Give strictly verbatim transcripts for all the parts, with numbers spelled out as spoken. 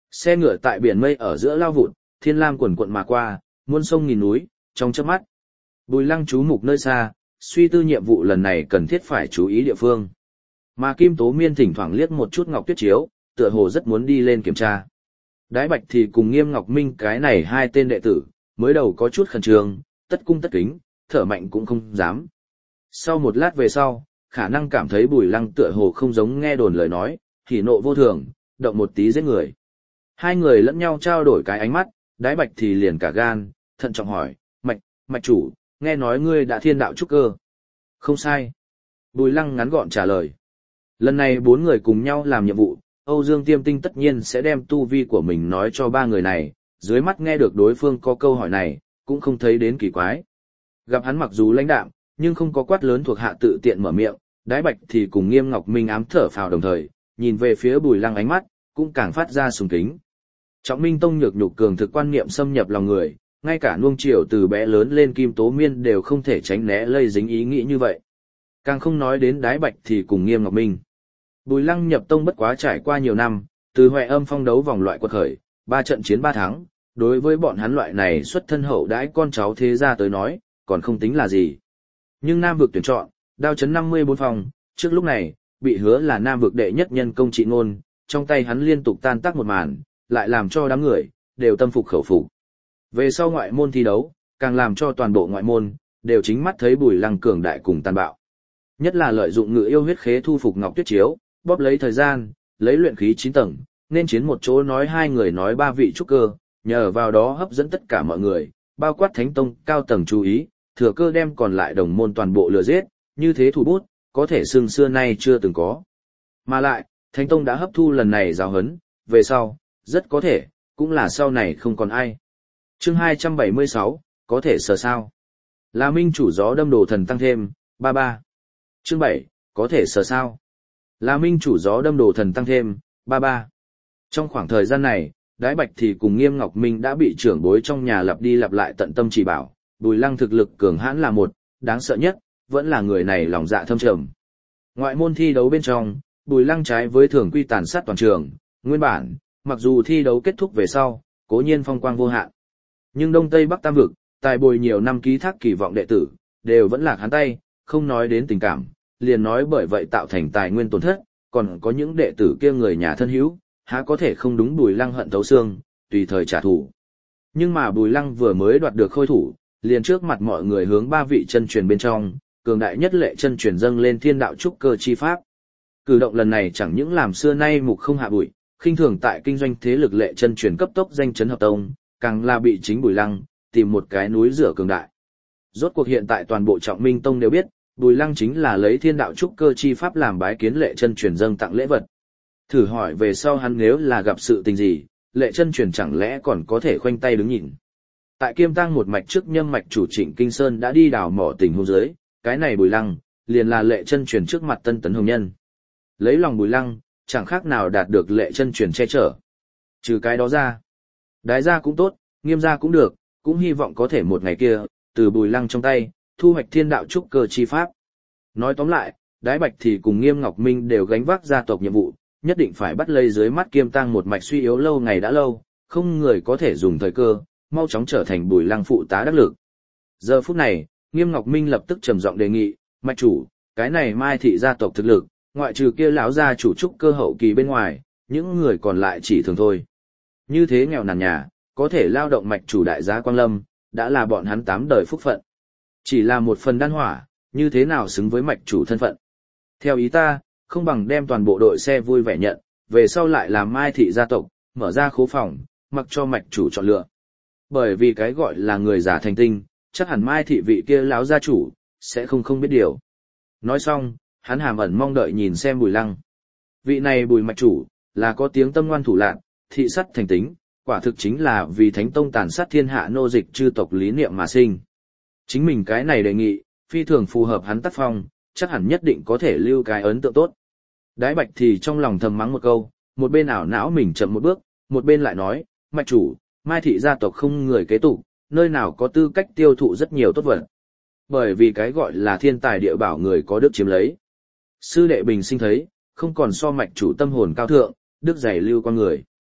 Xe ngựa tại biển mây ở giữa lao vụt, thiên lam quần quận mà qua, muôn sông nghìn núi, trong chớp mắt. Bùi Lăng chú mục nơi xa, suy tư nhiệm vụ lần này cần thiết phải chú ý địa phương. Mà Kim Tố Miên thỉnh thoảng liếc một chút Ngọc Tuyết Chiếu, tựa hồ rất muốn đi lên kiểm tra. Đái Bạch thì cùng Nghiêm Ngọc Minh cái này hai tên đệ tử, mới đầu có chút khẩn trương, tất cung tất kính, thở mạnh cũng không dám. Sau một lát về sau, khả năng cảm thấy Bùi Lăng tựa hồ không giống nghe đồn lời nói, hỉ nộ vô thường, động một tí giết người. Hai người lẫn nhau trao đổi cái ánh mắt, Đái Bạch thì liền cả gan, thận trọng hỏi, Mạch, Mạch chủ, nghe nói ngươi đã thiên đạo trúc cơ. Không sai. Bùi Lăng ngắn gọn trả lời. Lần này bốn người cùng nhau làm nhiệm vụ, Âu Dương Tiêm Tinh tất nhiên sẽ đem tu vi của mình nói cho ba người này, dưới mắt nghe được đối phương có câu hỏi này, cũng không thấy đến kỳ quái. Gặp hắn mặc dù lãnh đạm, nhưng không có quát lớn thuộc hạ tự tiện mở miệng, Đái Bạch thì cùng Nghiêm Ngọc Minh ám thở phào đồng thời, nhìn về phía Bùi Lăng ánh mắt, cũng càng phát ra sùng kính. Trọng Minh Tông nhược nhục cường thực quan niệm xâm nhập lòng người, ngay cả nuông chiều từ bé lớn lên Kim Tố Miên đều không thể tránh né lây dính ý nghĩ như vậy. Càng không nói đến Đái Bạch thì cùng Nghiêm Ngọc Minh. Bùi Lăng nhập tông bất quá trải qua nhiều năm, từ Huệ Âm phong đấu vòng loại quật khởi, ba trận chiến ba thắng, đối với bọn hắn loại này xuất thân hậu đãi con cháu thế gia tới nói, còn không tính là gì. Nhưng Nam vực tuyển chọn, đao chấn năm mươi bốn phòng, trước lúc này, bị hứa là Nam vực đệ nhất nhân công trị ngôn, trong tay hắn liên tục tan tác một màn, lại làm cho đám người đều tâm phục khẩu phục. Về sau ngoại môn thi đấu, càng làm cho toàn bộ ngoại môn đều chính mắt thấy Bùi Lăng cường đại cùng tàn bạo. Nhất là lợi dụng ngự yêu huyết khế thu phục Ngọc Tuyết Chiếu, bóp lấy thời gian, lấy luyện khí chín tầng, nên chiến một chỗ nói hai người nói ba vị trúc cơ, nhờ vào đó hấp dẫn tất cả mọi người, bao quát Thánh Tông cao tầng chú ý, thừa cơ đem còn lại đồng môn toàn bộ lừa giết, như thế thủ bút, có thể xương xưa nay chưa từng có. Mà lại, Thánh Tông đã hấp thu lần này giáo huấn, về sau, rất có thể, cũng là sau này không còn ai. Chương hai trăm bảy mươi sáu, có thể sờ sao. Là minh chủ gió đâm đồ thần tăng thêm, ba ba. Chương bảy, có thể sờ sao. Là minh chủ gió đâm đồ thần tăng thêm, ba ba. Trong khoảng thời gian này, Đái Bạch thì cùng Nghiêm Ngọc Minh đã bị trưởng bối trong nhà lặp đi lặp lại tận tâm chỉ bảo, Bùi Lăng thực lực cường hãn là một, đáng sợ nhất, vẫn là người này lòng dạ thâm trầm. Ngoại môn thi đấu bên trong, Bùi Lăng trái với thường quy tàn sát toàn trường, nguyên bản, mặc dù thi đấu kết thúc về sau, cố nhiên phong quang vô hạn. Nhưng Đông Tây Bắc Tam vực, tài bồi nhiều năm ký thác kỳ vọng đệ tử, đều vẫn lạc hắn tay, không nói đến tình cảm, liền nói bởi vậy tạo thành tài nguyên tổn thất, còn có những đệ tử kia người nhà thân hữu, há có thể không đúng Bùi Lăng hận thấu xương, tùy thời trả thù. Nhưng mà Bùi Lăng vừa mới đoạt được khôi thủ, liền trước mặt mọi người hướng ba vị chân truyền bên trong, cường đại nhất lệ chân truyền dâng lên thiên đạo trúc cơ chi pháp. Cử động lần này chẳng những làm xưa nay mục không hạ bụi, khinh thường tại kinh doanh thế lực lệ chân truyền cấp tốc danh chấn hợp tông, càng là bị chính Bùi Lăng tìm một cái núi rửa cường đại. Rốt cuộc hiện tại toàn bộ Trọng Minh Tông đều biết, Bùi Lăng chính là lấy thiên đạo trúc cơ chi pháp làm bái kiến lệ chân truyền dâng tặng lễ vật. Thử hỏi về sau hắn nếu là gặp sự tình gì, lệ chân truyền chẳng lẽ còn có thể khoanh tay đứng nhìn. Tại Kiêm Tang một mạch trước nhâm mạch chủ Trịnh Kinh Sơn đã đi đào mỏ tình huống dưới, cái này Bùi Lăng liền là lệ chân truyền trước mặt tân tấn hồng nhân. Lấy lòng Bùi Lăng, chẳng khác nào đạt được lệ chân truyền che chở. Trừ cái đó ra, Đái gia cũng tốt, Nghiêm gia cũng được, cũng hy vọng có thể một ngày kia, từ Bùi Lăng trong tay, thu hoạch thiên đạo trúc cơ chi pháp. Nói tóm lại, Đái Bạch thì cùng Nghiêm Ngọc Minh đều gánh vác gia tộc nhiệm vụ, nhất định phải bắt lấy dưới mắt Kiêm Tang một mạch suy yếu lâu ngày đã lâu, không người có thể dùng thời cơ, mau chóng trở thành Bùi Lăng phụ tá đắc lực. Giờ phút này, Nghiêm Ngọc Minh lập tức trầm giọng đề nghị, mạch chủ, cái này Mai thị gia tộc thực lực, ngoại trừ kia lão gia chủ trúc cơ hậu kỳ bên ngoài, những người còn lại chỉ thường thôi. Như thế nghèo nàn nhà, có thể lao động mạch chủ đại gia Quang Lâm, đã là bọn hắn tám đời phúc phận. Chỉ là một phần đan hỏa, như thế nào xứng với mạch chủ thân phận. Theo ý ta, không bằng đem toàn bộ đội xe vui vẻ nhận, về sau lại làm Mai thị gia tộc, mở ra khố phòng, mặc cho mạch chủ chọn lựa. Bởi vì cái gọi là người giả thành tinh, chắc hẳn Mai thị vị kia lão gia chủ, sẽ không không biết điều. Nói xong, hắn hàm ẩn mong đợi nhìn xem Bùi Lăng. Vị này Bùi mạch chủ, là có tiếng tâm ngoan thủ lạn, thị sắt thành tính, quả thực chính là vì Thánh Tông tàn sát thiên hạ nô dịch chư tộc lý niệm mà sinh. Chính mình cái này đề nghị, phi thường phù hợp hắn tác phong, chắc hẳn nhất định có thể lưu cái ấn tượng tốt. Đái Bạch thì trong lòng thầm mắng một câu, một bên ảo não mình chậm một bước, một bên lại nói, mạch chủ, Mai thị gia tộc không người kế tục, nơi nào có tư cách tiêu thụ rất nhiều tốt vật. Bởi vì cái gọi là thiên tài địa bảo người có đức chiếm lấy. Sư đệ bình sinh thấy, không còn so mạch chủ tâm hồn cao thượng, đức dày lưu con người.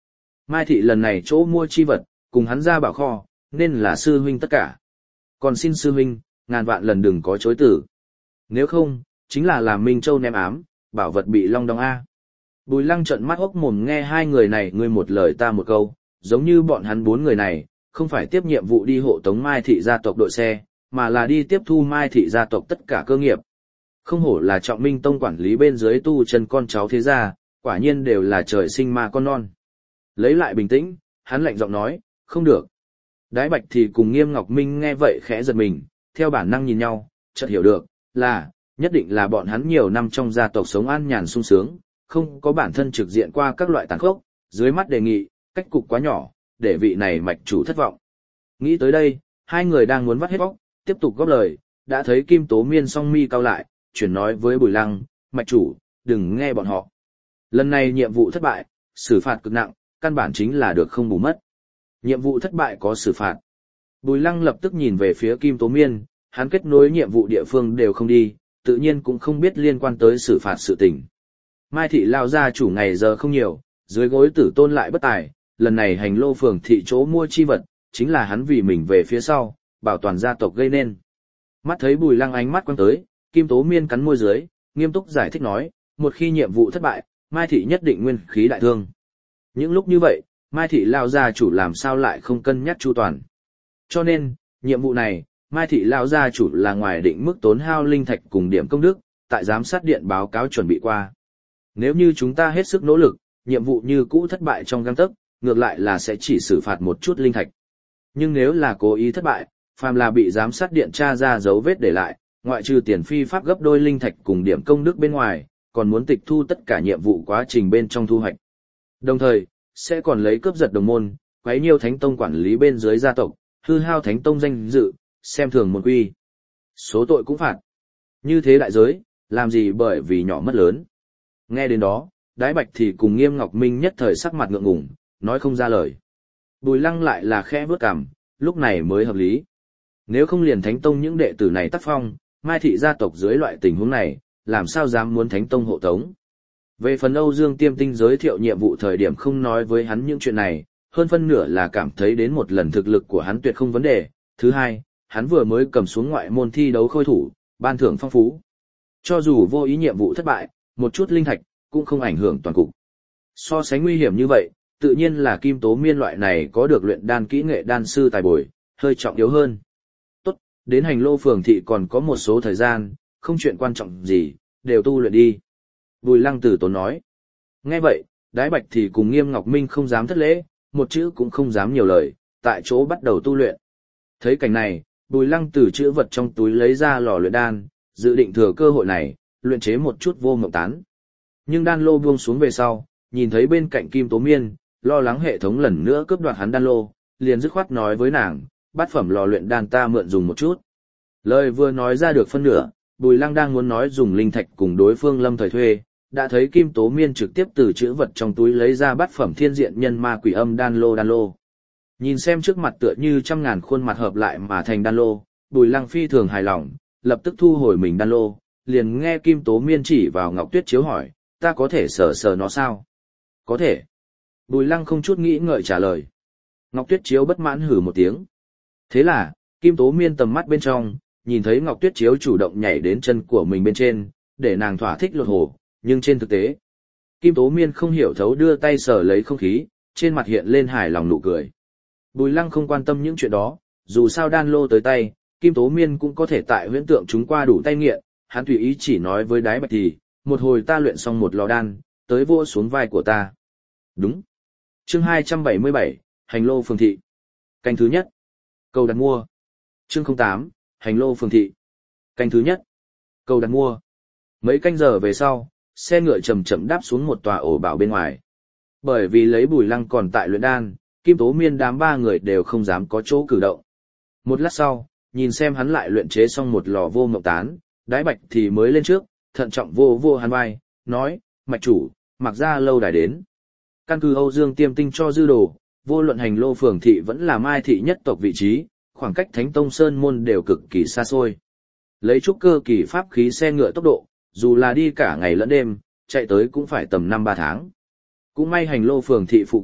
Mai thị lần này chỗ mua chi vật, cùng hắn ra bảo kho, nên là sư huynh tất cả. Còn xin sư huynh, ngàn vạn lần đừng có chối từ. Nếu không, chính là làm Minh Châu ném ám, bảo vật bị long đong A. Bùi Lăng trợn mắt hốc mồm nghe hai người này ngươi một lời ta một câu, giống như bọn hắn bốn người này, không phải tiếp nhiệm vụ đi hộ tống Mai thị gia tộc đội xe, mà là đi tiếp thu Mai thị gia tộc tất cả cơ nghiệp. Không hổ là Trọng Minh Tông quản lý bên dưới tu chân con cháu thế gia, quả nhiên đều là trời sinh ma con non. Lấy lại bình tĩnh, hắn lạnh giọng nói, không được. Đái Bạch thì cùng Nghiêm Ngọc Minh nghe vậy khẽ giật mình, theo bản năng nhìn nhau, chợt hiểu được, là, nhất định là bọn hắn nhiều năm trong gia tộc sống an nhàn sung sướng, không có bản thân trực diện qua các loại tàn khốc, dưới mắt đề nghị, cách cục quá nhỏ, để vị này mạch chủ thất vọng. Nghĩ tới đây, hai người đang muốn vắt hết bóc, tiếp tục góp lời, đã thấy Kim Tố Miên song mi cao lại, chuyển nói với Bùi Lăng, mạch chủ, đừng nghe bọn họ. Lần này nhiệm vụ thất bại, xử phạt cực nặng, căn bản chính là được không bù mất. Nhiệm vụ thất bại có xử phạt. Bùi Lăng lập tức nhìn về phía Kim Tố Miên, hắn kết nối nhiệm vụ địa phương đều không đi, tự nhiên cũng không biết liên quan tới xử phạt sự tình. Mai thị lao gia chủ ngày giờ không nhiều, dưới gối tử tôn lại bất tài, lần này hành lô phường thị chỗ mua chi vật, chính là hắn vì mình về phía sau, bảo toàn gia tộc gây nên. Mắt thấy Bùi Lăng ánh mắt quăng tới, Kim Tố Miên cắn môi dưới, nghiêm túc giải thích nói, một khi nhiệm vụ thất bại, Mai thị nhất định nguyên khí đại thương. Những lúc như vậy, Mai thị lao gia chủ làm sao lại không cân nhắc chu toàn. Cho nên, nhiệm vụ này, Mai thị lao gia chủ là ngoài định mức tốn hao linh thạch cùng điểm công đức, tại giám sát điện báo cáo chuẩn bị qua. Nếu như chúng ta hết sức nỗ lực, nhiệm vụ như cũ thất bại trong gang tấc, ngược lại là sẽ chỉ xử phạt một chút linh thạch. Nhưng nếu là cố ý thất bại, phàm là bị giám sát điện tra ra dấu vết để lại, ngoại trừ tiền phi pháp gấp đôi linh thạch cùng điểm công đức bên ngoài, còn muốn tịch thu tất cả nhiệm vụ quá trình bên trong thu hoạch. Đồng thời, sẽ còn lấy cướp giật đồng môn, quấy nhiêu thánh tông quản lý bên dưới gia tộc, hư hao thánh tông danh dự, xem thường một quy. Số tội cũng phạt. Như thế đại giới, làm gì bởi vì nhỏ mất lớn. Nghe đến đó, Đái Bạch thì cùng Nghiêm Ngọc Minh nhất thời sắc mặt ngượng ngùng, nói không ra lời. Bùi Lăng lại là khẽ bước cằm, lúc này mới hợp lý. Nếu không liền thánh tông những đệ tử này tác phong, Mai thị gia tộc dưới loại tình huống này, làm sao dám muốn thánh tông hộ tống. Về phần Âu Dương Tiêm Tinh giới thiệu nhiệm vụ thời điểm không nói với hắn những chuyện này, hơn phân nửa là cảm thấy đến một lần thực lực của hắn tuyệt không vấn đề. Thứ hai, hắn vừa mới cầm xuống ngoại môn thi đấu khôi thủ, ban thưởng phong phú. Cho dù vô ý nhiệm vụ thất bại, một chút linh thạch, cũng không ảnh hưởng toàn cục. So sánh nguy hiểm như vậy, tự nhiên là Kim Tố Miên loại này có được luyện đan kỹ nghệ đan sư tài bồi, hơi trọng yếu hơn. Tốt, đến hành lô phường thị còn có một số thời gian, không chuyện quan trọng gì, đều tu luyện đi. Bùi Lăng Tử Tốn nói. Nghe vậy, Đái Bạch thì cùng Nghiêm Ngọc Minh không dám thất lễ, một chữ cũng không dám nhiều lời, tại chỗ bắt đầu tu luyện. Thấy cảnh này, Bùi Lăng từ chữ vật trong túi lấy ra lò luyện đan, dự định thừa cơ hội này, luyện chế một chút vô mộng tán. Nhưng đan lô buông xuống về sau, nhìn thấy bên cạnh Kim Tố Miên, lo lắng hệ thống lần nữa cướp đoạt hắn đan lô, liền dứt khoát nói với nàng, bát phẩm lò luyện đan ta mượn dùng một chút. Lời vừa nói ra được phân nửa, Bùi Lăng đang muốn nói dùng linh thạch cùng đối phương lâm thời thuê, đã thấy Kim Tố Miên trực tiếp từ chữ vật trong túi lấy ra bát phẩm thiên diện nhân ma quỷ âm đan lô đan lô. Nhìn xem trước mặt tựa như trăm ngàn khuôn mặt hợp lại mà thành đan lô, Bùi Lăng phi thường hài lòng, lập tức thu hồi mình đan lô, liền nghe Kim Tố Miên chỉ vào Ngọc Tuyết Chiếu hỏi, ta có thể sờ sờ nó sao? Có thể. Bùi Lăng không chút nghĩ ngợi trả lời. Ngọc Tuyết Chiếu bất mãn hử một tiếng. Thế là, Kim Tố Miên tầm mắt bên trong, nhìn thấy Ngọc Tuyết Chiếu chủ động nhảy đến chân của mình bên trên, để nàng thỏa thích lột hồ, nhưng trên thực tế, Kim Tố Miên không hiểu thấu đưa tay sờ lấy không khí, trên mặt hiện lên hài lòng nụ cười. Bùi Lăng không quan tâm những chuyện đó, dù sao đan lô tới tay, Kim Tố Miên cũng có thể tại huyễn tượng chúng qua đủ tay nghiện, hắn tùy ý chỉ nói với Đái Bạch thì, một hồi ta luyện xong một lò đan, tới vô xuống vai của ta. Đúng. Chương hai trăm bảy mươi bảy, Hành lô phường thị. Canh thứ nhất. Cầu đặt mua. Chương không tám, Hành lô phường thị. Canh thứ nhất. Cầu đặt mua. Mấy canh giờ về sau, xe ngựa chậm chậm đáp xuống một tòa ổ bảo bên ngoài. Bởi vì lấy Bùi Lăng còn tại luyện đan, Kim Tố Miên đám ba người đều không dám có chỗ cử động. Một lát sau, nhìn xem hắn lại luyện chế xong một lò vô mộng tán, Đái Bạch thì mới lên trước, thận trọng vô vô hắn vai, nói, mạch chủ, mặc ra lâu đài đến. Căn cứ Âu Dương Tiêm Tinh cho dư đồ, vô luận hành lô phường thị vẫn là Mai thị nhất tộc vị trí, khoảng cách Thánh Tông Sơn Môn đều cực kỳ xa xôi. Lấy trúc cơ kỳ pháp khí xe ngựa tốc độ, dù là đi cả ngày lẫn đêm, chạy tới cũng phải tầm năm ba tháng. Cũng may hành lô phường thị phụ cận,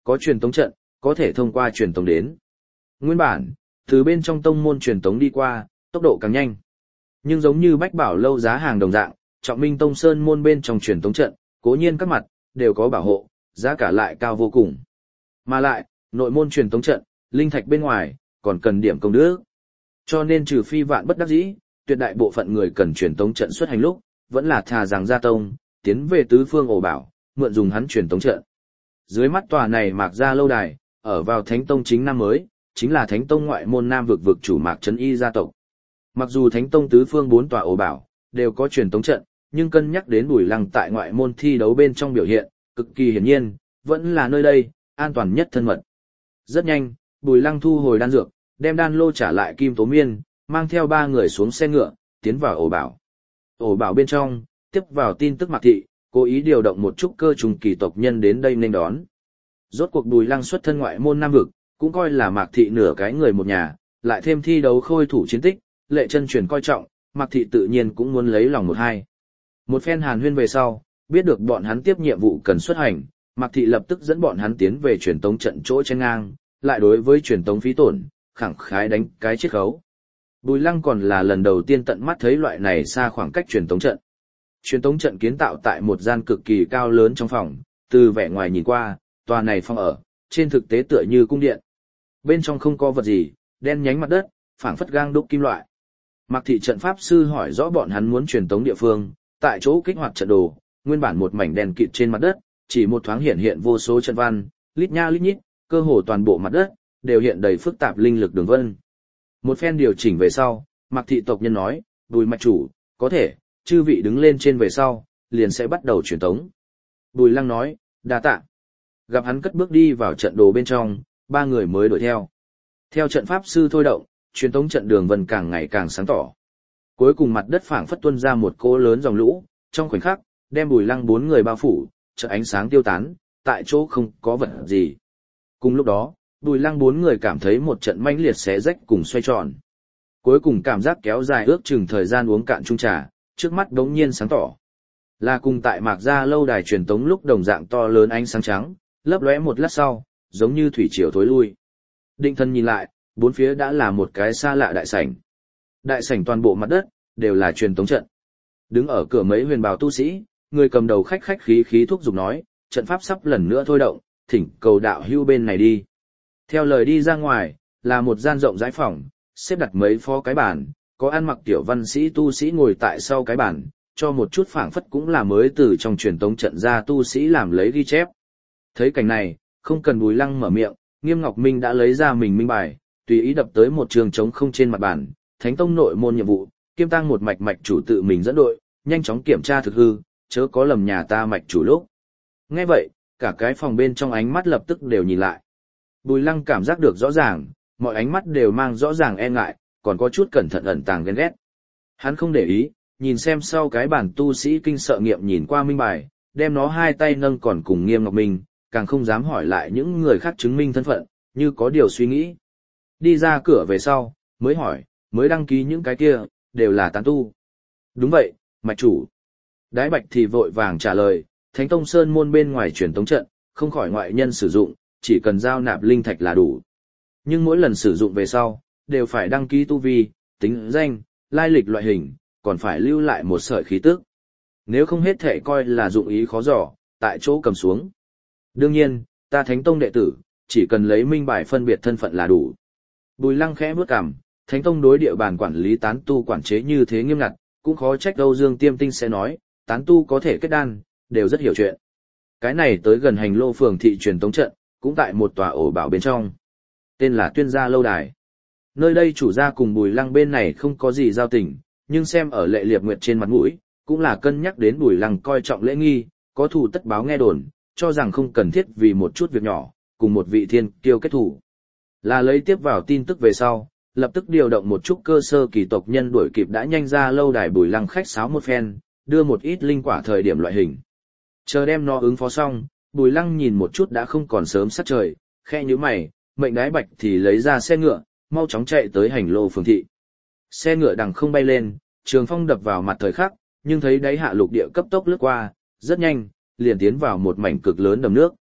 có truyền tống trận, có thể thông qua truyền tống đến. Nguyên bản, từ bên trong tông môn truyền tống đi qua, tốc độ càng nhanh. Nhưng giống như Bách Bảo lâu giá hàng đồng dạng, Trọng Minh Tông Sơn môn bên trong truyền tống trận, cố nhiên các mặt đều có bảo hộ, giá cả lại cao vô cùng. Mà lại, nội môn truyền tống trận, linh thạch bên ngoài, còn cần điểm công đức. Cho nên trừ phi vạn bất đắc dĩ, tuyệt đại bộ phận người cần truyền tống trận xuất hành lúc, vẫn là thà rằng ra tông, tiến về tứ phương ổ bảo, mượn dùng hắn truyền tống trận. Dưới mắt tòa này Mạc Gia lâu đài, ở vào Thánh Tông chính năm mới, chính là Thánh Tông ngoại môn Nam vực vực chủ Mạc Trấn Y gia tộc. Mặc dù Thánh Tông tứ phương bốn tòa ổ bảo đều có truyền tống trận, nhưng cân nhắc đến Bùi Lăng tại ngoại môn thi đấu bên trong biểu hiện, cực kỳ hiển nhiên, vẫn là nơi đây an toàn nhất thân mật. Rất nhanh, Bùi Lăng thu hồi đan dược, đem đan lô trả lại Kim Tố Miên, mang theo ba người xuống xe ngựa, tiến vào ổ bảo. Ổ bảo bên trong, tiếp vào tin tức Mạc Thị, cố ý điều động một chút cơ trùng kỳ tộc nhân đến đây nên đón. Rốt cuộc Bùi Lăng xuất thân ngoại môn Nam vực, cũng coi là Mạc Thị nửa cái người một nhà, lại thêm thi đấu khôi thủ chiến tích, lệ chân truyền coi trọng, Mạc Thị tự nhiên cũng muốn lấy lòng một hai. Một phen hàn huyên về sau, biết được bọn hắn tiếp nhiệm vụ cần xuất hành, Mạc Thị lập tức dẫn bọn hắn tiến về truyền tống trận chỗ trên ngang, lại đối với truyền tống phí tổn, khẳng khái đánh cái chiết khấu. Bùi Lăng còn là lần đầu tiên tận mắt thấy loại này xa khoảng cách truyền tống trận. Truyền tống trận kiến tạo tại một gian cực kỳ cao lớn trong phòng, từ vẻ ngoài nhìn qua, tòa này phòng ở, trên thực tế tựa như cung điện. Bên trong không có vật gì, đen nhánh mặt đất, phảng phất gang đúc kim loại. Mạc Thị trận pháp sư hỏi rõ bọn hắn muốn truyền tống địa phương, tại chỗ kích hoạt trận đồ, nguyên bản một mảnh đen kịt trên mặt đất, chỉ một thoáng hiện hiện vô số trận văn, lít nha lít nhít, cơ hồ toàn bộ mặt đất đều hiện đầy phức tạp linh lực đường vân. Một phen điều chỉnh về sau, Mạc Thị tộc nhân nói, Bùi mạch chủ, có thể, chư vị đứng lên trên về sau, liền sẽ bắt đầu truyền tống. Bùi Lăng nói, đa tạ. Gặp hắn cất bước đi vào trận đồ bên trong, ba người mới đuổi theo. Theo trận pháp sư thôi động, truyền tống trận đường vân càng ngày càng sáng tỏ. Cuối cùng mặt đất phảng phất tuôn ra một cỗ lớn dòng lũ, trong khoảnh khắc, đem Bùi Lăng bốn người bao phủ, chợt ánh sáng tiêu tán, tại chỗ không có vật gì. Cùng lúc đó, Bùi Lăng bốn người cảm thấy một trận mãnh liệt xé rách cùng xoay tròn. Cuối cùng cảm giác kéo dài ước chừng thời gian uống cạn chung trà, trước mắt đống nhiên sáng tỏ. Là cùng tại Mạc Gia lâu đài truyền tống lúc đồng dạng to lớn ánh sáng trắng, lấp lóe một lát sau, giống như thủy triều thối lui. Định thân nhìn lại, bốn phía đã là một cái xa lạ đại sảnh. Đại sảnh toàn bộ mặt đất đều là truyền tống trận. Đứng ở cửa mấy huyền bào tu sĩ, người cầm đầu khách khách khí khí thúc giục nói, trận pháp sắp lần nữa thôi động, thỉnh cầu đạo hưu bên này đi. Theo lời đi ra ngoài, là một gian rộng rãi phòng, xếp đặt mấy phó cái bàn, có ăn mặc tiểu văn sĩ tu sĩ ngồi tại sau cái bàn, cho một chút phảng phất cũng là mới từ trong truyền tống trận ra tu sĩ làm lấy ghi chép. Thấy cảnh này, không cần Bùi Lăng mở miệng, Nghiêm Ngọc Minh đã lấy ra mình minh bài, tùy ý đập tới một trường trống không trên mặt bàn, Thánh Tông nội môn nhiệm vụ, Kiêm Tăng một mạch mạch chủ tự mình dẫn đội, nhanh chóng kiểm tra thực hư, chớ có lầm nhà ta mạch chủ lúc. Nghe vậy, cả cái phòng bên trong ánh mắt lập tức đều nhìn lại. Bùi Lăng cảm giác được rõ ràng, mọi ánh mắt đều mang rõ ràng e ngại, còn có chút cẩn thận ẩn tàng ghen ghét. Hắn không để ý, nhìn xem sau cái bản tu sĩ kinh sợ nghiệm nhìn qua minh bài, đem nó hai tay nâng còn cùng Nghiêm Ngọc Minh, càng không dám hỏi lại những người khác chứng minh thân phận, như có điều suy nghĩ. Đi ra cửa về sau, mới hỏi, mới đăng ký những cái kia, đều là tán tu. Đúng vậy, mạch chủ. Đái Bạch thì vội vàng trả lời, Thánh Tông Sơn môn bên ngoài truyền tống trận, không khỏi ngoại nhân sử dụng, chỉ cần giao nạp linh thạch là đủ. Nhưng mỗi lần sử dụng về sau, đều phải đăng ký tu vi, tính danh, lai lịch loại hình, còn phải lưu lại một sợi khí tức. Nếu không hết thể coi là dụng ý khó dò, tại chỗ cầm xuống. Đương nhiên, ta Thánh Tông đệ tử, chỉ cần lấy minh bài phân biệt thân phận là đủ. Bùi Lăng khẽ bước cằm, Thánh Tông đối địa bàn quản lý tán tu quản chế như thế nghiêm ngặt, cũng khó trách Âu Dương Tiêm Tinh sẽ nói, tán tu có thể kết đan, đều rất hiểu chuyện. Cái này tới gần hành lô phường thị truyền tống trận, cũng tại một tòa ổ bảo bên trong. Tên là Tuyên Gia Lâu Đài. Nơi đây chủ gia cùng Bùi Lăng bên này không có gì giao tình, nhưng xem ở Lệ Liệp Nguyệt trên mặt mũi, cũng là cân nhắc đến Bùi Lăng coi trọng lễ nghi, có thù tất báo nghe đồn, cho rằng không cần thiết vì một chút việc nhỏ, cùng một vị thiên kiêu kết thủ. Là lấy tiếp vào tin tức về sau, lập tức điều động một chút cơ sơ kỳ tộc nhân đuổi kịp đã nhanh ra lâu đài Bùi Lăng khách sáo một phen, đưa một ít linh quả thời điểm loại hình. Chờ đem nó ứng phó xong, Bùi Lăng nhìn một chút đã không còn sớm sắc trời, khe nhíu mày, mệnh Đái Bạch thì lấy ra xe ngựa, mau chóng chạy tới hành lô phường thị. Xe ngựa đằng không bay lên, trường phong đập vào mặt thời khắc, nhưng thấy đáy hạ lục địa cấp tốc lướt qua, rất nhanh, liền tiến vào một mảnh cực lớn đầm nước.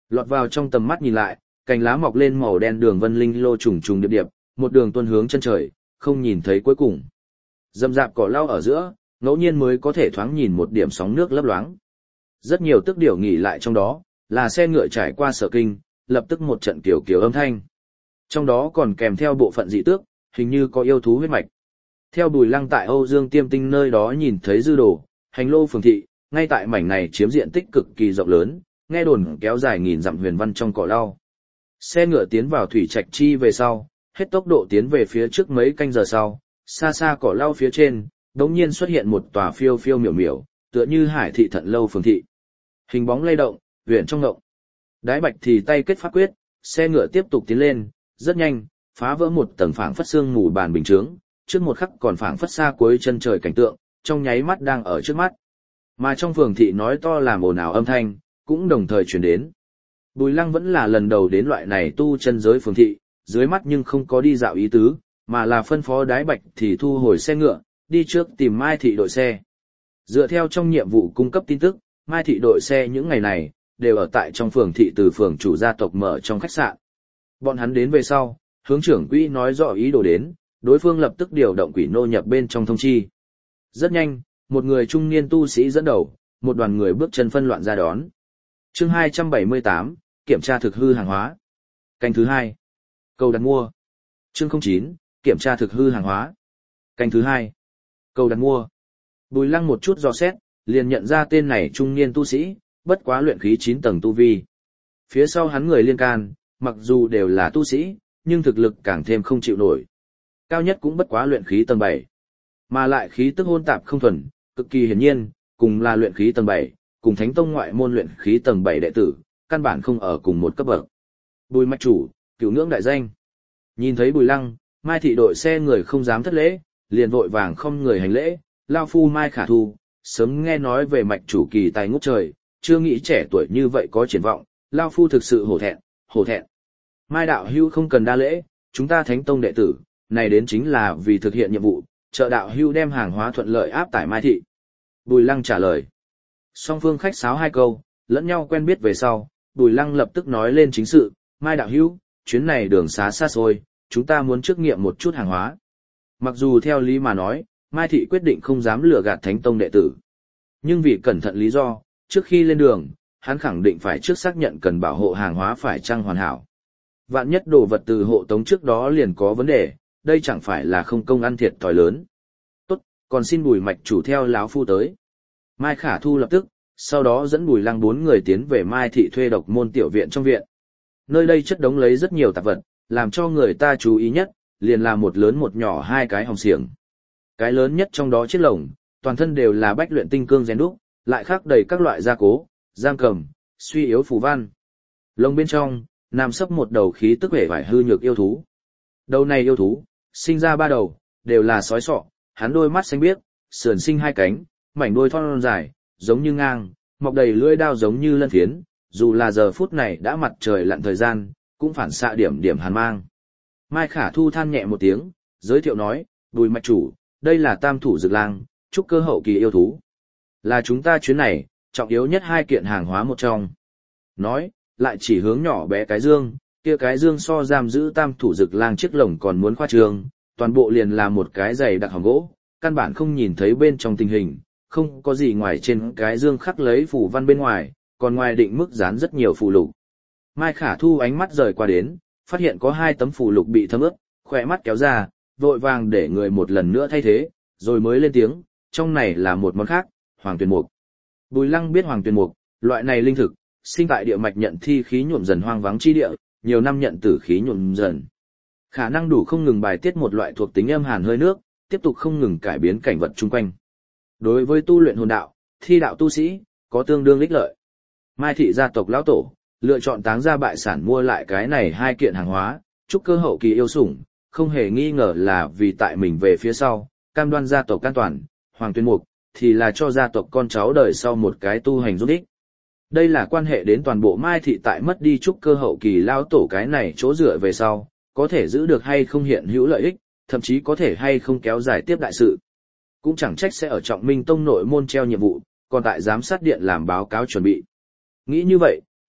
Lọt vào trong tầm mắt nhìn lại, cành lá mọc lên màu đen đường vân linh lô trùng trùng điệp điệp, một đường tuôn hướng chân trời, không nhìn thấy cuối cùng. Dầm dạp cỏ lau ở giữa, ngẫu nhiên mới có thể thoáng nhìn một điểm sóng nước lấp loáng. Rất nhiều tước điểu nghỉ lại trong đó, là xe ngựa trải qua Sở Kinh, lập tức một trận kiểu kiểu âm thanh. Trong đó còn kèm theo bộ phận dị tước, hình như có yêu thú huyết mạch. Theo Bùi Lăng tại Âu Dương Tiêm Tinh nơi đó nhìn thấy dư đồ, hành lô phường thị, ngay tại mảnh này chiếm diện tích cực kỳ rộng lớn, nghe đồn kéo dài nghìn dặm huyền văn trong cỏ lau. Xe ngựa tiến vào thủy trạch chi về sau, hết tốc độ tiến về phía trước mấy canh giờ sau, xa xa cỏ lau phía trên, đống nhiên xuất hiện một tòa phiêu phiêu miểu miểu, tựa như hải thị thận lâu phường thị. Hình bóng lay động, huyền trong ngộng. Đái Bạch thì tay kết pháp quyết, xe ngựa tiếp tục tiến lên, rất nhanh, phá vỡ một tầng phảng phất xương mù bàn bình chướng, trước một khắc còn phảng phất xa cuối chân trời cảnh tượng, trong nháy mắt đang ở trước mắt. Mà trong phường thị nói to làm ồn ào âm thanh, cũng đồng thời truyền đến. Bùi Lăng vẫn là lần đầu đến loại này tu chân giới phường thị, dưới mắt nhưng không có đi dạo ý tứ, mà là phân phó Đái Bạch thì thu hồi xe ngựa, đi trước tìm Mai thị đội xe. Dựa theo trong nhiệm vụ cung cấp tin tức, Mai thị đội xe những ngày này, đều ở tại trong phường thị từ phường chủ gia tộc mở trong khách sạn. Bọn hắn đến về sau, hướng trưởng quỹ nói rõ ý đồ đến, đối phương lập tức điều động quỷ nô nhập bên trong thông chi. Rất nhanh, một người trung niên tu sĩ dẫn đầu, một đoàn người bước chân phân loạn ra đón. Chương hai trăm bảy mươi tám, kiểm tra thực hư hàng hóa. Canh thứ hai. Cầu đặt mua. Chương không chín, kiểm tra thực hư hàng hóa. Canh thứ hai. Cầu đặt mua. Bùi Lăng một chút dò xét, liền nhận ra tên này trung niên tu sĩ, bất quá luyện khí chín tầng tu vi. Phía sau hắn người liên can, mặc dù đều là tu sĩ, nhưng thực lực càng thêm không chịu nổi. Cao nhất cũng bất quá luyện khí tầng bảy. Mà lại khí tức hôn tạp không thuần, cực kỳ hiển nhiên, cùng là luyện khí tầng bảy, cùng Thánh Tông ngoại môn luyện khí tầng bảy đệ tử, căn bản không ở cùng một cấp bậc. Bùi mạch chủ, cửu ngưỡng đại danh. Nhìn thấy Bùi Lăng, Mai thị đội xe người không dám thất lễ, liền vội vàng không người hành lễ, lao phu Mai Khả Thu, sớm nghe nói về mạch chủ kỳ tài ngút trời, chưa nghĩ trẻ tuổi như vậy có triển vọng, lao phu thực sự hổ thẹn, hổ thẹn. Mai đạo hữu không cần đa lễ, chúng ta Thánh Tông đệ tử, này đến chính là vì thực hiện nhiệm vụ, trợ đạo hữu đem hàng hóa thuận lợi áp tải Mai thị. Bùi Lăng trả lời. Song phương khách sáo hai câu, lẫn nhau quen biết về sau, Bùi Lăng lập tức nói lên chính sự, Mai đạo hữu, chuyến này đường xá xa xôi, chúng ta muốn trước nghiệm một chút hàng hóa. Mặc dù theo lý mà nói, Mai thị quyết định không dám lừa gạt Thánh Tông đệ tử. Nhưng vì cẩn thận lý do, trước khi lên đường, hắn khẳng định phải trước xác nhận cần bảo hộ hàng hóa phải chăng hoàn hảo. Vạn nhất đồ vật từ hộ tống trước đó liền có vấn đề, đây chẳng phải là không công ăn thiệt thòi lớn. Tốt, còn xin Bùi mạch chủ theo láo phu tới. Mai Khả Thu lập tức, sau đó dẫn Bùi Lăng bốn người tiến về Mai thị thuê độc môn tiểu viện trong viện. Nơi đây chất đống lấy rất nhiều tạp vật, làm cho người ta chú ý nhất, liền là một lớn một nhỏ hai cái hòm xiềng. Cái lớn nhất trong đó chiếc lồng, toàn thân đều là bách luyện tinh cương rèn đúc, lại khắc đầy các loại gia cố, giam cầm, suy yếu phù văn. Lồng bên trong, nằm sấp một đầu khí tức vẻ vải hư nhược yêu thú. Đầu này yêu thú, sinh ra ba đầu, đều là sói sọ, hắn đôi mắt xanh biếc, sườn sinh hai cánh, mảnh đuôi thon dài, giống như ngang, mọc đầy lưỡi đao giống như lân phiến, dù là giờ phút này đã mặt trời lặn thời gian, cũng phản xạ điểm điểm hàn mang. Mai Khả Thu than nhẹ một tiếng, giới thiệu nói, Bùi mạch chủ, đây là tam thủ dược lang, trúc cơ hậu kỳ yêu thú. Là chúng ta chuyến này, trọng yếu nhất hai kiện hàng hóa một trong. Nói, lại chỉ hướng nhỏ bé cái dương, kia cái dương so giam giữ tam thủ dược lang chiếc lồng còn muốn khoa trương, toàn bộ liền là một cái giày đặc hòm gỗ, căn bản không nhìn thấy bên trong tình hình, không có gì ngoài trên cái dương khắc lấy phù văn bên ngoài, còn ngoài định mức dán rất nhiều phù lục. Mai Khả Thu ánh mắt rời qua đến, phát hiện có hai tấm phù lục bị thấm ướt, khỏe mắt kéo ra, vội vàng để người một lần nữa thay thế, rồi mới lên tiếng, trong này là một món khác, Hoàng Tuyền Mục. Bùi Lăng biết Hoàng Tuyền Mục, loại này linh thực, sinh tại địa mạch nhận thi khí nhuộm dần hoang vắng chi địa, nhiều năm nhận tử khí nhuộm dần. Khả năng đủ không ngừng bài tiết một loại thuộc tính âm hàn hơi nước, tiếp tục không ngừng cải biến cảnh vật chung quanh. Đối với tu luyện hồn đạo, thi đạo tu sĩ, có tương đương ích lợi. Mai thị gia tộc lão tổ, lựa chọn táng ra bại sản mua lại cái này hai kiện hàng hóa, trúc cơ hậu kỳ yêu sủng, không hề nghi ngờ là vì tại mình về phía sau, cam đoan gia tộc an toàn, Hoàng Tuyên Mục, thì là cho gia tộc con cháu đời sau một cái tu hành giúp ích. Đây là quan hệ đến toàn bộ Mai thị tại mất đi trúc cơ hậu kỳ lao tổ cái này chỗ dựa về sau, có thể giữ được hay không hiện hữu lợi ích, thậm chí có thể hay không kéo dài tiếp đại sự. Cũng chẳng trách sẽ ở Trọng Minh Tông nội môn treo nhiệm vụ, còn tại giám sát điện làm báo cáo chuẩn bị. Nghĩ như vậy,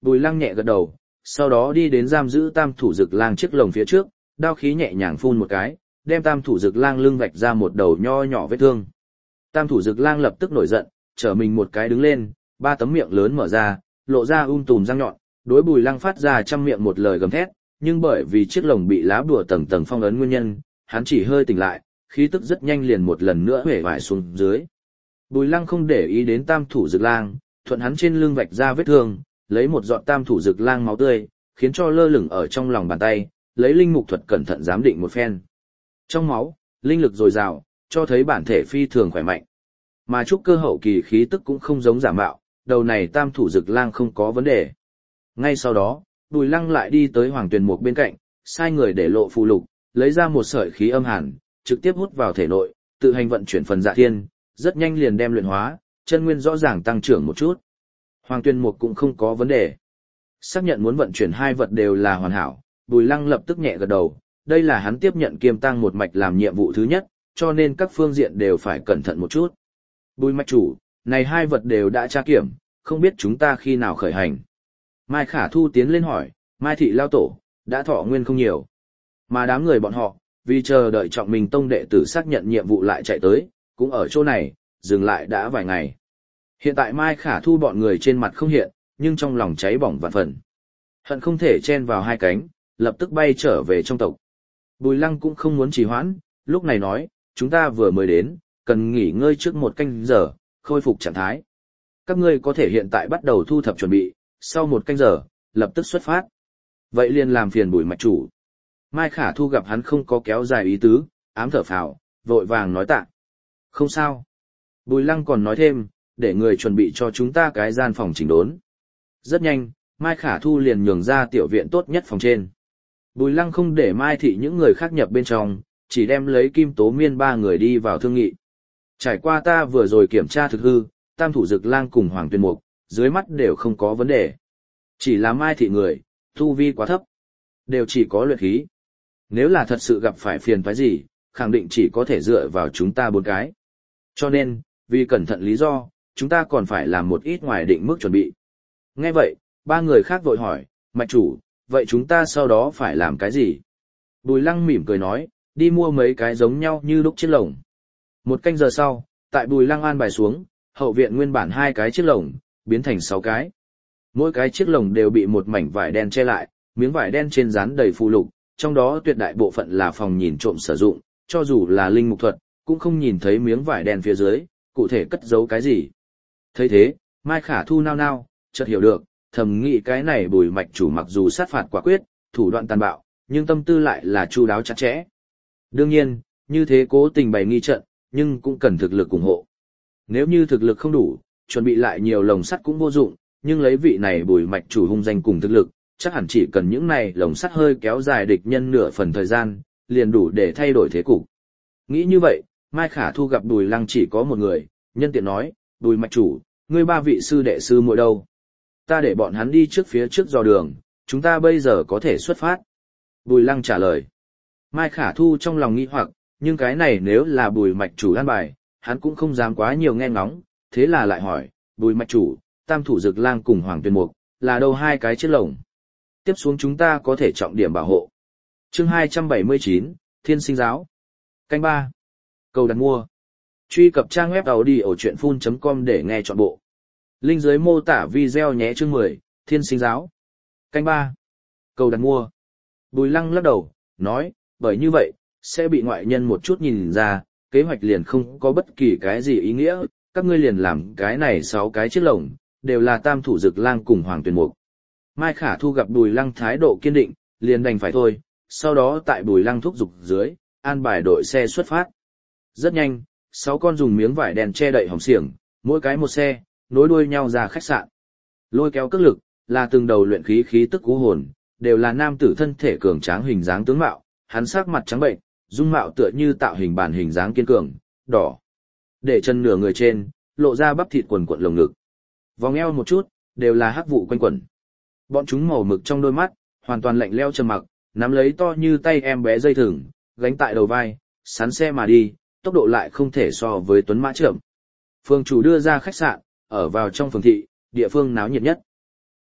Bùi Lăng nhẹ gật đầu, sau đó đi đến giam giữ tam thủ dực lang chiếc lồng phía trước, đao khí nhẹ nhàng phun một cái, đem tam thủ dực lang lưng vạch ra một đầu nho nhỏ vết thương. Tam thủ dực lang lập tức nổi giận, trở mình một cái đứng lên, ba tấm miệng lớn mở ra, lộ ra um tùm răng nhọn, đối Bùi Lăng phát ra trăm miệng một lời gầm thét, nhưng bởi vì chiếc lồng bị lá bùa tầng tầng phong ấn nguyên nhân, hắn chỉ hơi tỉnh lại, khí tức rất nhanh liền một lần nữa huệ vải xuống dưới. Bùi Lăng không để ý đến tam thủ dực lang, thuận hắn trên lưng vạch ra vết thương, lấy một giọt tam thủ dực lang máu tươi, khiến cho lơ lửng ở trong lòng bàn tay, lấy linh mục thuật cẩn thận giám định một phen. Trong máu, linh lực dồi dào, cho thấy bản thể phi thường khỏe mạnh. Mà trúc cơ hậu kỳ khí tức cũng không giống giả mạo, đầu này tam thủ dực lang không có vấn đề. Ngay sau đó, Bùi Lăng lại đi tới Hoàng Tuyền Mục bên cạnh, sai người để lộ phù lục, lấy ra một sợi khí âm hàn, trực tiếp hút vào thể nội, tự hành vận chuyển phần dạ thiên, rất nhanh liền đem luyện hóa, chân nguyên rõ ràng tăng trưởng một chút. Hoàng Tuyền Mục cũng không có vấn đề. Xác nhận muốn vận chuyển hai vật đều là hoàn hảo, Bùi Lăng lập tức nhẹ gật đầu, đây là hắn tiếp nhận kiêm tăng một mạch làm nhiệm vụ thứ nhất, cho nên các phương diện đều phải cẩn thận một chút. Bùi mạch chủ, này hai vật đều đã tra kiểm, không biết chúng ta khi nào khởi hành. Mai Khả Thu tiến lên hỏi, Mai Thị Lao Tổ, đã thọ nguyên không nhiều. Mà đám người bọn họ, vì chờ đợi Trọng Minh Tông đệ tử xác nhận nhiệm vụ lại chạy tới, cũng ở chỗ này, dừng lại đã vài ngày. Hiện tại Mai Khả Thu bọn người trên mặt không hiện, nhưng trong lòng cháy bỏng vạn phần. Hận không thể chen vào hai cánh, lập tức bay trở về trong tộc. Bùi Lăng cũng không muốn trì hoãn, lúc này nói, chúng ta vừa mới đến, cần nghỉ ngơi trước một canh giờ, khôi phục trạng thái. Các ngươi có thể hiện tại bắt đầu thu thập chuẩn bị, sau một canh giờ, lập tức xuất phát. Vậy liền làm phiền Bùi mạch chủ. Mai Khả Thu gặp hắn không có kéo dài ý tứ, ám thở phào, vội vàng nói tạ. Không sao. Bùi Lăng còn nói thêm, để người chuẩn bị cho chúng ta cái gian phòng chỉnh đốn. Rất nhanh, Mai Khả Thu liền nhường ra tiểu viện tốt nhất phòng trên. Bùi Lăng không để Mai Thị những người khác nhập bên trong, chỉ đem lấy Kim Tố Miên ba người đi vào thương nghị. Trải qua ta vừa rồi kiểm tra thực hư, tam thủ dực lang cùng Hoàng Tuyền Mục, dưới mắt đều không có vấn đề. Chỉ là Mai Thị người, tu vi quá thấp, đều chỉ có luyện khí. Nếu là thật sự gặp phải phiền toái gì, khẳng định chỉ có thể dựa vào chúng ta bốn cái. Cho nên, vì cẩn thận lý do, chúng ta còn phải làm một ít ngoài định mức chuẩn bị. Nghe vậy, ba người khác vội hỏi, mạch chủ, vậy chúng ta sau đó phải làm cái gì? Bùi Lăng mỉm cười nói, đi mua mấy cái giống nhau như lúc chiếc lồng. Một canh giờ sau, tại Bùi Lăng an bài xuống, hậu viện nguyên bản hai cái chiếc lồng, biến thành sáu cái. Mỗi cái chiếc lồng đều bị một mảnh vải đen che lại, miếng vải đen trên dán đầy phù lục, trong đó tuyệt đại bộ phận là phòng nhìn trộm sử dụng, cho dù là linh mục thuật, cũng không nhìn thấy miếng vải đen phía dưới, cụ thể cất giấu cái gì. Thấy thế, Mai Khả Thu nao nao, chợt hiểu được, thầm nghĩ cái này Bùi mạch chủ mặc dù sát phạt quả quyết, thủ đoạn tàn bạo, nhưng tâm tư lại là chu đáo chặt chẽ. Đương nhiên, như thế cố tình bày nghi trận, nhưng cũng cần thực lực ủng hộ. Nếu như thực lực không đủ, chuẩn bị lại nhiều lồng sắt cũng vô dụng, nhưng lấy vị này Bùi mạch chủ hung danh cùng thực lực, chắc hẳn chỉ cần những này lồng sắt hơi kéo dài địch nhân nửa phần thời gian, liền đủ để thay đổi thế cục. Nghĩ như vậy, Mai Khả Thu gặp Bùi Lăng chỉ có một người, nhân tiện nói, Bùi mạch chủ, ngươi ba vị sư đệ sư muội đâu? Ta để bọn hắn đi trước phía trước dò đường, chúng ta bây giờ có thể xuất phát. Bùi Lăng trả lời. Mai Khả Thu trong lòng nghi hoặc, nhưng cái này nếu là Bùi mạch chủ an bài, hắn cũng không dám quá nhiều nghe ngóng, thế là lại hỏi, Bùi mạch chủ, tam thủ dực lang cùng Hoàng Tuyền Mục, là đâu hai cái chiếc lồng? Tiếp xuống chúng ta có thể trọng điểm bảo hộ. Chương hai trăm bảy mươi chín, Thiên Sinh Giáo. Canh ba. Cầu đặt mua. Truy cập trang web audiochuyenphun chấm com để nghe trọn bộ. Link dưới mô tả video nhé. Chương mười, Thiên Sinh Giáo. Canh ba. Cầu đặt mua. Bùi Lăng lắc đầu, nói, bởi như vậy, sẽ bị ngoại nhân một chút nhìn ra, kế hoạch liền không có bất kỳ cái gì ý nghĩa, các ngươi liền làm cái này sáu cái chiếc lồng, đều là tam thủ dực lang cùng Hoàng Tuyền Mục. Mai Khả Thu gặp Bùi Lăng thái độ kiên định, liền đành phải thôi, sau đó tại Bùi Lăng thúc giục dưới, an bài đội xe xuất phát. Rất nhanh, sáu con dùng miếng vải đen che đậy hỏng xiềng, mỗi cái một xe, nối đuôi nhau ra khách sạn. Lôi kéo cước lực, là từng đầu luyện khí khí tức cú hồn, đều là nam tử thân thể cường tráng hình dáng tướng mạo, hắn sắc mặt trắng bệnh, dung mạo tựa như tạo hình bản hình dáng kiên cường, đỏ. Để chân nửa người trên, lộ ra bắp thịt quần quận lồng ngực. Vòng eo một chút, đều là hắc vụ quanh quẩn. Bọn chúng màu mực trong đôi mắt, hoàn toàn lạnh lẽo trầm mặc, nắm lấy to như tay em bé dây thừng, gánh tại đầu vai, sắn xe mà đi, tốc độ lại không thể so với tuấn mã chậm. Phường chủ đưa ra khách sạn, ở vào trong phường thị, địa phương náo nhiệt nhất.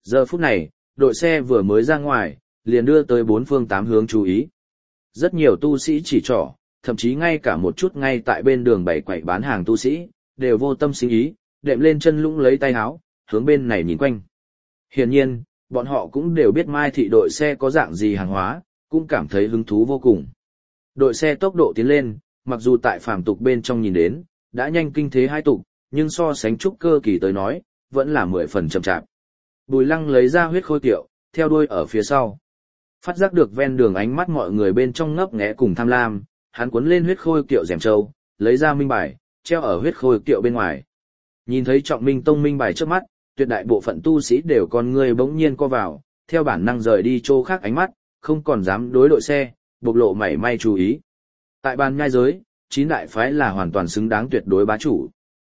Giờ phút này, đội xe vừa mới ra ngoài, liền đưa tới bốn phương tám hướng chú ý. Rất nhiều tu sĩ chỉ trỏ, thậm chí ngay cả một chút ngay tại bên đường bày quậy bán hàng tu sĩ, đều vô tâm sinh ý, đệm lên chân lũng lấy tay háo, hướng bên này nhìn quanh. Hiển nhiên, bọn họ cũng đều biết Mai thị đội xe có dạng gì hàng hóa, cũng cảm thấy hứng thú vô cùng. Đội xe tốc độ tiến lên, mặc dù tại phàm tục bên trong nhìn đến, đã nhanh kinh thế hai tục, nhưng so sánh trúc cơ kỳ tới nói, vẫn là mười phần chậm chạp. Bùi Lăng lấy ra huyết khôi kiệu, theo đuôi ở phía sau. Phát giác được ven đường ánh mắt mọi người bên trong ngấp nghé cùng tham lam, hắn cuốn lên huyết khôi kiệu rèm trâu, lấy ra minh bài, treo ở huyết khôi kiệu bên ngoài. Nhìn thấy Trọng Minh Tông minh bài trước mắt, tuyệt đại bộ phận tu sĩ đều con người bỗng nhiên co vào, theo bản năng rời đi chỗ khác ánh mắt, không còn dám đối đội xe, bộc lộ mảy may chú ý. Tại bàn nhai giới, chín đại phái là hoàn toàn xứng đáng tuyệt đối bá chủ.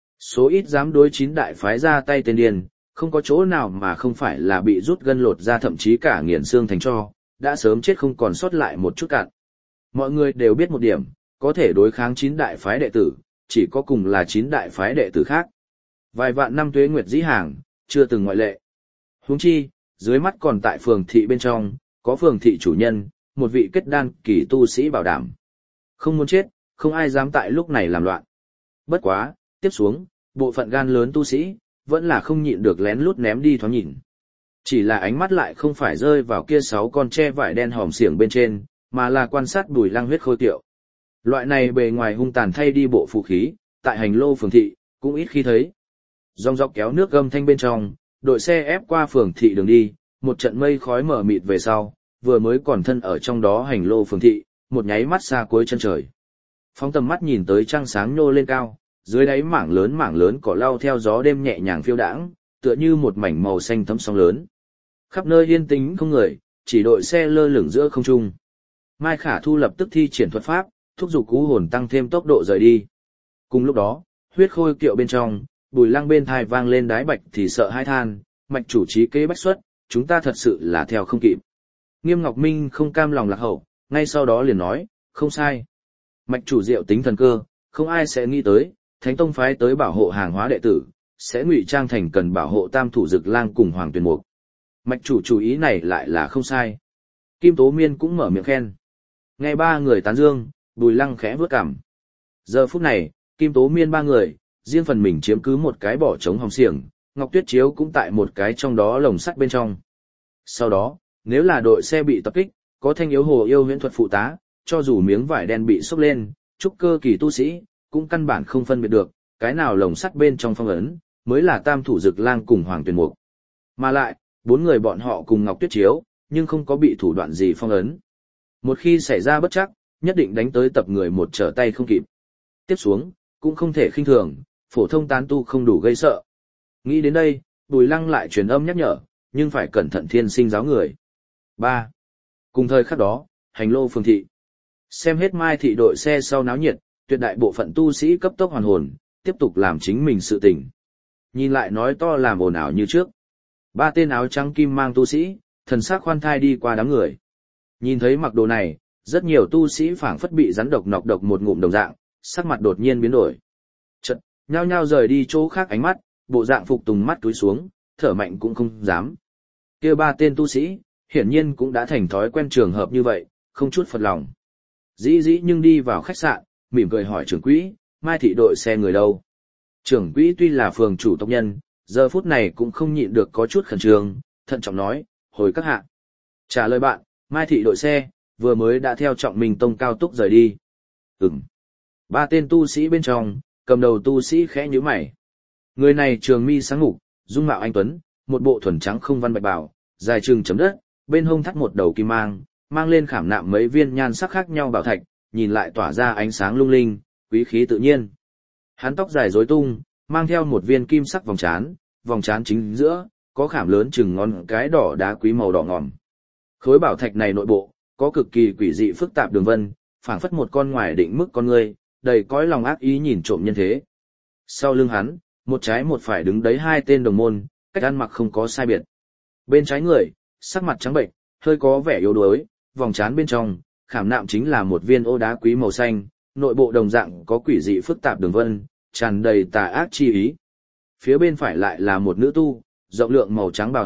Số ít dám đối chín đại phái ra tay tên điên, không có chỗ nào mà không phải là bị rút gân lột ra, thậm chí cả nghiền xương thành tro, đã sớm chết không còn sót lại một chút cạn. Mọi người đều biết một điểm, có thể đối kháng chín đại phái đệ tử, chỉ có cùng là chín đại phái đệ tử khác. Vài vạn năm tuế nguyệt dĩ hàng, chưa từng ngoại lệ. Huống chi, dưới mắt còn tại phường thị bên trong, có phường thị chủ nhân, một vị kết đan kỳ tu sĩ bảo đảm. Không muốn chết, không ai dám tại lúc này làm loạn. Bất quá, tiếp xuống, bộ phận gan lớn tu sĩ, vẫn là không nhịn được lén lút ném đi thoáng nhìn. Chỉ là ánh mắt lại không phải rơi vào kia sáu con tre vải đen hòm xiềng bên trên, mà là quan sát Bùi Lăng huyết khôi kiệu. Loại này bề ngoài hung tàn thay đi bộ phù khí, tại hành lô phường thị, cũng ít khi thấy. Dòng dọc kéo nước gầm thanh bên trong, đội xe ép qua phường thị đường đi, một trận mây khói mở mịt về sau, vừa mới còn thân ở trong đó hành lô phường thị, một nháy mắt xa cuối chân trời. Phóng tầm mắt nhìn tới trăng sáng nhô lên cao, dưới đáy mảng lớn mảng lớn cỏ lau theo gió đêm nhẹ nhàng phiêu đãng, tựa như một mảnh màu xanh thấm sóng lớn. Khắp nơi yên tĩnh không người, chỉ đội xe lơ lửng giữa không trung. Mai Khả Thu lập tức thi triển thuật pháp, thúc giục cú hồn tăng thêm tốc độ rời đi. Cùng lúc đó, huyết khôi kiệu bên trong, Bùi Lăng bên thai vang lên đái bạch thì sợ hai than, mạch chủ trí kế bách xuất, chúng ta thật sự là theo không kịp. Nghiêm Ngọc Minh không cam lòng lạc hậu, ngay sau đó liền nói, không sai. Mạch chủ diệu tính thần cơ, không ai sẽ nghĩ tới, Thánh Tông phái tới bảo hộ hàng hóa đệ tử, sẽ ngụy trang thành cần bảo hộ Tam Thủ Dực Lang cùng Hoàng Tuyền Mục. Mạch chủ chủ ý này lại là không sai. Kim Tố Miên cũng mở miệng khen. Nghe ba người tán dương, Bùi Lăng khẽ vướt cằm. Giờ phút này, Kim Tố Miên ba người, riêng phần mình chiếm cứ một cái bỏ trống hòm xiềng, Ngọc Tuyết Chiếu cũng tại một cái trong đó lồng sắt bên trong. Sau đó, nếu là đội xe bị tập kích, có Thanh Yếu Hồ yêu huyễn thuật phụ tá, cho dù miếng vải đen bị xốc lên, trúc cơ kỳ tu sĩ, cũng căn bản không phân biệt được, cái nào lồng sắt bên trong phong ấn, mới là Tam Thủ Dực Lang cùng Hoàng Tuyền Mục. Mà lại, bốn người bọn họ cùng Ngọc Tuyết Chiếu, nhưng không có bị thủ đoạn gì phong ấn. Một khi xảy ra bất trắc, nhất định đánh tới tập người một trở tay không kịp. Tiếp xuống, cũng không thể khinh thường, phổ thông tán tu không đủ gây sợ. Nghĩ đến đây, Bùi Lăng lại truyền âm nhắc nhở, nhưng phải cẩn thận thiên sinh giáo người. ba. Cùng thời khắc đó, hành lô phường thị. Xem hết Mai thị đội xe sau náo nhiệt, tuyệt đại bộ phận tu sĩ cấp tốc hoàn hồn, tiếp tục làm chính mình sự tình. Nhìn lại nói to làm ồn ào như trước. Ba tên áo trắng kim mang tu sĩ, thần sắc khoan thai đi qua đám người. Nhìn thấy mặc đồ này, rất nhiều tu sĩ phảng phất bị rắn độc nọc độc một ngụm đồng dạng, sắc mặt đột nhiên biến đổi. Chợt, nhao nhao rời đi chỗ khác ánh mắt, bộ dạng phục tùng mắt túi xuống, thở mạnh cũng không dám. Kia ba tên tu sĩ, hiển nhiên cũng đã thành thói quen trường hợp như vậy, không chút phật lòng. Dĩ dĩ nhưng đi vào khách sạn, mỉm cười hỏi trưởng quỹ, Mai thị đội xe người đâu? Trưởng quỹ tuy là phường chủ tộc nhân, giờ phút này cũng không nhịn được có chút khẩn trương, thận trọng nói, hồi các hạ. Trả lời bạn, Mai thị đội xe, vừa mới đã theo Trọng Minh Tông cao túc rời đi. Ừm. Ba tên tu sĩ bên trong, cầm đầu tu sĩ khẽ nhíu mày. Người này trường mi sáng ngục, dung mạo anh tuấn, một bộ thuần trắng không văn bạch bào, dài chừng chấm đất, bên hông thắt một đầu kim mang, mang lên khảm nạm mấy viên nhan sắc khác nhau bảo thạch, nhìn lại tỏa ra ánh sáng lung linh, quý khí tự nhiên. Hắn tóc dài rối tung, mang theo một viên kim sắc vòng trán, vòng trán chính giữa có khảm lớn chừng ngón cái đỏ đá quý màu đỏ ngòm. Khối bảo thạch này nội bộ có cực kỳ quỷ dị phức tạp đường vân, phảng phất một con ngoài định mức con người, đầy cõi lòng ác ý nhìn trộm nhân thế. Sau lưng hắn, một trái một phải đứng đấy hai tên đồng môn, cách ăn mặc không có sai biệt. Bên trái người, sắc mặt trắng bệnh, hơi có vẻ yếu đuối, vòng trán bên trong, khảm nạm chính là một viên ô đá quý màu xanh, nội bộ đồng dạng có quỷ dị phức tạp đường vân, tràn đầy tà ác chi ý. Phía bên phải lại là một nữ tu, rộng lượng màu trắng bào áo,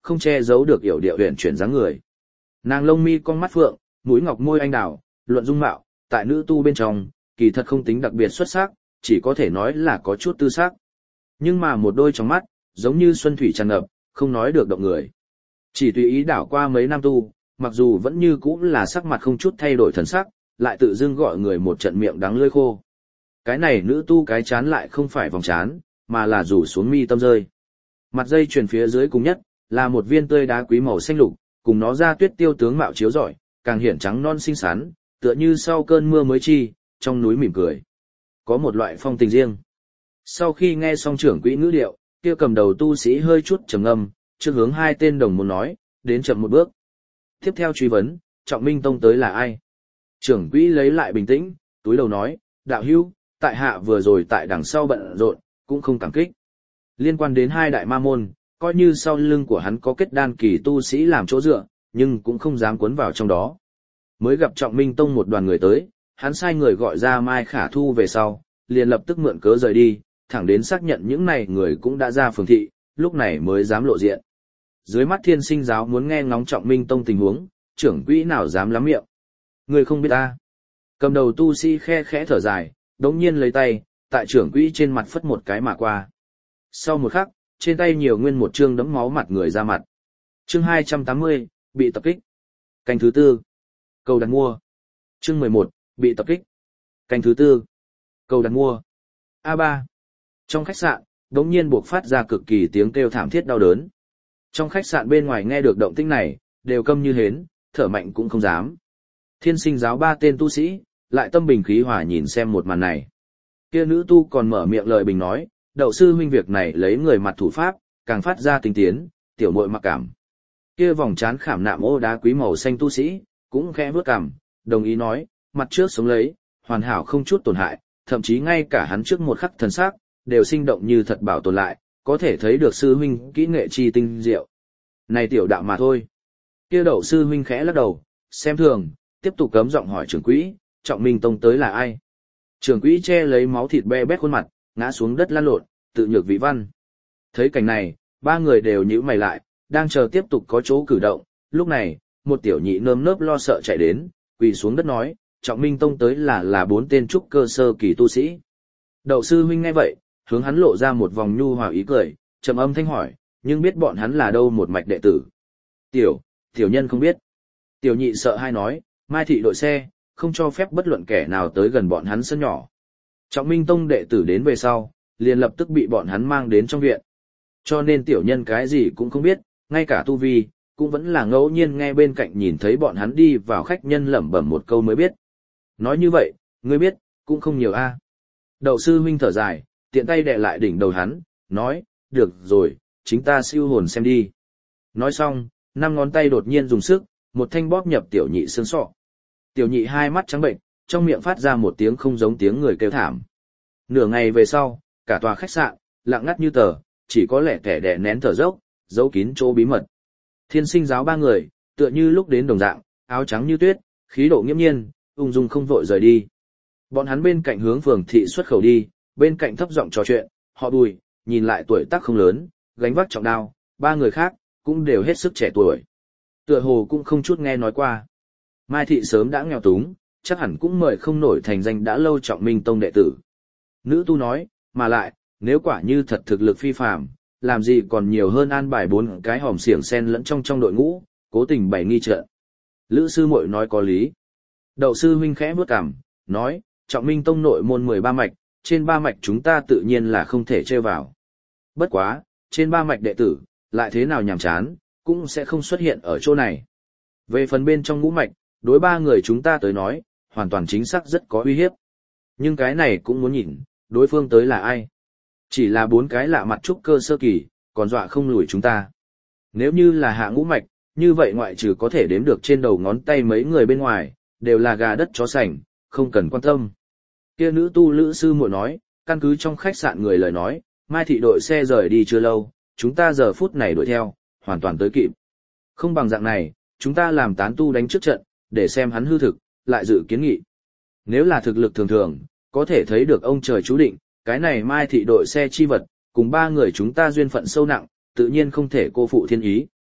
không che giấu được yểu điệu huyền chuyển dáng người. Nàng lông mi con mắt phượng, mũi ngọc môi anh đào, luận dung mạo, tại nữ tu bên trong, kỳ thật không tính đặc biệt xuất sắc, chỉ có thể nói là có chút tư sắc. Nhưng mà một đôi trong mắt, giống như xuân thủy tràn ngập, không nói được động người. Chỉ tùy ý đảo qua mấy nam tu, mặc dù vẫn như cũ là sắc mặt không chút thay đổi thần sắc, lại tự dưng gọi người một trận miệng đắng lưỡi khô. Cái này nữ tu cái chán lại không phải vòng chán, mà là rủ xuống mi tâm rơi. Mặt dây chuyền phía dưới cùng nhất, là một viên tươi đá quý màu xanh lục, cùng nó ra tuyết tiêu tướng mạo chiếu rọi, càng hiện trắng non xinh xắn, tựa như sau cơn mưa mới chi, trong núi mỉm cười. Có một loại phong tình riêng. Sau khi nghe xong trưởng quỹ ngữ điệu, kia cầm đầu tu sĩ hơi chút trầm ngâm, trước hướng hai tên đồng môn nói, đến chậm một bước. Tiếp theo truy vấn, Trọng Minh Tông tới là ai? Trưởng quỹ lấy lại bình tĩnh, túi đầu nói, đạo hữu, tại hạ vừa rồi tại đằng sau bận rộn, cũng không cảm kích. Liên quan đến hai đại ma môn, coi như sau lưng của hắn có kết đan kỳ tu sĩ làm chỗ dựa, nhưng cũng không dám cuốn vào trong đó. Mới gặp Trọng Minh Tông một đoàn người tới, hắn sai người gọi ra Mai Khả Thu về sau, liền lập tức mượn cớ rời đi, thẳng đến xác nhận những này người cũng đã ra phường thị, lúc này mới dám lộ diện. Dưới mắt Thiên Sinh giáo muốn nghe ngóng Trọng Minh Tông tình huống, trưởng quỹ nào dám lắm miệng. Người không biết ta. Cầm đầu tu sĩ khe khẽ thở dài, đống nhiên lấy tay, tại trưởng quỹ trên mặt phất một cái mà qua. Sau một khắc, trên tay nhiều nguyên một chương đẫm máu mặt người ra mặt. Chương hai trăm tám mươi, bị tập kích. Canh thứ tư. Cầu đặt mua. Chương mười một, bị tập kích. Canh thứ tư. Cầu đặt mua. a ba. Trong khách sạn, đống nhiên buộc phát ra cực kỳ tiếng kêu thảm thiết đau đớn. Trong khách sạn bên ngoài nghe được động tĩnh này, đều câm như hến, thở mạnh cũng không dám. Thiên Sinh giáo ba tên tu sĩ, lại tâm bình khí hòa nhìn xem một màn này. Kia nữ tu còn mở miệng lời bình nói, đậu sư huynh việc này lấy người mặt thủ pháp, càng phát ra tinh tiến, tiểu muội mặc cảm. Kia vòng trán khảm nạm ô đá quý màu xanh tu sĩ, cũng khẽ bước cằm, đồng ý nói, mặt trước sống lấy, hoàn hảo không chút tổn hại, thậm chí ngay cả hắn trước một khắc thần sắc, đều sinh động như thật bảo tồn lại, có thể thấy được sư huynh kỹ nghệ chi tinh diệu. Này tiểu đạo mà thôi. Kia đậu sư huynh khẽ lắc đầu, xem thường, tiếp tục cấm giọng hỏi trưởng quỹ, Trọng Minh Tông tới là ai? Trưởng quỹ che lấy máu thịt be bét khuôn mặt, ngã xuống đất lăn lộn, tự nhược vị văn. Thấy cảnh này, ba người đều nhíu mày lại, đang chờ tiếp tục có chỗ cử động. Lúc này, một tiểu nhị nơm nớp lo sợ chạy đến, quỳ xuống đất nói, Trọng Minh Tông tới là là bốn tên trúc cơ sơ kỳ tu sĩ. Đậu sư huynh nghe vậy, hướng hắn lộ ra một vòng nhu hòa ý cười, trầm âm thanh hỏi, nhưng biết bọn hắn là đâu một mạch đệ tử. Tiểu, tiểu nhân không biết. Tiểu nhị sợ hai nói, Mai thị đội xe, không cho phép bất luận kẻ nào tới gần bọn hắn sân nhỏ. Trọng Minh Tông đệ tử đến về sau, liền lập tức bị bọn hắn mang đến trong viện. Cho nên tiểu nhân cái gì cũng không biết, ngay cả tu vi, cũng vẫn là ngẫu nhiên nghe bên cạnh nhìn thấy bọn hắn đi vào khách nhân lẩm bẩm một câu mới biết. Nói như vậy, ngươi biết, cũng không nhiều a. Đậu sư huynh thở dài, tiện tay đè lại đỉnh đầu hắn, nói, được rồi, chính ta siêu hồn xem đi. Nói xong, năm ngón tay đột nhiên dùng sức, một thanh bóp nhập tiểu nhị xương sọ. Tiểu nhị hai mắt trắng bệnh, trong miệng phát ra một tiếng không giống tiếng người kêu thảm. Nửa ngày về sau, cả tòa khách sạn, lặng ngắt như tờ, chỉ có lẻ tẻ đè nén thở dốc, giấu kín chỗ bí mật. Thiên Sinh giáo ba người, tựa như lúc đến đồng dạng, áo trắng như tuyết, khí độ nghiêm nhiên, ung dung không vội rời đi. Bọn hắn bên cạnh hướng phường thị xuất khẩu đi, bên cạnh thấp giọng trò chuyện, họ Bùi, nhìn lại tuổi tác không lớn, gánh vác trọng đao, ba người khác, cũng đều hết sức trẻ tuổi. Tựa hồ cũng không chút nghe nói qua. Mai thị sớm đã nghèo túng, chắc hẳn cũng mời không nổi thành danh đã lâu Trọng Minh Tông đệ tử. Nữ tu nói, mà lại, nếu quả như thật thực lực phi phàm, làm gì còn nhiều hơn an bài bốn cái hòm xiển xen lẫn trong trong đội ngũ, cố tình bày nghi trận. Lữ sư muội nói có lý. Đậu sư huynh khẽ bước cằm, nói, Trọng Minh Tông nội môn mười ba mạch, trên ba mạch chúng ta tự nhiên là không thể trêu vào. Bất quá, trên ba mạch đệ tử, lại thế nào nhàm chán, cũng sẽ không xuất hiện ở chỗ này. Về phần bên trong ngũ mạch, đối ba người chúng ta tới nói, hoàn toàn chính xác rất có uy hiếp. Nhưng cái này cũng muốn nhìn, đối phương tới là ai. Chỉ là bốn cái lạ mặt trúc cơ sơ kỳ, còn dọa không lùi chúng ta. Nếu như là hạ ngũ mạch, như vậy ngoại trừ có thể đếm được trên đầu ngón tay mấy người bên ngoài, đều là gà đất chó sành, không cần quan tâm. Kia nữ tu lữ sư muội nói, căn cứ trong khách sạn người lời nói, Mai thị đội xe rời đi chưa lâu, chúng ta giờ phút này đuổi theo, hoàn toàn tới kịp. Không bằng dạng này, chúng ta làm tán tu đánh trước trận, để xem hắn hư thực, lại dự kiến nghị. Nếu là thực lực thường thường, có thể thấy được ông trời chú định, cái này Mai thị đội xe chi vật, cùng ba người chúng ta duyên phận sâu nặng, tự nhiên không thể cô phụ thiên ý.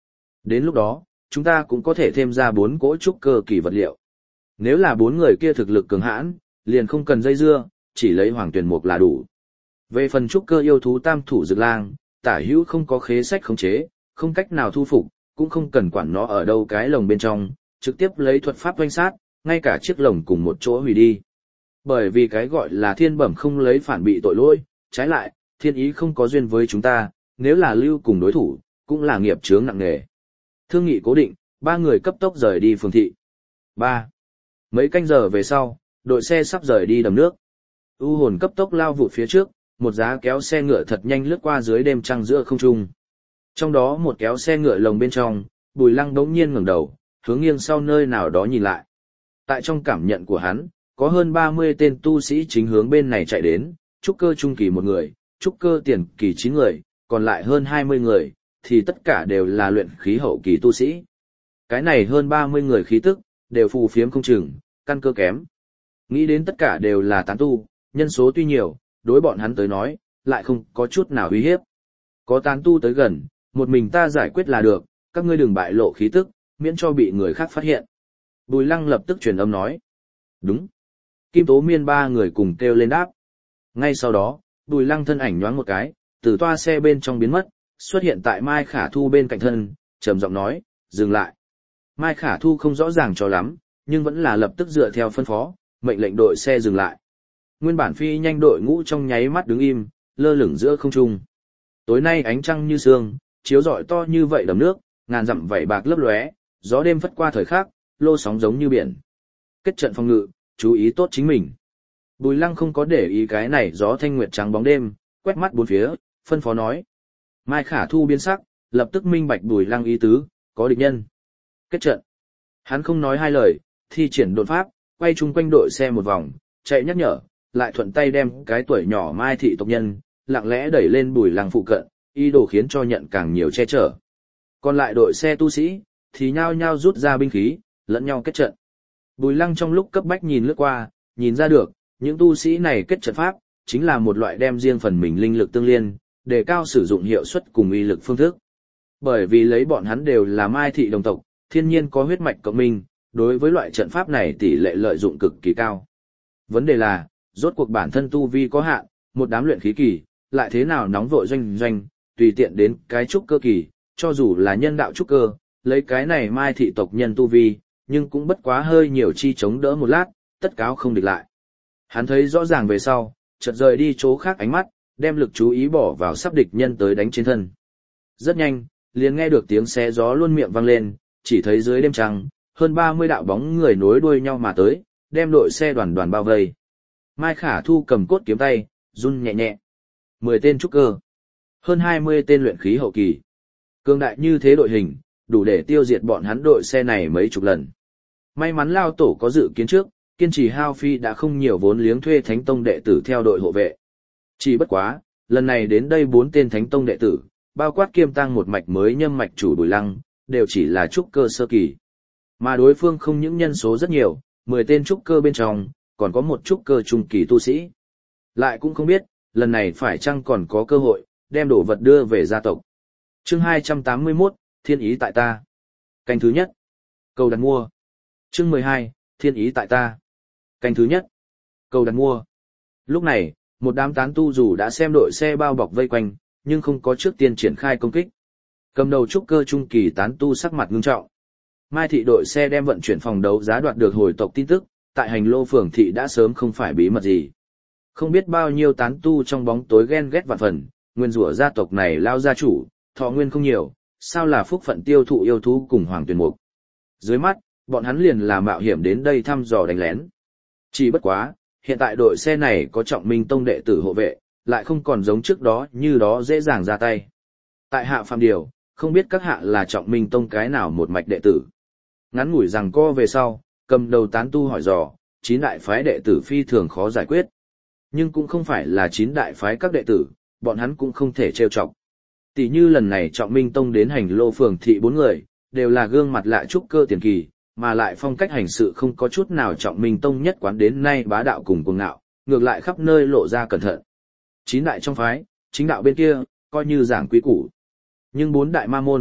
Đến lúc đó, chúng ta cũng có thể thêm ra bốn cỗ trúc cơ kỳ vật liệu. Nếu là bốn người kia thực lực cường hãn, liền không cần dây dưa, chỉ lấy hoàng tuyển mục là đủ. Về phần trúc cơ yêu thú tam thủ dược lang, tả hữu không có khế sách khống chế, không cách nào thu phục, cũng không cần quản nó ở đâu cái lồng bên trong, trực tiếp lấy thuật pháp oanh sát, ngay cả chiếc lồng cùng một chỗ hủy đi. Bởi vì cái gọi là thiên bẩm không lấy phản bị tội lỗi, trái lại, thiên ý không có duyên với chúng ta, nếu là lưu cùng đối thủ, cũng là nghiệp chướng nặng nề. Thương nghị cố định, ba người cấp tốc rời đi phường thị. ba. Mấy canh giờ về sau, đội xe sắp rời đi đầm nước. U hồn cấp tốc lao vụt phía trước, một giá kéo xe ngựa thật nhanh lướt qua dưới đêm trăng giữa không trung. Trong đó một kéo xe ngựa lồng bên trong, Bùi Lăng đống nhiên ngẩng đầu, hướng nghiêng sau nơi nào đó nhìn lại. Tại trong cảm nhận của hắn, có hơn ba mươi tên tu sĩ chính hướng bên này chạy đến, trúc cơ trung kỳ một người, trúc cơ tiền kỳ chín người, còn lại hơn hai mươi người, thì tất cả đều là luyện khí hậu kỳ tu sĩ. Cái này hơn ba mươi người khí tức, đều phù phiếm không chừng, căn cơ kém. Nghĩ đến tất cả đều là tán tu, nhân số tuy nhiều, đối bọn hắn tới nói, lại không có chút nào uy hiếp. Có tán tu tới gần, một mình ta giải quyết là được, các ngươi đừng bại lộ khí tức, miễn cho bị người khác phát hiện. Bùi Lăng lập tức truyền âm nói. Đúng. Kim Tố Miên ba người cùng kêu lên đáp. Ngay sau đó, Bùi Lăng thân ảnh nhoáng một cái, từ toa xe bên trong biến mất, xuất hiện tại Mai Khả Thu bên cạnh thân, trầm giọng nói, dừng lại. Mai Khả Thu không rõ ràng cho lắm, nhưng vẫn là lập tức dựa theo phân phó, mệnh lệnh đội xe dừng lại. Nguyên bản phi nhanh đội ngũ trong nháy mắt đứng im, lơ lửng giữa không trung. Tối nay ánh trăng như sương, chiếu rọi to như vậy đầm nước, ngàn dặm vảy bạc lấp lóe, gió đêm phất qua thời khắc, lô sóng giống như biển. Kết trận phòng ngự, chú ý tốt chính mình. Bùi Lăng không có để ý cái này gió thanh nguyệt trắng bóng đêm, quét mắt bốn phía, phân phó nói. Mai Khả Thu biến sắc, lập tức minh bạch Bùi Lăng ý tứ, có địch nhân. Kết trận. Hắn không nói hai lời, thi triển đột pháp, quay chung quanh đội xe một vòng, chạy nhắc nhở, lại thuận tay đem cái tuổi nhỏ Mai thị tộc nhân, lặng lẽ đẩy lên Bùi Lăng phụ cận, ý đồ khiến cho nhận càng nhiều che chở. Còn lại đội xe tu sĩ, thì nhao nhao rút ra binh khí, lẫn nhau kết trận. Bùi Lăng trong lúc cấp bách nhìn lướt qua, nhìn ra được, những tu sĩ này kết trận pháp, chính là một loại đem riêng phần mình linh lực tương liên, để cao sử dụng hiệu suất cùng uy lực phương thức. Bởi vì lấy bọn hắn đều là Mai thị đồng tộc, thiên nhiên có huyết mạch cộng minh, đối với loại trận pháp này tỷ lệ lợi dụng cực kỳ cao. Vấn đề là, rốt cuộc bản thân tu vi có hạn, một đám luyện khí kỳ, lại thế nào nóng vội doanh doanh, tùy tiện đến cái trúc cơ kỳ, cho dù là nhân đạo trúc cơ, lấy cái này Mai thị tộc nhân tu vi, nhưng cũng bất quá hơi nhiều chi chống đỡ một lát, tất cáo không địch lại. Hắn thấy rõ ràng về sau, chợt rời đi chỗ khác ánh mắt, đem lực chú ý bỏ vào sắp địch nhân tới đánh trên thân. Rất nhanh, liền nghe được tiếng xé gió luôn miệng vang lên, chỉ thấy dưới đêm trăng, hơn ba mươi đạo bóng người nối đuôi nhau mà tới, đem đội xe đoàn đoàn bao vây. Mai Khả Thu cầm cốt kiếm tay, run nhẹ nhẹ. mười tên trúc cơ, hơn hai mươi tên luyện khí hậu kỳ. Cường đại như thế đội hình, đủ để tiêu diệt bọn hắn đội xe này mấy chục lần. May mắn Lao Tổ có dự kiến trước, kiên trì hao phi đã không nhiều vốn liếng thuê Thánh Tông đệ tử theo đội hộ vệ. Chỉ bất quá, lần này đến đây bốn tên Thánh Tông đệ tử, bao quát kiêm tăng một mạch mới nhâm mạch chủ Bùi Lăng, đều chỉ là trúc cơ sơ kỳ. Mà đối phương không những nhân số rất nhiều, mười tên trúc cơ bên trong, còn có một trúc cơ trung kỳ tu sĩ. Lại cũng không biết, lần này phải chăng còn có cơ hội, đem đồ vật đưa về gia tộc. Chương hai trăm tám mươi mốt, Thiên ý tại ta. Canh thứ nhất. Cầu đặt mua. Chương mười hai, Thiên ý tại ta. Canh thứ nhất. Cầu đặt mua. Lúc này, một đám tán tu dù đã xem đội xe bao bọc vây quanh, nhưng không có trước tiên triển khai công kích. Cầm đầu trúc cơ trung kỳ tán tu sắc mặt ngưng trọng. Mai thị đội xe đem vận chuyển phòng đấu giá đoạt được hồi tộc tin tức, tại hành lô phường thị đã sớm không phải bí mật gì. Không biết bao nhiêu tán tu trong bóng tối ghen ghét vạn phần, nguyên rủa gia tộc này lao gia chủ, thọ nguyên không nhiều, sao là phúc phận tiêu thụ yêu thú cùng hoàng tuyển mục. Dưới mắt, bọn hắn liền là mạo hiểm đến đây thăm dò đánh lén. Chỉ bất quá, hiện tại đội xe này có Trọng Minh Tông đệ tử hộ vệ, lại không còn giống trước đó như đó dễ dàng ra tay. Tại hạ phàm điều, không biết các hạ là Trọng Minh Tông cái nào một mạch đệ tử. Ngắn ngủi rằng co về sau, cầm đầu tán tu hỏi dò, chín đại phái đệ tử phi thường khó giải quyết. Nhưng cũng không phải là chín đại phái các đệ tử, bọn hắn cũng không thể trêu chọc. Tỷ như lần này Trọng Minh Tông đến hành lô phường thị bốn người, đều là gương mặt lạ trúc cơ tiền kỳ, mà lại phong cách hành sự không có chút nào Trọng Minh Tông nhất quán đến nay bá đạo cùng cuồng ngạo, ngược lại khắp nơi lộ ra cẩn thận. Chín đại trong phái, chính đạo bên kia, coi như giảng quý củ. Nhưng bốn đại ma môn,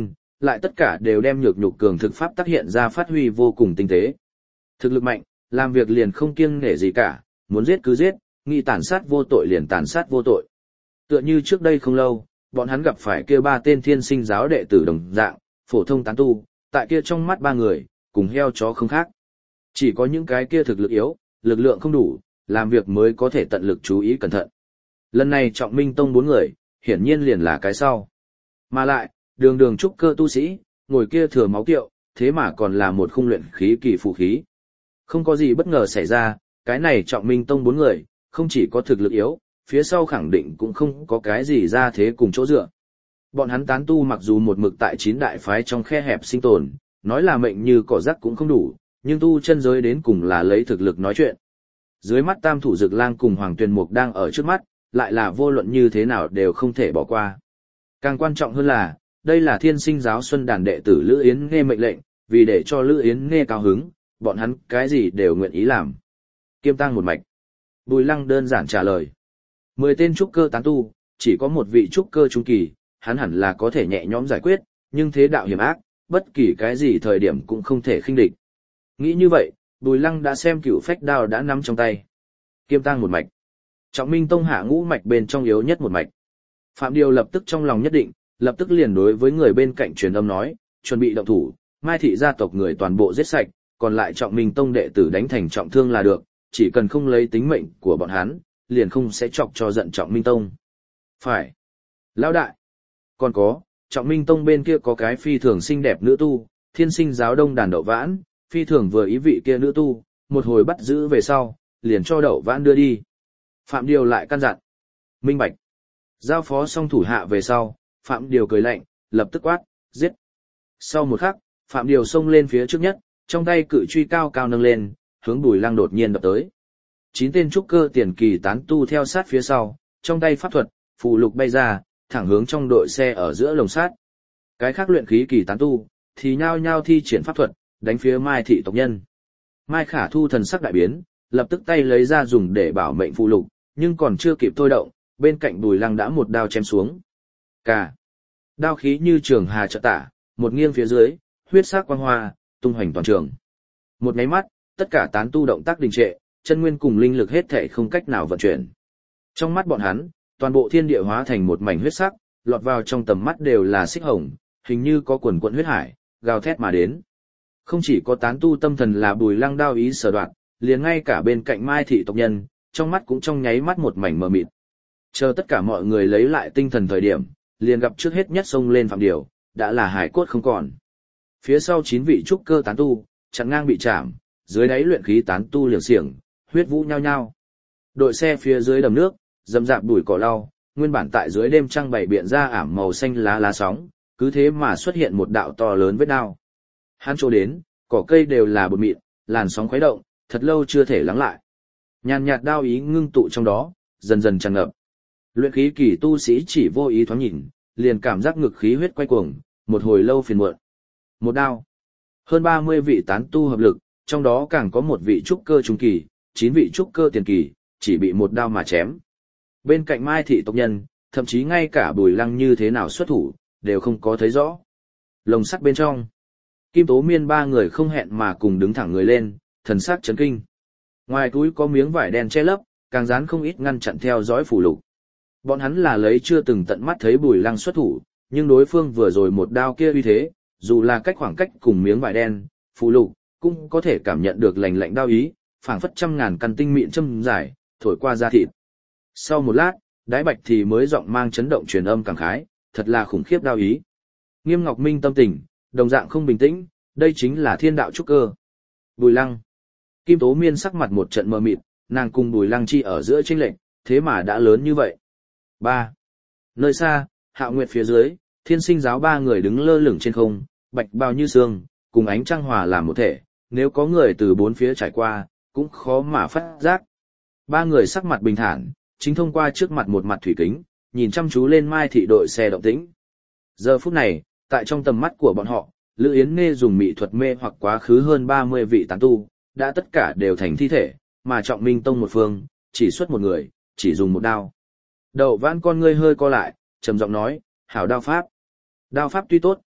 lại tất cả đều đem nhược nhục cường thực pháp tác hiện ra phát huy vô cùng tinh tế. Thực lực mạnh, làm việc liền không kiêng nể gì cả, muốn giết cứ giết, nghĩ tàn sát vô tội liền tàn sát vô tội. Tựa như trước đây không lâu, bọn hắn gặp phải kia ba tên thiên sinh giáo đệ tử đồng dạng, phổ thông tán tu, tại kia trong mắt ba người, cùng heo chó không khác. Chỉ có những cái kia thực lực yếu, lực lượng không đủ, làm việc mới có thể tận lực chú ý cẩn thận. Lần này Trọng Minh Tông bốn người, hiển nhiên liền là cái sau. Mà lại, đường đường trúc cơ tu sĩ, ngồi kia thừa máu kiệu, thế mà còn là một khung luyện khí kỳ phù khí. Không có gì bất ngờ xảy ra, cái này Trọng Minh Tông bốn người, không chỉ có thực lực yếu, phía sau khẳng định cũng không có cái gì ra thế cùng chỗ dựa. Bọn hắn tán tu mặc dù một mực tại chín đại phái trong khe hẹp sinh tồn, nói là mệnh như cỏ rác cũng không đủ, nhưng tu chân giới đến cùng là lấy thực lực nói chuyện. Dưới mắt Tam Thủ Dực Lang cùng Hoàng Tuyền Mục đang ở trước mắt, lại là vô luận như thế nào đều không thể bỏ qua. Càng quan trọng hơn là, đây là Thiên Sinh giáo Xuân đàn đệ tử Lữ Yến nghe mệnh lệnh, vì để cho Lữ Yến nghe cao hứng, bọn hắn cái gì đều nguyện ý làm. Kiêm tang một mạch. Bùi Lăng đơn giản trả lời. Mười tên trúc cơ tán tu, chỉ có một vị trúc cơ trung kỳ, hắn hẳn là có thể nhẹ nhõm giải quyết, nhưng thế đạo hiểm ác, bất kỳ cái gì thời điểm cũng không thể khinh địch. Nghĩ như vậy, Bùi Lăng đã xem cửu phách đao đã nắm trong tay. Kiêm tang một mạch. Trọng Minh Tông hạ ngũ mạch bên trong yếu nhất một mạch. Phạm Điều lập tức trong lòng nhất định, lập tức liền đối với người bên cạnh truyền âm nói, chuẩn bị động thủ, Mai thị gia tộc người toàn bộ giết sạch, còn lại Trọng Minh Tông đệ tử đánh thành trọng thương là được, chỉ cần không lấy tính mệnh của bọn hắn, liền không sẽ chọc cho giận Trọng Minh Tông. Phải. Lão đại. Còn có, Trọng Minh Tông bên kia có cái phi thường xinh đẹp nữ tu, Thiên Sinh giáo Đông đàn Đậu Vãn, phi thường vừa ý vị kia nữ tu, một hồi bắt giữ về sau, liền cho Đậu Vãn đưa đi. Phạm Điều lại căn dặn. Minh bạch. Giao phó xong thủ hạ về sau, Phạm Điều cười lạnh, lập tức quát, giết. Sau một khắc, Phạm Điều xông lên phía trước nhất, trong tay cự truy cao cao nâng lên, hướng Bùi Lăng đột nhiên đập tới. Chín tên trúc cơ tiền kỳ tán tu theo sát phía sau, trong tay pháp thuật, phù lục bay ra, thẳng hướng trong đội xe ở giữa lồng sát. Cái khác luyện khí kỳ tán tu, thì nhao nhao thi triển pháp thuật, đánh phía Mai thị tộc nhân. Mai Khả Thu thần sắc đại biến, lập tức tay lấy ra dùng để bảo mệnh phù lục, nhưng còn chưa kịp thôi động, bên cạnh Bùi Lăng đã một đao chém xuống. Cà. Đao khí như trường hà trợ tả, một nghiêng phía dưới, huyết sắc quang hoa, tung hoành toàn trường. Một cái mắt, tất cả tán tu động tác đình trệ, chân nguyên cùng linh lực hết thảy không cách nào vận chuyển. Trong mắt bọn hắn, toàn bộ thiên địa hóa thành một mảnh huyết sắc, lọt vào trong tầm mắt đều là xích hồng, hình như có quần quần huyết hải, gào thét mà đến. Không chỉ có tán tu tâm thần là Bùi Lăng đao ý sở đoạn, liền ngay cả bên cạnh Mai thị tộc nhân, trong mắt cũng trong nháy mắt một mảnh mờ mịt. Chờ tất cả mọi người lấy lại tinh thần thời điểm, liền gặp trước hết nhất xông lên Phạm Điều, đã là hải cốt không còn. Phía sau chín vị trúc cơ tán tu, chặn ngang bị chạm, dưới đáy luyện khí tán tu liều xiềng, huyết vũ nhao nhao. Đội xe phía dưới đầm nước, dầm dạp bụi cỏ lau, nguyên bản tại dưới đêm trăng bày biện ra ảm màu xanh lá lá sóng, cứ thế mà xuất hiện một đạo to lớn vết đao. Hắn chỗ đến, cỏ cây đều là bột mịn, làn sóng khuấy động, thật lâu chưa thể lắng lại. Nhàn nhạt đao ý ngưng tụ trong đó, dần dần tràn ngập. Luyện khí kỳ tu sĩ chỉ vô ý thoáng nhìn, liền cảm giác ngực khí huyết quay cuồng, một hồi lâu phiền muộn. Một đao. Hơn ba mươi vị tán tu hợp lực, trong đó càng có một vị trúc cơ trung kỳ, chín vị trúc cơ tiền kỳ, chỉ bị một đao mà chém. Bên cạnh Mai thị tộc nhân, thậm chí ngay cả Bùi Lăng như thế nào xuất thủ, đều không có thấy rõ. Lồng sắt bên trong, Kim Tố Miên ba người không hẹn mà cùng đứng thẳng người lên, thần sắc chấn kinh. Ngoài túi có miếng vải đen che lấp, càng dán không ít ngăn chặn theo dõi phù lục. Bọn hắn là lấy chưa từng tận mắt thấy Bùi Lăng xuất thủ, nhưng đối phương vừa rồi một đao kia uy thế, dù là cách khoảng cách cùng miếng vải đen, phù lục, cũng có thể cảm nhận được lành lạnh đao ý, phảng phất trăm ngàn căn tinh mịn châm dài, thổi qua da thịt. Sau một lát, Đái Bạch thì mới giọng mang chấn động truyền âm cảm khái, thật là khủng khiếp đao ý. Nghiêm Ngọc Minh tâm tình, đồng dạng không bình tĩnh, đây chính là thiên đạo trúc cơ. Bùi Lăng. Kim Tố Miên sắc mặt một trận mờ mịt, nàng cùng Bùi Lăng chi ở giữa chênh lệch, thế mà đã lớn như vậy. ba. Nơi xa, Hạo Nguyệt phía dưới, Thiên Sinh giáo ba người đứng lơ lửng trên không, bạch bào như sương, cùng ánh trăng hòa làm một thể, nếu có người từ bốn phía trải qua, cũng khó mà phát giác. Ba người sắc mặt bình thản, chính thông qua trước mặt một mặt thủy kính, nhìn chăm chú lên Mai thị đội xe động tĩnh. Giờ phút này, tại trong tầm mắt của bọn họ, Lữ Yến Nghê dùng mỹ thuật mê hoặc quá khứ hơn ba mươi vị tán tu, đã tất cả đều thành thi thể, mà Trọng Minh Tông một phương, chỉ xuất một người, chỉ dùng một đao. Đậu Vãn con ngươi hơi co lại, trầm giọng nói, hảo đao pháp. Đao pháp tuy tốt,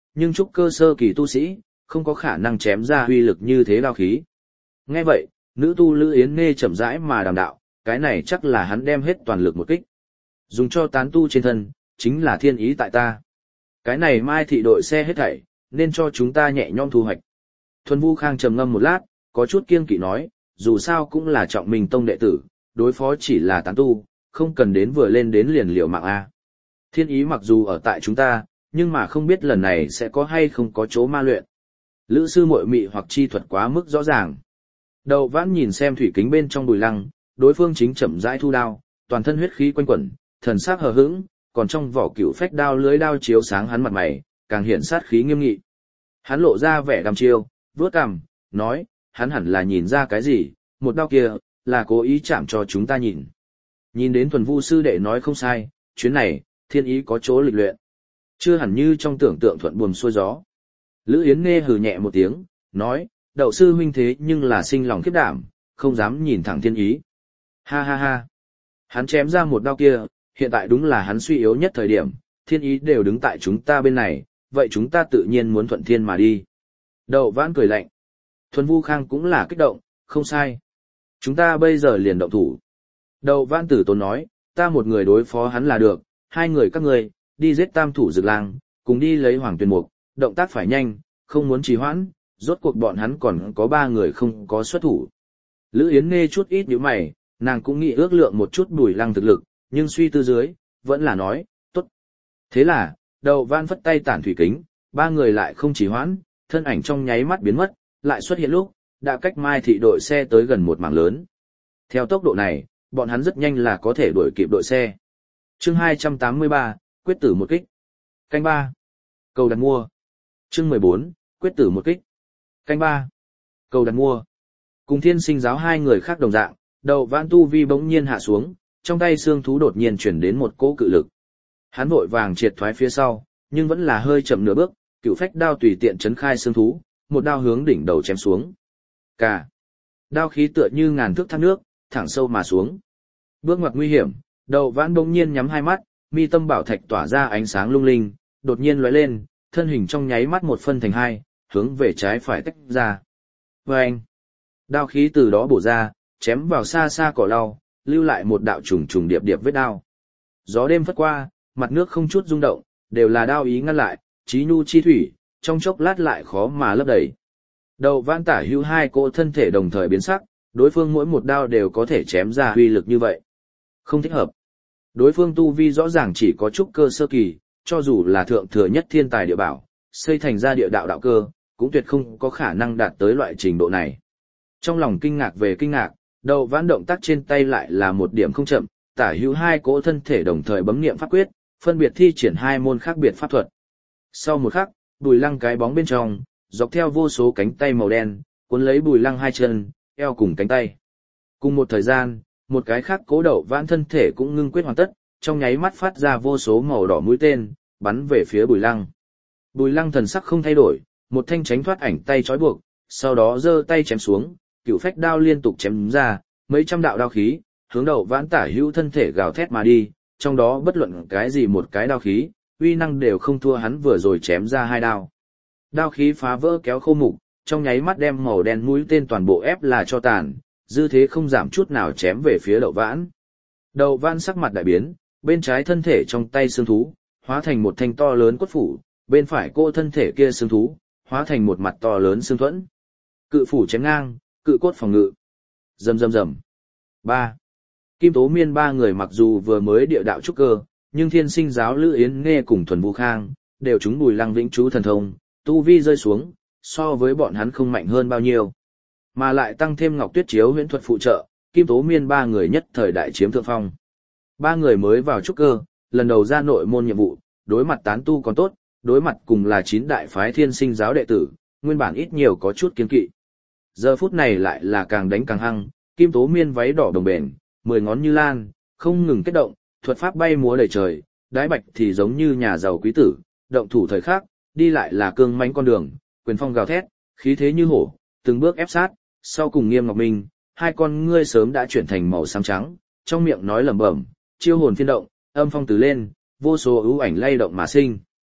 nhưng trúc cơ sơ kỳ tu sĩ, không có khả năng chém ra uy lực như thế đao khí. Nghe vậy, nữ tu Lữ Yến Nghe chậm rãi mà đàm đạo, cái này chắc là hắn đem hết toàn lực một kích. Dùng cho tán tu trên thân, chính là thiên ý tại ta. Cái này mai thị đội xe hết thảy, nên cho chúng ta nhẹ nhõm thu hoạch. Thuần Vu Khang trầm ngâm một lát, có chút kiêng kỵ nói, dù sao cũng là Trọng Minh tông đệ tử, đối phó chỉ là tán tu, không cần đến vừa lên đến liền liều mạng a. Thiên ý mặc dù ở tại chúng ta, nhưng mà không biết lần này sẽ có hay không có chỗ ma luyện. Lữ sư muội mị hoặc chi thuật quá mức rõ ràng. Đầu Vãn nhìn xem thủy kính bên trong Bùi Lăng, đối phương chính chậm rãi thu đao, toàn thân huyết khí quanh quẩn, thần sắc hờ hững, còn trong vỏ cửu phách đao lưới đao chiếu sáng hắn mặt mày, càng hiện sát khí nghiêm nghị. Hắn lộ ra vẻ đăm chiêu, vuốt cằm, nói, hắn hẳn là nhìn ra cái gì, một đao kia, là cố ý chạm cho chúng ta nhìn. Nhìn đến Thuần Vu sư đệ nói không sai, chuyến này, thiên ý có chỗ lịch luyện. Chưa hẳn như trong tưởng tượng thuận buồm xuôi gió. Lữ Yến nghe hừ nhẹ một tiếng, nói, đậu sư huynh thế nhưng là sinh lòng khiếp đảm, không dám nhìn thẳng thiên ý. Ha ha ha. Hắn chém ra một đao kia, hiện tại đúng là hắn suy yếu nhất thời điểm, thiên ý đều đứng tại chúng ta bên này, vậy chúng ta tự nhiên muốn thuận thiên mà đi. Đậu Vãn cười lạnh. Thuần Vu Khang cũng là kích động, không sai. Chúng ta bây giờ liền động thủ. Đậu Vãn tử tốn nói, ta một người đối phó hắn là được, hai người các ngươi, đi giết tam thủ Dực Lang, cùng đi lấy Hoàng Tuyền Mục, động tác phải nhanh, không muốn trì hoãn, rốt cuộc bọn hắn còn có ba người không có xuất thủ. Lữ Yến nghe chút ít nhíu mày, nàng cũng nghĩ ước lượng một chút Bùi Lăng thực lực, nhưng suy tư dưới, vẫn là nói, tốt. Thế là, Đậu Vãn phất tay tản thủy kính, ba người lại không trì hoãn, thân ảnh trong nháy mắt biến mất, lại xuất hiện lúc, đã cách Mai thị đội xe tới gần một mảng lớn. Theo tốc độ này, bọn hắn rất nhanh là có thể đuổi kịp đội xe. Chương hai trăm tám mươi ba, quyết tử một kích. Canh ba. Cầu đặt mua. Chương mười bốn, quyết tử một kích. Canh ba. Cầu đặt mua. Cùng Thiên Sinh giáo hai người khác đồng dạng, Đậu Vãn tu vi bỗng nhiên hạ xuống, trong tay xương thú đột nhiên chuyển đến một cỗ cự lực. Hắn vội vàng triệt thoái phía sau, nhưng vẫn là hơi chậm nửa bước, cựu phách đao tùy tiện chấn khai xương thú, một đao hướng đỉnh đầu chém xuống. Cà. Đao khí tựa như ngàn thước thác nước, thẳng sâu mà xuống. Bước ngoặt nguy hiểm, Đậu Vãn bỗng nhiên nhắm hai mắt, mi tâm bảo thạch tỏa ra ánh sáng lung linh, đột nhiên lóe lên, thân hình trong nháy mắt một phân thành hai, hướng về trái phải tách ra. Vâng! Đao khí từ đó bổ ra, chém vào xa xa cỏ lau, lưu lại một đạo trùng trùng điệp điệp vết đao. Gió đêm phất qua, mặt nước không chút rung động, đều là đao ý ngăn lại, chí nhu chi thủy, trong chốc lát lại khó mà lấp đầy. Đậu Vãn tả hữu hai cỗ thân thể đồng thời biến sắc, đối phương mỗi một đao đều có thể chém ra uy lực như vậy. Không thích hợp. Đối phương tu vi rõ ràng chỉ có trúc cơ sơ kỳ, cho dù là thượng thừa nhất thiên tài địa bảo, xây thành ra địa đạo đạo cơ, cũng tuyệt không có khả năng đạt tới loại trình độ này. Trong lòng kinh ngạc về kinh ngạc, Đậu Vãn động tác trên tay lại là một điểm không chậm, tả hữu hai cỗ thân thể đồng thời bấm niệm pháp quyết, phân biệt thi triển hai môn khác biệt pháp thuật. Sau một khắc, Bùi Lăng cái bóng bên trong, dọc theo vô số cánh tay màu đen, cuốn lấy Bùi Lăng hai chân, eo cùng cánh tay. Cùng một thời gian, một cái khác cố Đậu Vãn thân thể cũng ngưng quyết hoàn tất, trong nháy mắt phát ra vô số màu đỏ mũi tên, bắn về phía Bùi Lăng. Bùi Lăng thần sắc không thay đổi, một thanh tránh thoát ảnh tay trói buộc, sau đó giơ tay chém xuống, cựu phách đao liên tục chém ra, mấy trăm đạo đao khí, hướng Đậu Vãn tả hữu thân thể gào thét mà đi, trong đó bất luận cái gì một cái đao khí, uy năng đều không thua hắn vừa rồi chém ra hai đao. Đao khí phá vỡ kéo khô mục, trong nháy mắt đem màu đen mũi tên toàn bộ ép là cho tàn, dư thế không giảm chút nào chém về phía Đậu Vãn. Đậu Vãn sắc mặt đại biến, bên trái thân thể trong tay xương thú, hóa thành một thanh to lớn cốt phủ, bên phải cô thân thể kia xương thú, hóa thành một mặt to lớn xương thuẫn. Cự phủ chém ngang, cự cốt phòng ngự. Rầm rầm rầm. Ba. Kim Tố Miên ba người mặc dù vừa mới địa đạo trúc cơ, nhưng Thiên Sinh giáo Lữ Yến Nghe cùng Thuần Vu Khang, đều chúng Bùi Lăng vĩnh chú thần thông, tu vi rơi xuống, so với bọn hắn không mạnh hơn bao nhiêu. Mà lại tăng thêm Ngọc Tuyết chiếu huyễn thuật phụ trợ, Kim Tố Miên ba người nhất thời đại chiếm thượng phong. Ba người mới vào trúc cơ, lần đầu ra nội môn nhiệm vụ, đối mặt tán tu còn tốt, đối mặt cùng là chín đại phái Thiên Sinh giáo đệ tử, nguyên bản ít nhiều có chút kiên kỵ. Giờ phút này lại là càng đánh càng hăng, Kim Tố Miên váy đỏ đồng bền, mười ngón như lan, không ngừng kết động, thuật pháp bay múa đầy trời, đái bạch thì giống như nhà giàu quý tử, động thủ thời khắc, đi lại là cương mãnh con đường, quyền phong gào thét, khí thế như hổ, từng bước ép sát, sau cùng Nghiêm Ngọc Minh, hai con ngươi sớm đã chuyển thành màu xám trắng, trong miệng nói lẩm bẩm, chiêu hồn phiên động, âm phong từ lên, vô số ưu ảnh lay động mà sinh.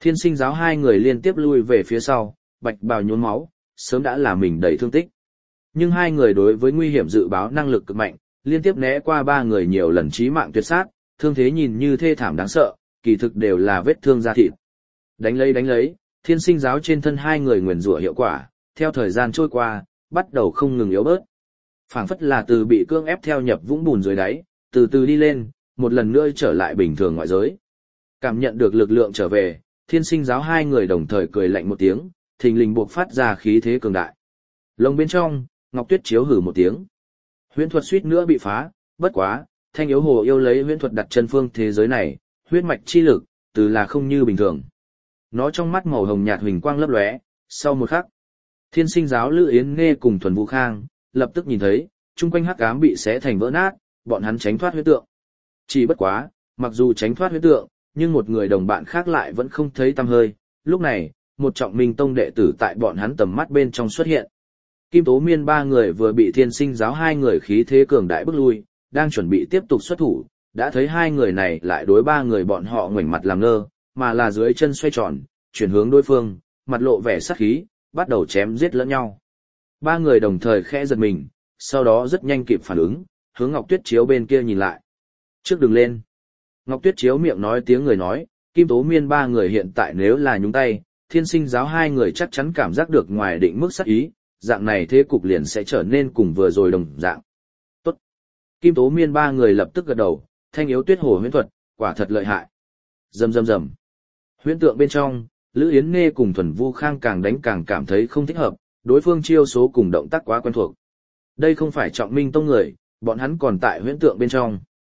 Thiên sinh giáo hai người liên tiếp lui về phía sau, bạch bào nhuốm máu, sớm đã làm mình đầy thương tích. Nhưng hai người đối với nguy hiểm dự báo năng lực cực mạnh, liên tiếp né qua ba người nhiều lần chí mạng tuyệt sát, thương thế nhìn như thê thảm đáng sợ, kỳ thực đều là vết thương da thịt. Đánh lấy đánh lấy, thiên sinh giáo trên thân hai người nguyền rủa hiệu quả, theo thời gian trôi qua, bắt đầu không ngừng yếu bớt. Phảng phất là từ bị cưỡng ép theo nhập vũng bùn dưới đáy, từ từ đi lên, một lần nữa trở lại bình thường ngoại giới. Cảm nhận được lực lượng trở về, thiên sinh giáo hai người đồng thời cười lạnh một tiếng, thình lình buộc phát ra khí thế cường đại. Lồng bên trong, Ngọc Tuyết chiếu hử một tiếng. Huyễn thuật suýt nữa bị phá, bất quá, Thanh Yếu Hồ yêu lấy huyễn thuật đặt chân phương thế giới này, huyết mạch chi lực, từ là không như bình thường. Nó trong mắt màu hồng nhạt huỳnh quang lấp lóe, sau một khắc, thiên sinh giáo Lữ Yến Nghe cùng Thuần Vũ Khang, lập tức nhìn thấy, chung quanh hắc ám bị xé thành vỡ nát, bọn hắn tránh thoát huyễn tượng. Chỉ bất quá, mặc dù tránh thoát huyễn tượng, nhưng một người đồng bạn khác lại vẫn không thấy tăm hơi. Lúc này, một trọng minh tông đệ tử tại bọn hắn tầm mắt bên trong xuất hiện. Kim Tố Miên ba người vừa bị thiên sinh giáo hai người khí thế cường đại bức lui, đang chuẩn bị tiếp tục xuất thủ, đã thấy hai người này lại đối ba người bọn họ ngoảnh mặt làm ngơ, mà là dưới chân xoay tròn, chuyển hướng đối phương, mặt lộ vẻ sắc khí, bắt đầu chém giết lẫn nhau. Ba người đồng thời khẽ giật mình, sau đó rất nhanh kịp phản ứng, hướng Ngọc Tuyết Chiếu bên kia nhìn lại. Trước đừng lên. Ngọc Tuyết Chiếu miệng nói tiếng người nói, Kim Tố Miên ba người hiện tại nếu là nhúng tay, thiên sinh giáo hai người chắc chắn cảm giác được ngoài định mức sát ý, dạng này thế cục liền sẽ trở nên cùng vừa rồi đồng dạng. Tốt. Kim Tố Miên ba người lập tức gật đầu, Thanh Yếu Tuyết Hồ huyễn thuật, quả thật lợi hại. Rầm rầm rầm. Huyễn tượng bên trong, Lữ Yến Nghe cùng Thuần Vu Khang càng đánh càng cảm thấy không thích hợp, đối phương chiêu số cùng động tác quá quen thuộc. Đây không phải trọng minh tông người, bọn hắn còn tại huyễn tượng bên trong.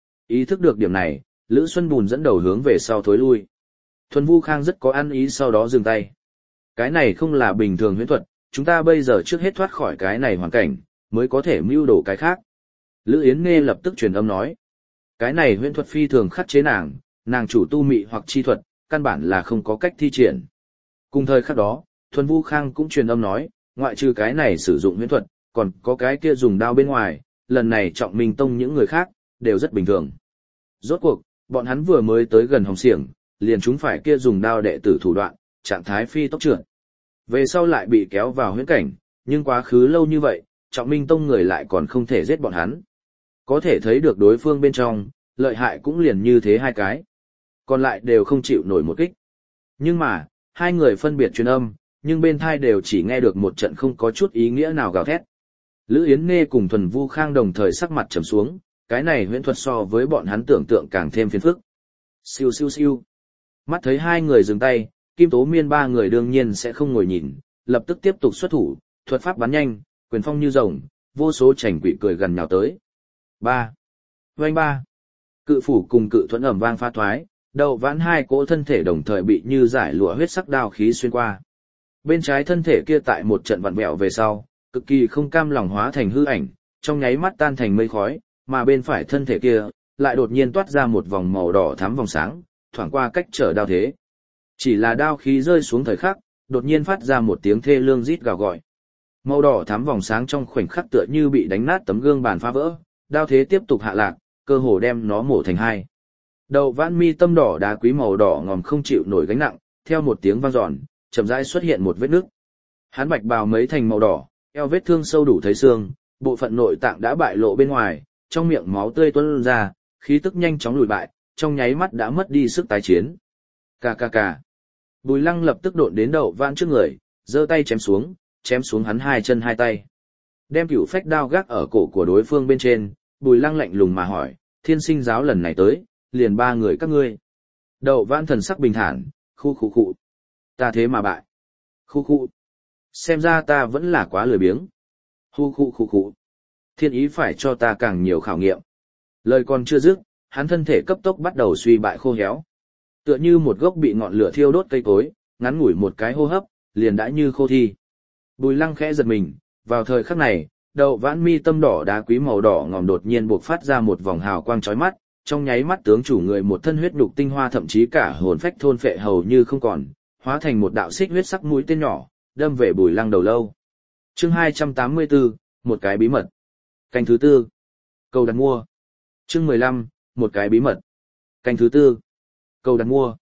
Ý thức được điểm này, Lữ Xuân Bùn dẫn đầu hướng về sau thối lui. Thuần Vu Khang rất có ăn ý sau đó dừng tay. Cái này không là bình thường huyễn thuật, chúng ta bây giờ trước hết thoát khỏi cái này hoàn cảnh, mới có thể mưu đồ cái khác. Lữ Yến Nghe lập tức truyền âm nói. Cái này huyễn thuật phi thường khắc chế nàng, nàng chủ tu mị hoặc chi thuật, căn bản là không có cách thi triển. Cùng thời khắc đó, Thuần Vu Khang cũng truyền âm nói, ngoại trừ cái này sử dụng huyễn thuật, còn có cái kia dùng đao bên ngoài, lần này trọng minh tông những người khác, đều rất bình thường. Rốt cuộc, bọn hắn vừa mới tới gần hồng xiềng, liền chúng phải kia dùng đao đệ tử thủ đoạn, trạng thái phi tốc trượt. Về sau lại bị kéo vào huyễn cảnh, nhưng quá khứ lâu như vậy, trọng minh tông người lại còn không thể giết bọn hắn. Có thể thấy được đối phương bên trong, lợi hại cũng liền như thế hai cái. Còn lại đều không chịu nổi một kích. Nhưng mà, hai người phân biệt truyền âm, nhưng bên thai đều chỉ nghe được một trận không có chút ý nghĩa nào gào thét. Lữ Yến Nghe cùng Thuần Vu Khang đồng thời sắc mặt trầm xuống, cái này huyễn thuật so với bọn hắn tưởng tượng càng thêm phiền phức. Siêu siêu siêu. Mắt thấy hai người dừng tay, Kim Tố Miên ba người đương nhiên sẽ không ngồi nhìn, lập tức tiếp tục xuất thủ, thuật pháp bắn nhanh, quyền phong như rồng, vô số chảnh quỷ cười gần nhào tới. Ba. Vành ba. Cự phủ cùng cự thuẫn ẩm vang pha thoái, đầu vãn hai cỗ thân thể đồng thời bị như giải lụa huyết sắc đao khí xuyên qua. Bên trái thân thể kia tại một trận vặn vẹo về sau, cực kỳ không cam lòng hóa thành hư ảnh, trong nháy mắt tan thành mây khói, mà bên phải thân thể kia lại đột nhiên toát ra một vòng màu đỏ thắm vòng sáng, thoảng qua cách trở đao thế. Chỉ là đao khí rơi xuống thời khắc, đột nhiên phát ra một tiếng thê lương rít gào gọi. Màu đỏ thắm vòng sáng trong khoảnh khắc tựa như bị đánh nát tấm gương bàn phá vỡ, đao thế tiếp tục hạ lạc, cơ hồ đem nó mổ thành hai. Đầu vãn mi tâm đỏ đá quý màu đỏ ngòm không chịu nổi gánh nặng, theo một tiếng vang dọn, chậm rãi xuất hiện một vết nứt. Hắn bạch bào mấy thành màu đỏ, eo vết thương sâu đủ thấy xương, bộ phận nội tạng đã bại lộ bên ngoài, trong miệng máu tươi tuôn ra, khí tức nhanh chóng lùi bại, trong nháy mắt đã mất đi sức tái chiến. Cà cà cà. Bùi Lăng lập tức độn đến Đậu Vãn trước người, giơ tay chém xuống, chém xuống hắn hai chân hai tay. Đem cửu phách đao gác ở cổ của đối phương bên trên, Bùi Lăng lạnh lùng mà hỏi, Thiên Sinh giáo lần này tới, liền ba người các ngươi. Đậu Vãn thần sắc bình thản, khu khu khu. Ta thế mà bại. Khu khu. Xem ra ta vẫn là quá lười biếng. Khu khu khu khu. Thiên ý phải cho ta càng nhiều khảo nghiệm. Lời còn chưa dứt, hắn thân thể cấp tốc bắt đầu suy bại khô héo. Tựa như một gốc bị ngọn lửa thiêu đốt cây cối, ngắn ngủi một cái hô hấp, liền đã như khô thi. Bùi Lăng khẽ giật mình, vào thời khắc này, Đậu Vãn mi tâm đỏ đá quý màu đỏ ngòm đột nhiên bộc phát ra một vòng hào quang chói mắt, trong nháy mắt tướng chủ người một thân huyết nhục tinh hoa thậm chí cả hồn phách thôn phệ hầu như không còn, hóa thành một đạo xích huyết sắc mũi tên nhỏ, đâm về Bùi Lăng đầu lâu. Chương hai trăm tám mươi tư, một cái bí mật. Canh thứ tư. Cầu đặt mua. Chương mười lăm, một cái bí mật. Canh thứ tư. Cầu đặt mua.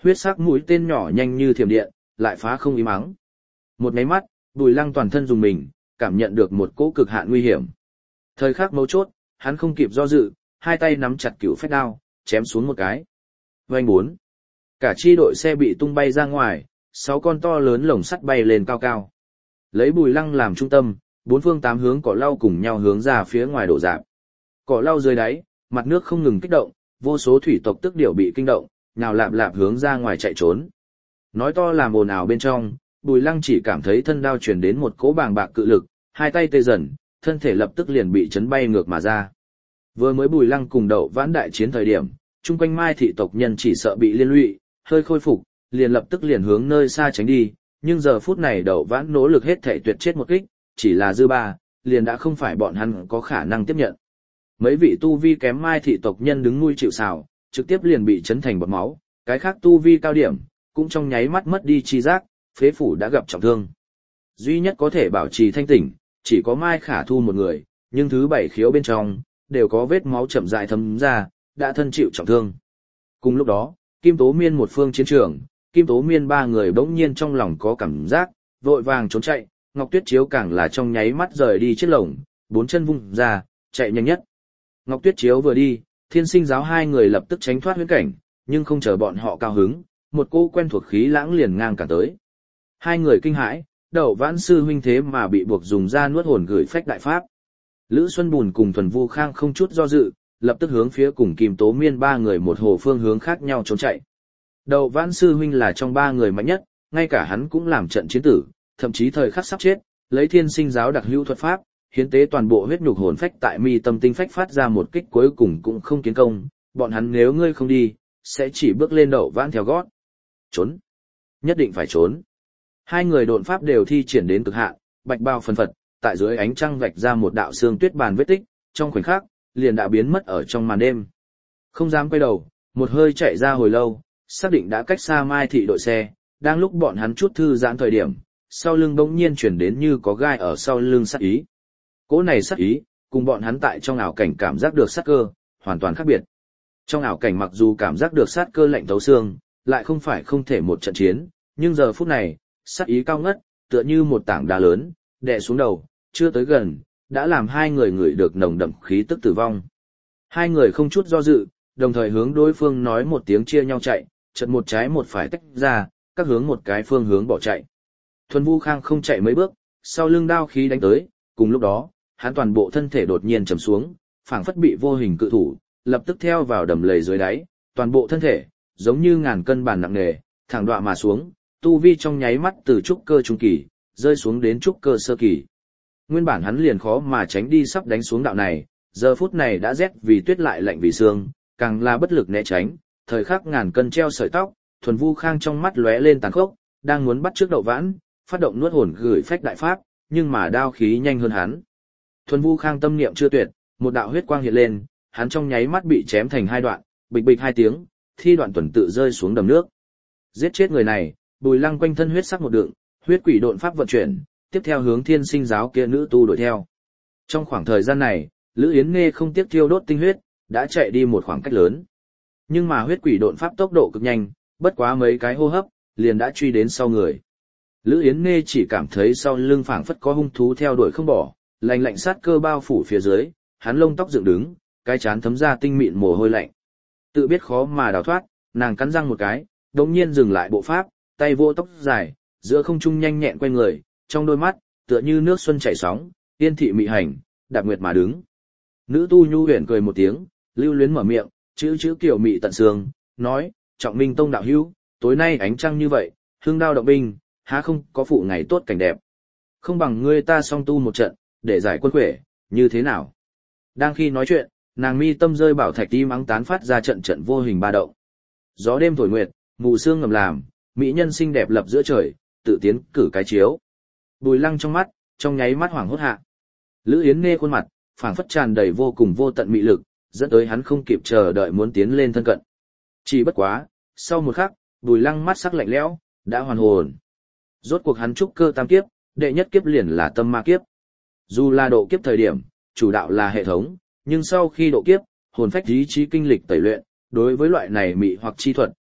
Huyết sắc mũi tên nhỏ nhanh như thiểm điện, lại phá không im ắng. Một máy mắt, Bùi Lăng toàn thân dùng mình, cảm nhận được một cỗ cực hạn nguy hiểm. Thời khắc mấu chốt, hắn không kịp do dự, hai tay nắm chặt cửu phách đao, chém xuống một cái. Vành bốn. Cả chi đội xe bị tung bay ra ngoài, sáu con to lớn lồng sắt bay lên cao cao. Lấy Bùi Lăng làm trung tâm, bốn phương tám hướng cỏ lau cùng nhau hướng ra phía ngoài đổ rạp. Cỏ lau dưới đáy, mặt nước không ngừng kích động, vô số thủy tộc tức điểu bị kinh động, nhào lạp lạp hướng ra ngoài chạy trốn. Nói to làm ồn ào bên trong, Bùi Lăng chỉ cảm thấy thân đao truyền đến một cỗ bàng bạc cự lực, hai tay tê dần, thân thể lập tức liền bị chấn bay ngược mà ra. Vừa mới Bùi Lăng cùng Đậu Vãn đại chiến thời điểm, chung quanh Mai thị tộc nhân chỉ sợ bị liên lụy, hơi khôi phục, liền lập tức liền hướng nơi xa tránh đi, nhưng giờ phút này Đậu Vãn nỗ lực hết thể tuyệt chết một kích, chỉ là dư ba, liền đã không phải bọn hắn có khả năng tiếp nhận. Mấy vị tu vi kém Mai thị tộc nhân đứng nuôi chịu sào, trực tiếp liền bị chấn thành bọt máu, cái khác tu vi cao điểm, cũng trong nháy mắt mất đi chi giác, phế phủ đã gặp trọng thương. Duy nhất có thể bảo trì thanh tỉnh, chỉ có Mai Khả Thu một người, nhưng thứ bảy khiếu bên trong, đều có vết máu chậm rãi thấm ra, đã thân chịu trọng thương. Cùng lúc đó, Kim Tố Miên một phương chiến trường, Kim Tố Miên ba người bỗng nhiên trong lòng có cảm giác, vội vàng trốn chạy, Ngọc Tuyết Chiếu càng là trong nháy mắt rời đi chiếc lồng, bốn chân vung ra, chạy nhanh nhất. Ngọc Tuyết Chiếu vừa đi, Thiên Sinh giáo hai người lập tức tránh thoát huyễn cảnh, nhưng không chờ bọn họ cao hứng, một cô quen thuộc khí lãng liền ngang cả tới. Hai người kinh hãi, Đậu Vãn sư huynh thế mà bị buộc dùng ra nuốt hồn gửi phách đại pháp. Lữ Xuân Bùn cùng Thuần Vu Khang không chút do dự, lập tức hướng phía cùng Kim Tố Miên ba người một hồ phương hướng khác nhau trốn chạy. Đậu Vãn sư huynh là trong ba người mạnh nhất, ngay cả hắn cũng làm trận chiến tử, thậm chí thời khắc sắp chết, lấy Thiên Sinh giáo đặc hữu thuật pháp, hiến tế toàn bộ huyết nhục hồn phách tại mi tâm tinh phách phát ra một kích cuối cùng cũng không kiến công, bọn hắn nếu ngươi không đi, sẽ chỉ bước lên Đậu Vãn theo gót. Trốn, nhất định phải trốn. Hai người độn pháp đều thi triển đến cực hạn, bạch bào phần phật, tại dưới ánh trăng vạch ra một đạo xương tuyết bàn vết tích, trong khoảnh khắc, liền đã biến mất ở trong màn đêm. Không dám quay đầu, một hơi chạy ra hồi lâu, xác định đã cách xa Mai thị đội xe, đang lúc bọn hắn chút thư giãn thời điểm, sau lưng bỗng nhiên chuyển đến như có gai ở sau lưng sát ý. Cỗ này sát ý, cùng bọn hắn tại trong ảo cảnh cảm giác được sát cơ, hoàn toàn khác biệt. Trong ảo cảnh mặc dù cảm giác được sát cơ lạnh thấu xương, lại không phải không thể một trận chiến, nhưng giờ phút này, sát ý cao ngất, tựa như một tảng đá lớn, đè xuống đầu, chưa tới gần, đã làm hai người ngửi được nồng đậm khí tức tử vong. Hai người không chút do dự, đồng thời hướng đối phương nói một tiếng chia nhau chạy, chợt một trái một phải tách ra, các hướng một cái phương hướng bỏ chạy. Thuần Vu Khang không chạy mấy bước, sau lưng đao khí đánh tới, cùng lúc đó, hắn toàn bộ thân thể đột nhiên trầm xuống, phảng phất bị vô hình cự thủ, lập tức theo vào đầm lầy dưới đáy, toàn bộ thân thể, giống như ngàn cân bản nặng nề, thẳng đọa mà xuống, tu vi trong nháy mắt từ trúc cơ trung kỳ, rơi xuống đến trúc cơ sơ kỳ. Nguyên bản hắn liền khó mà tránh đi sắp đánh xuống đạo này, giờ phút này đã rét vì tuyết lại lạnh vì sương, càng là bất lực né tránh, thời khắc ngàn cân treo sợi tóc, Thuần Vu Khang trong mắt lóe lên tàn khốc, đang muốn bắt trước Đậu Vãn, phát động nuốt hồn gửi phách đại pháp, nhưng mà đao khí nhanh hơn hắn. Thuần Vu Khang tâm niệm chưa tuyệt, một đạo huyết quang hiện lên, hắn trong nháy mắt bị chém thành hai đoạn, bịch bịch hai tiếng, thi đoạn tuần tự rơi xuống đầm nước. Giết chết người này, Bùi Lăng quanh thân huyết sắc một đường, huyết quỷ độn pháp vận chuyển, tiếp theo hướng Thiên Sinh giáo kia nữ tu đuổi theo. Trong khoảng thời gian này, Lữ Yến Nghê không tiếc thiêu đốt tinh huyết, đã chạy đi một khoảng cách lớn. Nhưng mà huyết quỷ độn pháp tốc độ cực nhanh, bất quá mấy cái hô hấp, liền đã truy đến sau người. Lữ Yến Nghê chỉ cảm thấy sau lưng phảng phất có hung thú theo đuổi không bỏ, lạnh lạnh sát cơ bao phủ phía dưới, hắn lông tóc dựng đứng, cái trán thấm ra tinh mịn mồ hôi lạnh. Tự biết khó mà đào thoát, nàng cắn răng một cái, đột nhiên dừng lại bộ pháp, tay vỗ tóc dài, giữa không trung nhanh nhẹn quay người, trong đôi mắt tựa như nước xuân chảy sóng, tiên thị mị hành, đạp nguyệt mà đứng. Nữ tu nhu huyền cười một tiếng, lưu luyến mở miệng, chữ chữ kiểu mị tận xương, nói: Trọng Minh tông đạo hữu, tối nay ánh trăng như vậy, hương đao động binh, há không có phụ ngày tốt cảnh đẹp. Không bằng ngươi ta song tu một trận, để giải quân quể, như thế nào? Đang khi nói chuyện, nàng mi tâm rơi bảo thạch tim ắng tán phát ra trận trận vô hình ba động. Gió đêm thổi nguyệt, mù sương ngầm làm, mỹ nhân xinh đẹp lập giữa trời, tự tiến cử cái chiếu. Bùi Lăng trong mắt, trong nháy mắt hoảng hốt hạ. Lữ Yến Nghê khuôn mặt, phảng phất tràn đầy vô cùng vô tận mị lực, dẫn tới hắn không kịp chờ đợi muốn tiến lên thân cận. Chỉ bất quá, sau một khắc, Bùi Lăng mắt sắc lạnh lẽo, đã hoàn hồn. Rốt cuộc hắn trúc cơ tam kiếp, đệ nhất kiếp liền là tâm ma kiếp. Dù là độ kiếp thời điểm, chủ đạo là hệ thống, nhưng sau khi độ kiếp, hồn phách ý chí kinh lịch tẩy luyện, đối với loại này mị hoặc chi thuật,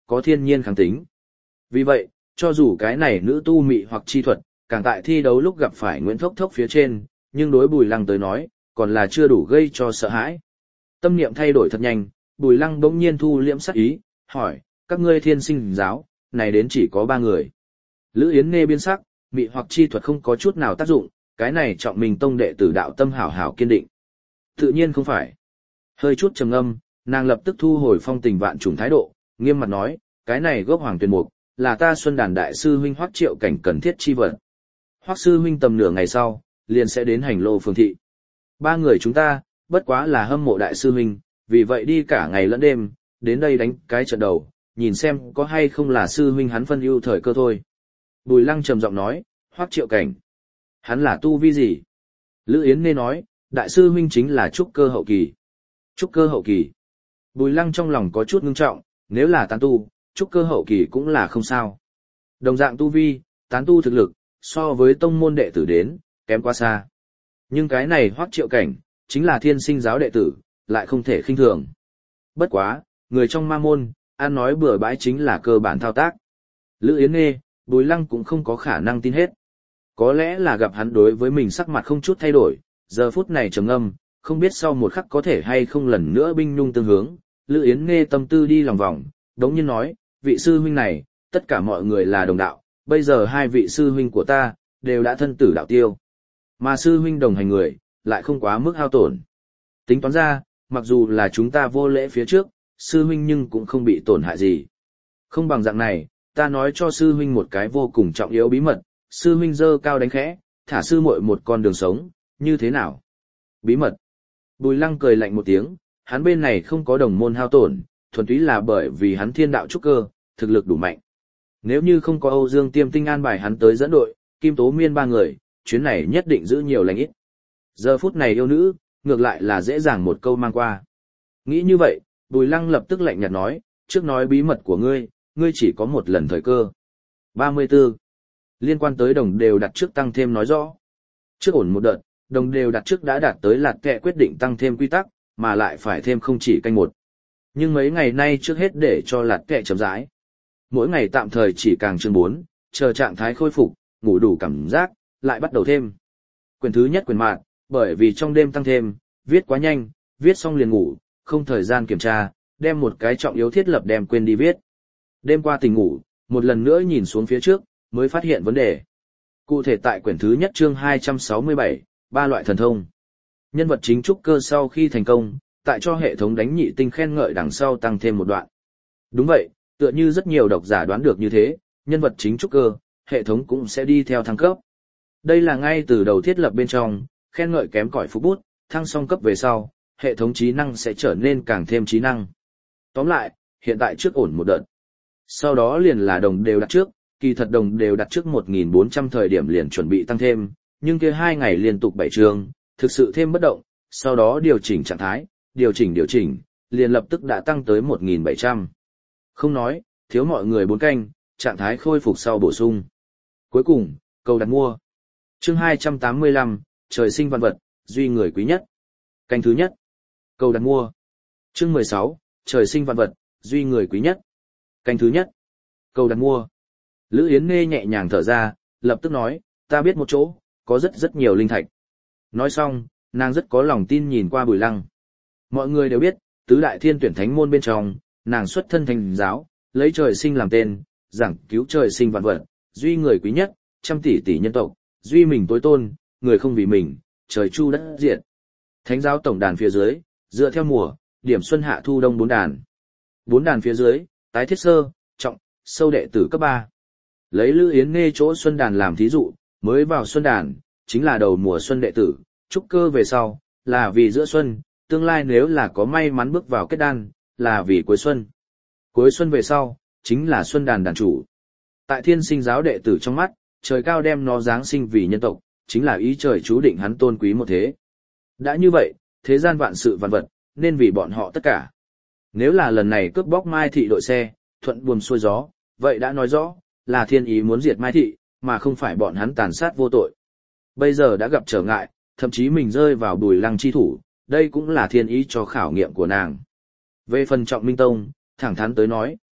có thiên nhiên kháng tính. Vì vậy, cho dù cái này nữ tu mị hoặc chi thuật, càng tại thi đấu lúc gặp phải Nguyễn Thốc Thốc phía trên, nhưng đối Bùi Lăng tới nói, còn là chưa đủ gây cho sợ hãi. Tâm niệm thay đổi thật nhanh, Bùi Lăng bỗng nhiên thu liễm sắc ý, hỏi, các ngươi thiên sinh giáo, này đến chỉ có ba người. Lữ Yến nghe biến sắc, mị hoặc chi thuật không có chút nào tác dụng, cái này trọng mình tông đệ tử đạo tâm hảo hảo kiên định. Tự nhiên không phải. Hơi chút trầm ngâm, nàng lập tức thu hồi phong tình vạn trùng thái độ, nghiêm mặt nói, cái này gốc hoàng tuyền mục, là ta Xuân Đàn đại sư huynh Hoắc Triệu Cảnh cần thiết chi vật. Hoắc sư huynh tầm nửa ngày sau, liền sẽ đến hành lô phường thị. Ba người chúng ta, bất quá là hâm mộ đại sư huynh, vì vậy đi cả ngày lẫn đêm, đến đây đánh cái trận đầu, nhìn xem có hay không là sư huynh hắn phân ưu thời cơ thôi. Bùi Lăng trầm giọng nói, Hoắc Triệu Cảnh. Hắn là tu vi gì? Lữ Yến Nê nói, đại sư huynh chính là trúc cơ hậu kỳ. Trúc cơ hậu kỳ. Bùi Lăng trong lòng có chút ngưng trọng, nếu là tán tu, trúc cơ hậu kỳ cũng là không sao. Đồng dạng tu vi, tán tu thực lực, so với tông môn đệ tử đến, kém quá xa. Nhưng cái này Hoắc Triệu Cảnh, chính là thiên sinh giáo đệ tử, lại không thể khinh thường. Bất quá, người trong ma môn, ăn nói bừa bãi chính là cơ bản thao tác. Lữ Yến Nghê, Bùi Lăng cũng không có khả năng tin hết. Có lẽ là gặp hắn đối với mình sắc mặt không chút thay đổi, giờ phút này trầm ngâm, không biết sau một khắc có thể hay không lần nữa binh nhung tương hướng. Lữ Yến Nghê tâm tư đi lòng vòng, đống nhiên nói, vị sư huynh này, tất cả mọi người là đồng đạo, bây giờ hai vị sư huynh của ta, đều đã thân tử đạo tiêu. Mà sư huynh đồng hành người, lại không quá mức hao tổn. Tính toán ra, mặc dù là chúng ta vô lễ phía trước, sư huynh nhưng cũng không bị tổn hại gì. Không bằng dạng này, ta nói cho sư huynh một cái vô cùng trọng yếu bí mật, sư huynh dơ cao đánh khẽ, thả sư muội một con đường sống, như thế nào? Bí mật. Bùi Lăng cười lạnh một tiếng, hắn bên này không có đồng môn hao tổn, thuần túy là bởi vì hắn thiên đạo trúc cơ, thực lực đủ mạnh. Nếu như không có Âu Dương Tiêm Tinh an bài hắn tới dẫn đội, Kim Tố Miên ba người, chuyến này nhất định giữ nhiều lành ít. Giờ phút này yêu nữ, ngược lại là dễ dàng một câu mang qua. Nghĩ như vậy, Bùi Lăng lập tức lạnh nhạt nói, trước nói bí mật của ngươi, ngươi chỉ có một lần thời cơ. ba mươi tư. Liên quan tới đồng đều đặt trước tăng thêm nói rõ. Trước ổn một đợt, đồng đều đặt trước đã đạt tới lạt kẹ quyết định tăng thêm quy tắc, mà lại phải thêm không chỉ canh một. Nhưng mấy ngày nay trước hết để cho lạt kẹ chấm rãi. Mỗi ngày tạm thời chỉ càng chương bốn, chờ trạng thái khôi phục, ngủ đủ cảm giác, lại bắt đầu thêm. Quyển thứ nhất quyển mạn, bởi vì trong đêm tăng thêm, viết quá nhanh, viết xong liền ngủ, không thời gian kiểm tra, đem một cái trọng yếu thiết lập đem quên đi viết. Đêm qua tỉnh ngủ, một lần nữa nhìn xuống phía trước, mới phát hiện vấn đề. Cụ thể tại quyển thứ nhất chương hai trăm sáu mươi bảy, ba loại thần thông. Nhân vật chính trúc cơ sau khi thành công, tại cho hệ thống đánh nhị tinh khen ngợi đằng sau tăng thêm một đoạn. Đúng vậy, tựa như rất nhiều độc giả đoán được như thế, nhân vật chính trúc cơ, hệ thống cũng sẽ đi theo thăng cấp. Đây là ngay từ đầu thiết lập bên trong, khen ngợi kém cỏi phúc bút, thăng song cấp về sau, hệ thống trí năng sẽ trở nên càng thêm trí năng. Tóm lại, hiện tại trước ổn một đợt. Sau đó liền là đồng đều đặt trước, kỳ thật đồng đều đặt trước một nghìn bốn trăm thời điểm liền chuẩn bị tăng thêm, nhưng kia hai ngày liên tục bảy trường, thực sự thêm bất động, sau đó điều chỉnh trạng thái, điều chỉnh điều chỉnh, liền lập tức đã tăng tới một nghìn bảy trăm. Không nói, thiếu mọi người bốn canh, trạng thái khôi phục sau bổ sung. Cuối cùng, câu đặt mua. Chương hai trăm tám mươi lăm, trời sinh văn vật, duy người quý nhất. Canh thứ nhất. Câu đặt mua. Chương mười sáu, trời sinh văn vật, duy người quý nhất. Canh thứ nhất. Câu đặt mua. Lữ Yến Nghê nhẹ nhàng thở ra, lập tức nói, ta biết một chỗ, có rất rất nhiều linh thạch. Nói xong, nàng rất có lòng tin nhìn qua Bùi Lăng. Mọi người đều biết, tứ đại thiên tuyển thánh môn bên trong, nàng xuất thân thành giáo, lấy trời sinh làm tên, giảng cứu trời sinh vạn vật, duy người quý nhất, trăm tỷ tỷ nhân tộc, duy mình tối tôn, người không vì mình, trời chu đất diệt. Thánh giáo tổng đàn phía dưới, dựa theo mùa, điểm xuân hạ thu đông bốn đàn. Bốn đàn phía dưới, tái thiết sơ, trọng, sâu đệ tử cấp ba. Lấy Lữ Yến Nghê chỗ xuân đàn làm thí dụ, mới vào xuân đàn, chính là đầu mùa xuân đệ tử, trúc cơ về sau, là vì giữa xuân, tương lai nếu là có may mắn bước vào kết đan, là vì cuối xuân. Cuối xuân về sau, chính là xuân đàn đàn chủ. Tại thiên sinh giáo đệ tử trong mắt, trời cao đem nó giáng sinh vì nhân tộc, chính là ý trời chú định hắn tôn quý một thế. Đã như vậy, thế gian vạn sự vạn vật, nên vì bọn họ tất cả. Nếu là lần này cướp bóc Mai Thị đội xe, thuận buồm xuôi gió, vậy đã nói rõ, là thiên ý muốn diệt Mai Thị, mà không phải bọn hắn tàn sát vô tội. Bây giờ đã gặp trở ngại, thậm chí mình rơi vào Bùi Lăng chi thủ, đây cũng là thiên ý cho khảo nghiệm của nàng. Về phần Trọng Minh Tông, thẳng thắn tới nói,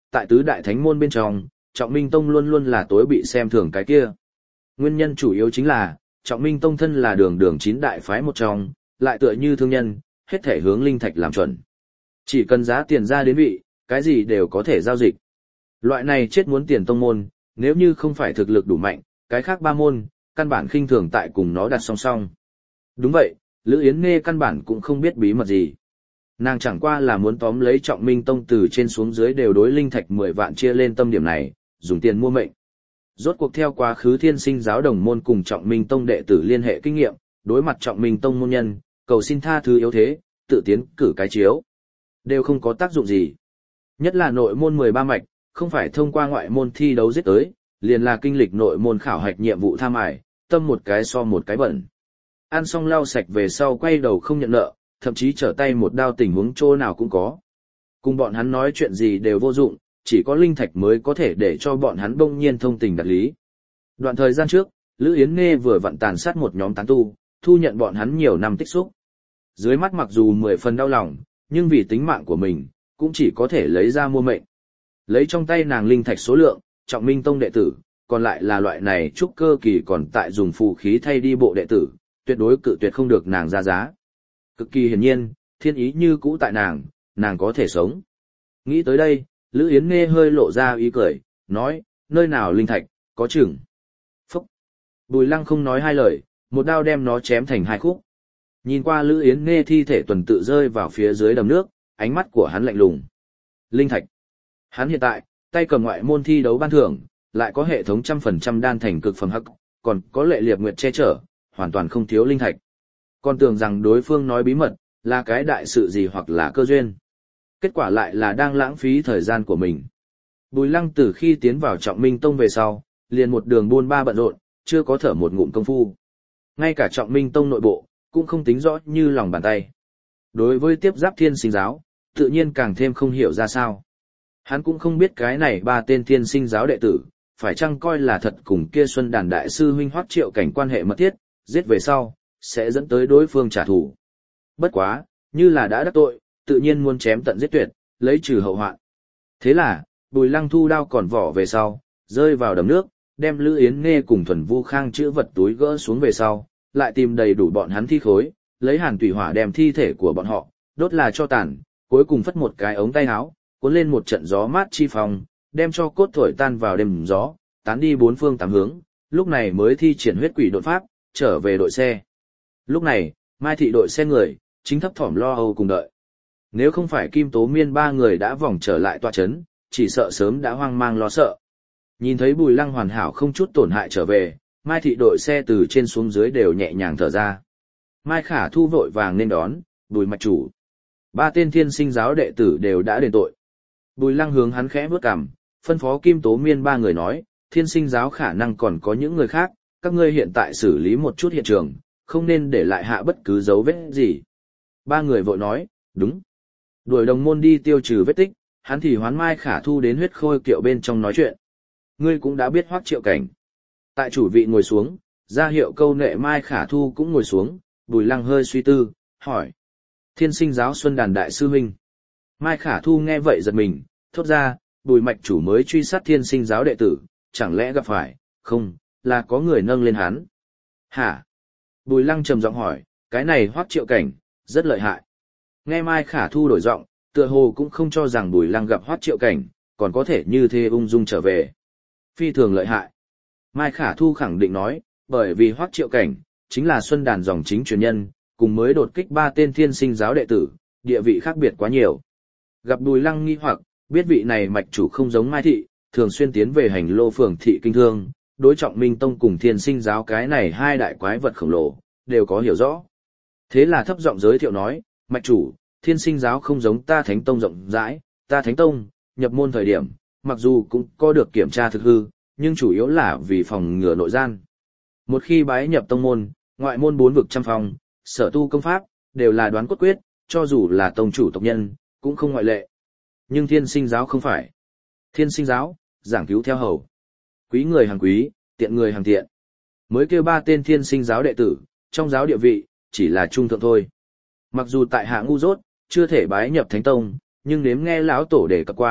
tại tứ đại thánh môn bên trong, Trọng Minh Tông luôn luôn là tối bị xem thường cái kia. Nguyên nhân chủ yếu chính là, Trọng Minh Tông thân là đường đường chín đại phái một trong, lại tựa như thương nhân, hết thể hướng linh thạch làm chuẩn. Chỉ cần giá tiền ra đến vị, cái gì đều có thể giao dịch. Loại này chết muốn tiền tông môn, nếu như không phải thực lực đủ mạnh, cái khác ba môn, căn bản khinh thường tại cùng nó đặt song song. Đúng vậy, Lữ Yến Nghê căn bản cũng không biết bí mật gì. Nàng chẳng qua là muốn tóm lấy Trọng Minh Tông từ trên xuống dưới đều đối linh thạch mười vạn chia lên tâm điểm này, dùng tiền mua mệnh. Rốt cuộc theo quá khứ Thiên Sinh giáo đồng môn cùng Trọng Minh Tông đệ tử liên hệ kinh nghiệm, đối mặt Trọng Minh Tông môn nhân, cầu xin tha thứ yếu thế, tự tiến cử cái chiếu, đều không có tác dụng gì. Nhất là nội môn mười ba mạch, không phải thông qua ngoại môn thi đấu giết tới, liền là kinh lịch nội môn khảo hạch nhiệm vụ tham ải, tâm một cái so một cái bẩn. Ăn xong lau sạch về sau quay đầu không nhận nợ, thậm chí trở tay một đao tình huống chỗ nào cũng có. Cùng bọn hắn nói chuyện gì đều vô dụng, chỉ có linh thạch mới có thể để cho bọn hắn bỗng nhiên thông tình đạt lý. Đoạn thời gian trước, Lữ Yến Nghê vừa vặn tàn sát một nhóm tán tu, thu nhận bọn hắn nhiều năm tích xúc. Dưới mắt mặc dù mười phần đau lòng, nhưng vì tính mạng của mình, cũng chỉ có thể lấy ra mua mệnh. Lấy trong tay nàng linh thạch số lượng, Trọng Minh Tông đệ tử, còn lại là loại này trúc cơ kỳ còn tại dùng phù khí thay đi bộ đệ tử, tuyệt đối cự tuyệt không được nàng ra giá. Cực kỳ hiển nhiên, thiên ý như cũ tại nàng, nàng có thể sống. Nghĩ tới đây, Lữ Yến Nghê hơi lộ ra ý cười, nói, nơi nào linh thạch, có chừng. Phúc! Bùi Lăng không nói hai lời, một đao đem nó chém thành hai khúc. Nhìn qua Lữ Yến Nghê thi thể tuần tự rơi vào phía dưới đầm nước, ánh mắt của hắn lạnh lùng. Linh thạch! Hắn hiện tại, tay cầm ngoại môn thi đấu ban thưởng, lại có hệ thống trăm phần trăm đan thành cực phẩm hắc, còn có lệ liệt nguyệt che chở, hoàn toàn không thiếu linh thạch. Còn tưởng rằng đối phương nói bí mật, là cái đại sự gì hoặc là cơ duyên. Kết quả lại là đang lãng phí thời gian của mình. Bùi Lăng từ khi tiến vào Trọng Minh Tông về sau, liền một đường buôn ba bận rộn, chưa có thở một ngụm công phu. Ngay cả Trọng Minh Tông nội bộ, cũng không tính rõ như lòng bàn tay. Đối với tiếp giáp Thiên Sinh giáo, tự nhiên càng thêm không hiểu ra sao. Hắn cũng không biết cái này ba tên Thiên Sinh giáo đệ tử, phải chăng coi là thật cùng kia Xuân Đàn đại sư huynh Hoắc Triệu Cảnh quan hệ mật thiết, giết về sau, sẽ dẫn tới đối phương trả thù. Bất quá, như là đã đắc tội, tự nhiên muốn chém tận giết tuyệt, lấy trừ hậu hoạn. Thế là, Bùi Lăng thu đao còn vỏ về sau, rơi vào đầm nước, đem Lữ Yến Nghê cùng Thuần Vu Khang chữ vật túi gỡ xuống về sau, lại tìm đầy đủ bọn hắn thi khối, lấy hàn tủy hỏa đem thi thể của bọn họ, đốt là cho tàn, cuối cùng phất một cái ống tay áo, cuốn lên một trận gió mát chi phong, đem cho cốt thổi tan vào đêm gió, tán đi bốn phương tám hướng, lúc này mới thi triển huyết quỷ đột pháp, trở về đội xe. Lúc này, Mai thị đội xe người, chính thấp thỏm lo âu cùng đợi. Nếu không phải Kim Tố Miên ba người đã vòng trở lại tọa chấn, chỉ sợ sớm đã hoang mang lo sợ. Nhìn thấy Bùi Lăng hoàn hảo không chút tổn hại trở về, Mai thị đội xe từ trên xuống dưới đều nhẹ nhàng thở ra. Mai Khả Thu vội vàng nên đón, Bùi mạch chủ. Ba tên Thiên Sinh giáo đệ tử đều đã đền tội. Bùi Lăng hướng hắn khẽ bước cằm, phân phó Kim Tố Miên ba người nói, Thiên Sinh giáo khả năng còn có những người khác, các ngươi hiện tại xử lý một chút hiện trường, không nên để lại hạ bất cứ dấu vết gì. Ba người vội nói, đúng. Đuổi đồng môn đi tiêu trừ vết tích, hắn thì hoán Mai Khả Thu đến huyết khôi kiệu bên trong nói chuyện. Ngươi cũng đã biết Hoắc Triệu Cảnh. Tại chủ vị ngồi xuống, ra hiệu câu nệ Mai Khả Thu cũng ngồi xuống, Bùi Lăng hơi suy tư, hỏi. Thiên Sinh giáo Xuân Đàn đại sư huynh. Mai Khả Thu nghe vậy giật mình, thốt ra, Bùi mạch chủ mới truy sát Thiên Sinh giáo đệ tử, chẳng lẽ gặp phải, không, là có người nâng lên hắn. Hả? Bùi Lăng trầm giọng hỏi, cái này Hoắc Triệu Cảnh, rất lợi hại. Nghe Mai Khả Thu đổi giọng, tựa hồ cũng không cho rằng Bùi Lăng gặp Hoắc Triệu Cảnh, còn có thể như thế ung dung trở về. Phi thường lợi hại. Mai Khả Thu khẳng định nói, bởi vì Hoắc Triệu Cảnh, chính là Xuân Đàn dòng chính truyền nhân, cùng mới đột kích ba tên Thiên Sinh giáo đệ tử, địa vị khác biệt quá nhiều. Gặp Bùi Lăng nghi hoặc, biết vị này mạch chủ không giống Mai Thị, thường xuyên tiến về hành lô phường thị kinh thương, đối Trọng Minh Tông cùng Thiên Sinh giáo cái này hai đại quái vật khổng lồ, đều có hiểu rõ. Thế là thấp giọng giới thiệu nói, mạch chủ, Thiên Sinh giáo không giống ta Thánh Tông rộng rãi, ta Thánh Tông, nhập môn thời điểm, mặc dù cũng có được kiểm tra thực hư, nhưng chủ yếu là vì phòng ngừa nội gian. Một khi bái nhập tông môn, ngoại môn bốn vực trăm phòng, sở tu công pháp, đều là đoán cốt quyết, cho dù là tông chủ tộc nhân, cũng không ngoại lệ. Nhưng Thiên Sinh giáo không phải. Thiên Sinh giáo, giảng cứu theo hầu. Quý người hàng quý, tiện người hàng tiện. Mới kêu ba tên Thiên Sinh giáo đệ tử, trong giáo địa vị, chỉ là trung thượng thôi. Mặc dù tại hạ ngu dốt, chưa thể bái nhập Thánh Tông, nhưng nếm nghe lão tổ đề cập qua,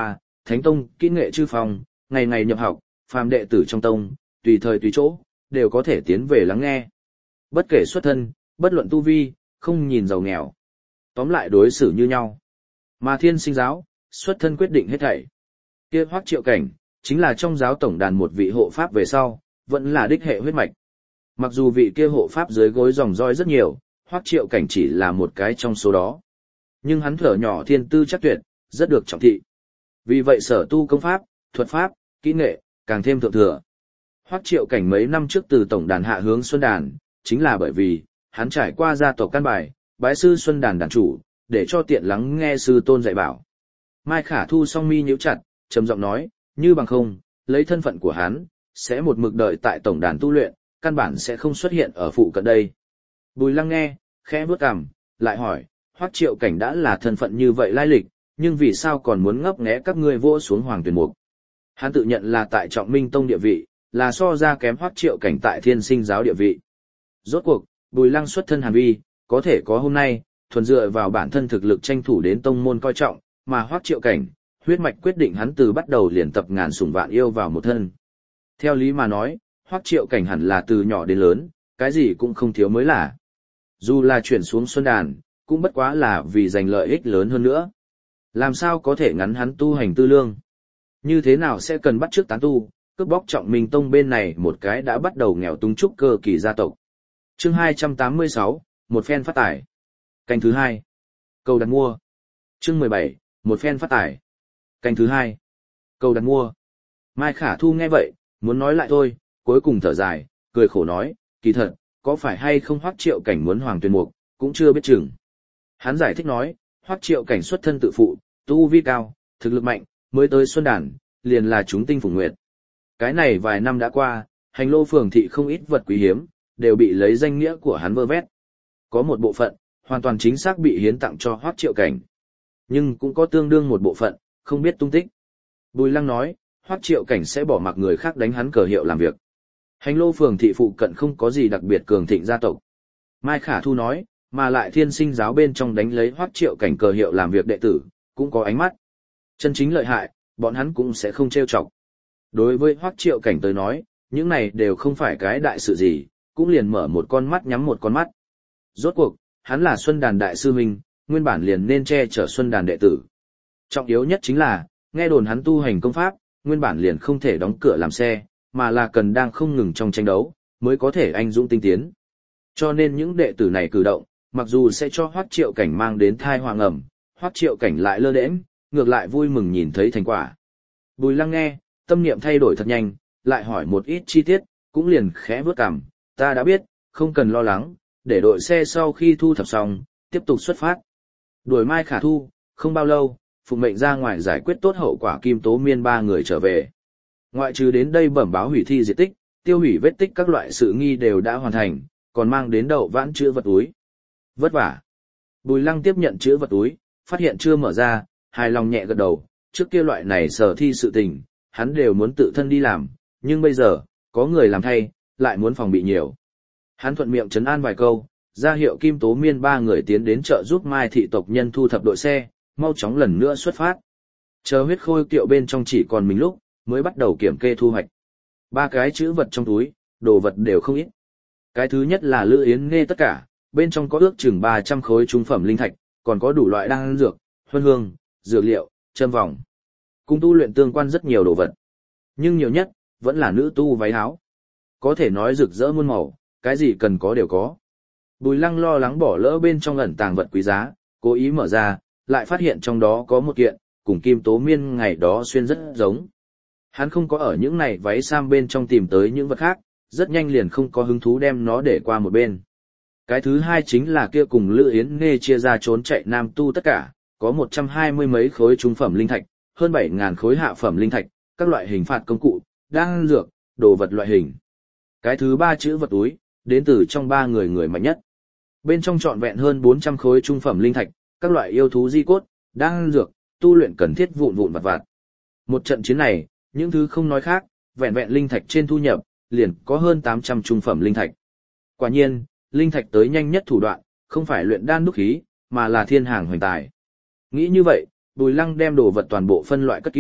thánh tông, kỹ nghệ chư phòng, ngày ngày nhập học, phàm đệ tử trong tông, tùy thời tùy chỗ, đều có thể tiến về lắng nghe. Bất kể xuất thân, bất luận tu vi, không nhìn giàu nghèo. Tóm lại đối xử như nhau. Mà thiên sinh giáo, xuất thân quyết định hết thảy. Kia Hoắc Triệu Cảnh, chính là trong giáo tổng đàn một vị hộ pháp về sau, vẫn là đích hệ huyết mạch. Mặc dù vị kia hộ pháp dưới gối dòng roi rất nhiều, Hoắc Triệu Cảnh chỉ là một cái trong số đó. Nhưng hắn thở nhỏ thiên tư chắc tuyệt, rất được trọng thị. Vì vậy sở tu công pháp, thuật pháp, kỹ nghệ, càng thêm thượng thừa. Hoắc Triệu Cảnh mấy năm trước từ tổng đàn hạ hướng Xuân đàn, chính là bởi vì, hắn trải qua gia tộc căn bài, bái sư Xuân đàn đàn chủ, để cho tiện lắng nghe sư tôn dạy bảo. Mai Khả Thu song mi nhíu chặt, trầm giọng nói, như bằng không, lấy thân phận của hắn, sẽ một mực đợi tại tổng đàn tu luyện, căn bản sẽ không xuất hiện ở phụ cận đây. Bùi Lăng nghe, khẽ bước cằm, lại hỏi, Hoắc Triệu Cảnh đã là thân phận như vậy lai lịch, nhưng vì sao còn muốn ngấp nghé các ngươi vô xuống Hoàng Tuyền Mục? Hắn tự nhận là tại Trọng Minh Tông địa vị, là so ra kém Hoắc Triệu Cảnh tại Thiên Sinh giáo địa vị. Rốt cuộc, Bùi Lăng xuất thân Hàn Vi, có thể có hôm nay, thuần dựa vào bản thân thực lực tranh thủ đến tông môn coi trọng, mà Hoắc Triệu Cảnh, huyết mạch quyết định hắn từ bắt đầu liền tập ngàn sủng vạn yêu vào một thân. Theo lý mà nói, Hoắc Triệu Cảnh hẳn là từ nhỏ đến lớn, cái gì cũng không thiếu mới là. Dù là chuyển xuống Xuân đàn, cũng bất quá là vì giành lợi ích lớn hơn nữa. Làm sao có thể ngắn hắn tu hành tư lương? Như thế nào sẽ cần bắt chước tán tu, cướp bóc Trọng Minh Tông bên này một cái đã bắt đầu nghèo túng trúc cơ kỳ gia tộc. Chương hai trăm tám mươi sáu, một phen phát tải. Canh thứ hai. Cầu đặt mua. Chương mười bảy, một phen phát tải. Canh thứ hai. Cầu đặt mua. Mai Khả Thu nghe vậy, muốn nói lại thôi, cuối cùng thở dài, cười khổ nói, kỳ thật, có phải hay không Hoắc Triệu Cảnh muốn Hoàng Tuyền Mục, cũng chưa biết chừng. Hắn giải thích nói, Hoắc Triệu Cảnh xuất thân tự phụ, tu vi cao, thực lực mạnh, mới tới Xuân đàn, liền là chúng tinh phùng nguyệt. Cái này vài năm đã qua, hành lô phường thị không ít vật quý hiếm, đều bị lấy danh nghĩa của hắn vơ vét. Có một bộ phận, hoàn toàn chính xác bị hiến tặng cho Hoắc Triệu Cảnh. Nhưng cũng có tương đương một bộ phận, không biết tung tích. Bùi Lăng nói, Hoắc Triệu Cảnh sẽ bỏ mặc người khác đánh hắn cờ hiệu làm việc. Hành lô phường thị phụ cận không có gì đặc biệt cường thịnh gia tộc. Mai Khả Thu nói, mà lại Thiên Sinh giáo bên trong đánh lấy Hoắc Triệu Cảnh cờ hiệu làm việc đệ tử, cũng có ánh mắt. Chân chính lợi hại, bọn hắn cũng sẽ không trêu chọc. Đối với Hoắc Triệu Cảnh tới nói, những này đều không phải cái đại sự gì, cũng liền mở một con mắt nhắm một con mắt. Rốt cuộc, hắn là Xuân đàn đại sư huynh, nguyên bản liền nên che chở Xuân đàn đệ tử. Trọng yếu nhất chính là, nghe đồn hắn tu hành công pháp, nguyên bản liền không thể đóng cửa làm xe, mà là cần đang không ngừng trong tranh đấu, mới có thể anh dũng tinh tiến. Cho nên những đệ tử này cử động, mặc dù sẽ cho Hoắc Triệu Cảnh mang đến thai hoàng ẩm, Hoắc Triệu Cảnh lại lơ đễnh, ngược lại vui mừng nhìn thấy thành quả. Bùi Lăng nghe, tâm niệm thay đổi thật nhanh, lại hỏi một ít chi tiết, cũng liền khẽ bước cằm, ta đã biết, không cần lo lắng, để đội xe sau khi thu thập xong, tiếp tục xuất phát. Đuổi Mai Khả Thu, không bao lâu, phụng mệnh ra ngoài giải quyết tốt hậu quả Kim Tố Miên ba người trở về. Ngoại trừ đến đây bẩm báo hủy thi diệt tích, tiêu hủy vết tích các loại sự nghi đều đã hoàn thành, còn mang đến đậu vãn chứa vật túi. Vất vả. Bùi Lăng tiếp nhận chứa vật túi, phát hiện chưa mở ra, hài lòng nhẹ gật đầu, trước kia loại này sở thi sự tình, hắn đều muốn tự thân đi làm, nhưng bây giờ, có người làm thay, lại muốn phòng bị nhiều. Hắn thuận miệng trấn an vài câu, ra hiệu Kim Tố Miên ba người tiến đến chợ giúp Mai thị tộc nhân thu thập đội xe, mau chóng lần nữa xuất phát. Chờ huyết khôi kiệu bên trong chỉ còn mình lúc, mới bắt đầu kiểm kê thu hoạch. Ba cái chữ vật trong túi, đồ vật đều không ít. Cái thứ nhất là Lữ Yến nghe tất cả, bên trong có ước chừng ba trăm khối trung phẩm linh thạch, còn có đủ loại đan dược, huân hương, dược liệu, châm vòng. Cùng tu luyện tương quan rất nhiều đồ vật. Nhưng nhiều nhất, vẫn là nữ tu váy áo. Có thể nói rực rỡ muôn màu, cái gì cần có đều có. Bùi Lăng lo lắng bỏ lỡ bên trong ẩn tàng vật quý giá, cố ý mở ra, lại phát hiện trong đó có một kiện, cùng Kim Tố Miên ngày đó xuyên rất giống. Hắn không có ở những này váy sam bên trong tìm tới những vật khác, rất nhanh liền không có hứng thú đem nó để qua một bên. Cái thứ hai chính là kia cùng Lữ Yến Nghê chia ra trốn chạy nam tu tất cả, có một trăm hai mươi mấy khối trung phẩm linh thạch, hơn bảy ngàn khối hạ phẩm linh thạch, các loại hình phạt công cụ, đan dược, đồ vật loại hình. Cái thứ ba chữ vật túi, đến từ trong ba người người mạnh nhất. Bên trong trọn vẹn hơn bốn trăm khối trung phẩm linh thạch, các loại yêu thú di cốt, đan dược, tu luyện cần thiết vụn vụn vặt vặt. Một trận chiến này, những thứ không nói khác, vẹn vẹn linh thạch trên thu nhập, liền có hơn tám trăm trung phẩm linh thạch. Quả nhiên, linh thạch tới nhanh nhất thủ đoạn, không phải luyện đan đúc khí, mà là thiên hàng hoành tài. Nghĩ như vậy, Bùi Lăng đem đồ vật toàn bộ phân loại cất kỹ,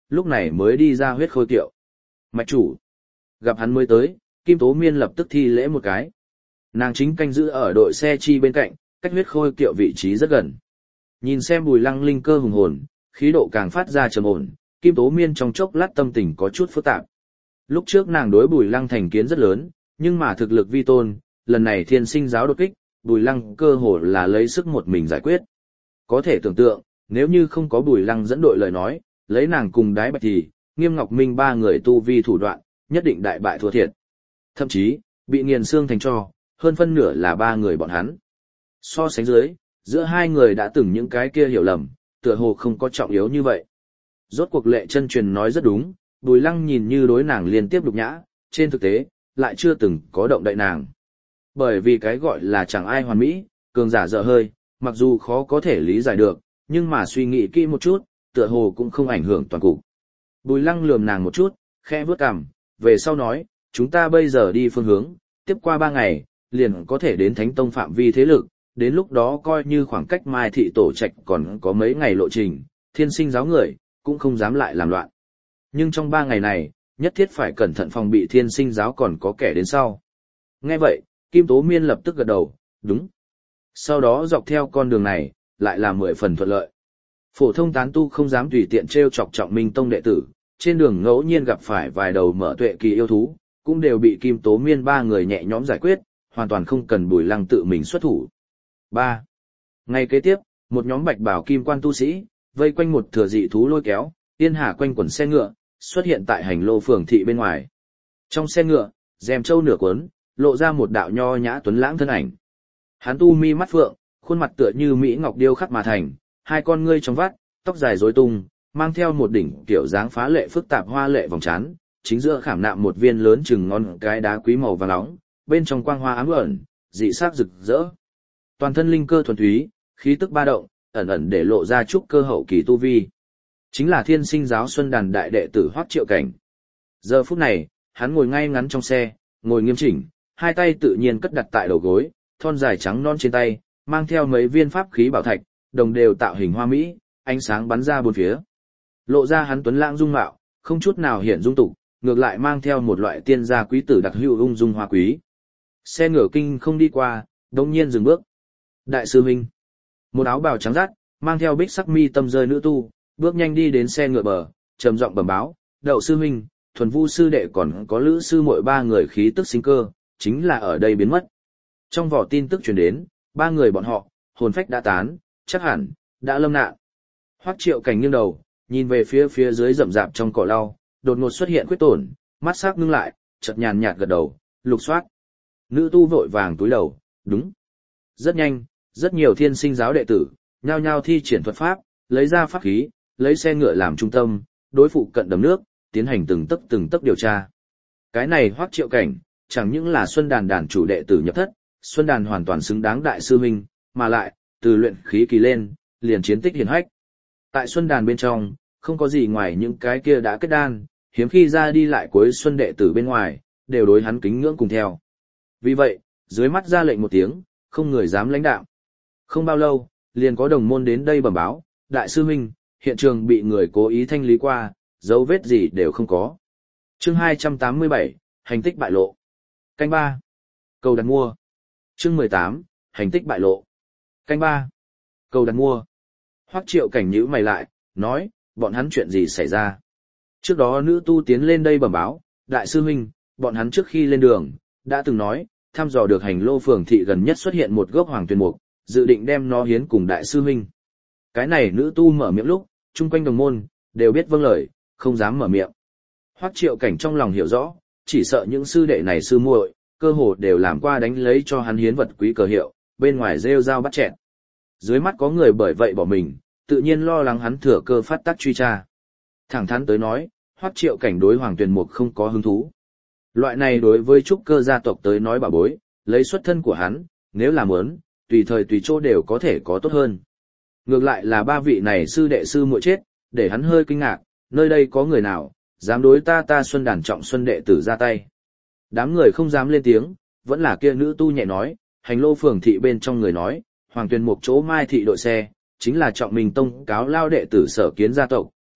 lúc này mới đi ra huyết khôi kiệu. Mạch chủ. Gặp hắn mới tới, Kim Tố Miên lập tức thi lễ một cái. Nàng chính canh giữ ở đội xe chi bên cạnh, cách huyết khôi kiệu vị trí rất gần. Nhìn xem Bùi Lăng linh cơ hùng hồn, khí độ càng phát ra trầm ổn, Kim Tố Miên trong chốc lát tâm tình có chút phức tạp. Lúc trước nàng đối Bùi Lăng thành kiến rất lớn, nhưng mà thực lực vi tôn, lần này thiên sinh giáo đột kích, Bùi Lăng cơ hồ là lấy sức một mình giải quyết. Có thể tưởng tượng, nếu như không có Bùi Lăng dẫn đội lời nói, lấy nàng cùng Đái Bạch thì, Nghiêm Ngọc Minh ba người tu vi thủ đoạn, nhất định đại bại thua thiệt. Thậm chí, bị nghiền xương thành tro, hơn phân nửa là ba người bọn hắn. So sánh dưới, giữa hai người đã từng những cái kia hiểu lầm, tựa hồ không có trọng yếu như vậy. Rốt cuộc Lệ Chân Truyền nói rất đúng, Bùi Lăng nhìn như đối nàng liên tiếp đục nhã, trên thực tế, lại chưa từng có động đậy nàng. Bởi vì cái gọi là chẳng ai hoàn mỹ, cường giả dở hơi, mặc dù khó có thể lý giải được, nhưng mà suy nghĩ kỹ một chút, tựa hồ cũng không ảnh hưởng toàn cục. Bùi Lăng lườm nàng một chút, khẽ vuốt cằm, về sau nói, chúng ta bây giờ đi phương hướng, tiếp qua ba ngày, liền có thể đến Thánh Tông phạm vi thế lực, đến lúc đó coi như khoảng cách Mai Thị Tổ Trạch còn có mấy ngày lộ trình, thiên sinh giáo người, cũng không dám lại làm loạn. Nhưng trong ba ngày này, nhất thiết phải cẩn thận phòng bị thiên sinh giáo còn có kẻ đến sau. Nghe vậy, Kim Tố Miên lập tức gật đầu, đúng. Sau đó dọc theo con đường này, lại là mười phần thuận lợi. Phổ thông tán tu không dám tùy tiện trêu chọc Trọng Minh Tông đệ tử, trên đường ngẫu nhiên gặp phải vài đầu mở tuệ kỳ yêu thú, cũng đều bị Kim Tố Miên ba người nhẹ nhõm giải quyết, hoàn toàn không cần Bùi Lăng tự mình xuất thủ. ba. Ngày kế tiếp, một nhóm bạch bào kim quan tu sĩ, vây quanh một thừa dị thú lôi kéo, tiên hà quanh quần xe ngựa, xuất hiện tại hành lô phường thị bên ngoài. Trong xe ngựa, rèm trâu nửa cuốn, lộ ra một đạo nho nhã tuấn lãng thân ảnh. Hắn tu mi mắt phượng, khuôn mặt tựa như mỹ ngọc điêu khắc mà thành, hai con ngươi trong vắt, tóc dài rối tung, mang theo một đỉnh kiểu dáng phá lệ phức tạp hoa lệ vòng trán, chính giữa khảm nạm một viên lớn chừng ngón cái đá quý màu vàng nóng, bên trong quang hoa ám ẩn, dị sắc rực rỡ. Toàn thân linh cơ thuần túy, khí tức ba động, ẩn ẩn để lộ ra chút cơ hậu kỳ tu vi. Chính là Thiên Sinh giáo Xuân Đàn đại đệ tử Hoắc Triệu Cảnh. Giờ phút này, hắn ngồi ngay ngắn trong xe, ngồi nghiêm chỉnh, hai tay tự nhiên cất đặt tại đầu gối, thon dài trắng non trên tay, mang theo mấy viên pháp khí bảo thạch, đồng đều tạo hình hoa mỹ, ánh sáng bắn ra bốn phía. Lộ ra hắn tuấn lãng dung mạo, không chút nào hiện dung tục, ngược lại mang theo một loại tiên gia quý tử đặc hữu ung dung hoa quý. Xe ngựa kinh không đi qua, đột nhiên dừng bước. Đại sư huynh, một áo bào trắng rát, mang theo bích sắc mi tâm rơi nữ tu, bước nhanh đi đến xe ngựa bờ, trầm giọng bẩm báo, "Đậu sư huynh, Thuần Vu sư đệ còn có Lữ sư muội ba người khí tức sinh cơ, chính là ở đây biến mất." Trong vỏ tin tức truyền đến, ba người bọn họ, hồn phách đã tán, chắc hẳn đã lâm nạn. Hoắc Triệu Cảnh nghiêng đầu, nhìn về phía phía dưới rậm rạp trong cỏ lau, đột ngột xuất hiện khuyết tổn, mắt sắc ngưng lại, chợt nhàn nhạt gật đầu, lục soát. Nữ tu vội vàng túi đầu, đúng. Rất nhanh, rất nhiều thiên sinh giáo đệ tử, nhao nhao thi triển thuật pháp, lấy ra pháp khí, lấy xe ngựa làm trung tâm, đối phụ cận đầm nước, tiến hành từng tấc từng tấc điều tra. Cái này Hoắc Triệu Cảnh, chẳng những là Xuân Đàn đàn chủ đệ tử nhập thất, Xuân Đàn hoàn toàn xứng đáng đại sư huynh, mà lại, từ luyện khí kỳ lên, liền chiến tích hiển hách. Tại Xuân Đàn bên trong, không có gì ngoài những cái kia đã kết đan, hiếm khi ra đi lại cuối xuân đệ tử bên ngoài, đều đối hắn kính ngưỡng cùng theo. Vì vậy, dưới mắt ra lệnh một tiếng, không người dám lãnh đạo. Không bao lâu, liền có đồng môn đến đây bẩm báo, đại sư huynh, hiện trường bị người cố ý thanh lý qua, dấu vết gì đều không có. Chương hai trăm tám mươi bảy, hành tích bại lộ. Canh ba. Cầu đặt mua. Chương mười tám, hành tích bại lộ. Canh ba. Cầu đặt mua. Hoắc Triệu Cảnh nhíu mày lại, nói, bọn hắn chuyện gì xảy ra? Trước đó nữ tu tiến lên đây bẩm báo, đại sư huynh, bọn hắn trước khi lên đường, đã từng nói, thăm dò được hành lô phường thị gần nhất xuất hiện một gốc hoàng tuyền mục, dự định đem nó hiến cùng đại sư huynh. Cái này nữ tu mở miệng lúc, chung quanh đồng môn, đều biết vâng lời, không dám mở miệng. Hoắc Triệu Cảnh trong lòng hiểu rõ, chỉ sợ những sư đệ này sư muội, cơ hồ đều làm qua đánh lấy cho hắn hiến vật quý cờ hiệu, bên ngoài rêu rao bắt chẹn. Dưới mắt có người bởi vậy bỏ mình, tự nhiên lo lắng hắn thừa cơ phát tác truy tra. Thẳng thắn tới nói, Hoắc Triệu Cảnh đối Hoàng Tuyền Mục không có hứng thú. Loại này đối với trúc cơ gia tộc tới nói bà bối, lấy xuất thân của hắn, nếu làm muốn, tùy thời tùy chỗ đều có thể có tốt hơn. Ngược lại là ba vị này sư đệ sư muội chết, để hắn hơi kinh ngạc, nơi đây có người nào, dám đối ta ta Xuân Đàn trọng Xuân đệ tử ra tay. Đám người không dám lên tiếng, vẫn là kia nữ tu nhẹ nói, hành lô phường thị bên trong người nói, Hoàng Tuyền Mục chỗ Mai thị đội xe, chính là Trọng Minh Tông cáo lao đệ tử Sở Kiến gia tộc,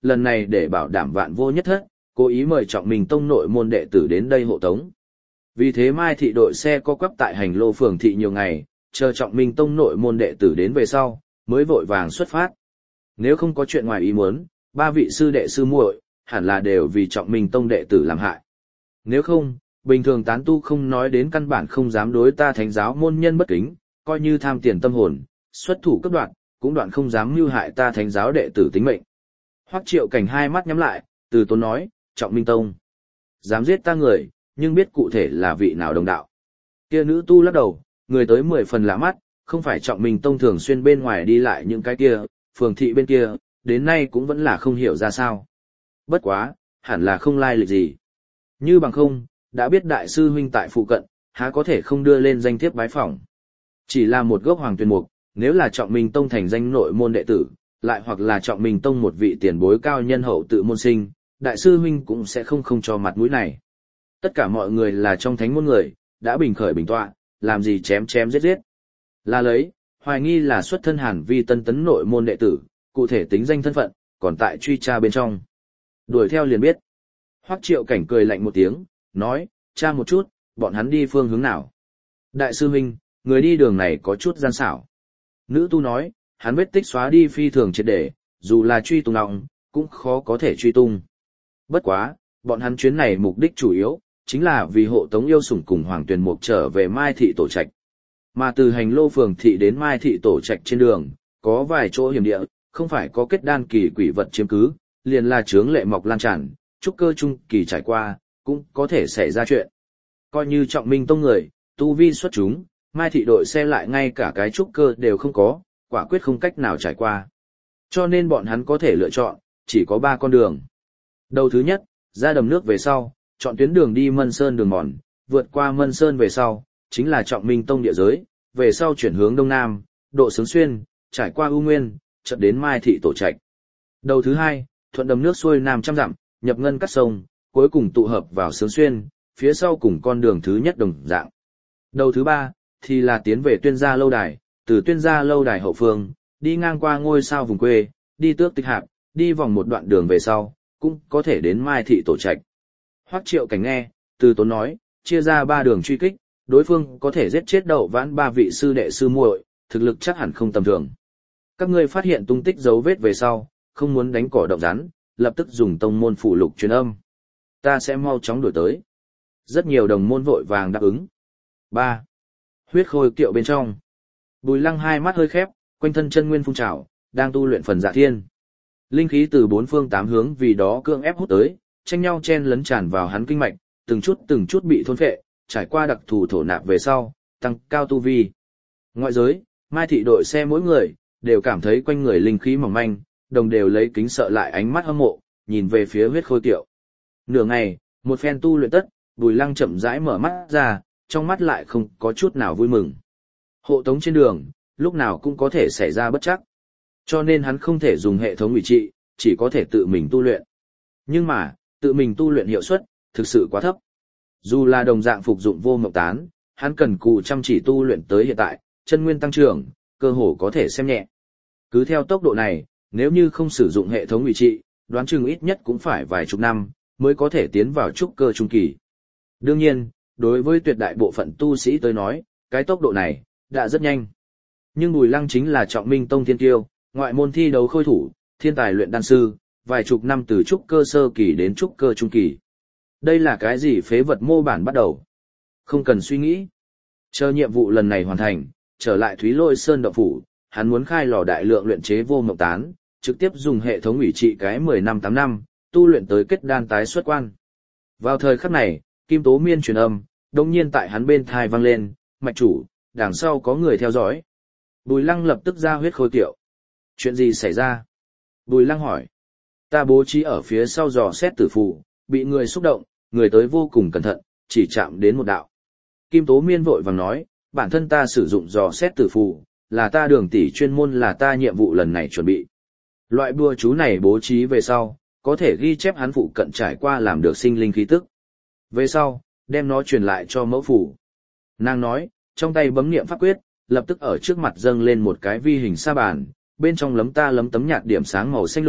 lần này để bảo đảm vạn vô nhất thất, cố ý mời Trọng Minh Tông nội môn đệ tử đến đây hộ tống. Vì thế Mai thị đội xe co quắp tại hành lô phường thị nhiều ngày, chờ Trọng Minh Tông nội môn đệ tử đến về sau, mới vội vàng xuất phát. Nếu không có chuyện ngoài ý muốn, ba vị sư đệ sư muội hẳn là đều vì Trọng Minh Tông đệ tử làm hại. Nếu không, bình thường tán tu không nói đến căn bản không dám đối ta thánh giáo môn nhân bất kính, coi như tham tiền tâm hồn, xuất thủ cấp đoạn, cũng đoạn không dám mưu hại ta thánh giáo đệ tử tính mệnh. Hoắc Triệu Cảnh hai mắt nhắm lại, từ tốn nói, Trọng Minh Tông dám giết ta người, nhưng biết cụ thể là vị nào đồng đạo. Kia nữ tu lắc đầu, người tới mười phần lạ mắt, không phải Trọng Minh Tông thường xuyên bên ngoài đi lại những cái kia, phường thị bên kia, đến nay cũng vẫn là không hiểu ra sao. Bất quá, hẳn là không lai lịch gì. Như bằng không, đã biết đại sư huynh tại phụ cận, há có thể không đưa lên danh thiếp bái phỏng. Chỉ là một gốc hoàng tuyền mục, nếu là Trọng Minh Tông thành danh nội môn đệ tử, lại hoặc là Trọng Minh Tông một vị tiền bối cao nhân hậu tự môn sinh, đại sư huynh cũng sẽ không không cho mặt mũi này. Tất cả mọi người là trong thánh môn người, đã bình khởi bình tọa, làm gì chém chém giết giết. Là lấy, hoài nghi là xuất thân Hàn Vi tân tấn nội môn đệ tử, cụ thể tính danh thân phận, còn tại truy tra bên trong. Đuổi theo liền biết. Hoắc Triệu Cảnh cười lạnh một tiếng, nói, tra một chút, bọn hắn đi phương hướng nào. Đại sư huynh, người đi đường này có chút gian xảo. Nữ tu nói, hắn vết tích xóa đi phi thường triệt để, dù là truy tung ngọng, cũng khó có thể truy tung. Bất quá, bọn hắn chuyến này mục đích chủ yếu, chính là vì hộ tống yêu sủng cùng Hoàng Tuyền Mục trở về Mai Thị Tổ Trạch. Mà từ hành lô phường thị đến Mai Thị Tổ Trạch trên đường, có vài chỗ hiểm địa, không phải có kết đan kỳ quỷ vật chiếm cứ, liền là chướng lệ mọc lan tràn, trúc cơ trung kỳ trải qua, cũng có thể xảy ra chuyện. Coi như Trọng Minh Tông người, tu vi xuất chúng, Mai Thị đội xe lại ngay cả cái trúc cơ đều không có, quả quyết không cách nào trải qua. Cho nên bọn hắn có thể lựa chọn, chỉ có ba con đường. Đầu thứ nhất, ra đầm nước về sau, chọn tuyến đường đi Mân Sơn đường mòn, vượt qua Mân Sơn về sau, chính là Trọng Minh Tông địa giới, về sau chuyển hướng đông nam, độ Sướng Xuyên, trải qua U Nguyên, chợt đến Mai Thị Tổ Trạch. Đầu thứ hai, thuận đầm nước xuôi nam trăm dặm, nhập ngân cắt sông, cuối cùng tụ hợp vào Sướng Xuyên, phía sau cùng con đường thứ nhất đồng dạng. Đầu thứ ba, thì là tiến về Tuyên Gia lâu đài, từ Tuyên Gia lâu đài hậu phương, đi ngang qua ngôi sao vùng quê, đi Tước Tịch Hạp, đi vòng một đoạn đường về sau, cũng có thể đến Mai Thị Tổ Trạch. Hoắc Triệu Cảnh nghe, từ tốn nói, chia ra ba đường truy kích, đối phương có thể giết chết Đậu Vãn ba vị sư đệ sư muội, thực lực chắc hẳn không tầm thường. Các ngươi phát hiện tung tích dấu vết về sau, không muốn đánh cỏ động rắn, lập tức dùng tông môn phụ lục truyền âm. Ta sẽ mau chóng đuổi tới. Rất nhiều đồng môn vội vàng đáp ứng. ba. Huyết khôi kiệu bên trong. Bùi Lăng hai mắt hơi khép, quanh thân chân nguyên phun trào, đang tu luyện phần Dạ Thiên. Linh khí từ bốn phương tám hướng vì đó cưỡng ép hút tới, tranh nhau chen lấn tràn vào hắn kinh mạch, từng chút từng chút bị thôn phệ, trải qua đặc thù thổ nạp về sau, tăng cao tu vi. Ngoại giới, Mai Thị đội xe mỗi người đều cảm thấy quanh người linh khí mỏng manh, đồng đều lấy kính sợ lại ánh mắt hâm mộ, nhìn về phía huyết khôi kiệu. Nửa ngày, một phen tu luyện tất, Bùi Lăng chậm rãi mở mắt ra, trong mắt lại không có chút nào vui mừng. Hộ tống trên đường, lúc nào cũng có thể xảy ra bất trắc. Cho nên hắn không thể dùng hệ thống ủy trị, chỉ có thể tự mình tu luyện. Nhưng mà, tự mình tu luyện hiệu suất, thực sự quá thấp. Dù là đồng dạng phục dụng vô mộng tán, hắn cần cù chăm chỉ tu luyện tới hiện tại, chân nguyên tăng trưởng, cơ hồ có thể xem nhẹ. Cứ theo tốc độ này, nếu như không sử dụng hệ thống ủy trị, đoán chừng ít nhất cũng phải vài chục năm, mới có thể tiến vào trúc cơ trung kỳ. Đương nhiên, đối với tuyệt đại bộ phận tu sĩ tới nói, cái tốc độ này, đã rất nhanh. Nhưng Bùi Lăng chính là Trọng Minh Tông thiên tiêu, ngoại môn thi đấu khôi thủ, thiên tài luyện đan sư, vài chục năm từ trúc cơ sơ kỳ đến trúc cơ trung kỳ. Đây là cái gì phế vật mô bản bắt đầu? Không cần suy nghĩ. Chờ nhiệm vụ lần này hoàn thành, trở lại Thúy Lôi Sơn động phủ, hắn muốn khai lò đại lượng luyện chế vô mộng tán, trực tiếp dùng hệ thống ủy trị cái mười năm tám năm, tu luyện tới kết đan tái xuất quan. Vào thời khắc này, Kim Tố Miên truyền âm, đồng nhiên tại hắn bên thai vang lên, mạch chủ, đằng sau có người theo dõi. Bùi Lăng lập tức ra huyết khôi kiệu. Chuyện gì xảy ra? Bùi Lăng hỏi. Ta bố trí ở phía sau dò xét tử phù, bị người xúc động, người tới vô cùng cẩn thận, chỉ chạm đến một đạo. Kim Tố Miên vội vàng nói, bản thân ta sử dụng dò xét tử phù, là ta Đường tỷ chuyên môn là ta nhiệm vụ lần này chuẩn bị. Loại bùa chú này bố trí về sau, có thể ghi chép hắn phụ cận trải qua làm được sinh linh khí tức. Về sau, đem nó truyền lại cho mẫu phủ. Nàng nói, trong tay bấm niệm pháp quyết, lập tức ở trước mặt dâng lên một cái vi hình sa bàn, bên trong lấm ta lấm tấm nhạt điểm sáng màu xanh lục,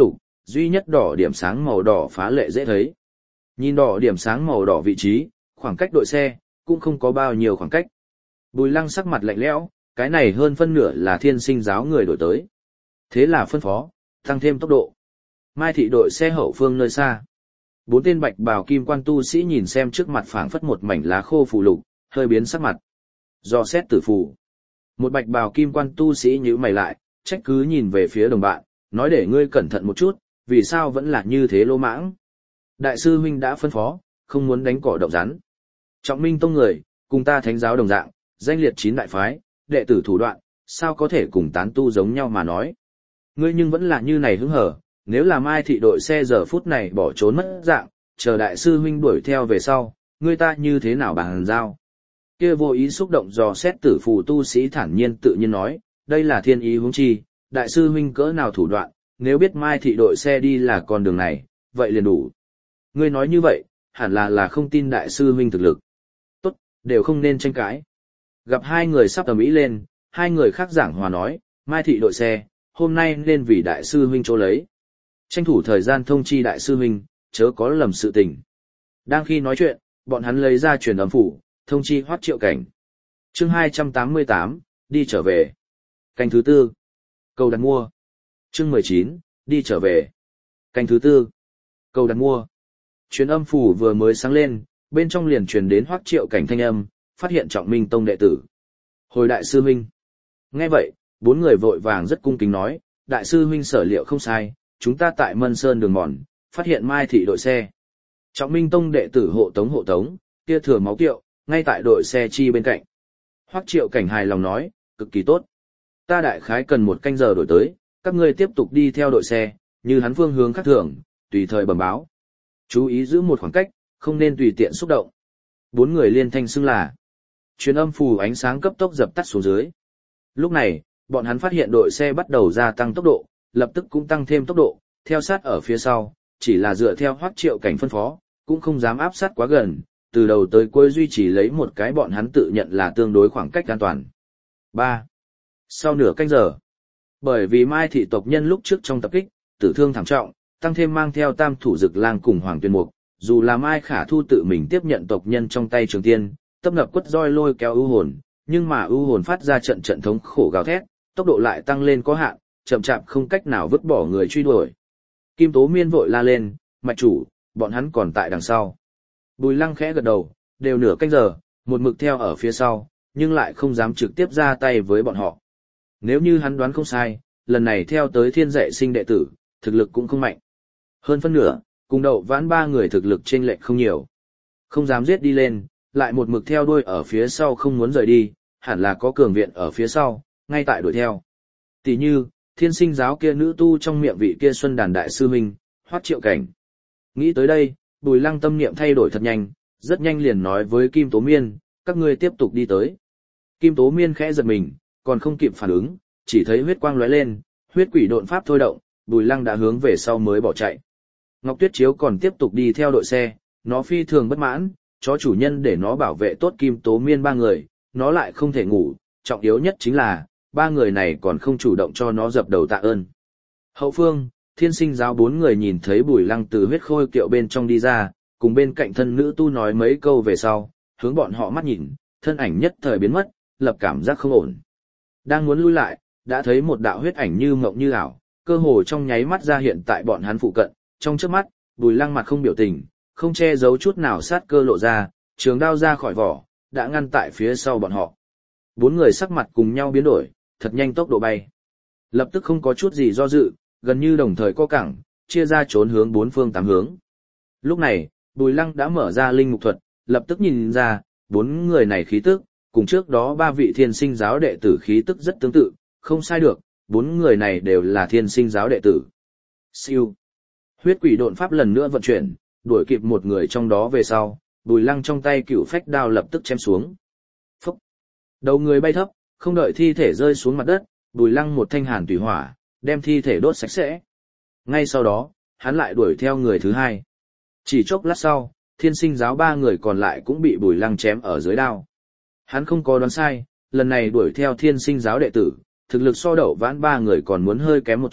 duy nhất đỏ điểm sáng màu đỏ phá lệ dễ thấy. Nhìn đỏ điểm sáng màu đỏ vị trí, khoảng cách đội xe, cũng không có bao nhiêu khoảng cách. Bùi Lăng sắc mặt lạnh lẽo, cái này hơn phân nửa là thiên sinh giáo người đổi tới. Thế là phân phó, tăng thêm tốc độ. Mai thị đội xe hậu phương nơi xa. Bốn tên bạch bào kim quan tu sĩ nhìn xem trước mặt phảng phất một mảnh lá khô phù lục, hơi biến sắc mặt. Do xét tử phù. Một bạch bào kim quan tu sĩ nhíu mày lại, trách cứ nhìn về phía đồng bạn, nói để ngươi cẩn thận một chút, vì sao vẫn là như thế lô mãng. Đại sư huynh đã phân phó, không muốn đánh cỏ động rắn. Trọng Minh tông người, cùng ta thánh giáo đồng dạng, danh liệt chín đại phái, đệ tử thủ đoạn, sao có thể cùng tán tu giống nhau mà nói. Ngươi nhưng vẫn là như này hứng hở, nếu là Mai thị đội xe giờ phút này bỏ trốn mất dạng, chờ đại sư huynh đuổi theo về sau, ngươi ta như thế nào bàn giao. Kia vô ý xúc động dò xét tử phù tu sĩ thản nhiên tự nhiên nói, đây là thiên ý huống chi, đại sư huynh cỡ nào thủ đoạn, nếu biết Mai thị đội xe đi là con đường này, vậy liền đủ. Ngươi nói như vậy, hẳn là là không tin đại sư huynh thực lực. Tốt, đều không nên tranh cãi. Gặp hai người sắp tầm ý lên, hai người khác giảng hòa nói, Mai thị đội xe, hôm nay nên vì đại sư huynh chỗ lấy. Tranh thủ thời gian thông chi đại sư huynh, chớ có lầm sự tình. Đang khi nói chuyện, bọn hắn lấy ra truyền âm phủ, thông chi Hoắc Triệu Cảnh. Chương hai trăm tám mươi tám, đi trở về. Canh thứ tư. Cầu đặt mua. Chương mười chín, đi trở về. Canh thứ tư. Cầu đặt mua. Truyền âm phủ vừa mới sáng lên, bên trong liền truyền đến Hoắc Triệu Cảnh thanh âm, phát hiện Trọng Minh tông đệ tử. Hồi đại sư huynh. Nghe vậy, bốn người vội vàng rất cung kính nói, đại sư huynh sở liệu không sai, chúng ta tại Mân Sơn đường mòn, phát hiện Mai thị đội xe. Trọng Minh tông đệ tử hộ tống hộ tống, kia thừa máu kiệu, ngay tại đội xe chi bên cạnh. Hoắc Triệu Cảnh hài lòng nói, cực kỳ tốt. Ta đại khái cần một canh giờ đổi tới, các ngươi tiếp tục đi theo đội xe, như hắn phương hướng khác thường, tùy thời bẩm báo. Chú ý giữ một khoảng cách, không nên tùy tiện xúc động. Bốn người liên thanh xưng là. Truyền âm phù ánh sáng cấp tốc dập tắt xuống dưới. Lúc này, bọn hắn phát hiện đội xe bắt đầu gia tăng tốc độ, lập tức cũng tăng thêm tốc độ, theo sát ở phía sau, chỉ là dựa theo Hoắc Triệu Cảnh phân phó, cũng không dám áp sát quá gần, từ đầu tới cuối duy trì lấy một cái bọn hắn tự nhận là tương đối khoảng cách an toàn. ba. Sau nửa canh giờ, bởi vì Mai thị tộc nhân lúc trước trong tập kích, tử thương thảm trọng, tăng thêm mang theo Tam thủ Dực Lang cùng Hoàng Tuyên Mục, dù là Mai Khả Thu tự mình tiếp nhận tộc nhân trong tay Trường Tiên, tấp nập quất roi lôi kéo ưu hồn, nhưng mà ưu hồn phát ra trận trận thống khổ gào thét, tốc độ lại tăng lên có hạn, chậm chạp không cách nào vứt bỏ người truy đuổi. Kim Tố Miên vội la lên, mạch chủ, bọn hắn còn tại đằng sau. Bùi Lăng khẽ gật đầu, đều nửa canh giờ, một mực theo ở phía sau, nhưng lại không dám trực tiếp ra tay với bọn họ. Nếu như hắn đoán không sai, lần này theo tới thiên dạy sinh đệ tử, thực lực cũng không mạnh. Hơn phân nửa, cùng Đậu Vãn ba người thực lực chênh lệch không nhiều. Không dám giết đi lên, lại một mực theo đuôi ở phía sau không muốn rời đi, hẳn là có cường viện ở phía sau, ngay tại đuổi theo. Tỷ như, thiên sinh giáo kia nữ tu trong miệng vị kia Xuân Đàn đại sư huynh, Hoắc Triệu Cảnh. Nghĩ tới đây, Bùi Lăng tâm niệm thay đổi thật nhanh, rất nhanh liền nói với Kim Tố Miên, các ngươi tiếp tục đi tới. Kim Tố Miên khẽ giật mình, còn không kịp phản ứng, chỉ thấy huyết quang lóe lên, huyết quỷ độn pháp thôi động, Bùi Lăng đã hướng về sau mới bỏ chạy. Ngọc Tuyết Chiếu còn tiếp tục đi theo đội xe, nó phi thường bất mãn, chó chủ nhân để nó bảo vệ tốt Kim Tố Miên ba người, nó lại không thể ngủ, trọng yếu nhất chính là, ba người này còn không chủ động cho nó dập đầu tạ ơn. Hậu phương, thiên sinh giáo bốn người nhìn thấy Bùi Lăng từ huyết khôi kiệu bên trong đi ra, cùng bên cạnh thân nữ tu nói mấy câu về sau, hướng bọn họ mắt nhìn, thân ảnh nhất thời biến mất, lập cảm giác không ổn. Đang muốn lui lại, đã thấy một đạo huyết ảnh như mộng như ảo, cơ hồ trong nháy mắt ra hiện tại bọn hắn phụ cận, trong chớp mắt, Bùi Lăng mặt không biểu tình, không che giấu chút nào sát cơ lộ ra, trường đao ra khỏi vỏ, đã ngăn tại phía sau bọn họ. Bốn người sắc mặt cùng nhau biến đổi, thật nhanh tốc độ bay. Lập tức không có chút gì do dự, gần như đồng thời co cẳng, chia ra trốn hướng bốn phương tám hướng. Lúc này, Bùi Lăng đã mở ra linh mục thuật, lập tức nhìn ra, bốn người này khí tức, cùng trước đó ba vị thiên sinh giáo đệ tử khí tức rất tương tự, không sai được, bốn người này đều là thiên sinh giáo đệ tử. Siêu. Huyết quỷ độn pháp lần nữa vận chuyển, đuổi kịp một người trong đó về sau, Bùi Lăng trong tay cựu phách đao lập tức chém xuống. Phúc. Đầu người bay thấp, không đợi thi thể rơi xuống mặt đất, Bùi Lăng một thanh hàn tùy hỏa, đem thi thể đốt sạch sẽ. Ngay sau đó, hắn lại đuổi theo người thứ hai. Chỉ chốc lát sau, thiên sinh giáo ba người còn lại cũng bị Bùi Lăng chém ở dưới đao. Hắn không có đoán sai, lần này đuổi theo thiên sinh giáo đệ tử, thực lực so Đậu Vãn ba người còn muốn hơi kém một chút,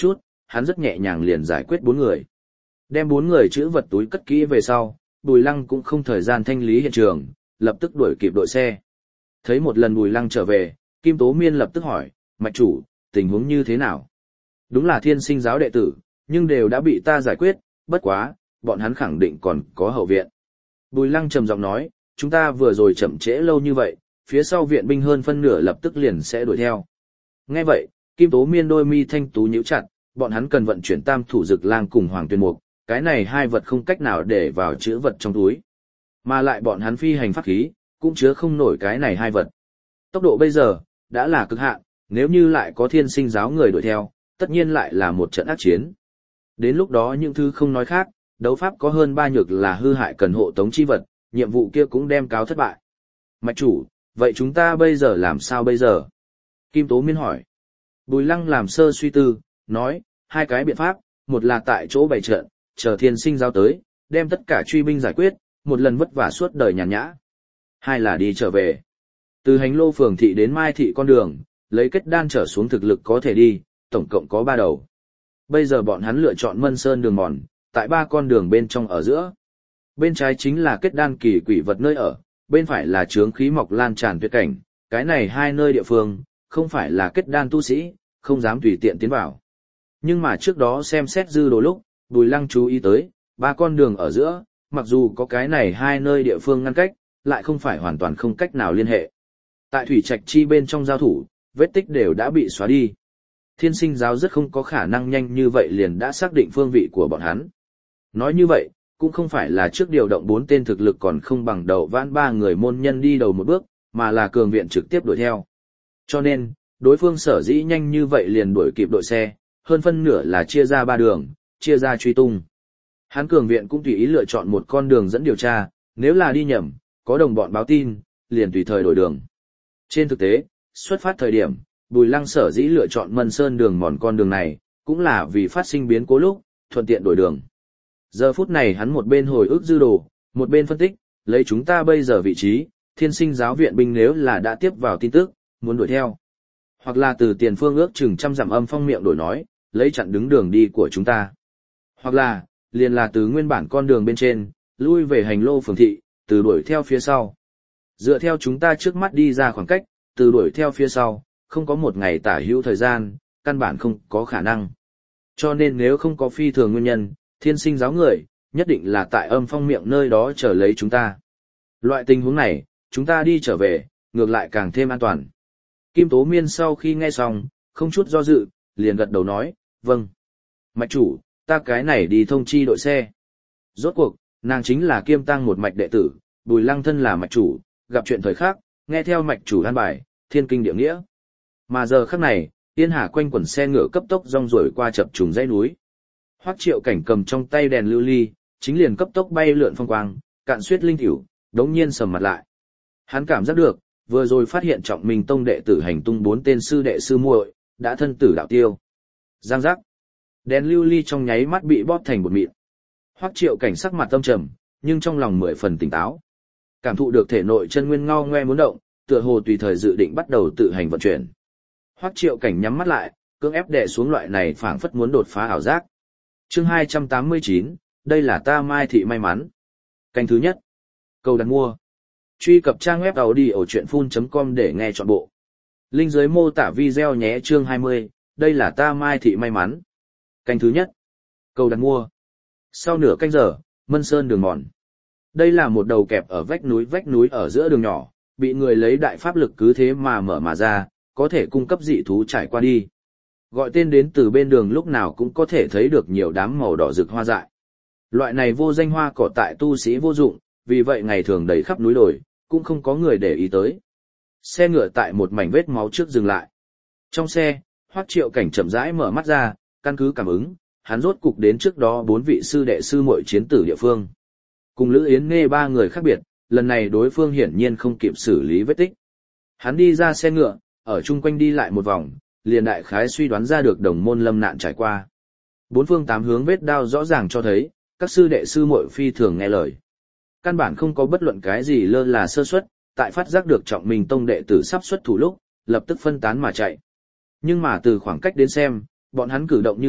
hắn rất nhẹ nhàng liền giải quyết bốn người. Đem bốn người chữ vật túi cất kỹ về sau, Bùi Lăng cũng không thời gian thanh lý hiện trường, lập tức đuổi kịp đội xe. Thấy một lần Bùi Lăng trở về, Kim Tố Miên lập tức hỏi, mạch chủ, tình huống như thế nào? Đúng là thiên sinh giáo đệ tử, nhưng đều đã bị ta giải quyết, bất quá, bọn hắn khẳng định còn có hậu viện. Bùi Lăng trầm giọng nói, chúng ta vừa rồi chậm trễ lâu như vậy, phía sau viện binh hơn phân nửa lập tức liền sẽ đuổi theo. Nghe vậy, Kim Tố Miên đôi mi thanh tú nhíu chặt, bọn hắn cần vận chuyển tam thủ dực lang cùng hoàng tuyên mục, cái này hai vật không cách nào để vào chữ vật trong túi. Mà lại bọn hắn phi hành pháp khí, cũng chứa không nổi cái này hai vật. Tốc độ bây giờ, đã là cực hạn, nếu như lại có thiên sinh giáo người đuổi theo, tất nhiên lại là một trận ác chiến. Đến lúc đó những thứ không nói khác, đấu pháp có hơn ba nhược là hư hại cần hộ tống chi vật, nhiệm vụ kia cũng đem cáo thất bại. Mạch chủ, vậy chúng ta bây giờ làm sao bây giờ? Kim Tố Miên hỏi. Bùi Lăng làm sơ suy tư, nói, hai cái biện pháp, một là tại chỗ bày trận, chờ thiên sinh giáo tới, đem tất cả truy binh giải quyết, một lần vất vả suốt đời nhàn nhã. Hai là đi trở về. Từ hành lô phường thị đến Mai thị con đường, lấy kết đan trở xuống thực lực có thể đi, tổng cộng có ba đầu. Bây giờ bọn hắn lựa chọn Mân Sơn đường mòn, tại ba con đường bên trong ở giữa. Bên trái chính là kết đan kỳ quỷ vật nơi ở, bên phải là chướng khí mọc lan tràn tuyệt cảnh, cái này hai nơi địa phương, không phải là kết đan tu sĩ, không dám tùy tiện tiến vào. Nhưng mà trước đó xem xét dư đồ lúc, Bùi Lăng chú ý tới, ba con đường ở giữa, mặc dù có cái này hai nơi địa phương ngăn cách, lại không phải hoàn toàn không cách nào liên hệ. Tại thủy trạch chi bên trong giao thủ, vết tích đều đã bị xóa đi. Thiên sinh giáo rất không có khả năng nhanh như vậy liền đã xác định phương vị của bọn hắn. Nói như vậy, cũng không phải là trước điều động bốn tên thực lực còn không bằng đầu vãn ba người môn nhân đi đầu một bước, mà là cường viện trực tiếp đuổi theo. Cho nên, đối phương sở dĩ nhanh như vậy liền đuổi kịp đội xe, hơn phân nửa là chia ra ba đường, chia ra truy tung. Hắn cường viện cũng tùy ý lựa chọn một con đường dẫn điều tra, nếu là đi nhầm, có đồng bọn báo tin, liền tùy thời đổi đường. Trên thực tế, xuất phát thời điểm, Bùi Lăng sở dĩ lựa chọn Mân Sơn đường mòn con đường này, cũng là vì phát sinh biến cố lúc, thuận tiện đổi đường. Giờ phút này hắn một bên hồi ức dư đồ, một bên phân tích, lấy chúng ta bây giờ vị trí, thiên sinh giáo viện binh nếu là đã tiếp vào tin tức, muốn đuổi theo. Hoặc là từ tiền phương ước chừng trăm dặm âm phong miệng đổi nói, lấy chặn đứng đường đi của chúng ta. Hoặc là, liền là từ nguyên bản con đường bên trên, lui về hành lô phường thị, từ đuổi theo phía sau. Dựa theo chúng ta trước mắt đi ra khoảng cách, từ đuổi theo phía sau, không có một ngày tả hữu thời gian, căn bản không có khả năng. Cho nên nếu không có phi thường nguyên nhân, thiên sinh giáo người, nhất định là tại âm phong miệng nơi đó chờ lấy chúng ta. Loại tình huống này, chúng ta đi trở về, ngược lại càng thêm an toàn. Kim Tố Miên sau khi nghe xong, không chút do dự, liền gật đầu nói, vâng. Mạch chủ, ta cái này đi thông chi đội xe. Rốt cuộc, nàng chính là kiêm tăng một mạch đệ tử, Bùi Lăng thân là mạch chủ, gặp chuyện thời khắc, nghe theo mạch chủ an bài, thiên kinh địa nghĩa. Mà giờ khắc này, Tiên Hà quanh quẩn xe ngựa cấp tốc rong ruổi qua chập trùng dãy núi. Hoắc Triệu Cảnh cầm trong tay đèn lưu ly, chính liền cấp tốc bay lượn phong quang, cạn suyết linh tiểu, đống nhiên sầm mặt lại. Hắn cảm giác được, vừa rồi phát hiện Trọng Minh tông đệ tử hành tung bốn tên sư đệ sư muội, đã thân tử đạo tiêu. Giang giác. Đèn lưu ly trong nháy mắt bị bóp thành bột mịn. Hoắc Triệu Cảnh sắc mặt tâm trầm, nhưng trong lòng mười phần tỉnh táo. Cảm thụ được thể nội chân nguyên ngao ngoe muốn động, tựa hồ tùy thời dự định bắt đầu tự hành vận chuyển. Hoắc Triệu Cảnh nhắm mắt lại, cưỡng ép đè xuống loại này phảng phất muốn đột phá ảo giác. Chương hai trăm tám mươi chín, đây là ta Mai thị may mắn. Canh thứ nhất. Cầu đặt mua. Truy cập trang web audiochuyenphun chấm com để nghe trọn bộ. Link dưới mô tả video nhé. Chương hai mươi, đây là ta Mai thị may mắn. Canh thứ nhất. Cầu đặt mua. Sau nửa canh giờ, Mân Sơn đường mòn. Đây là một đầu kẹp ở vách núi vách núi ở giữa đường nhỏ, bị người lấy đại pháp lực cứ thế mà mở mà ra, có thể cung cấp dị thú trải qua đi. Gọi tên đến từ bên đường lúc nào cũng có thể thấy được nhiều đám màu đỏ rực hoa dại. Loại này vô danh hoa cỏ tại tu sĩ vô dụng, vì vậy ngày thường đầy khắp núi đồi, cũng không có người để ý tới. Xe ngựa tại một mảnh vết máu trước dừng lại. Trong xe, Hoắc Triệu Cảnh chậm rãi mở mắt ra, căn cứ cảm ứng, hắn rốt cục đến trước đó bốn vị sư đệ sư muội chiến tử địa phương. Cùng Lữ Yến Nghe ba người khác biệt, lần này đối phương hiển nhiên không kịp xử lý vết tích. Hắn đi ra xe ngựa, ở chung quanh đi lại một vòng, liền đại khái suy đoán ra được đồng môn lâm nạn trải qua. Bốn phương tám hướng vết đao rõ ràng cho thấy, các sư đệ sư muội phi thường nghe lời. Căn bản không có bất luận cái gì lơ là sơ suất, tại phát giác được Trọng Minh tông đệ tử sắp xuất thủ lúc, lập tức phân tán mà chạy. Nhưng mà từ khoảng cách đến xem, bọn hắn cử động như vậy,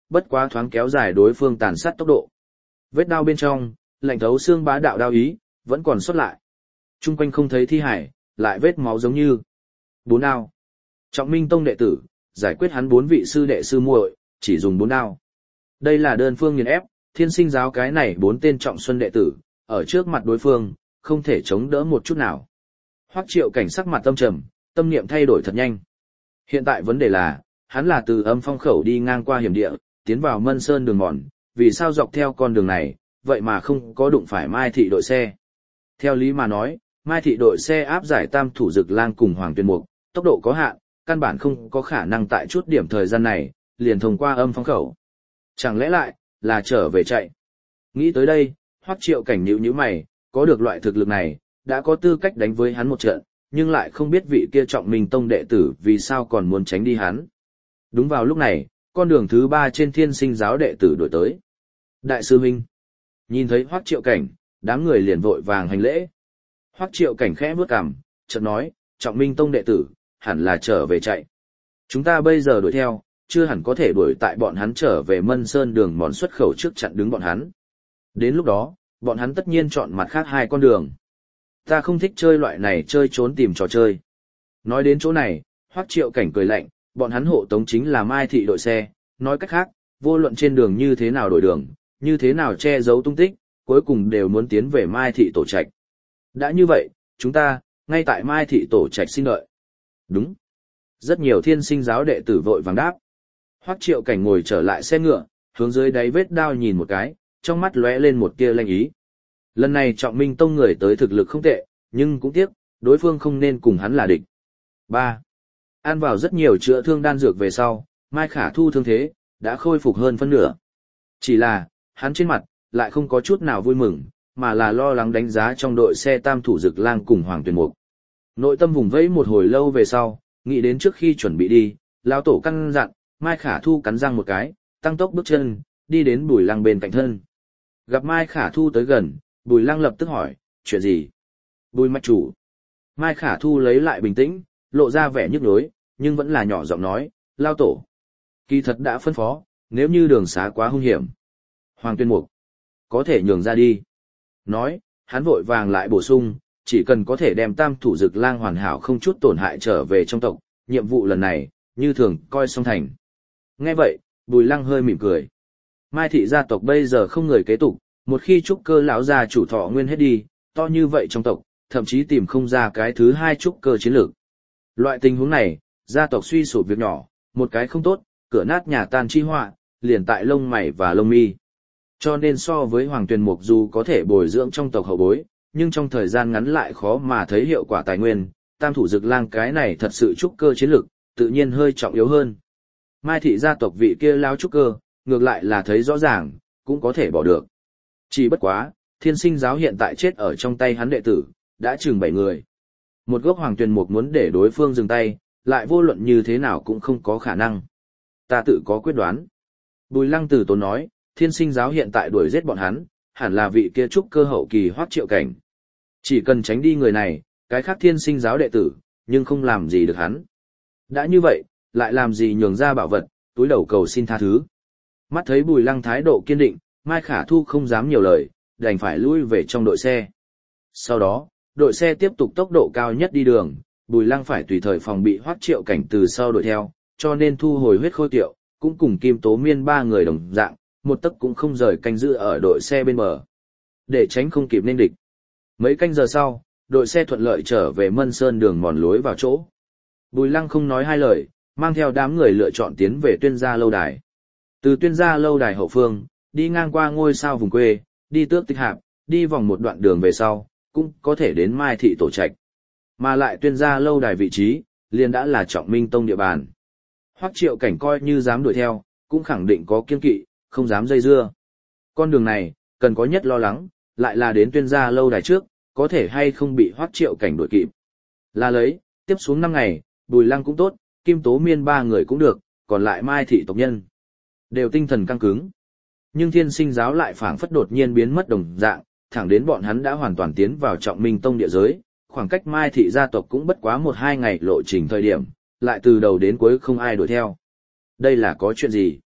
bất quá thoáng kéo dài đối phương tàn sát tốc độ. Vết đao bên trong, lạnh thấu xương bá đạo đao ý, vẫn còn xuất lại. Trung quanh không thấy thi hải, lại vết máu giống như bốn đao. Trọng Minh Tông đệ tử, giải quyết hắn bốn vị sư đệ sư muội, chỉ dùng bốn đao. Đây là đơn phương nghiền ép, Thiên Sinh giáo cái này bốn tên trọng xuân đệ tử, ở trước mặt đối phương, không thể chống đỡ một chút nào. Hoắc Triệu Cảnh sắc mặt tâm trầm, tâm niệm thay đổi thật nhanh. Hiện tại vấn đề là, hắn là từ Âm Phong khẩu đi ngang qua hiểm địa, tiến vào Mân Sơn đường mòn, vì sao dọc theo con đường này, vậy mà không có đụng phải Mai Thị đội xe. Theo lý mà nói, Mai Thị đội xe áp giải Tam Thủ Dực Lang cùng Hoàng Tuyên Mục, tốc độ có hạn, căn bản không có khả năng tại chút điểm thời gian này, liền thông qua Âm Phong khẩu. Chẳng lẽ lại, là trở về chạy. Nghĩ tới đây, Hoắc Triệu Cảnh nhíu nhíu mày, có được loại thực lực này, đã có tư cách đánh với hắn một trận, nhưng lại không biết vị kia Trọng Minh Tông đệ tử vì sao còn muốn tránh đi hắn. Đúng vào lúc này, con đường thứ ba trên Thiên Sinh giáo đệ tử đổi tới. Đại sư huynh. Nhìn thấy Hoắc Triệu Cảnh, đám người liền vội vàng hành lễ. Hoắc Triệu Cảnh khẽ bước cằm, chợt nói, Trọng Minh Tông đệ tử, hẳn là trở về chạy. Chúng ta bây giờ đuổi theo, chưa hẳn có thể đuổi tại bọn hắn trở về Mân Sơn đường mòn xuất khẩu trước chặn đứng bọn hắn. Đến lúc đó, bọn hắn tất nhiên chọn mặt khác hai con đường. Ta không thích chơi loại này chơi trốn tìm trò chơi. Nói đến chỗ này, Hoắc Triệu Cảnh cười lạnh, bọn hắn hộ tống chính là Mai Thị đội xe, nói cách khác, vô luận trên đường như thế nào đổi đường, như thế nào che giấu tung tích, cuối cùng đều muốn tiến về Mai Thị tổ trạch. Đã như vậy, chúng ta, ngay tại Mai Thị tổ trạch xin đợi. Đúng. Rất nhiều Thiên Sinh giáo đệ tử vội vàng đáp. Hoắc Triệu Cảnh ngồi trở lại xe ngựa, hướng dưới đáy vết đao nhìn một cái, trong mắt lóe lên một tia lanh ý. Lần này Trọng Minh Tông người tới thực lực không tệ, nhưng cũng tiếc, đối phương không nên cùng hắn là địch. ba. Ăn vào rất nhiều chữa thương đan dược về sau, Mai Khả Thu thương thế, đã khôi phục hơn phân nửa. Chỉ là, hắn trên mặt, lại không có chút nào vui mừng, mà là lo lắng đánh giá trong đội xe Tam Thủ Dực Lang cùng Hoàng Tuyền Mục. Nội tâm vùng vẫy một hồi lâu về sau, nghĩ đến trước khi chuẩn bị đi, lão tổ căn dặn, Mai Khả Thu cắn răng một cái, tăng tốc bước chân, đi đến Bùi Lăng bên cạnh thân. Gặp Mai Khả Thu tới gần, Bùi Lăng lập tức hỏi, chuyện gì? Bùi mạch chủ. Mai Khả Thu lấy lại bình tĩnh, lộ ra vẻ nhức nhối, nhưng vẫn là nhỏ giọng nói, lao tổ. Kỳ thật đã phân phó, nếu như đường xá quá hung hiểm. Hoàng Tuyên Mục, có thể nhường ra đi. Nói, hắn vội vàng lại bổ sung, chỉ cần có thể đem Tam Thủ Dực Lang hoàn hảo không chút tổn hại trở về trong tộc, nhiệm vụ lần này, như thường, coi xong thành. Nghe vậy, Bùi Lăng hơi mỉm cười. Mai Thị gia tộc bây giờ không người kế tục, một khi trúc cơ lão gia chủ thọ nguyên hết đi, to như vậy trong tộc, thậm chí tìm không ra cái thứ hai trúc cơ chiến lược. Loại tình huống này, gia tộc suy sụp việc nhỏ, một cái không tốt, cửa nát nhà tan chi họa, liền tại lông mày và lông mi. Cho nên so với Hoàng Tuyền Mục dù có thể bồi dưỡng trong tộc hậu bối, nhưng trong thời gian ngắn lại khó mà thấy hiệu quả tài nguyên, Tam Thủ Dực Lang cái này thật sự trúc cơ chiến lược, tự nhiên hơi trọng yếu hơn. Mai Thị gia tộc vị kia lao trúc cơ, ngược lại là thấy rõ ràng, cũng có thể bỏ được. Chỉ bất quá, Thiên Sinh giáo hiện tại chết ở trong tay hắn đệ tử, đã chừng bảy người. Một gốc Hoàng Tuyền Mục muốn để đối phương dừng tay, lại vô luận như thế nào cũng không có khả năng. Ta tự có quyết đoán. Bùi Lăng Tử Tốn nói, Thiên Sinh giáo hiện tại đuổi giết bọn hắn, hẳn là vị kia trúc cơ hậu kỳ Hoắc Triệu Cảnh. Chỉ cần tránh đi người này, cái khác Thiên Sinh giáo đệ tử, nhưng không làm gì được hắn. Đã như vậy, lại làm gì nhường ra bảo vật, túi đầu cầu xin tha thứ. Mắt thấy Bùi Lăng thái độ kiên định, Mai Khả Thu không dám nhiều lời, đành phải lui về trong đội xe. Sau đó, đội xe tiếp tục tốc độ cao nhất đi đường, Bùi Lăng phải tùy thời phòng bị Hoắc Triệu Cảnh từ sau đuổi theo, cho nên thu hồi huyết khôi tiệu, cũng cùng Kim Tố Miên ba người đồng dạng, một tấc cũng không rời canh giữ ở đội xe bên bờ. Để tránh không kịp nên địch. Mấy canh giờ sau, đội xe thuận lợi trở về Mân Sơn đường mòn lối vào chỗ. Bùi Lăng không nói hai lời, mang theo đám người lựa chọn tiến về Tuyên Gia lâu đài. Từ Tuyên Gia lâu đài hậu phương, đi ngang qua ngôi sao vùng quê, đi Tước Tích Hạp, đi vòng một đoạn đường về sau, cũng có thể đến Mai Thị tổ trạch. Mà lại Tuyên Gia lâu đài vị trí, liền đã là Trọng Minh Tông địa bàn. Hoắc Triệu Cảnh coi như dám đuổi theo, cũng khẳng định có kiên kỵ, không dám dây dưa. Con đường này, cần có nhất lo lắng, lại là đến Tuyên Gia lâu đài trước, có thể hay không bị Hoắc Triệu Cảnh đuổi kịp. Là lấy, tiếp xuống năm ngày, Bùi Lăng cũng tốt, Kim Tố Miên ba người cũng được, còn lại Mai Thị tộc nhân đều tinh thần căng cứng. Nhưng Thiên Sinh giáo lại phảng phất đột nhiên biến mất đồng dạng, thẳng đến bọn hắn đã hoàn toàn tiến vào Trọng Minh Tông địa giới, khoảng cách Mai Thị gia tộc cũng bất quá một hai ngày lộ trình thời điểm, lại từ đầu đến cuối không ai đuổi theo. Đây là có chuyện gì?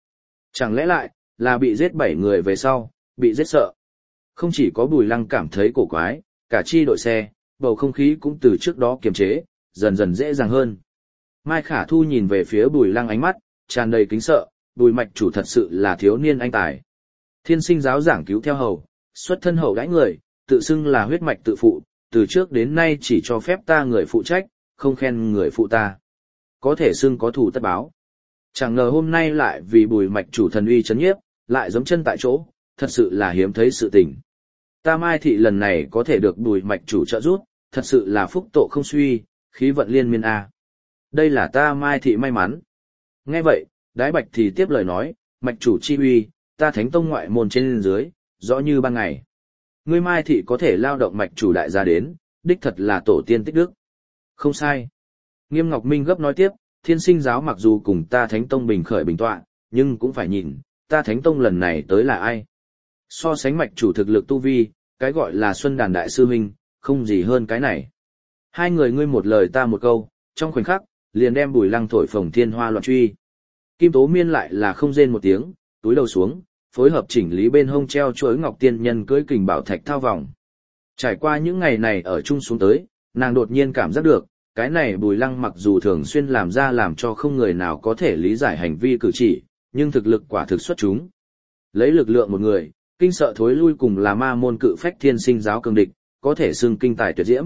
Chẳng lẽ lại, là bị giết bảy người về sau, bị giết sợ. Không chỉ có Bùi Lăng cảm thấy cổ quái, cả chi đội xe, bầu không khí cũng từ trước đó kiềm chế, dần dần dễ dàng hơn. Mai Khả Thu nhìn về phía Bùi Lăng ánh mắt, tràn đầy kính sợ, Bùi mạch chủ thật sự là thiếu niên anh tài. Thiên sinh giáo giảng cứu theo hầu, xuất thân hậu đãi người, tự xưng là huyết mạch tự phụ, từ trước đến nay chỉ cho phép ta người phụ trách, không khen người phụ ta. Có thể xưng có thủ tất báo. Chẳng ngờ hôm nay lại vì Bùi mạch chủ thần uy chấn nhiếp, lại giẫm chân tại chỗ, thật sự là hiếm thấy sự tình. Ta Mai thị lần này có thể được Bùi mạch chủ trợ giúp, thật sự là phúc tổ không suy, khí vận liên miên a. Đây là ta Mai thị may mắn. Nghe vậy, Đái Bạch thì tiếp lời nói, mạch chủ chi uy, ta Thánh tông ngoại môn trên dưới, rõ như ban ngày. Ngươi Mai thị có thể lao động mạch chủ đại gia đến, đích thật là tổ tiên tích đức. Không sai. Nghiêm Ngọc Minh gấp nói tiếp, Thiên sinh giáo mặc dù cùng ta Thánh tông bình khởi bình tọa, nhưng cũng phải nhìn, ta Thánh tông lần này tới là ai. So sánh mạch chủ thực lực tu vi, cái gọi là Xuân Đàn đại sư huynh, không gì hơn cái này. Hai người ngươi một lời ta một câu, trong khoảnh khắc, liền đem Bùi Lăng thổi phồng thiên hoa loạn truy. Kim Tố Miên lại là không rên một tiếng, túi đầu xuống, phối hợp chỉnh lý bên hông treo chuỗi ngọc tiên nhân cưỡi kình bảo thạch thao vòng. Trải qua những ngày này ở chung xuống tới, nàng đột nhiên cảm giác được, cái này Bùi Lăng mặc dù thường xuyên làm ra làm cho không người nào có thể lý giải hành vi cử chỉ, nhưng thực lực quả thực xuất chúng. Lấy lực lượng một người, kinh sợ thối lui cùng là ma môn cự phách thiên sinh giáo cường địch, có thể xưng kinh tài tuyệt diễm.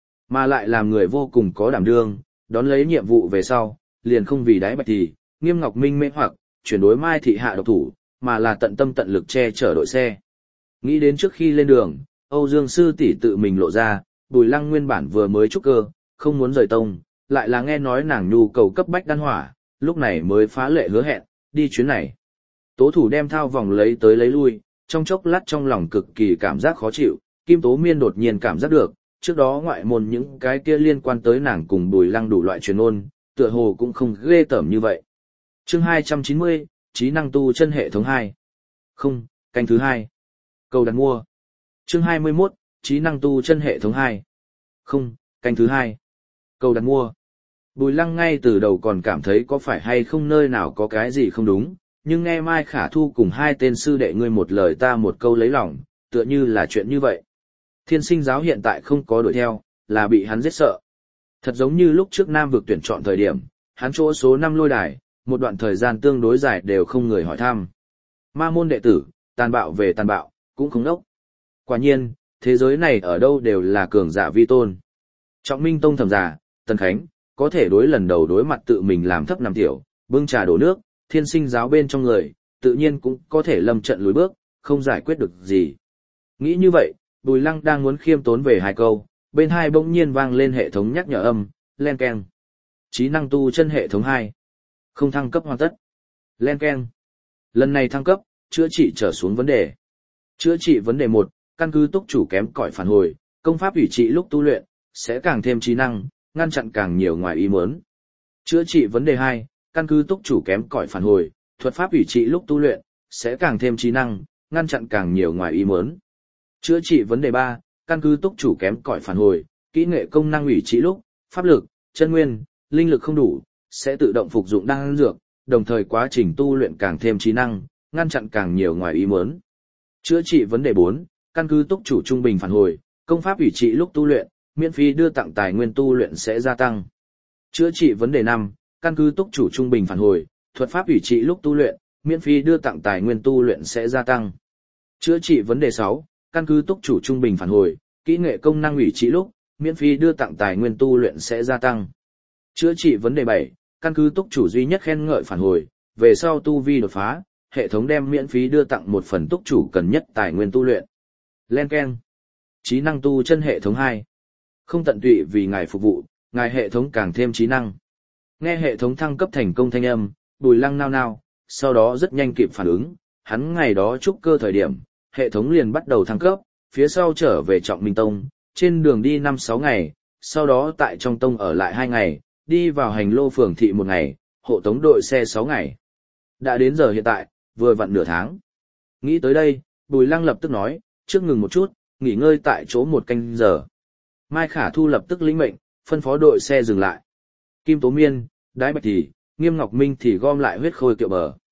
Mà lại làm người vô cùng có đảm đương, đón lấy nhiệm vụ về sau, liền không vì Đái Bạch thì, Nghiêm Ngọc Minh mê hoặc, chuyển đối Mai thị hạ độc thủ, mà là tận tâm tận lực che chở đội xe. Nghĩ đến trước khi lên đường, Âu Dương sư tỷ tự mình lộ ra, Bùi Lăng nguyên bản vừa mới trúc cơ, không muốn rời tông, lại là nghe nói nàng nhu cầu cấp bách đan hỏa, lúc này mới phá lệ hứa hẹn, đi chuyến này. Tố thủ đem thao vòng lấy tới lấy lui, trong chốc lát trong lòng cực kỳ cảm giác khó chịu, Kim Tố Miên đột nhiên cảm giác được, trước đó ngoại môn những cái kia liên quan tới nàng cùng Bùi Lăng đủ loại truyền ôn, tựa hồ cũng không ghê tởm như vậy. Chương hai trăm chín mươi, trí năng tu chân hệ thống hai. Không, canh thứ hai. Cầu đặt mua. Chương hai mươi mốt, trí năng tu chân hệ thống hai. Không, canh thứ hai. Cầu đặt mua. Bùi Lăng ngay từ đầu còn cảm thấy có phải hay không nơi nào có cái gì không đúng, nhưng nghe Mai Khả Thu cùng hai tên sư đệ ngươi một lời ta một câu lấy lòng, tựa như là chuyện như vậy. Thiên sinh giáo hiện tại không có đuổi theo, là bị hắn giết sợ. Thật giống như lúc trước Nam vực tuyển chọn thời điểm, hắn chỗ số năm lôi đài, một đoạn thời gian tương đối dài đều không người hỏi thăm. Ma môn đệ tử, tàn bạo về tàn bạo, cũng không đốc. Quả nhiên, thế giới này ở đâu đều là cường giả vi tôn. Trọng Minh Tông thẩm giả, Tần Khánh, có thể đối lần đầu đối mặt tự mình làm thấp nằm tiểu, bưng trà đổ nước, thiên sinh giáo bên trong người, tự nhiên cũng có thể lâm trận lùi bước, không giải quyết được gì. Nghĩ như vậy, Bùi Lăng đang muốn khiêm tốn về hai câu, bên hai bỗng nhiên vang lên hệ thống nhắc nhở âm, len keng. Trí năng tu chân hệ thống hai. Không thăng cấp hoàn tất. Len keng. Lần này thăng cấp, chữa trị trở xuống vấn đề. Chữa trị vấn đề một, căn cứ túc chủ kém cỏi phản hồi, công pháp ủy trị lúc tu luyện, sẽ càng thêm trí năng, ngăn chặn càng nhiều ngoài ý muốn. Chữa trị vấn đề hai, căn cứ túc chủ kém cỏi phản hồi, thuật pháp ủy trị lúc tu luyện, sẽ càng thêm trí năng, ngăn chặn càng nhiều ngoài ý muốn. Chữa trị vấn đề ba, căn cứ túc chủ kém cỏi phản hồi, kỹ nghệ công năng ủy trị lúc, pháp lực, chân nguyên, linh lực không đủ, sẽ tự động phục dụng đan dược, đồng thời quá trình tu luyện càng thêm trí năng, ngăn chặn càng nhiều ngoài ý muốn. Chữa trị vấn đề bốn, căn cứ túc chủ trung bình phản hồi, công pháp ủy trị lúc tu luyện, miễn phí đưa tặng tài nguyên tu luyện sẽ gia tăng. Chữa trị vấn đề năm, căn cứ túc chủ trung bình phản hồi, thuật pháp ủy trị lúc tu luyện, miễn phí đưa tặng tài nguyên tu luyện sẽ gia tăng. Chữa trị vấn đề sáu, căn cứ túc chủ trung bình phản hồi, kỹ nghệ công năng ủy trị lúc, miễn phí đưa tặng tài nguyên tu luyện sẽ gia tăng. Chữa trị vấn đề bảy, căn cứ túc chủ duy nhất khen ngợi phản hồi, về sau tu vi đột phá, hệ thống đem miễn phí đưa tặng một phần túc chủ cần nhất tài nguyên tu luyện. Len keng. Trí năng tu chân hệ thống hai. Không tận tụy vì ngài phục vụ, ngài hệ thống càng thêm trí năng. Nghe hệ thống thăng cấp thành công thanh âm, Bùi Lăng nao nao, sau đó rất nhanh kịp phản ứng, hắn ngày đó trúc cơ thời điểm, hệ thống liền bắt đầu thăng cấp, phía sau trở về Trọng Minh Tông, trên đường đi năm sáu ngày, sau đó tại trong tông ở lại hai ngày, đi vào hành lô phường thị một ngày, hộ tống đội xe sáu ngày. Đã đến giờ hiện tại, vừa vặn nửa tháng. Nghĩ tới đây, Bùi Lăng lập tức nói, trước ngừng một chút, nghỉ ngơi tại chỗ một canh giờ. Mai Khả Thu lập tức lĩnh mệnh, phân phó đội xe dừng lại. Kim Tố Miên, Đái Bạch thì, Nghiêm Ngọc Minh thì gom lại huyết khôi kiệu bờ.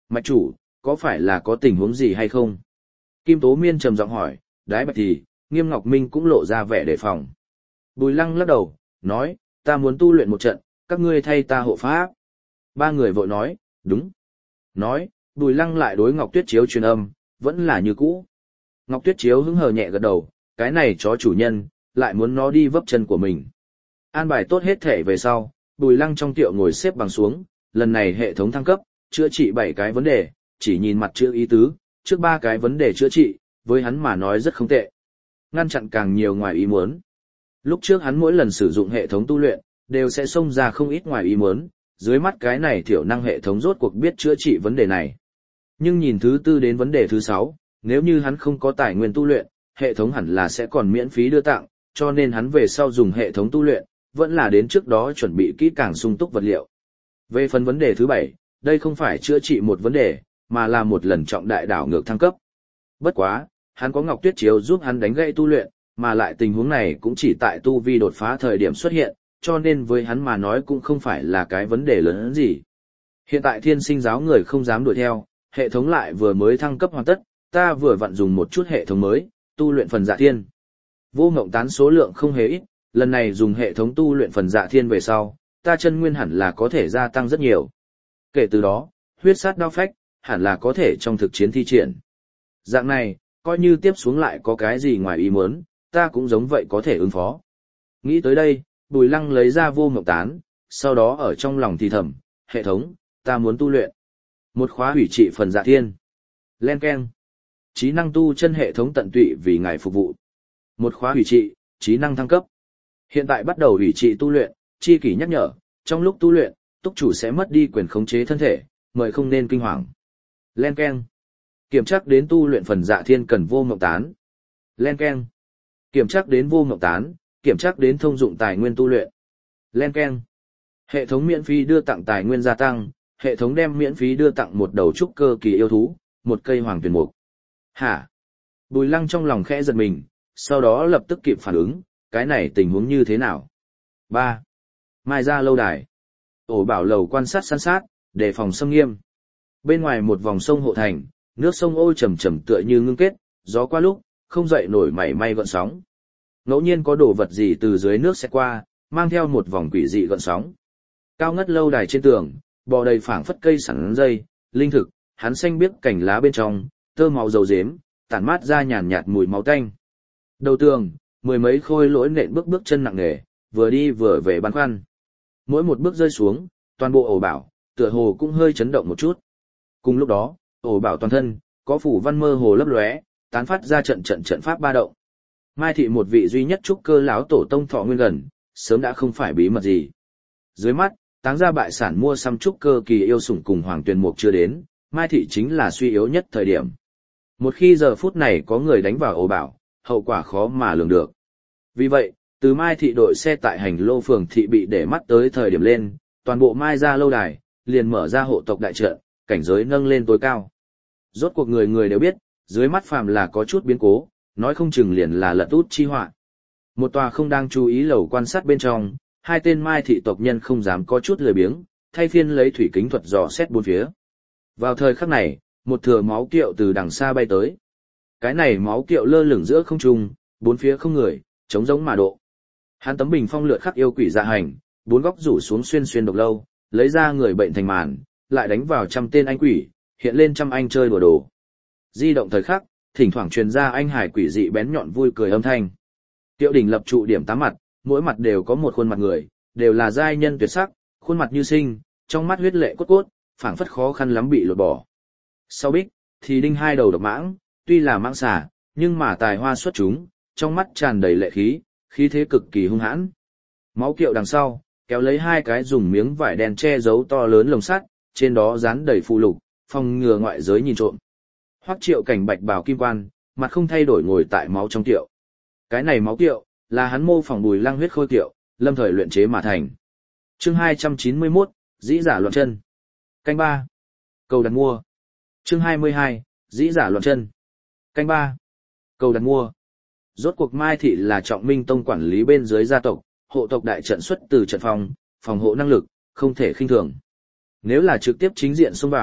Mạch chủ, có phải là có tình huống gì hay không? Kim Tố Miên trầm giọng hỏi, Đái Bạch thì, Nghiêm Ngọc Minh cũng lộ ra vẻ đề phòng. Bùi Lăng lắc đầu, nói, ta muốn tu luyện một trận, các ngươi thay ta hộ pháp. Ba người vội nói, đúng. Nói, Bùi Lăng lại đối Ngọc Tuyết Chiếu truyền âm, vẫn là như cũ. Ngọc Tuyết Chiếu hứng hờ nhẹ gật đầu, cái này chó chủ nhân, lại muốn nó đi vấp chân của mình. An bài tốt hết thể về sau, Bùi Lăng trong tiệu ngồi xếp bằng xuống, lần này hệ thống thăng cấp, chữa trị bảy cái vấn đề, chỉ nhìn mặt chữ ý tứ, trước ba cái vấn đề chữa trị, với hắn mà nói rất không tệ. Ngăn chặn càng nhiều ngoài ý muốn. Lúc trước hắn mỗi lần sử dụng hệ thống tu luyện, đều sẽ xông ra không ít ngoài ý muốn, dưới mắt cái này thiểu năng hệ thống rốt cuộc biết chữa trị vấn đề này. Nhưng nhìn thứ tư đến vấn đề thứ sáu, nếu như hắn không có tài nguyên tu luyện, hệ thống hẳn là sẽ còn miễn phí đưa tặng, cho nên hắn về sau dùng hệ thống tu luyện, vẫn là đến trước đó chuẩn bị kỹ càng sung túc vật liệu. Về phần vấn đề thứ bảy, đây không phải chữa trị một vấn đề, mà là một lần trọng đại đảo ngược thăng cấp. Bất quá, hắn có Ngọc Tuyết Chiếu giúp hắn đánh gãy tu luyện, mà lại tình huống này cũng chỉ tại tu vi đột phá thời điểm xuất hiện, cho nên với hắn mà nói cũng không phải là cái vấn đề lớn gì. Hiện tại thiên sinh giáo người không dám đuổi theo, hệ thống lại vừa mới thăng cấp hoàn tất, ta vừa vặn dùng một chút hệ thống mới, tu luyện phần dạ thiên. Vô Ngộng Tán số lượng không hề ít, lần này dùng hệ thống tu luyện phần dạ thiên về sau, ta chân nguyên hẳn là có thể gia tăng rất nhiều. Kể từ đó, huyết sát đao phách, hẳn là có thể trong thực chiến thi triển. Dạng này, coi như tiếp xuống lại có cái gì ngoài ý muốn, ta cũng giống vậy có thể ứng phó. Nghĩ tới đây, Bùi Lăng lấy ra Vô Ngộng Tán, sau đó ở trong lòng thì thầm, hệ thống, ta muốn tu luyện. Một khóa hủy trị phần dạ thiên. Len keng. Trí năng tu chân hệ thống tận tụy vì ngài phục vụ. Một khóa hủy trị, trí năng thăng cấp. Hiện tại bắt đầu hủy trị tu luyện, chi kỷ nhắc nhở, trong lúc tu luyện, túc chủ sẽ mất đi quyền khống chế thân thể, mời không nên kinh hoàng. Len keng. Kiểm tra đến tu luyện phần dạ thiên cần Vô Ngộng Tán. Len keng. Kiểm tra đến Vô Ngộng Tán, kiểm tra đến thông dụng tài nguyên tu luyện. Len keng. Hệ thống miễn phí đưa tặng tài nguyên gia tăng, hệ thống đem miễn phí đưa tặng một đầu trúc cơ kỳ yêu thú, một cây hoàng tuyền mục. Hả? Bùi Lăng trong lòng khẽ giật mình, sau đó lập tức kịp phản ứng, cái này tình huống như thế nào? ba. Mai ra lâu đài. Ổ bảo lầu quan sát săn sát, đề phòng xâm nghiêm. Bên ngoài một vòng sông hộ thành, nước sông ôi trầm trầm tựa như ngưng kết, gió qua lúc, không dậy nổi mảy may gợn sóng. Ngẫu nhiên có đồ vật gì từ dưới nước sẽ qua, mang theo một vòng quỷ dị gợn sóng. Cao ngất lâu đài trên tường, bò đầy phảng phất cây sắn dây, linh thực, hắn xanh biếc cành lá bên trong, tơ máu dầu dếm, tản mát ra nhàn nhạt mùi máu tanh. Đầu tường, mười mấy khôi lỗi nện bước bước chân nặng nề, vừa đi vừa về băn khoăn. Mỗi một bước rơi xuống, toàn bộ ổ bảo, tựa hồ cũng hơi chấn động một chút. Cùng lúc đó, ổ bảo toàn thân, có phủ văn mơ hồ lấp lóe, tán phát ra trận trận trận pháp ba động. Mai thị một vị duy nhất trúc cơ lão tổ tông thọ nguyên gần, sớm đã không phải bí mật gì. Dưới mắt, táng ra bại sản mua xăm trúc cơ kỳ yêu sủng cùng hoàng tuyền mục chưa đến, Mai thị chính là suy yếu nhất thời điểm. Một khi giờ phút này có người đánh vào ổ bảo, hậu quả khó mà lường được. Vì vậy, từ Mai thị đội xe tại hành lô phường thị bị để mắt tới thời điểm lên, toàn bộ Mai ra lâu đài, liền mở ra hộ tộc đại trận, cảnh giới nâng lên tối cao. Rốt cuộc người người đều biết, dưới mắt phàm là có chút biến cố, nói không chừng liền là lật út chi họa. Một tòa không đang chú ý lầu quan sát bên trong, hai tên Mai thị tộc nhân không dám có chút lười biếng, thay phiên lấy thủy kính thuật dò xét bốn phía. Vào thời khắc này, một thừa máu kiệu từ đằng xa bay tới. Cái này máu kiệu lơ lửng giữa không trung, bốn phía không người, trống rỗng mà độ. Hắn tấm bình phong lượt khắc yêu quỷ dạ hành, bốn góc rủ xuống xuyên xuyên độc lâu, lấy ra người bệnh thành màn, lại đánh vào trăm tên anh quỷ, hiện lên trăm anh chơi đùa đồ. Di động thời khắc, thỉnh thoảng truyền ra anh hải quỷ dị bén nhọn vui cười âm thanh. Tiệu đỉnh lập trụ điểm tám mặt, mỗi mặt đều có một khuôn mặt người, đều là giai nhân tuyệt sắc, khuôn mặt như sinh, trong mắt huyết lệ cốt cốt, phảng phất khó khăn lắm bị lột bỏ. Sau bích, thì đinh hai đầu độc mãng, tuy là mãng xà, nhưng mà tài hoa xuất chúng, trong mắt tràn đầy lệ khí, khí thế cực kỳ hung hãn. Máu kiệu đằng sau, kéo lấy hai cái dùng miếng vải đen che giấu to lớn lồng sắt, trên đó dán đầy phù lục, phòng ngừa ngoại giới nhìn trộm. Hoắc Triệu Cảnh bạch bào kim quan, mặt không thay đổi ngồi tại máu trong kiệu. Cái này máu kiệu, là hắn mô phỏng Bùi Lăng huyết khôi kiệu, lâm thời luyện chế mà thành. Chương hai trăm chín mươi mốt, dĩ giả loạn chân. Canh ba. Cầu đặt mua. Chương hai mươi hai, dĩ giả loạn chân. Canh ba. Cầu đặt mua. Rốt cuộc Mai thị là Trọng Minh tông quản lý bên dưới gia tộc, hộ tộc đại trận xuất từ trận phòng, phòng hộ năng lực, không thể khinh thường. Nếu là trực tiếp chính diện xông vào,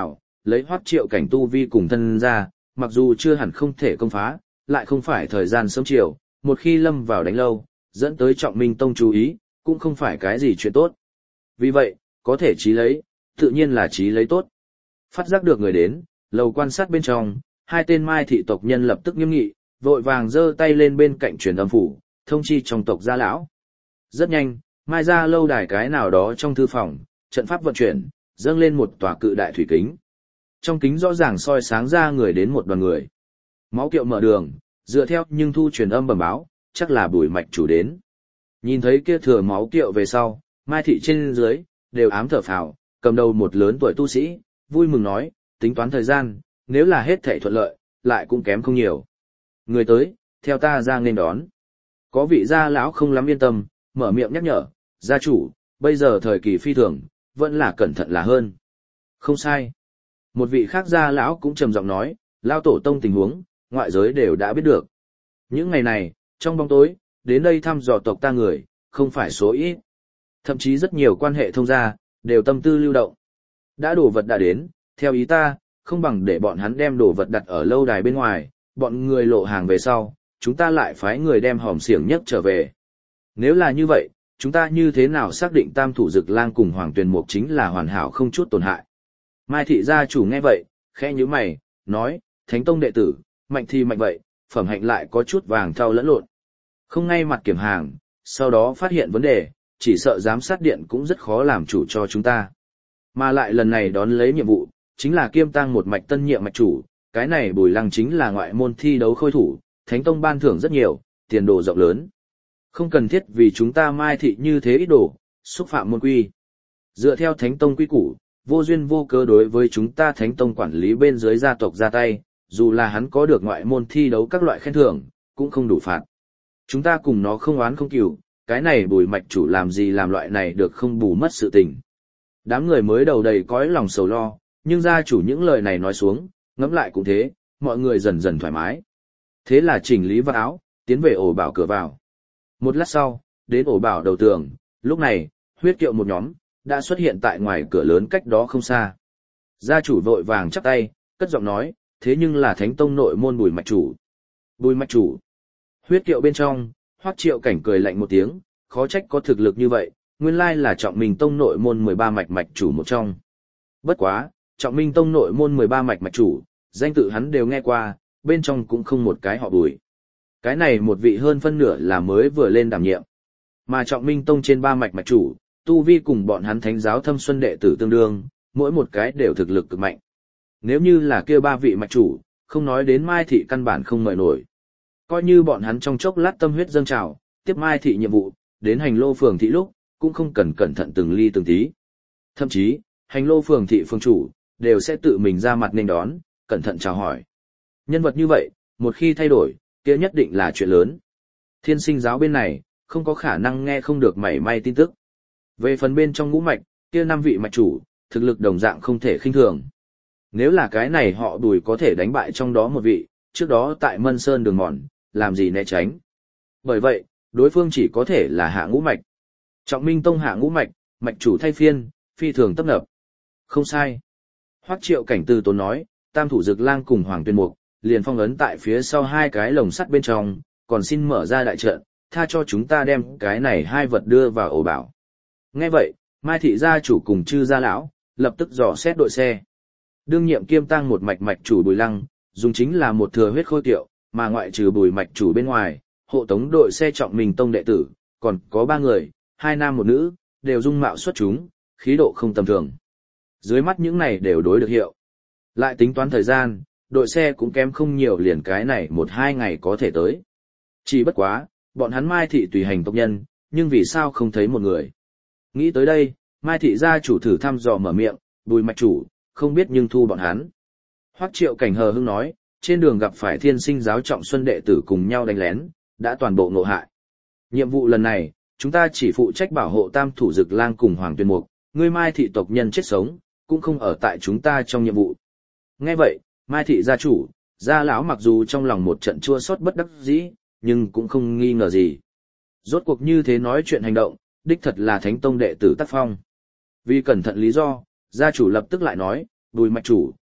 lấy Hoắc Triệu Cảnh tu vi cùng thân ra, mặc dù chưa hẳn không thể công phá, lại không phải thời gian sớm chiều, một khi lâm vào đánh lâu, dẫn tới Trọng Minh Tông chú ý, cũng không phải cái gì chuyện tốt. Vì vậy, có thể chí lấy, tự nhiên là chí lấy tốt. Phát giác được người đến, lầu quan sát bên trong, hai tên Mai thị tộc nhân lập tức nghiêm nghị, vội vàng giơ tay lên bên cạnh truyền âm phủ, thông chi trong tộc gia lão. Rất nhanh, Mai ra lâu đài cái nào đó trong thư phòng, trận pháp vận chuyển, dâng lên một tòa cự đại thủy kính. Trong kính rõ ràng soi sáng ra người đến một đoàn người. Máu kiệu mở đường, dựa theo nhưng thu truyền âm bẩm báo, chắc là Bùi mạch chủ đến. Nhìn thấy kia thừa máu kiệu về sau, Mai thị trên dưới, đều ám thở phào, cầm đầu một lớn tuổi tu sĩ, vui mừng nói, tính toán thời gian, nếu là hết thảy thuận lợi, lại cũng kém không nhiều. Người tới, theo ta ra nên đón. Có vị gia lão không lắm yên tâm, mở miệng nhắc nhở, gia chủ, bây giờ thời kỳ phi thường, vẫn là cẩn thận là hơn. Không sai. Một vị khác gia lão cũng trầm giọng nói, lao tổ tông tình huống, ngoại giới đều đã biết được. Những ngày này, trong bóng tối, đến đây thăm dò tộc ta người, không phải số ít. Thậm chí rất nhiều quan hệ thông gia, đều tâm tư lưu động. Đã đồ vật đã đến, theo ý ta, không bằng để bọn hắn đem đồ vật đặt ở lâu đài bên ngoài, bọn người lộ hàng về sau, chúng ta lại phái người đem hòm xiển nhất trở về. Nếu là như vậy, chúng ta như thế nào xác định tam thủ dực lang cùng hoàng tuyền mục chính là hoàn hảo không chút tổn hại? Mai thị gia chủ nghe vậy, khẽ nhíu mày, nói, thánh tông đệ tử, mạnh thì mạnh vậy, phẩm hạnh lại có chút vàng thau lẫn lộn. Không ngay mặt kiểm hàng, sau đó phát hiện vấn đề, chỉ sợ giám sát điện cũng rất khó làm chủ cho chúng ta. Mà lại lần này đón lấy nhiệm vụ, chính là kiêm tang một mạch tân nhiệm mạch chủ, cái này Bùi Lăng chính là ngoại môn thi đấu khôi thủ, thánh tông ban thưởng rất nhiều, tiền đồ rộng lớn. Không cần thiết vì chúng ta Mai thị như thế ít đồ, xúc phạm môn quy. Dựa theo thánh tông quy củ, vô duyên vô cớ đối với chúng ta thánh tông quản lý bên dưới gia tộc ra tay, dù là hắn có được ngoại môn thi đấu các loại khen thưởng, cũng không đủ phạt. Chúng ta cùng nó không oán không cừu, cái này Bùi mạch chủ làm gì làm loại này được không bù mất sự tình. Đám người mới đầu đầy cõi lòng sầu lo, nhưng gia chủ những lời này nói xuống, ngẫm lại cũng thế, mọi người dần dần thoải mái. Thế là chỉnh lý vật áo, tiến về ổ bảo cửa vào. Một lát sau, đến ổ bảo đầu tường, lúc này, huyết kiệu một nhóm, đã xuất hiện tại ngoài cửa lớn cách đó không xa. Gia chủ vội vàng chắp tay, cất giọng nói, thế nhưng là thánh tông nội môn Bùi mạch chủ. Bùi mạch chủ. Huyết kiệu bên trong, Hoắc Triệu Cảnh cười lạnh một tiếng, khó trách có thực lực như vậy, nguyên lai là Trọng Minh tông nội môn mười ba mạch mạch chủ một trong. Bất quá, Trọng Minh tông nội môn mười ba mạch mạch chủ, danh tự hắn đều nghe qua, bên trong cũng không một cái họ Bùi. Cái này một vị hơn phân nửa là mới vừa lên đảm nhiệm. Mà Trọng Minh tông trên ba mạch mạch chủ, tu vi cùng bọn hắn thánh giáo thâm xuân đệ tử tương đương, mỗi một cái đều thực lực cực mạnh. Nếu như là kia ba vị mạch chủ, không nói đến Mai thị căn bản không mời nổi. Coi như bọn hắn trong chốc lát tâm huyết dâng trào, tiếp Mai thị nhiệm vụ, đến hành lô phường thị lúc, cũng không cần cẩn thận từng ly từng tí. Thậm chí, hành lô phường thị phương chủ, đều sẽ tự mình ra mặt nên đón, cẩn thận chào hỏi. Nhân vật như vậy, một khi thay đổi, kia nhất định là chuyện lớn. Thiên sinh giáo bên này, không có khả năng nghe không được mảy may tin tức. Về phần bên trong ngũ mạch, kia năm vị mạch chủ, thực lực đồng dạng không thể khinh thường. Nếu là cái này họ Bùi có thể đánh bại trong đó một vị, trước đó tại Mân Sơn đường mòn, làm gì né tránh. Bởi vậy, đối phương chỉ có thể là hạ ngũ mạch. Trọng Minh tông hạ ngũ mạch, mạch chủ thay phiên, phi thường tấp nập. Không sai. Hoắc Triệu Cảnh từ tốn nói, tam thủ dực lang cùng Hoàng Tuyền Mục, liền phong ấn tại phía sau hai cái lồng sắt bên trong, còn xin mở ra đại trận, tha cho chúng ta đem cái này hai vật đưa vào ổ bảo. Nghe vậy, Mai thị gia chủ cùng Chư gia lão, lập tức dò xét đội xe. Đương nhiệm kiêm tang một mạch mạch chủ Bùi Lăng, dùng chính là một thừa huyết khôi kiệu, mà ngoại trừ Bùi mạch chủ bên ngoài, hộ tống đội xe Trọng Minh tông đệ tử, còn có ba người, hai nam một nữ, đều dung mạo xuất chúng, khí độ không tầm thường. Dưới mắt những này đều đối được hiệu. Lại tính toán thời gian, đội xe cũng kém không nhiều liền cái này một hai ngày có thể tới. Chỉ bất quá, bọn hắn Mai thị tùy hành tộc nhân, nhưng vì sao không thấy một người. Nghĩ tới đây, Mai thị gia chủ thử thăm dò mở miệng, Bùi mạch chủ, không biết nhưng thu bọn hắn. Hoắc Triệu Cảnh hờ hững nói, trên đường gặp phải thiên sinh giáo Trọng Xuân đệ tử cùng nhau đánh lén, đã toàn bộ ngộ hại. Nhiệm vụ lần này, chúng ta chỉ phụ trách bảo hộ tam thủ dực lang cùng Hoàng Tuyền Mục, ngươi Mai thị tộc nhân chết sống, cũng không ở tại chúng ta trong nhiệm vụ. Nghe vậy, Mai thị gia chủ, gia lão mặc dù trong lòng một trận chua xót bất đắc dĩ, nhưng cũng không nghi ngờ gì. Rốt cuộc như thế nói chuyện hành động, đích thật là thánh tông đệ tử tác phong. Vì cẩn thận lý do, gia chủ lập tức lại nói, Bùi mạch chủ,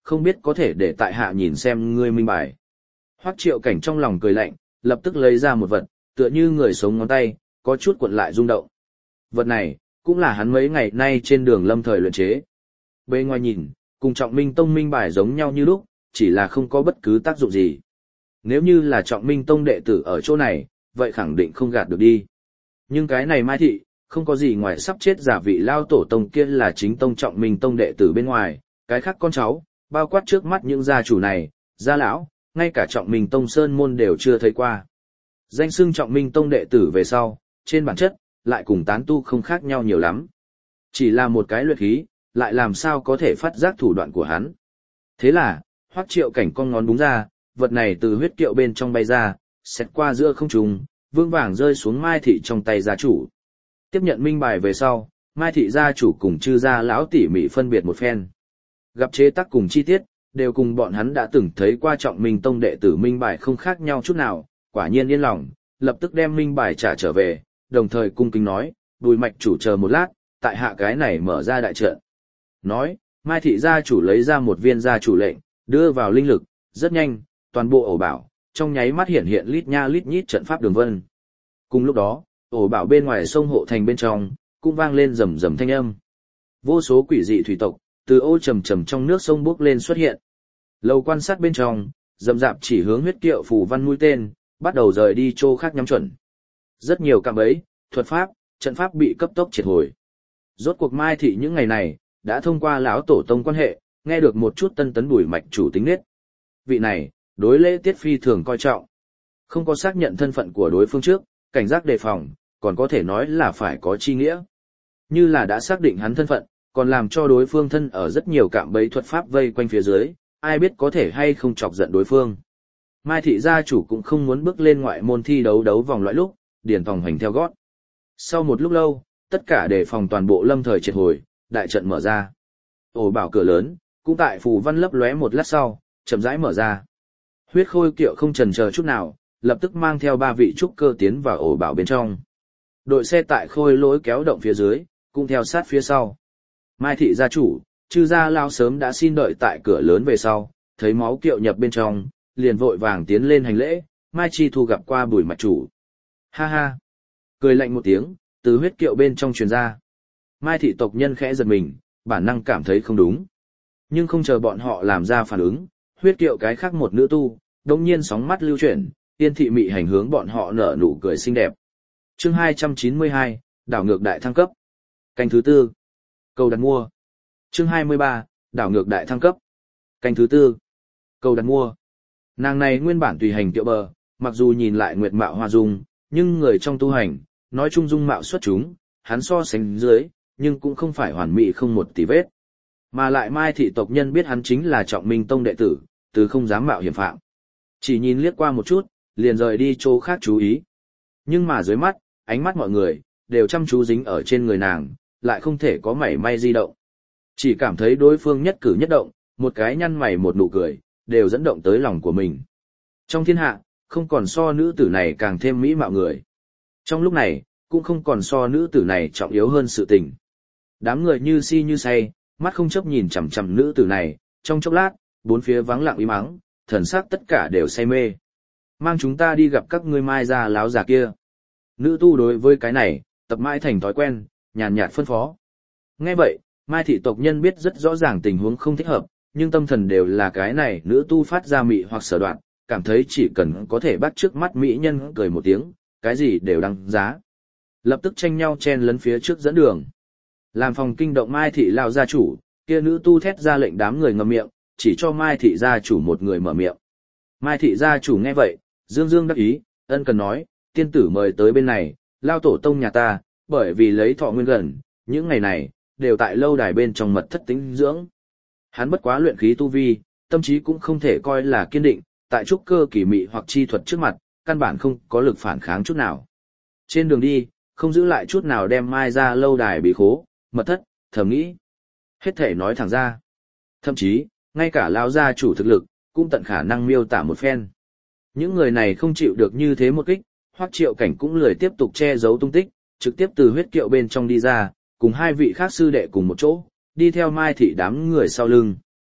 không biết có thể để tại hạ nhìn xem ngươi minh bài. Hoắc Triệu Cảnh trong lòng cười lạnh, lập tức lấy ra một vật, tựa như người sống ngón tay, có chút cuộn lại rung động. Vật này, cũng là hắn mấy ngày nay trên đường lâm thời luyện chế. Bên ngoài nhìn, cùng Trọng Minh Tông minh bài giống nhau như lúc, chỉ là không có bất cứ tác dụng gì. Nếu như là Trọng Minh Tông đệ tử ở chỗ này, vậy khẳng định không gạt được đi. Nhưng cái này Mai Thị, không có gì ngoài sắp chết giả vị lao tổ tông kia là chính tông Trọng Minh Tông đệ tử bên ngoài, cái khác con cháu, bao quát trước mắt những gia chủ này, gia lão, ngay cả Trọng Minh Tông Sơn môn đều chưa thấy qua. Danh xưng Trọng Minh Tông đệ tử về sau, trên bản chất, lại cùng tán tu không khác nhau nhiều lắm. Chỉ là một cái luyện khí, lại làm sao có thể phát giác thủ đoạn của hắn. Thế là, Hoắc Triệu Cảnh con ngón búng ra, vật này từ huyết kiệu bên trong bay ra, xét qua giữa không trung, vương vàng rơi xuống Mai Thị trong tay gia chủ. Tiếp nhận minh bài về sau, Mai Thị gia chủ cùng chư gia lão tỉ mỉ phân biệt một phen. Gặp chế tác cùng chi tiết, đều cùng bọn hắn đã từng thấy qua Trọng Minh Tông đệ tử minh bài không khác nhau chút nào, quả nhiên yên lòng, lập tức đem minh bài trả trở về, đồng thời cung kính nói, Bùi mạch chủ chờ một lát, tại hạ cái này mở ra đại trận. Nói, Mai Thị gia chủ lấy ra một viên gia chủ lệnh, đưa vào linh lực, rất nhanh, toàn bộ ổ bảo, trong nháy mắt hiện hiện lít nha lít nhít trận pháp đường vân. Cùng lúc đó, ổ bảo bên ngoài sông hộ thành bên trong, cũng vang lên rầm rầm thanh âm. Vô số quỷ dị thủy tộc, từ ô trầm trầm trong nước sông bốc lên xuất hiện. Lầu quan sát bên trong, rầm rạp chỉ hướng huyết kiệu phù văn mũi tên, bắt đầu rời đi chỗ khác nhắm chuẩn. Rất nhiều cạm bẫy, thuật pháp, trận pháp bị cấp tốc triệt hồi. Rốt cuộc Mai Thị những ngày này, đã thông qua lão tổ tông quan hệ, nghe được một chút tân tấn Bùi mạch chủ tính nết. Vị này, đối lễ tiết phi thường coi trọng. Không có xác nhận thân phận của đối phương trước, cảnh giác đề phòng, còn có thể nói là phải có chi nghĩa. Như là đã xác định hắn thân phận, còn làm cho đối phương thân ở rất nhiều cạm bẫy thuật pháp vây quanh phía dưới, ai biết có thể hay không chọc giận đối phương. Mai Thị gia chủ cũng không muốn bước lên ngoại môn thi đấu đấu vòng loại lúc, điền phòng hành theo gót. Sau một lúc lâu, tất cả đề phòng toàn bộ lâm thời triệt hồi, đại trận mở ra. Ổ bảo cửa lớn, cũng tại phù văn lấp lóe một lát sau, chậm rãi mở ra. Huyết Khôi kiệu không chần chờ chút nào, lập tức mang theo ba vị trúc cơ tiến vào ổ bảo bên trong. Đội xe tại khôi lối kéo động phía dưới, cũng theo sát phía sau. Mai Thị gia chủ, chư gia lao sớm đã xin đợi tại cửa lớn về sau, thấy máu kiệu nhập bên trong, liền vội vàng tiến lên hành lễ, Mai Chi Thu gặp qua Bùi mạch chủ. Ha ha! Cười lạnh một tiếng, từ huyết kiệu bên trong truyền ra. Mai Thị tộc nhân khẽ giật mình, bản năng cảm thấy không đúng. Nhưng không chờ bọn họ làm ra phản ứng, huyết kiệu cái khác một nữ tu, đồng nhiên sóng mắt lưu chuyển, tiên thị mị hành hướng bọn họ nở nụ cười xinh đẹp. Chương hai trăm chín mươi hai, đảo ngược đại thăng cấp. Canh thứ tư. Cầu đặt mua. Chương hai mươi ba, đảo ngược đại thăng cấp. Canh thứ tư. Cầu đặt mua. Nàng này nguyên bản tùy hành tiệu bờ, mặc dù nhìn lại nguyệt mạo hoa dung, nhưng người trong tu hành, nói chung dung mạo xuất chúng, hắn so sánh dưới, nhưng cũng không phải hoàn mỹ không một tì vết. Mà lại Mai Thị tộc nhân biết hắn chính là Trọng Minh Tông đệ tử, từ không dám mạo hiểm phạm. Chỉ nhìn liếc qua một chút, liền rời đi chỗ khác chú ý. Nhưng mà dưới mắt, ánh mắt mọi người, đều chăm chú dính ở trên người nàng, lại không thể có mảy may di động. Chỉ cảm thấy đối phương nhất cử nhất động, một cái nhăn mày một nụ cười, đều dẫn động tới lòng của mình. Trong thiên hạ, không còn so nữ tử này càng thêm mỹ mạo người. Trong lúc này, cũng không còn so nữ tử này trọng yếu hơn sự tình. Đám người như si như say, mắt không chấp nhìn chằm chằm nữ tử này, trong chốc lát, bốn phía vắng lặng im ắng, thần sắc tất cả đều say mê. Mang chúng ta đi gặp các ngươi Mai gia láo già kia. Nữ tu đối với cái này, tập mãi thành thói quen, nhàn nhạt phân phó. Nghe vậy, Mai Thị tộc nhân biết rất rõ ràng tình huống không thích hợp, nhưng tâm thần đều là cái này nữ tu phát ra mị hoặc sở đoạn, cảm thấy chỉ cần có thể bắt trước mắt mỹ nhân cười một tiếng, cái gì đều đăng giá. Lập tức tranh nhau chen lấn phía trước dẫn đường. Làm phòng kinh động Mai Thị lao gia chủ, kia nữ tu thét ra lệnh đám người ngậm miệng, chỉ cho Mai Thị gia chủ một người mở miệng. Mai Thị gia chủ nghe vậy, dương dương đắc ý, ân cần nói, tiên tử mời tới bên này, lao tổ tông nhà ta, bởi vì lấy thọ nguyên gần, những ngày này, đều tại lâu đài bên trong mật thất tĩnh dưỡng. Hắn bất quá luyện khí tu vi, tâm trí cũng không thể coi là kiên định, tại trúc cơ kỳ mị hoặc chi thuật trước mặt, căn bản không có lực phản kháng chút nào. Trên đường đi, không giữ lại chút nào đem Mai ra lâu đài bị khố, mật thất, thầm nghĩ. Hết thể nói thẳng ra. Thậm chí, ngay cả lao gia chủ thực lực, cũng tận khả năng miêu tả một phen. Những người này không chịu được như thế một kích, Hoắc Triệu Cảnh cũng lười tiếp tục che giấu tung tích, trực tiếp từ huyết kiệu bên trong đi ra, cùng hai vị khác sư đệ cùng một chỗ, đi theo Mai Thị đám người sau lưng.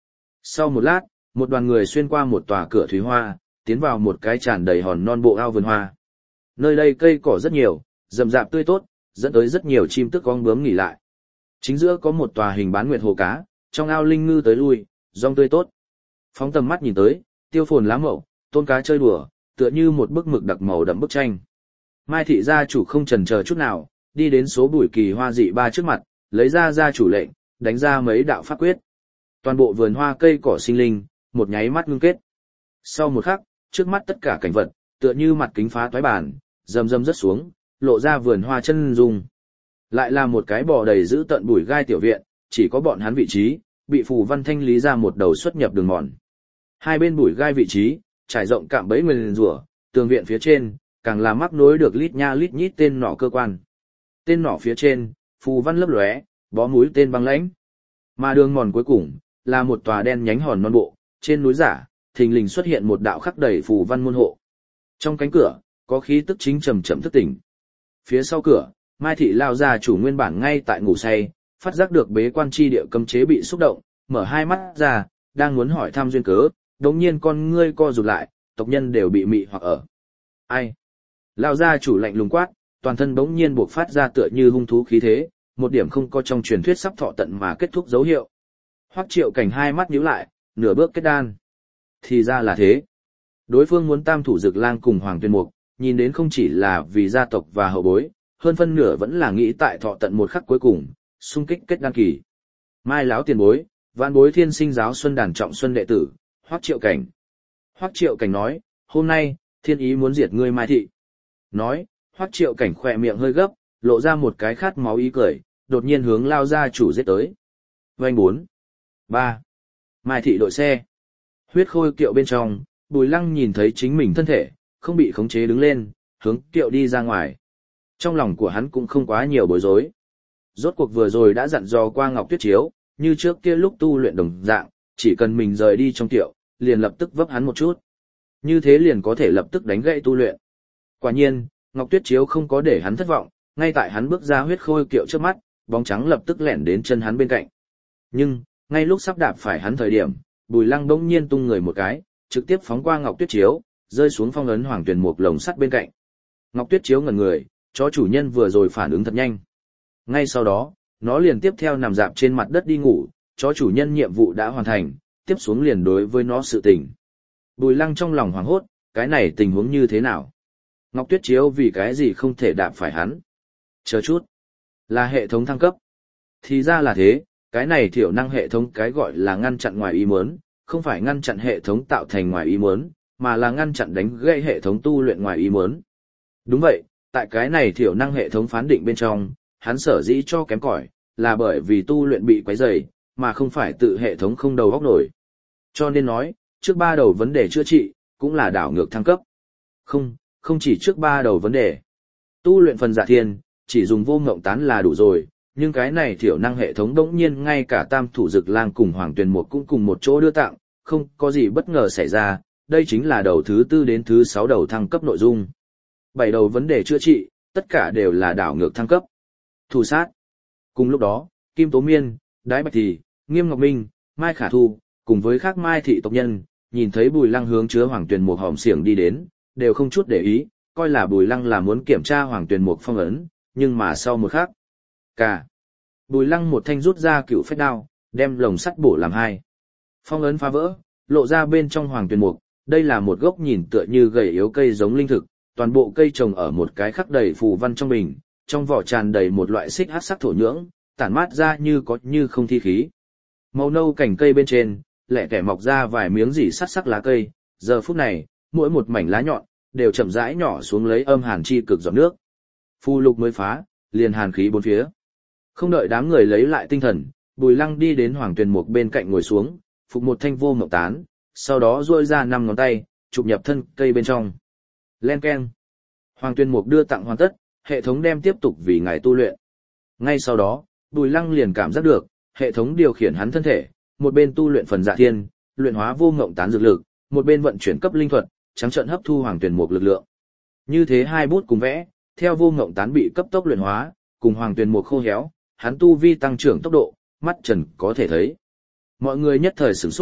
Sau một lát, một đoàn người xuyên qua một tòa cửa thủy hoa, tiến vào một cái tràn đầy hòn non bộ ao vườn hoa. Nơi đây cây cỏ rất nhiều, rậm rạp tươi tốt, dẫn tới rất nhiều chim tức con bướm nghỉ lại. Chính giữa có một tòa hình bán nguyệt hồ cá, trong ao linh ngư tới lui, rong tươi tốt. Phóng tầm mắt nhìn tới, tiêu phồn lá mậu, tôn cá chơi đùa, tựa như một bức mực đặc màu đậm bức tranh. Mai thị gia chủ không chần chờ chút nào, đi đến số bùi kỳ hoa dị ba trước mặt, lấy ra gia chủ lệnh, đánh ra mấy đạo pháp quyết. Toàn bộ vườn hoa cây cỏ sinh linh, một nháy mắt ngưng kết. Sau một khắc, trước mắt tất cả cảnh vật, tựa như mặt kính phá toái bản, rầm rầm rớt xuống, lộ ra vườn hoa chân dung. Lại là một cái bò đầy giữ tận bùi gai tiểu viện, chỉ có bọn hắn vị trí, bị phù văn thanh lý ra một đầu xuất nhập đường mòn. Hai bên bùi gai vị trí, trải rộng cạm bẫy nguyền rủa, tường viện phía trên, càng là mắc nối được lít nha lít nhít tên nỏ cơ quan. Tên nỏ phía trên, phù văn lấp lóe, bó mũi tên băng lãnh. Mà đường mòn cuối cùng, là một tòa đen nhánh hòn non bộ, trên núi giả, thình lình xuất hiện một đạo khắc đầy phù văn môn hộ. Trong cánh cửa, có khí tức chính trầm chậm thức tỉnh. Phía sau cửa, Mai thị lao ra chủ nguyên bản ngay tại ngủ say, phát giác được bế quan chi địa cấm chế bị xúc động, mở hai mắt ra, đang muốn hỏi thăm duyên cớ, đống nhiên con ngươi co rụt lại, tộc nhân đều bị mị hoặc ở. Ai? Lao ra chủ lạnh lùng quát, toàn thân bỗng nhiên buộc phát ra tựa như hung thú khí thế, một điểm không có trong truyền thuyết sắp thọ tận mà kết thúc dấu hiệu. Hoắc Triệu Cảnh hai mắt nhíu lại, nửa bước kết đan. Thì ra là thế. Đối phương muốn tam thủ Dực Lang cùng Hoàng Tuyên Mục, nhìn đến không chỉ là vì gia tộc và hậu bối, hơn phân nửa vẫn là nghĩ tại thọ tận một khắc cuối cùng, xung kích kết đan kỳ. Mai láo tiền bối, vạn bối Thiên Sinh giáo xuân đàn trọng xuân đệ tử, Hoắc Triệu Cảnh. Hoắc Triệu Cảnh nói, hôm nay, thiên ý muốn diệt ngươi Mai thị. Nói, Hoắc Triệu Cảnh khỏe miệng hơi gấp, lộ ra một cái khát máu ý cười, đột nhiên hướng lao ra chủ giết tới. Vành bốn. Ba. Mai thị đội xe. Huyết khôi kiệu bên trong, Bùi Lăng nhìn thấy chính mình thân thể, không bị khống chế đứng lên, hướng kiệu đi ra ngoài. Trong lòng của hắn cũng không quá nhiều bối rối. Rốt cuộc vừa rồi đã dặn dò qua Ngọc Tuyết Chiếu, như trước kia lúc tu luyện đồng dạng, chỉ cần mình rời đi trong kiệu, liền lập tức vấp hắn một chút. Như thế liền có thể lập tức đánh gãy tu luyện. Quả nhiên, Ngọc Tuyết Chiếu không có để hắn thất vọng, ngay tại hắn bước ra huyết khôi kiệu trước mắt, bóng trắng lập tức lẻn đến chân hắn bên cạnh. Nhưng, ngay lúc sắp đạp phải hắn thời điểm, Bùi Lăng bỗng nhiên tung người một cái, trực tiếp phóng qua Ngọc Tuyết Chiếu, rơi xuống phong ấn Hoàng Tuyền Mục lồng sắt bên cạnh. Ngọc Tuyết Chiếu ngẩn người, chó chủ nhân vừa rồi phản ứng thật nhanh. Ngay sau đó, nó liền tiếp theo nằm dạp trên mặt đất đi ngủ, chó chủ nhân nhiệm vụ đã hoàn thành, tiếp xuống liền đối với nó sự tình. Bùi Lăng trong lòng hoảng hốt, cái này tình huống như thế nào? Ngọc Tuyết Chiếu vì cái gì không thể đạp phải hắn? Chờ chút, là hệ thống thăng cấp. Thì ra là thế, cái này thiểu năng hệ thống cái gọi là ngăn chặn ngoài ý muốn, không phải ngăn chặn hệ thống tạo thành ngoài ý muốn, mà là ngăn chặn đánh gãy hệ thống tu luyện ngoài ý muốn. Đúng vậy, tại cái này thiểu năng hệ thống phán định bên trong, hắn sở dĩ cho kém cỏi, là bởi vì tu luyện bị quấy rầy, mà không phải tự hệ thống không đầu óc nổi. Cho nên nói, trước ba đầu vấn đề chữa trị, cũng là đảo ngược thăng cấp. Không, không chỉ trước ba đầu vấn đề. Tu luyện phần dạ thiên, chỉ dùng vô ngộng tán là đủ rồi, nhưng cái này thiểu năng hệ thống đống nhiên ngay cả tam thủ Dực Lang cùng Hoàng Tuyền Mục cũng cùng một chỗ đưa tặng, không có gì bất ngờ xảy ra, đây chính là đầu thứ tư đến thứ sáu đầu thăng cấp nội dung. Bảy đầu vấn đề chữa trị, tất cả đều là đảo ngược thăng cấp. Thủ sát. Cùng lúc đó, Kim Tố Miên, Đái Bạch Thì, Nghiêm Ngọc Minh, Mai Khả Thu, cùng với các Mai thị tộc nhân, nhìn thấy Bùi Lăng hướng chứa Hoàng Tuyền Mục hòm xiềng đi đến, đều không chút để ý, coi là Bùi Lăng là muốn kiểm tra Hoàng Tuyền Mục phong ấn, nhưng mà sau một khắc, cả Bùi Lăng một thanh rút ra cựu phách đao, đem lồng sắt bổ làm hai. Phong ấn phá vỡ, lộ ra bên trong Hoàng Tuyền Mục, đây là một gốc nhìn tựa như gầy yếu cây giống linh thực, toàn bộ cây trồng ở một cái khắc đầy phù văn trong bình, trong vỏ tràn đầy một loại xích hắc sắc thổ nhưỡng, tản mát ra như có như không thi khí. Màu nâu cành cây bên trên, lẻ tẻ mọc ra vài miếng rỉ sắt sắc lá cây, giờ phút này, mỗi một mảnh lá nhọn đều chậm rãi nhỏ xuống lấy âm hàn chi cực giọt nước. Phù lục mới phá, liền hàn khí bốn phía. Không đợi đám người lấy lại tinh thần, Bùi Lăng đi đến Hoàng Tuyền Mục bên cạnh ngồi xuống, phục một thanh vô ngọc tán, sau đó duỗi ra năm ngón tay, chụp nhập thân cây bên trong. Len keng. Hoàng Tuyền Mục đưa tặng hoàn tất, hệ thống đem tiếp tục vì ngài tu luyện. Ngay sau đó, Bùi Lăng liền cảm giác được, hệ thống điều khiển hắn thân thể, một bên tu luyện phần dạ thiên, luyện hóa vô ngộng tán dược lực, một bên vận chuyển cấp linh thuật, trắng trợn hấp thu Hoàng Tuyền Mục lực lượng. Như thế hai bút cùng vẽ, theo vô ngộng tán bị cấp tốc luyện hóa, cùng Hoàng Tuyền Mục khô héo, hắn tu vi tăng trưởng tốc độ, mắt trần có thể thấy. Mọi người nhất thời sửng sốt,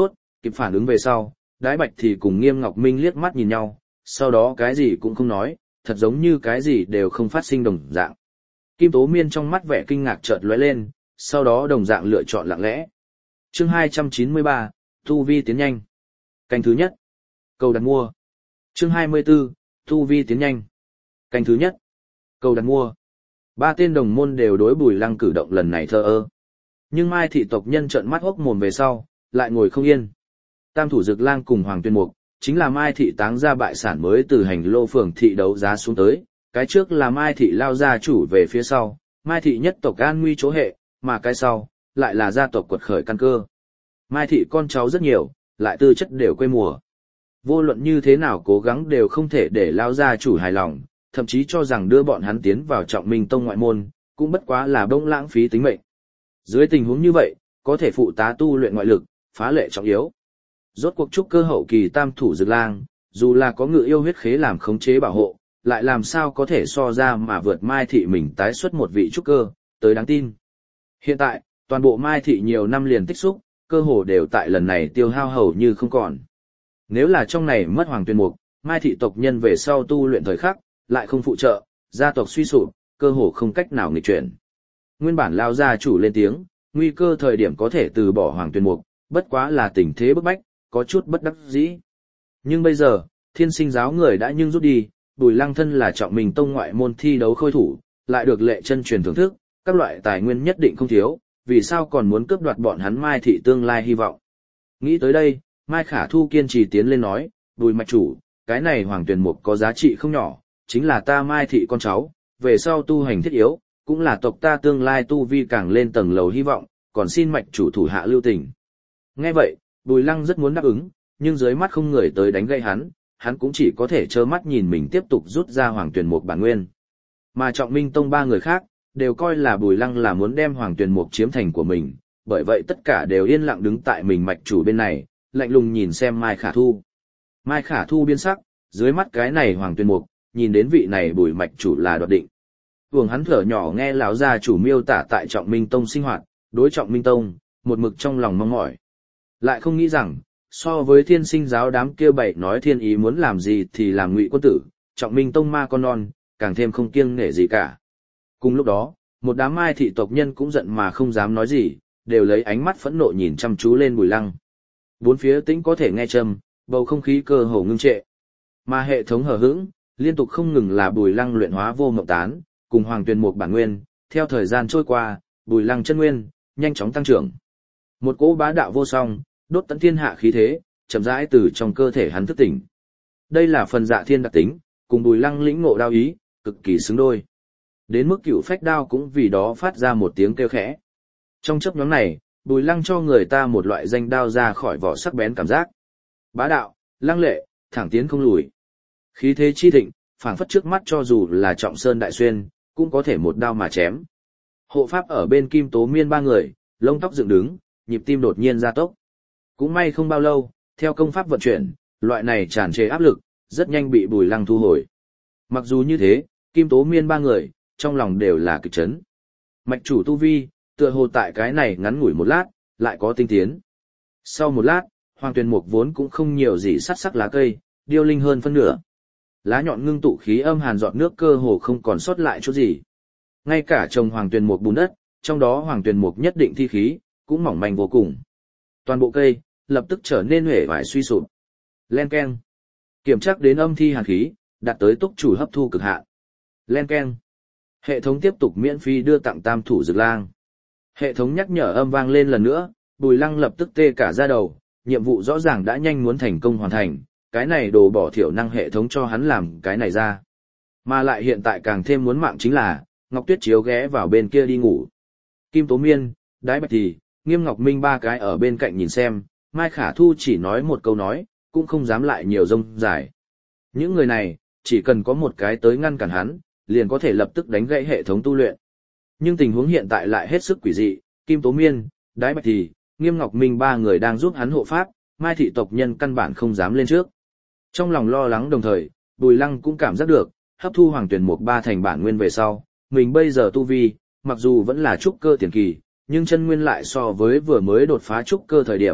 Kịp phản ứng về sau, Đái Bạch thì cùng Nghiêm Ngọc Minh liếc mắt nhìn nhau, sau đó cái gì cũng không nói, thật giống như cái gì đều không phát sinh đồng dạng. Kim Tố Miên trong mắt vẻ kinh ngạc chợt lóe lên, sau đó đồng dạng lựa chọn lặng lẽ. Chương hai trăm chín mươi ba, Tu Vi tiến nhanh. Canh thứ nhất. Cầu đặt mua. Chương hai mươi tư, Tu Vi tiến nhanh. Canh thứ nhất. Cầu đặt mua. Ba tên đồng môn đều đối Bùi Lăng cử động lần này thờ ơ. Nhưng Mai thị tộc nhân trợn mắt hốc mồm về sau, lại ngồi không yên. Tam thủ Dực Lang cùng Hoàng Tuyên Mục, chính là Mai thị táng ra bại sản mới từ hành lô phường thị đấu giá xuống tới, cái trước là Mai thị lao gia chủ về phía sau, Mai thị nhất tộc an nguy chỗ hệ, mà cái sau, lại là gia tộc quật khởi căn cơ. Mai thị con cháu rất nhiều, lại tư chất đều quê mùa. Vô luận như thế nào cố gắng đều không thể để lao gia chủ hài lòng, thậm chí cho rằng đưa bọn hắn tiến vào Trọng Minh tông ngoại môn, cũng bất quá là bông lãng phí tính mệnh. Dưới tình huống như vậy, có thể phụ tá tu luyện ngoại lực, phá lệ trọng yếu. Rốt cuộc trúc cơ hậu kỳ tam thủ Dực Lang, dù là có ngự yêu huyết khế làm khống chế bảo hộ, lại làm sao có thể so ra mà vượt Mai thị mình tái xuất một vị trúc cơ, tới đáng tin. Hiện tại, toàn bộ Mai thị nhiều năm liền tích xúc, cơ hồ đều tại lần này tiêu hao hầu như không còn. Nếu là trong này mất Hoàng Tuyên Mục, Mai thị tộc nhân về sau tu luyện thời khắc, lại không phụ trợ, gia tộc suy sụp, cơ hồ không cách nào nghịch chuyển. Nguyên bản lao gia chủ lên tiếng, nguy cơ thời điểm có thể từ bỏ Hoàng Tuyên Mục, bất quá là tình thế bức bách, có chút bất đắc dĩ. Nhưng bây giờ, Thiên Sinh giáo người đã nhưng rút đi, Bùi Lăng thân là Trọng Minh tông ngoại môn thi đấu khôi thủ, lại được lệ chân truyền thưởng thức, các loại tài nguyên nhất định không thiếu, vì sao còn muốn cướp đoạt bọn hắn Mai thị tương lai hy vọng. Nghĩ tới đây, Mai Khả Thu kiên trì tiến lên nói, Bùi mạch chủ, cái này Hoàng Tuyên Mục có giá trị không nhỏ, chính là ta Mai thị con cháu, về sau tu hành thiết yếu, cũng là tộc ta tương lai tu vi càng lên tầng lầu hy vọng, còn xin mạch chủ thủ hạ lưu tình. Nghe vậy, Bùi Lăng rất muốn đáp ứng, nhưng dưới mắt không người tới đánh gây hắn, hắn cũng chỉ có thể trơ mắt nhìn mình tiếp tục rút ra Hoàng Tuyên Mục bản nguyên. Mà Trọng Minh tông ba người khác, đều coi là Bùi Lăng là muốn đem Hoàng Tuyên Mục chiếm thành của mình, bởi vậy tất cả đều yên lặng đứng tại mình mạch chủ bên này, lạnh lùng nhìn xem Mai Khả Thu. Mai Khả Thu biến sắc, dưới mắt cái này Hoàng Tuyên Mục, nhìn đến vị này Bùi mạch chủ là đoạt định. Vương hắn thở nhỏ nghe lão gia chủ miêu tả tại Trọng Minh tông sinh hoạt, đối Trọng Minh tông, một mực trong lòng mong mỏi. Lại không nghĩ rằng, so với Thiên Sinh giáo đám kia bậy nói thiên ý muốn làm gì thì làm ngụy quân tử, Trọng Minh tông ma con non, càng thêm không kiêng nể gì cả. Cùng lúc đó, một đám Mai thị tộc nhân cũng giận mà không dám nói gì, đều lấy ánh mắt phẫn nộ nhìn chăm chú lên Bùi Lăng. Bốn phía tĩnh có thể nghe trầm, bầu không khí cơ hồ ngưng trệ. Mà hệ thống hờ hững, liên tục không ngừng là Bùi Lăng luyện hóa vô mộng tán, cùng Hoàng Tuyên Mục bản nguyên, theo thời gian trôi qua, Bùi Lăng chân nguyên nhanh chóng tăng trưởng. Một cỗ bá đạo vô song, đốt tận thiên hạ khí thế, chậm rãi từ trong cơ thể hắn thức tỉnh. Đây là phần Dạ Thiên đặc tính, cùng Bùi Lăng lĩnh ngộ đao ý, cực kỳ xứng đôi. Đến mức Cựu Phách đao cũng vì đó phát ra một tiếng kêu khẽ. Trong chớp nhoáng này, Bùi Lăng cho người ta một loại danh đao ra khỏi vỏ sắc bén cảm giác. Bá đạo, lăng lệ, thẳng tiến không lùi. Khí thế chi thịnh, phảng phất trước mắt cho dù là Trọng Sơn đại xuyên, cũng có thể một đao mà chém. Hộ pháp ở bên Kim Tố Miên ba người, lông tóc dựng đứng, nhịp tim đột nhiên gia tốc. Cũng may không bao lâu, theo công pháp vận chuyển, loại này tràn trề áp lực, rất nhanh bị Bùi Lăng thu hồi. Mặc dù như thế, Kim Tố Miên ba người, trong lòng đều là kịch chấn. Mạch chủ tu vi, tựa hồ tại cái này ngắn ngủi một lát, lại có tinh tiến. Sau một lát, Hoàng Tuyên Mục vốn cũng không nhiều gì sắc sắc lá cây, điêu linh hơn phân nửa. Lá nhọn ngưng tụ khí âm hàn giọt nước cơ hồ không còn sót lại chút gì. Ngay cả trồng Hoàng Tuyên Mục bùn đất, trong đó Hoàng Tuyên Mục nhất định thi khí, cũng mỏng manh vô cùng. Toàn bộ cây, lập tức trở nên huệ vải suy sụp. Len keng. Kiểm tra đến âm thi hàn khí, đạt tới túc chủ hấp thu cực hạn. Len keng. Hệ thống tiếp tục miễn phí đưa tặng tam thủ Dực Lang. Hệ thống nhắc nhở âm vang lên lần nữa, Bùi Lăng lập tức tê cả da đầu, nhiệm vụ rõ ràng đã nhanh muốn thành công hoàn thành, cái này đồ bỏ thiểu năng hệ thống cho hắn làm cái này ra. Mà lại hiện tại càng thêm muốn mạng chính là, Ngọc Tuyết Chiếu ghé vào bên kia đi ngủ. Kim Tố Miên, Đái Bạch thì, Nghiêm Ngọc Minh ba cái ở bên cạnh nhìn xem, Mai Khả Thu chỉ nói một câu nói, cũng không dám lại nhiều rông dài. Những người này, chỉ cần có một cái tới ngăn cản hắn, liền có thể lập tức đánh gãy hệ thống tu luyện. Nhưng tình huống hiện tại lại hết sức quỷ dị, Kim Tố Miên, Đái Bạch thì, Nghiêm Ngọc Minh ba người đang giúp hắn hộ pháp, Mai thị tộc nhân căn bản không dám lên trước. Trong lòng lo lắng đồng thời, Bùi Lăng cũng cảm giác được, hấp thu Hoàng Tuyên Mục ba thành bản nguyên về sau, mình bây giờ tu vi, mặc dù vẫn là trúc cơ tiền kỳ, nhưng chân nguyên lại so với vừa mới đột phá trúc cơ thời điểm,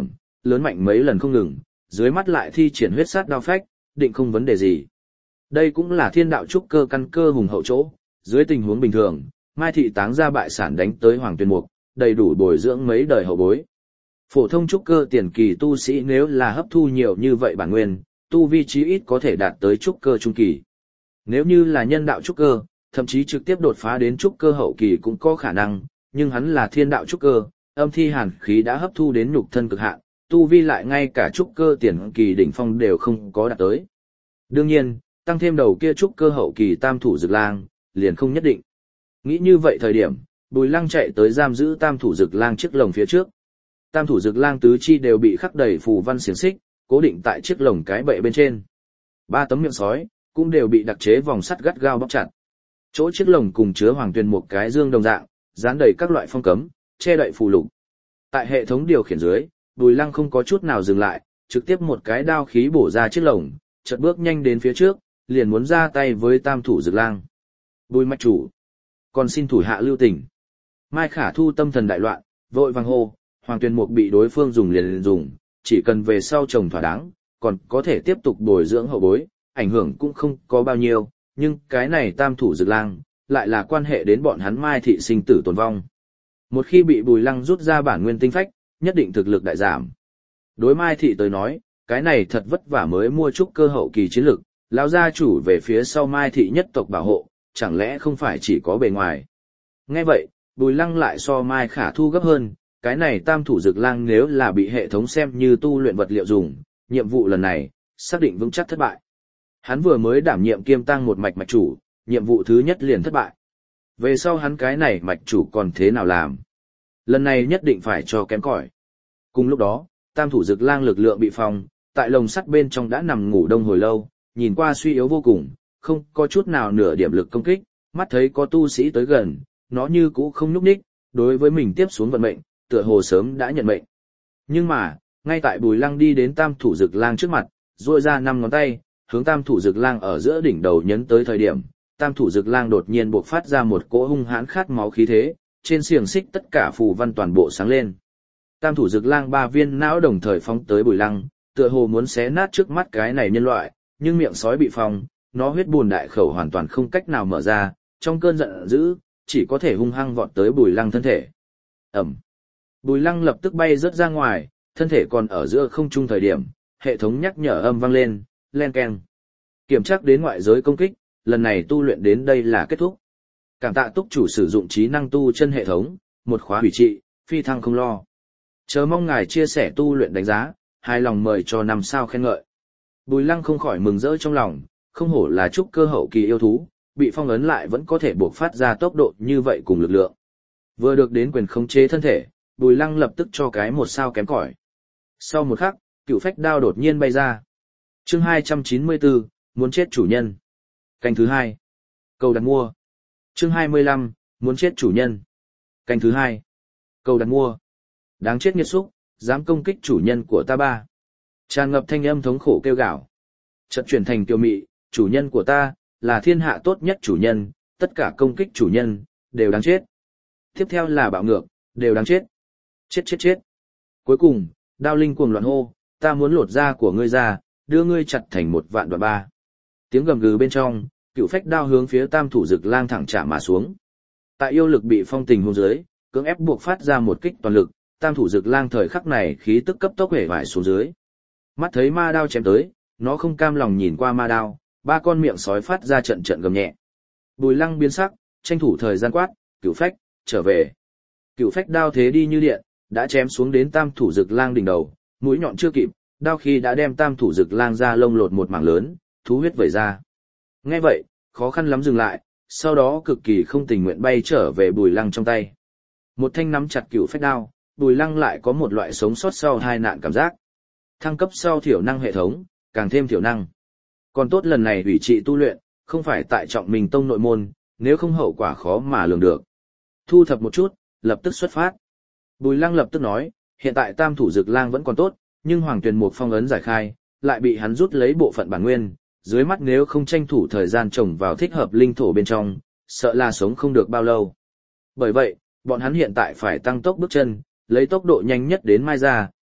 lớn mạnh mấy lần không ngừng, dưới mắt lại thi triển huyết sát đao phách, định không vấn đề gì. Đây cũng là thiên đạo trúc cơ căn cơ hùng hậu chỗ, dưới tình huống bình thường, Mai Thị táng ra bại sản đánh tới Hoàng Tuyền Mục, đầy đủ bồi dưỡng mấy đời hậu bối. Phổ thông trúc cơ tiền kỳ tu sĩ nếu là hấp thu nhiều như vậy bản nguyên, tu vi chí ít có thể đạt tới trúc cơ trung kỳ. Nếu như là nhân đạo trúc cơ, thậm chí trực tiếp đột phá đến trúc cơ hậu kỳ cũng có khả năng, nhưng hắn là thiên đạo trúc cơ, âm thi hàn khí đã hấp thu đến nhục thân cực hạn, tu vi lại ngay cả trúc cơ tiền kỳ đỉnh phong đều không có đạt tới. Đương nhiên, tăng thêm đầu kia trúc cơ hậu kỳ tam thủ dực lang, liền không nhất định. Nghĩ như vậy thời điểm, Bùi Lăng chạy tới giam giữ tam thủ dực lang chiếc lồng phía trước. Tam thủ dực lang tứ chi đều bị khắc đầy phù văn xiềng xích, cố định tại chiếc lồng cái bệ bên trên. Ba tấm miệng sói cũng đều bị đặc chế vòng sắt gắt gao bóp chặt. Chỗ chiếc lồng cùng chứa Hoàng Tuyền một cái dương đồng dạng, dán đầy các loại phong cấm, che đậy phù lục. Tại hệ thống điều khiển dưới, Bùi Lăng không có chút nào dừng lại, trực tiếp một cái đao khí bổ ra chiếc lồng, chợt bước nhanh đến phía trước, liền muốn ra tay với tam thủ dực lang. Bùi mạch chủ, còn xin thủ hạ lưu tình. Mai Khả Thu tâm thần đại loạn, vội vàng hô, Hoàng Tuyền Mục bị đối phương dùng liền liền dùng, chỉ cần về sau trồng thỏa đáng, còn có thể tiếp tục bồi dưỡng hậu bối, ảnh hưởng cũng không có bao nhiêu, nhưng cái này tam thủ dực lang, lại là quan hệ đến bọn hắn Mai Thị sinh tử tồn vong. Một khi bị Bùi Lăng rút ra bản nguyên tinh phách, nhất định thực lực đại giảm. Đối Mai Thị tới nói, cái này thật vất vả mới mua trúc cơ hậu kỳ chiến lực, lão gia chủ về phía sau Mai Thị nhất tộc bảo hộ, chẳng lẽ không phải chỉ có bề ngoài. Nghe vậy, Bùi Lăng lại so Mai Khả Thu gấp hơn, cái này tam thủ dực lang nếu là bị hệ thống xem như tu luyện vật liệu dùng, nhiệm vụ lần này, xác định vững chắc thất bại. Hắn vừa mới đảm nhiệm kiêm tăng một mạch mạch chủ, nhiệm vụ thứ nhất liền thất bại. Về sau hắn cái này mạch chủ còn thế nào làm? Lần này nhất định phải cho kém cỏi. Cùng lúc đó, tam thủ dực lang lực lượng bị phong, tại lồng sắt bên trong đã nằm ngủ đông hồi lâu, nhìn qua suy yếu vô cùng, không có chút nào nửa điểm lực công kích, mắt thấy có tu sĩ tới gần, nó như cũ không nhúc nhích, đối với mình tiếp xuống vận mệnh, tựa hồ sớm đã nhận mệnh. Nhưng mà, ngay tại Bùi Lăng đi đến tam thủ dực lang trước mặt, duỗi ra năm ngón tay, hướng tam thủ dực lang ở giữa đỉnh đầu nhấn tới thời điểm, tam thủ dực lang đột nhiên bộc phát ra một cỗ hung hãn khát máu khí thế, trên xiềng xích tất cả phù văn toàn bộ sáng lên. Tam thủ dực lang ba viên não đồng thời phóng tới Bùi Lăng, tựa hồ muốn xé nát trước mắt cái này nhân loại, nhưng miệng sói bị phong, nó huyết buồn đại khẩu hoàn toàn không cách nào mở ra, trong cơn giận dữ, chỉ có thể hung hăng vọt tới Bùi Lăng thân thể. Ẩm. Bùi Lăng lập tức bay rớt ra ngoài, thân thể còn ở giữa không trung thời điểm, hệ thống nhắc nhở âm vang lên, len keng. Kiểm tra đến ngoại giới công kích, lần này tu luyện đến đây là kết thúc. Cảm tạ túc chủ sử dụng trí năng tu chân hệ thống, một khóa hủy trị, phi thăng không lo. Chờ mong ngài chia sẻ tu luyện đánh giá, hài lòng mời cho năm sao khen ngợi. Bùi Lăng không khỏi mừng rỡ trong lòng, không hổ là trúc cơ hậu kỳ yêu thú, bị phong ấn lại vẫn có thể buộc phát ra tốc độ như vậy cùng lực lượng. Vừa được đến quyền khống chế thân thể, Bùi Lăng lập tức cho cái một sao kém cỏi. Sau một khắc, cựu phách đao đột nhiên bay ra. Chương hai trăm chín mươi bốn, muốn chết chủ nhân. Canh thứ hai. Cầu đặt mua. Chương hai mươi lăm, muốn chết chủ nhân. Canh thứ hai. Cầu đặt mua. Đáng chết nghiệt xúc, dám công kích chủ nhân của ta ba. Tràn ngập thanh âm thống khổ kêu gào. Chợt chuyển thành kiều mị, chủ nhân của ta, là thiên hạ tốt nhất chủ nhân, tất cả công kích chủ nhân, đều đáng chết. Tiếp theo là bạo ngược, đều đáng chết. Chết chết chết. Cuối cùng, đao linh cuồng loạn hô, ta muốn lột da của ngươi ra, đưa ngươi chặt thành một vạn đoạn ba. Tiếng gầm gừ bên trong, cựu phách đao hướng phía tam thủ dực lang thẳng trả mà xuống. Tại yêu lực bị phong tình hôn dưới, cưỡng ép buộc phát ra một kích toàn lực, tam thủ dực lang thời khắc này khí tức cấp tốc hể vải xuống dưới. Mắt thấy ma đao chém tới, nó không cam lòng nhìn qua ma đao, ba con miệng sói phát ra trận trận gầm nhẹ. Bùi Lăng biến sắc, tranh thủ thời gian quát, cựu phách, trở về. Cựu phách đao thế đi như điện, đã chém xuống đến tam thủ dực lang đỉnh đầu, mũi nhọn chưa kịp, đao khi đã đem tam thủ dực lang ra lông lột một mảng lớn, thú huyết vẩy ra. Nghe vậy, khó khăn lắm dừng lại, sau đó cực kỳ không tình nguyện bay trở về Bùi Lăng trong tay. Một thanh nắm chặt cựu phách đao, Bùi Lăng lại có một loại sống sót sau hai nạn cảm giác. Thăng cấp sau thiểu năng hệ thống, càng thêm thiểu năng. Còn tốt lần này hủy trị tu luyện, không phải tại Trọng Minh Tông nội môn, nếu không hậu quả khó mà lường được. Thu thập một chút, lập tức xuất phát. Bùi Lăng lập tức nói, hiện tại tam thủ dực lang vẫn còn tốt, nhưng Hoàng Tuyền Mục phong ấn giải khai, lại bị hắn rút lấy bộ phận bản nguyên, dưới mắt nếu không tranh thủ thời gian trồng vào thích hợp linh thổ bên trong, sợ là sống không được bao lâu. Bởi vậy, bọn hắn hiện tại phải tăng tốc bước chân, lấy tốc độ nhanh nhất đến Mai ra,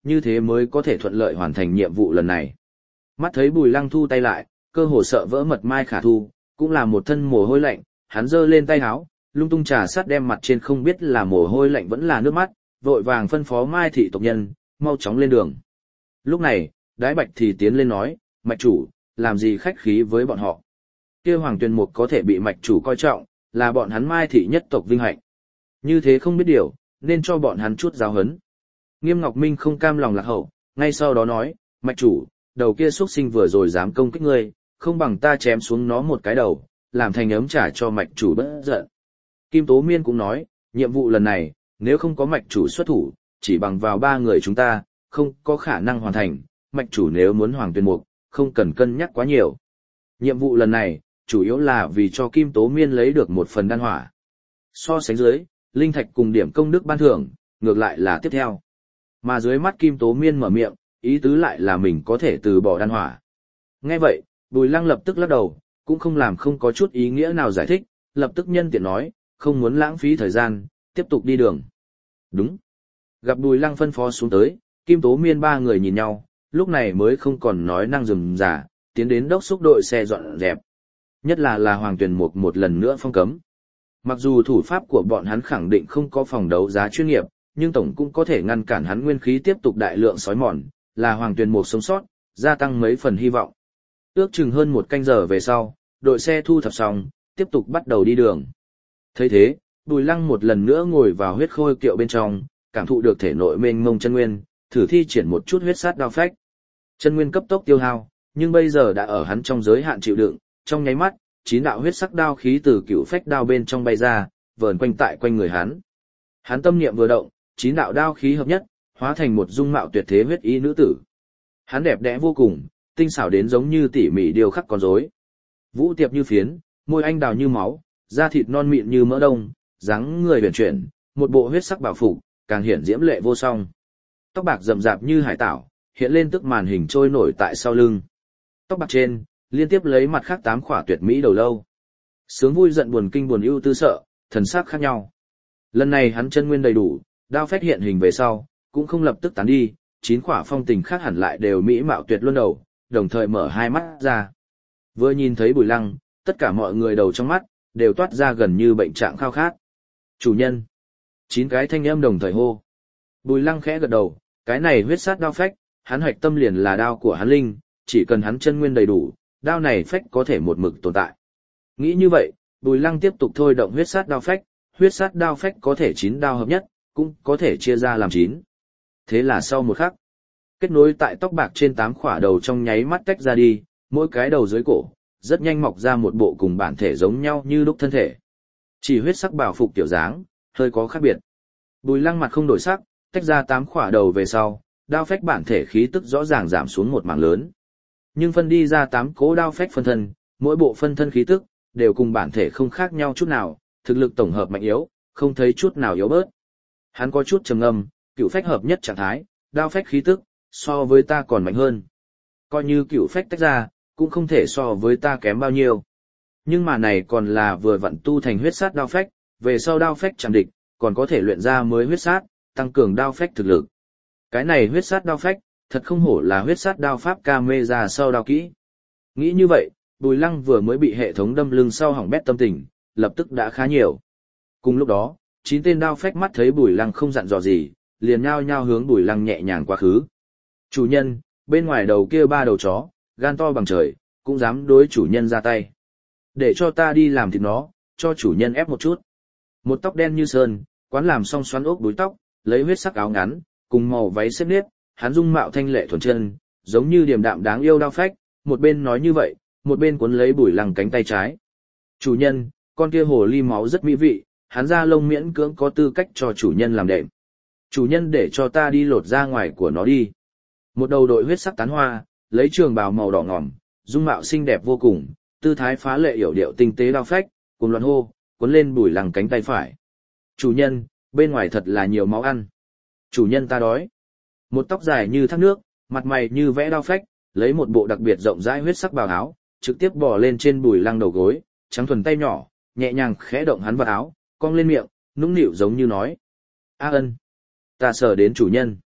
như thế mới có thể thuận lợi hoàn thành nhiệm vụ lần này. Mắt thấy Bùi Lăng thu tay lại, cơ hồ sợ vỡ mật Mai Khả Thu, cũng là một thân mồ hôi lạnh, hắn giơ lên tay áo, lung tung trà sát đem mặt trên không biết là mồ hôi lạnh vẫn là nước mắt, vội vàng phân phó Mai thị tộc nhân, mau chóng lên đường. Lúc này, Đái Bạch thì tiến lên nói, mạch chủ, làm gì khách khí với bọn họ. Kia Hoàng Tuyền Mục có thể bị mạch chủ coi trọng, là bọn hắn Mai thị nhất tộc vinh hạnh. Như thế không biết điều, nên cho bọn hắn chút giáo huấn. Nghiêm Ngọc Minh không cam lòng lạc hậu, ngay sau đó nói, mạch chủ, đầu kia xuất sinh vừa rồi dám công kích ngươi, không bằng ta chém xuống nó một cái đầu, làm thành ấm trả cho mạch chủ bất giận. Kim Tố Miên cũng nói, nhiệm vụ lần này, nếu không có mạch chủ xuất thủ, chỉ bằng vào ba người chúng ta, không có khả năng hoàn thành, mạch chủ nếu muốn Hoàng Tuyền Mục, không cần cân nhắc quá nhiều. Nhiệm vụ lần này, chủ yếu là vì cho Kim Tố Miên lấy được một phần đan hỏa. So sánh dưới, linh thạch cùng điểm công đức ban thưởng, ngược lại là tiếp theo. Mà dưới mắt Kim Tố Miên mở miệng, ý tứ lại là mình có thể từ bỏ đan hỏa. Nghe vậy, Bùi Lăng lập tức lắc đầu, cũng không làm không có chút ý nghĩa nào giải thích, lập tức nhân tiện nói, không muốn lãng phí thời gian, tiếp tục đi đường. Đúng. Gặp Bùi Lăng phân phó xuống tới, Kim Tố Miên ba người nhìn nhau, lúc này mới không còn nói năng rườm rà, tiến đến đốc xúc đội xe dọn dẹp. Nhất là là Hoàng Tuyền Mục một lần nữa phong cấm. Mặc dù thủ pháp của bọn hắn khẳng định không có phòng đấu giá chuyên nghiệp, nhưng tổng cũng có thể ngăn cản hắn nguyên khí tiếp tục đại lượng sói mòn, là Hoàng Tuyền Mục sống sót, gia tăng mấy phần hy vọng. Ước chừng hơn một canh giờ về sau, đội xe thu thập xong, tiếp tục bắt đầu đi đường. Thấy thế, Bùi Lăng một lần nữa ngồi vào huyết khôi kiệu bên trong, cảm thụ được thể nội mênh mông chân nguyên, thử thi triển một chút huyết sát đao phách. Chân nguyên cấp tốc tiêu hao, nhưng bây giờ đã ở hắn trong giới hạn chịu đựng, trong nháy mắt, chín đạo huyết sắc đao khí từ cựu phách đao bên trong bay ra, vờn quanh tại quanh người hắn. Hắn tâm niệm vừa động, chín đạo đao khí hợp nhất, hóa thành một dung mạo tuyệt thế huyết y nữ tử. Hắn đẹp đẽ vô cùng, tinh xảo đến giống như tỉ mỉ điêu khắc con rối. Vũ tiệp như phiến, môi anh đào như máu, da thịt non mịn như mỡ đông, dáng người huyền chuyển, một bộ huyết sắc bảo phục, càng hiển diễm lệ vô song. Tóc bạc rậm rạp như hải tảo, hiện lên tức màn hình trôi nổi tại sau lưng. Tóc bạc trên, liên tiếp lấy mặt khác tám khỏa tuyệt mỹ đầu lâu. Sướng vui giận buồn kinh buồn ưu tư sợ, thần sắc khác nhau. Lần này hắn chân nguyên đầy đủ, đao phách hiện hình về sau, cũng không lập tức tán đi, chín khỏa phong tình khác hẳn lại đều mỹ mạo tuyệt luân đầu, đồng thời mở hai mắt ra. Vừa nhìn thấy Bùi Lăng, tất cả mọi người đầu trong mắt, đều toát ra gần như bệnh trạng khao khát. Chủ nhân. Chín cái thanh âm đồng thời hô. Bùi Lăng khẽ gật đầu, cái này huyết sát đao phách, hắn hoạch tâm liền là đao của hắn linh, chỉ cần hắn chân nguyên đầy đủ, đao này phách có thể một mực tồn tại. Nghĩ như vậy, Bùi Lăng tiếp tục thôi động huyết sát đao phách, huyết sát đao phách có thể chín đao hợp nhất, cũng có thể chia ra làm chín. Thế là sau một khắc, kết nối tại tóc bạc trên tám khỏa đầu trong nháy mắt tách ra đi, mỗi cái đầu dưới cổ, rất nhanh mọc ra một bộ cùng bản thể giống nhau như lúc thân thể. Chỉ huyết sắc bảo phục tiểu dáng, hơi có khác biệt. Bùi Lăng mặt không đổi sắc, tách ra tám khỏa đầu về sau, đao phách bản thể khí tức rõ ràng giảm xuống một mảng lớn. Nhưng phân đi ra tám cố đao phách phân thân, mỗi bộ phân thân khí tức, đều cùng bản thể không khác nhau chút nào, thực lực tổng hợp mạnh yếu, không thấy chút nào yếu bớt. Hắn có chút trầm ngâm, cựu phách hợp nhất trạng thái, đao phách khí tức, so với ta còn mạnh hơn. Coi như cựu phách tách ra, cũng không thể so với ta kém bao nhiêu. Nhưng mà này còn là vừa vặn tu thành huyết sát đao phách, về sau đao phách chạm địch, còn có thể luyện ra mới huyết sát, tăng cường đao phách thực lực. Cái này huyết sát đao phách, thật không hổ là huyết sát đao pháp ca mê ra sau đao kỹ. Nghĩ như vậy, Bùi Lăng vừa mới bị hệ thống đâm lưng sau hỏng bét tâm tình, lập tức đã khá nhiều. Cùng lúc đó, chín tên đao phách mắt thấy Bùi Lăng không dặn dò gì, liền nhao nhao hướng Bùi Lăng nhẹ nhàng quá khứ. Chủ nhân, bên ngoài đầu kia ba đầu chó, gan to bằng trời, cũng dám đối chủ nhân ra tay. Để cho ta đi làm thịt nó, cho chủ nhân ép một chút. Một tóc đen như sơn, quán làm xong xoắn ốc búi tóc, lấy huyết sắc áo ngắn, cùng màu váy xếp nếp, hắn dung mạo thanh lệ thuần chân, giống như điềm đạm đáng yêu đao phách, một bên nói như vậy, một bên cuốn lấy Bùi Lăng cánh tay trái. Chủ nhân, con kia hồ ly máu rất mỹ vị, hắn da lông miễn cưỡng có tư cách cho chủ nhân làm đệm. Chủ nhân để cho ta đi lột da ngoài của nó đi. Một đầu đội huyết sắc tán hoa, lấy trường bào màu đỏ ngòm, dung mạo xinh đẹp vô cùng, tư thái phá lệ yểu điệu tinh tế đao phách, cùng loạn hô, cuốn lên Bùi Lăng cánh tay phải. Chủ nhân, bên ngoài thật là nhiều máu ăn. Chủ nhân ta đói. Một tóc dài như thác nước, mặt mày như vẽ đao phách, lấy một bộ đặc biệt rộng rãi huyết sắc bào áo, trực tiếp bò lên trên Bùi Lăng đầu gối, trắng thuần tay nhỏ, nhẹ nhàng khẽ động hắn vào áo, cong lên miệng, nũng nịu giống như nói: "A Ân, ta sờ đến chủ nhân."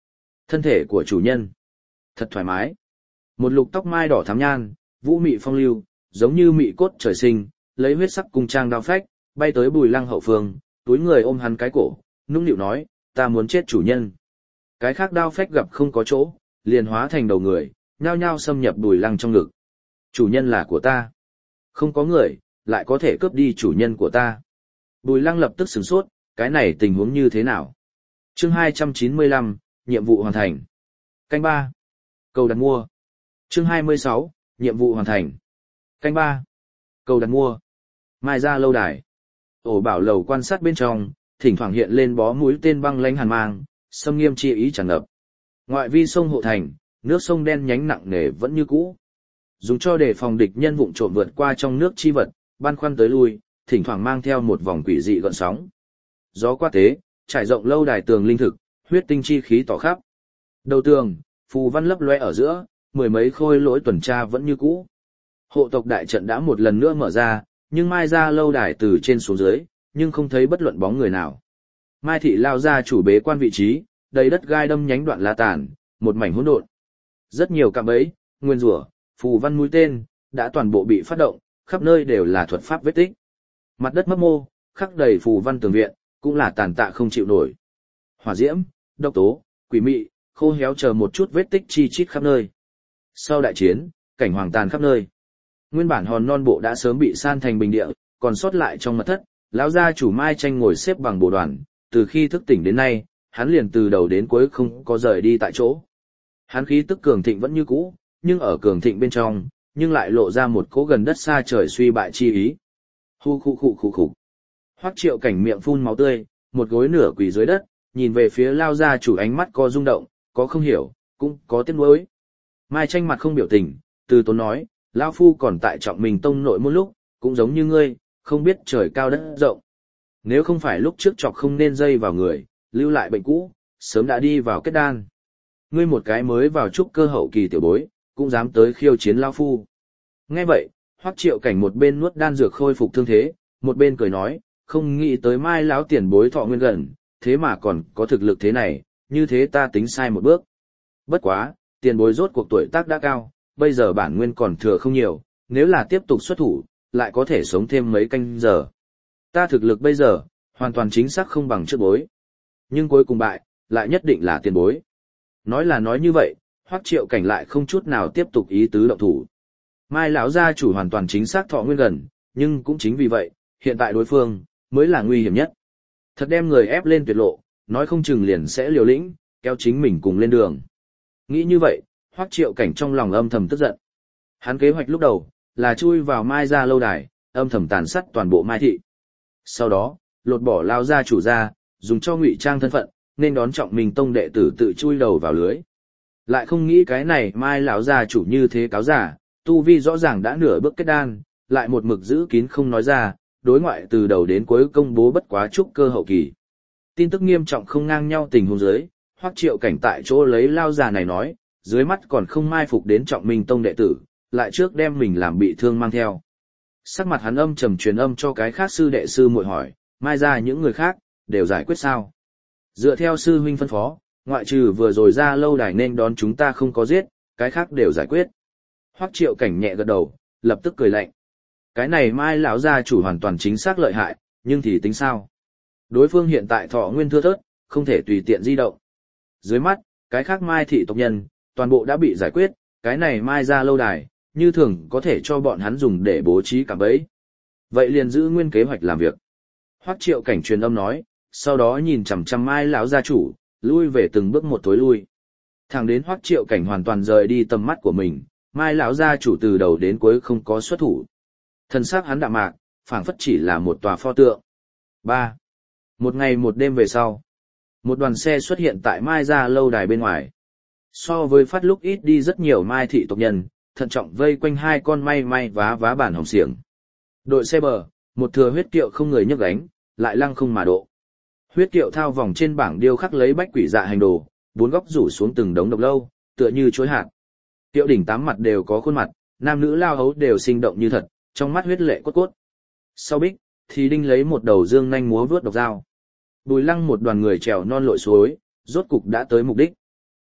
Thân thể của chủ nhân. Thật thoải mái. Một lục tóc mai đỏ thắm nhan, vũ mị phong lưu, giống như mị cốt trời sinh, lấy huyết sắc cung trang đao phách, bay tới Bùi Lăng hậu phương, túi người ôm hắn cái cổ, nũng nịu nói, ta muốn chết chủ nhân. Cái khác đao phách gặp không có chỗ, liền hóa thành đầu người, nhao nhao xâm nhập Bùi Lăng trong ngực. Chủ nhân là của ta. Không có người, lại có thể cướp đi chủ nhân của ta. Bùi Lăng lập tức sửng sốt, cái này tình huống như thế nào? Chương hai trăm chín mươi lăm, nhiệm vụ hoàn thành. Canh ba. Cầu đặt mua. Chương hai mươi sáu, nhiệm vụ hoàn thành. Canh ba. Cầu đặt mua. Mai ra lâu đài. Ổ bảo lầu quan sát bên trong, thỉnh thoảng hiện lên bó mũi tên băng lãnh hàn mang, xâm nghiêm chi ý tràn ngập. Ngoại vi sông hộ thành, nước sông đen nhánh nặng nề vẫn như cũ. Dùng cho để phòng địch nhân vụng trộm vượt qua trong nước chi vật, băn khoăn tới lui, thỉnh thoảng mang theo một vòng quỷ dị gợn sóng. Gió quát tế, trải rộng lâu đài tường linh thực, huyết tinh chi khí tỏ khắp. Đầu tường, phù văn lấp loe ở giữa, mười mấy khôi lỗi tuần tra vẫn như cũ. Hộ tộc đại trận đã một lần nữa mở ra, nhưng mai ra lâu đài từ trên xuống dưới, nhưng không thấy bất luận bóng người nào. Mai thị lao ra chủ bế quan vị trí, đầy đất gai đâm nhánh đoạn lá tàn, một mảnh hỗn độn. Rất nhiều cạm bẫy, nguyên rủa, phù văn mũi tên, đã toàn bộ bị phát động, khắp nơi đều là thuật pháp vết tích. Mặt đất mấp mô, khắc đầy phù văn tường viện, cũng là tàn tạ không chịu nổi. Hỏa diễm, độc tố, quỷ mị, khô héo chờ một chút vết tích chi chít khắp nơi. Sau đại chiến, cảnh hoàng tàn khắp nơi. Nguyên bản hòn non bộ đã sớm bị san thành bình địa, còn sót lại trong mật thất, lão gia chủ Mai Tranh ngồi xếp bằng bồ đoàn, từ khi thức tỉnh đến nay, hắn liền từ đầu đến cuối không có rời đi tại chỗ. Hắn khí tức cường thịnh vẫn như cũ, nhưng ở cường thịnh bên trong, nhưng lại lộ ra một cỗ gần đất xa trời suy bại chi ý. Hu khu khu khu khu. Hoắc Triệu Cảnh miệng phun máu tươi, một gối nửa quỳ dưới đất, nhìn về phía lao gia chủ ánh mắt có rung động, có không hiểu, cũng có tiếc nuối. Mai Tranh mặt không biểu tình, từ tốn nói, lão phu còn tại Trọng Minh Tông nội một lúc, cũng giống như ngươi, không biết trời cao đất rộng. Nếu không phải lúc trước chọc không nên dây vào người, lưu lại bệnh cũ, sớm đã đi vào kết đan. Ngươi một cái mới vào trúc cơ hậu kỳ tiểu bối, cũng dám tới khiêu chiến lão phu. Nghe vậy, Hoắc Triệu Cảnh một bên nuốt đan dược khôi phục thương thế, một bên cười nói, không nghĩ tới Mai lão tiền bối thọ nguyên gần, thế mà còn có thực lực thế này, như thế ta tính sai một bước. Bất quá, tiền bối rốt cuộc tuổi tác đã cao, bây giờ bản nguyên còn thừa không nhiều, nếu là tiếp tục xuất thủ, lại có thể sống thêm mấy canh giờ. Ta thực lực bây giờ, hoàn toàn chính xác không bằng trước bối. Nhưng cuối cùng bại, lại nhất định là tiền bối. Nói là nói như vậy, Hoắc Triệu Cảnh lại không chút nào tiếp tục ý tứ động thủ. Mai lão gia chủ hoàn toàn chính xác thọ nguyên gần, nhưng cũng chính vì vậy, hiện tại đối phương, mới là nguy hiểm nhất. Thật đem người ép lên tuyệt lộ, nói không chừng liền sẽ liều lĩnh, kéo chính mình cùng lên đường. Nghĩ như vậy, Hoắc Triệu Cảnh trong lòng âm thầm tức giận. Hắn kế hoạch lúc đầu, là chui vào Mai gia lâu đài, âm thầm tàn sát toàn bộ Mai thị. Sau đó, lột bỏ lao gia chủ ra, dùng cho ngụy trang thân phận, nên đón Trọng Minh Tông đệ tử tự chui đầu vào lưới. Lại không nghĩ cái này Mai lão gia chủ như thế cáo giả, tu vi rõ ràng đã nửa bước kết đan, lại một mực giữ kín không nói ra, đối ngoại từ đầu đến cuối công bố bất quá trúc cơ hậu kỳ. Tin tức nghiêm trọng không ngang nhau tình huống dưới, Hoắc Triệu Cảnh tại chỗ lấy lao già này nói, dưới mắt còn không mai phục đến Trọng Minh Tông đệ tử, lại trước đem mình làm bị thương mang theo. Sắc mặt hắn âm trầm truyền âm cho cái khác sư đệ sư muội hỏi, mai ra những người khác, đều giải quyết sao? Dựa theo sư huynh phân phó, ngoại trừ vừa rồi ra lâu đài nên đón chúng ta không có giết, cái khác đều giải quyết. Hoắc Triệu Cảnh nhẹ gật đầu, lập tức cười lạnh. Cái này Mai lão gia chủ hoàn toàn chính xác lợi hại, nhưng thì tính sao? Đối phương hiện tại thọ nguyên thưa thớt, không thể tùy tiện di động. Dưới mắt, cái khác Mai thị tộc nhân, toàn bộ đã bị giải quyết, cái này Mai ra lâu đài, như thường có thể cho bọn hắn dùng để bố trí cả bẫy. Vậy liền giữ nguyên kế hoạch làm việc. Hoắc Triệu Cảnh truyền âm nói, sau đó nhìn chằm chằm Mai lão gia chủ, lui về từng bước một thối lui. Thẳng đến Hoắc Triệu Cảnh hoàn toàn rời đi tầm mắt của mình, Mai lão gia chủ từ đầu đến cuối không có xuất thủ. Thân xác hắn đạm mạc, phảng phất chỉ là một tòa pho tượng. ba. Một ngày một đêm về sau, một đoàn xe xuất hiện tại Mai gia lâu đài bên ngoài. So với phát lúc ít đi rất nhiều Mai thị tộc nhân, thận trọng vây quanh hai con may may vá vá bản hồng xiềng. Đội xe bờ, một thừa huyết kiệu không người nhấc gánh, lại lăng không mà độ. Huyết kiệu thao vòng trên bảng điêu khắc lấy bách quỷ dạ hành đồ, bốn góc rủ xuống từng đống độc lâu, tựa như chuối hạt. Kiệu đỉnh tám mặt đều có khuôn mặt, nam nữ lao hấu đều sinh động như thật, trong mắt huyết lệ cốt cốt. Sau bích, thì đinh lấy một đầu dương nhanh múa vướt độc dao. Bùi Lăng một đoàn người trèo non lội suối, rốt cục đã tới mục đích.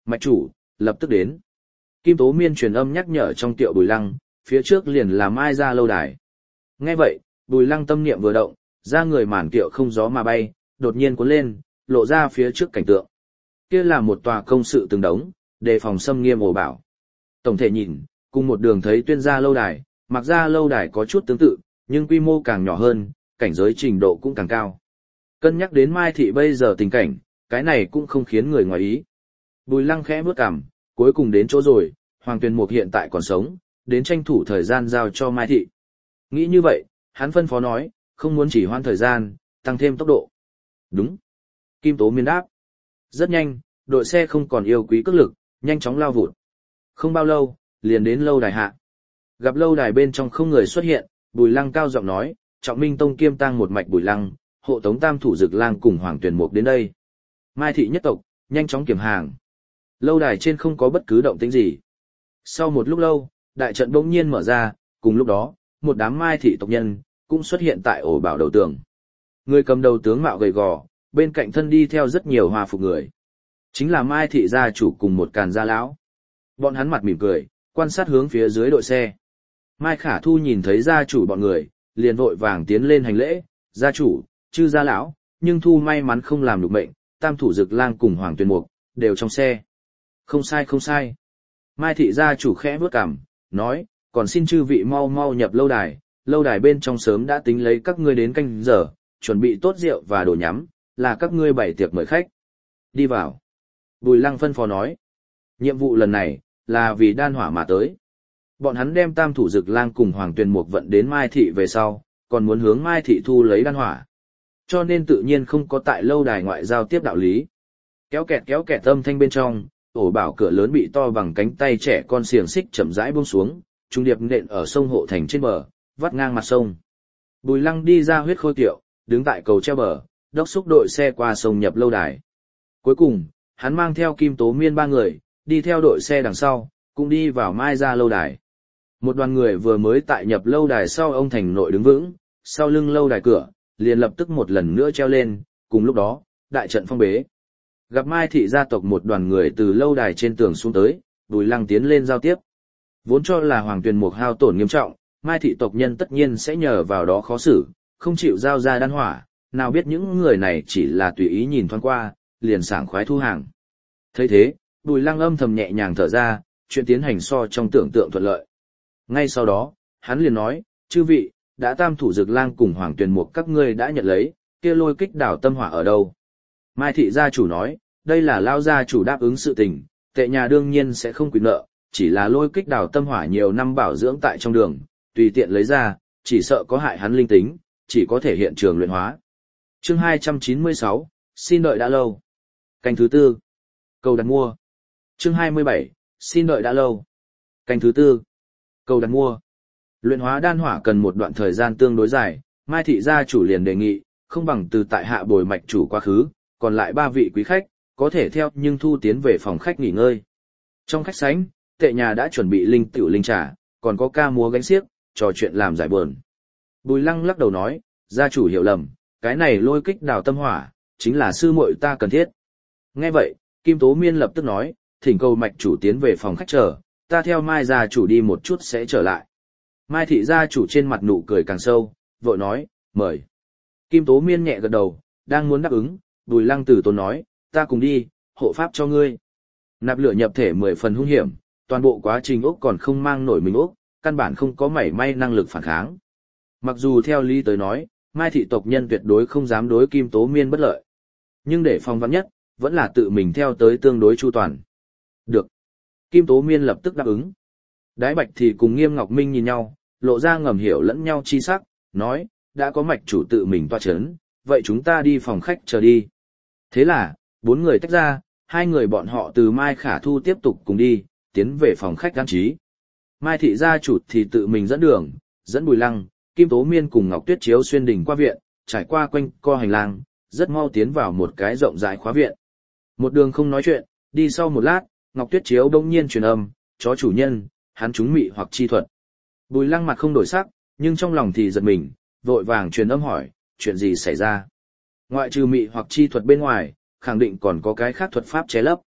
Mạch chủ, lập tức đến. Kim Tố Miên truyền âm nhắc nhở trong tiệu Bùi Lăng, phía trước liền là Mai Gia lâu đài. Nghe vậy, Bùi Lăng tâm niệm vừa động, ra người màn kiệu không gió mà bay, đột nhiên cuốn lên, lộ ra phía trước cảnh tượng. Kia là một tòa công sự từng đống, đề phòng xâm nghiêm ổ bảo. Tổng thể nhìn, cùng một đường thấy Tuyên Gia lâu đài, Mạc Gia lâu đài có chút tương tự, nhưng quy mô càng nhỏ hơn, cảnh giới trình độ cũng càng cao. Cân nhắc đến Mai thị bây giờ tình cảnh, cái này cũng không khiến người ngoài ý. Bùi Lăng khẽ bước cằm, cuối cùng đến chỗ rồi, Hoàng Tuyền Mục hiện tại còn sống, đến tranh thủ thời gian giao cho Mai thị. Nghĩ như vậy, hắn phân phó nói, không muốn chỉ hoãn thời gian, tăng thêm tốc độ. Đúng. Kim Tố Miên đáp. Rất nhanh, đội xe không còn yêu quý cước lực, nhanh chóng lao vụt. Không bao lâu, liền đến lâu đài hạ. Gặp lâu đài bên trong không người xuất hiện, Bùi Lăng cao giọng nói, Trọng Minh Tông kiêm tang một mạch Bùi Lăng, hộ tống Tam thủ Dực Lang cùng Hoàng Tuyền Mục đến đây. Mai thị nhất tộc, nhanh chóng kiểm hàng. Lâu đài trên không có bất cứ động tĩnh gì. Sau một lúc lâu, đại trận bỗng nhiên mở ra, cùng lúc đó, một đám Mai thị tộc nhân cũng xuất hiện tại ổ bảo đầu tường. Người cầm đầu tướng mạo gầy gò, bên cạnh thân đi theo rất nhiều hòa phục người. Chính là Mai thị gia chủ cùng một càn gia lão. Bọn hắn mặt mỉm cười, quan sát hướng phía dưới đội xe. Mai Khả Thu nhìn thấy gia chủ bọn người, liền vội vàng tiến lên hành lễ, gia chủ, chư gia lão, nhưng Thu may mắn không làm được mệnh, Tam thủ Dực Lang cùng Hoàng Tuyền Mục đều trong xe. Không sai không sai. Mai thị gia chủ khẽ bước cằm, nói, còn xin chư vị mau mau nhập lâu đài, lâu đài bên trong sớm đã tính lấy các ngươi đến canh giờ, chuẩn bị tốt rượu và đồ nhắm, là các ngươi bày tiệc mời khách. Đi vào. Bùi Lăng phân phó nói, nhiệm vụ lần này, là vì đan hỏa mà tới. Bọn hắn đem Tam thủ Dực Lang cùng Hoàng Tuyền Mục vận đến Mai thị về sau, còn muốn hướng Mai thị thu lấy đan hỏa. Cho nên tự nhiên không có tại lâu đài ngoại giao tiếp đạo lý. Kéo kẹt kéo kẹt âm thanh bên trong, ổ bảo cửa lớn bị to bằng cánh tay trẻ con xiềng xích chậm rãi buông xuống, trung điệp nện ở sông Hộ Thành trên bờ, vắt ngang mặt sông. Bùi Lăng đi ra huyết khôi kiệu, đứng tại cầu treo bờ, đốc xúc đội xe qua sông nhập lâu đài. Cuối cùng, hắn mang theo Kim Tố Miên ba người, đi theo đội xe đằng sau, cũng đi vào Mai Gia lâu đài. Một đoàn người vừa mới tại nhập lâu đài sau ông thành nội đứng vững, sau lưng lâu đài cửa, liền lập tức một lần nữa treo lên, cùng lúc đó, đại trận phong bế. Gặp Mai thị gia tộc một đoàn người từ lâu đài trên tường xuống tới, Bùi Lăng tiến lên giao tiếp. Vốn cho là Hoàng Tuyền Mục hao tổn nghiêm trọng, Mai thị tộc nhân tất nhiên sẽ nhờ vào đó khó xử, không chịu giao ra đan hỏa, nào biết những người này chỉ là tùy ý nhìn thoáng qua, liền sảng khoái thu hàng. Thấy thế, Bùi Lăng âm thầm nhẹ nhàng thở ra, chuyện tiến hành so trong tưởng tượng thuận lợi. Ngay sau đó, hắn liền nói, chư vị, đã Tam thủ Dực Lang cùng Hoàng Tuyền Mục các ngươi đã nhận lấy, kia lôi kích đảo tâm hỏa ở đâu? Mai thị gia chủ nói, đây là lao gia chủ đáp ứng sự tình, tệ nhà đương nhiên sẽ không quyền nợ, chỉ là lôi kích đảo tâm hỏa nhiều năm bảo dưỡng tại trong đường, tùy tiện lấy ra, chỉ sợ có hại hắn linh tính, chỉ có thể hiện trường luyện hóa. Chương hai trăm chín mươi sáu, xin đợi đã lâu. Canh thứ tư. Cầu đặt mua. Chương hai mươi bảy, xin đợi đã lâu. Canh thứ tư. Cầu đặt mua. Luyện hóa đan hỏa cần một đoạn thời gian tương đối dài, Mai thị gia chủ liền đề nghị, không bằng từ tại hạ bồi mạch chủ quá khứ, còn lại ba vị quý khách, có thể theo nhưng thu tiến về phòng khách nghỉ ngơi. Trong khách sảnh, tệ nhà đã chuẩn bị linh tiểu linh trà, còn có ca múa gánh xiếc, trò chuyện làm giải buồn. Bùi Lăng lắc đầu nói, gia chủ hiểu lầm, cái này lôi kích đào tâm hỏa, chính là sư muội ta cần thiết. Nghe vậy, Kim Tố Miên lập tức nói, thỉnh cầu mạch chủ tiến về phòng khách chờ, ta theo Mai gia chủ đi một chút sẽ trở lại. Mai thị gia chủ trên mặt nụ cười càng sâu, vội nói, mời. Kim Tố Miên nhẹ gật đầu, đang muốn đáp ứng, Bùi Lăng tử tốn nói, ta cùng đi, hộ pháp cho ngươi. Nạp lửa nhập thể mười phần hung hiểm, toàn bộ quá trình ốc còn không mang nổi mình ốc, căn bản không có mảy may năng lực phản kháng. Mặc dù theo lý tới nói, Mai thị tộc nhân tuyệt đối không dám đối Kim Tố Miên bất lợi. Nhưng để phòng vắn nhất, vẫn là tự mình theo tới tương đối chu toàn. Được. Kim Tố Miên lập tức đáp ứng. Đái Bạch thì cùng Nghiêm Ngọc Minh nhìn nhau, lộ ra ngầm hiểu lẫn nhau chi sắc, nói, đã có mạch chủ tự mình toa chấn, vậy chúng ta đi phòng khách chờ đi. Thế là, bốn người tách ra, hai người bọn họ từ Mai Khả Thu tiếp tục cùng đi, tiến về phòng khách an trí. Mai thị gia chủ thì tự mình dẫn đường, dẫn Bùi Lăng, Kim Tố Miên cùng Ngọc Tuyết Chiếu xuyên đỉnh qua viện, trải qua quanh co hành lang, rất mau tiến vào một cái rộng rãi khóa viện. Một đường không nói chuyện, đi sau một lát, Ngọc Tuyết Chiếu đông nhiên truyền âm, chó chủ nhân, hắn chúng mị hoặc chi thuật. Bùi Lăng mặt không đổi sắc, nhưng trong lòng thì giật mình, vội vàng truyền âm hỏi, chuyện gì xảy ra? Ngoại trừ mị hoặc chi thuật bên ngoài, khẳng định còn có cái khác thuật pháp che lấp.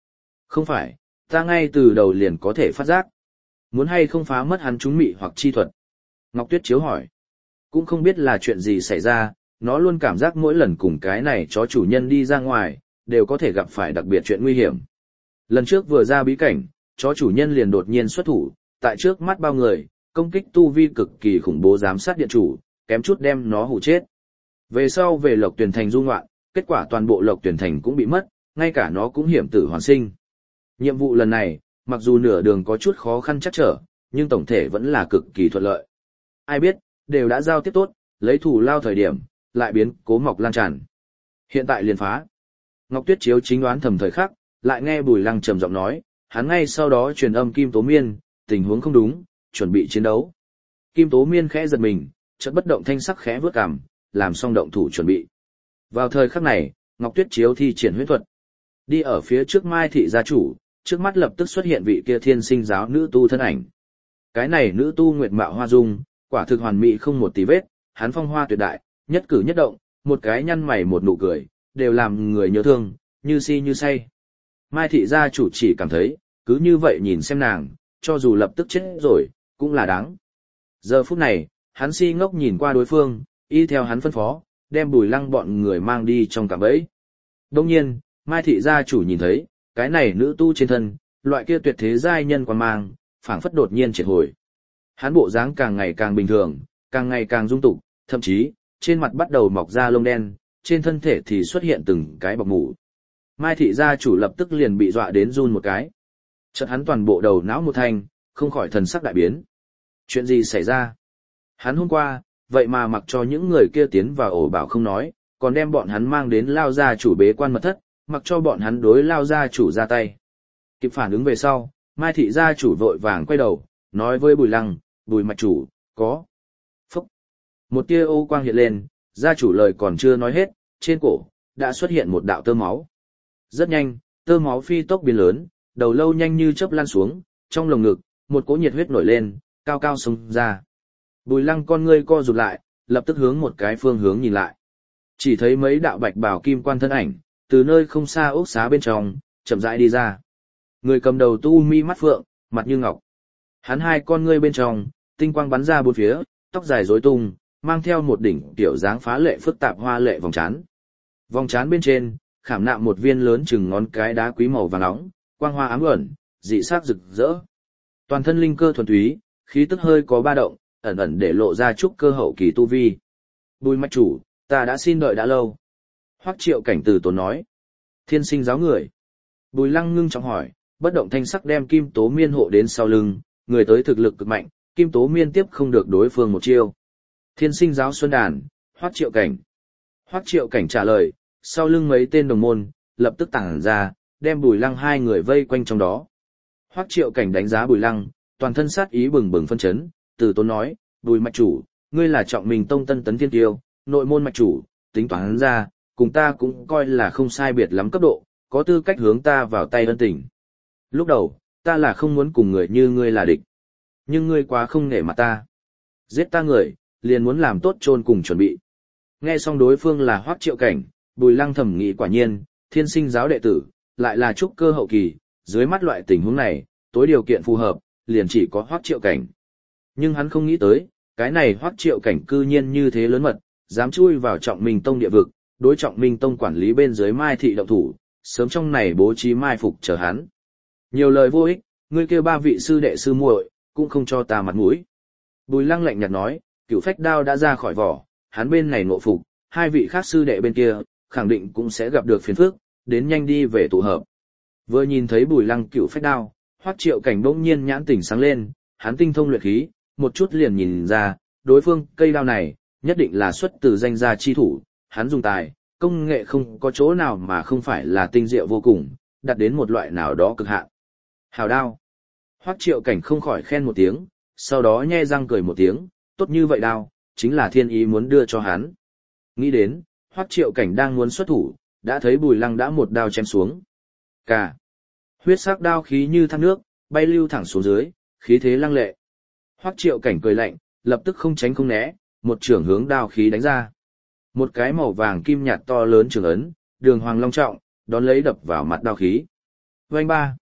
Không phải, ta ngay từ đầu liền có thể phát giác. Muốn hay không phá mất hắn trúng mị hoặc chi thuật? Ngọc Tuyết Chiếu hỏi. Cũng không biết là chuyện gì xảy ra, nó luôn cảm giác mỗi lần cùng cái này chó chủ nhân đi ra ngoài, đều có thể gặp phải đặc biệt chuyện nguy hiểm. Lần trước vừa ra bí cảnh, chó chủ nhân liền đột nhiên xuất thủ, tại trước mắt bao người, công kích tu vi cực kỳ khủng bố giám sát điện chủ, kém chút đem nó hù chết. Về sau về Lộc Tuyển Thành du ngoạn, kết quả toàn bộ Lộc Tuyển Thành cũng bị mất, ngay cả nó cũng hiểm tử hoàn sinh. Nhiệm vụ lần này, mặc dù nửa đường có chút khó khăn chắc trở, nhưng tổng thể vẫn là cực kỳ thuận lợi. Ai biết, đều đã giao tiếp tốt, lấy thủ lao thời điểm, lại biến cố mọc lan tràn. Hiện tại liền phá. Ngọc Tuyết Chiếu chính đoán thầm thời khắc, lại nghe Bùi Lăng trầm giọng nói, hắn ngay sau đó truyền âm Kim Tố Miên, tình huống không đúng, chuẩn bị chiến đấu. Kim Tố Miên khẽ giật mình, chợt bất động thanh sắc khẽ vướt cằm, làm xong động thủ chuẩn bị. Vào thời khắc này, Ngọc Tuyết Chiếu thi triển huyết thuật. Đi ở phía trước Mai thị gia chủ, trước mắt lập tức xuất hiện vị kia thiên sinh giáo nữ tu thân ảnh. Cái này nữ tu nguyệt mạo hoa dung, quả thực hoàn mỹ không một tí vết, hắn phong hoa tuyệt đại, nhất cử nhất động, một cái nhăn mày một nụ cười, đều làm người nhớ thương, như si như say. Mai thị gia chủ chỉ cảm thấy, cứ như vậy nhìn xem nàng, cho dù lập tức chết rồi, cũng là đáng. Giờ phút này, hắn si ngốc nhìn qua đối phương, y theo hắn phân phó, đem Bùi Lăng bọn người mang đi trong cạm bẫy. Đông nhiên, Mai thị gia chủ nhìn thấy, cái này nữ tu trên thân, loại kia tuyệt thế giai nhân quan mang, phảng phất đột nhiên triệt hồi. Hắn bộ dáng càng ngày càng bình thường, càng ngày càng dung tục, thậm chí, trên mặt bắt đầu mọc ra lông đen, trên thân thể thì xuất hiện từng cái bọc mủ. Mai thị gia chủ lập tức liền bị dọa đến run một cái. Chợt hắn toàn bộ đầu não một thanh, không khỏi thần sắc đại biến. Chuyện gì xảy ra? Hắn hôm qua, vậy mà mặc cho những người kia tiến vào ổ bảo không nói, còn đem bọn hắn mang đến Lao gia chủ bế quan mật thất, mặc cho bọn hắn đối Lao gia chủ ra tay. Kịp phản ứng về sau, Mai thị gia chủ vội vàng quay đầu, nói với Bùi Lăng, Bùi mạch chủ, có. Phúc. Một tia ô quang hiện lên, gia chủ lời còn chưa nói hết, trên cổ, đã xuất hiện một đạo tơ máu. Rất nhanh, tơ máu phi tốc biến lớn, đầu lâu nhanh như chớp lan xuống, trong lồng ngực, một cỗ nhiệt huyết nổi lên, cao cao xông ra. Bùi Lăng con ngươi co rụt lại, lập tức hướng một cái phương hướng nhìn lại. Chỉ thấy mấy đạo bạch bào kim quan thân ảnh, từ nơi không xa ốc xá bên trong, chậm rãi đi ra. Người cầm đầu tu mi mắt phượng, mặt như ngọc. Hắn hai con ngươi bên trong, tinh quang bắn ra bốn phía, tóc dài rối tung, mang theo một đỉnh tiểu dáng phá lệ phức tạp hoa lệ vòng trán. Vòng trán bên trên, khảm nạm một viên lớn chừng ngón cái đá quý màu vàng nóng, quang hoa ám ẩn, dị sắc rực rỡ. Toàn thân linh cơ thuần túy, khí tức hơi có ba động, ẩn ẩn để lộ ra chút cơ hậu kỳ tu vi. Bùi mạch chủ, ta đã xin đợi đã lâu. Hoắc Triệu Cảnh từ tốn nói. Thiên sinh giáo người. Bùi Lăng ngưng trọng hỏi, bất động thanh sắc đem Kim Tố Miên hộ đến sau lưng, người tới thực lực cực mạnh, Kim Tố Miên tiếp không được đối phương một chiêu. Thiên sinh giáo Xuân Đàn, Hoắc Triệu Cảnh. Hoắc Triệu Cảnh trả lời, sau lưng mấy tên đồng môn, lập tức tản ra, đem Bùi Lăng hai người vây quanh trong đó. Hoắc Triệu Cảnh đánh giá Bùi Lăng, toàn thân sát ý bừng bừng phân chấn, từ tốn nói, Bùi mạch chủ, ngươi là Trọng Minh Tông tân tấn thiên tiêu, nội môn mạch chủ, tính toán ra, cùng ta cũng coi là không sai biệt lắm cấp độ, có tư cách hướng ta vào tay ân tình. Lúc đầu, ta là không muốn cùng người như ngươi là địch, nhưng ngươi quá không nể mặt ta. Giết ta người, liền muốn làm tốt chôn cùng chuẩn bị. Nghe xong đối phương là Hoắc Triệu Cảnh, Bùi Lăng thầm nghĩ quả nhiên, thiên sinh giáo đệ tử, lại là trúc cơ hậu kỳ, dưới mắt loại tình huống này, tối điều kiện phù hợp, liền chỉ có Hoắc Triệu Cảnh. Nhưng hắn không nghĩ tới, cái này Hoắc Triệu Cảnh cư nhiên như thế lớn mật, dám chui vào Trọng Minh Tông địa vực, đối Trọng Minh Tông quản lý bên dưới Mai thị động thủ, sớm trong này bố trí mai phục chờ hắn. Nhiều lời vô ích, ngươi kêu ba vị sư đệ sư muội, cũng không cho ta mặt mũi. Bùi Lăng lạnh nhạt nói, Cửu Phách Đao đã ra khỏi vỏ, hắn bên này nộ phục, hai vị khác sư đệ bên kia, khẳng định cũng sẽ gặp được phiền phức, đến nhanh đi về tụ hợp. Vừa nhìn thấy Bùi Lăng Cửu Phách Đao, Hoắc Triệu Cảnh bỗng nhiên nhãn tỉnh sáng lên, hắn tinh thông luyện khí, một chút liền nhìn ra, đối phương cây đao này, nhất định là xuất từ danh gia chi thủ, hắn dùng tài, công nghệ không có chỗ nào mà không phải là tinh diệu vô cùng, đạt đến một loại nào đó cực hạn. Hào đao. Hoắc Triệu Cảnh không khỏi khen một tiếng, sau đó nhe răng cười một tiếng, tốt như vậy đao, chính là thiên ý muốn đưa cho hắn. Nghĩ đến, Hoắc Triệu Cảnh đang muốn xuất thủ, đã thấy Bùi Lăng đã một đao chém xuống. Cà. Huyết sắc đao khí như thác nước, bay lưu thẳng xuống dưới, khí thế lăng lệ. Hoắc Triệu Cảnh cười lạnh, lập tức không tránh không né, một chưởng hướng đao khí đánh ra. Một cái màu vàng kim nhạt to lớn trường ấn, đường hoàng long trọng, đón lấy đập vào mặt đao khí. Vành ba.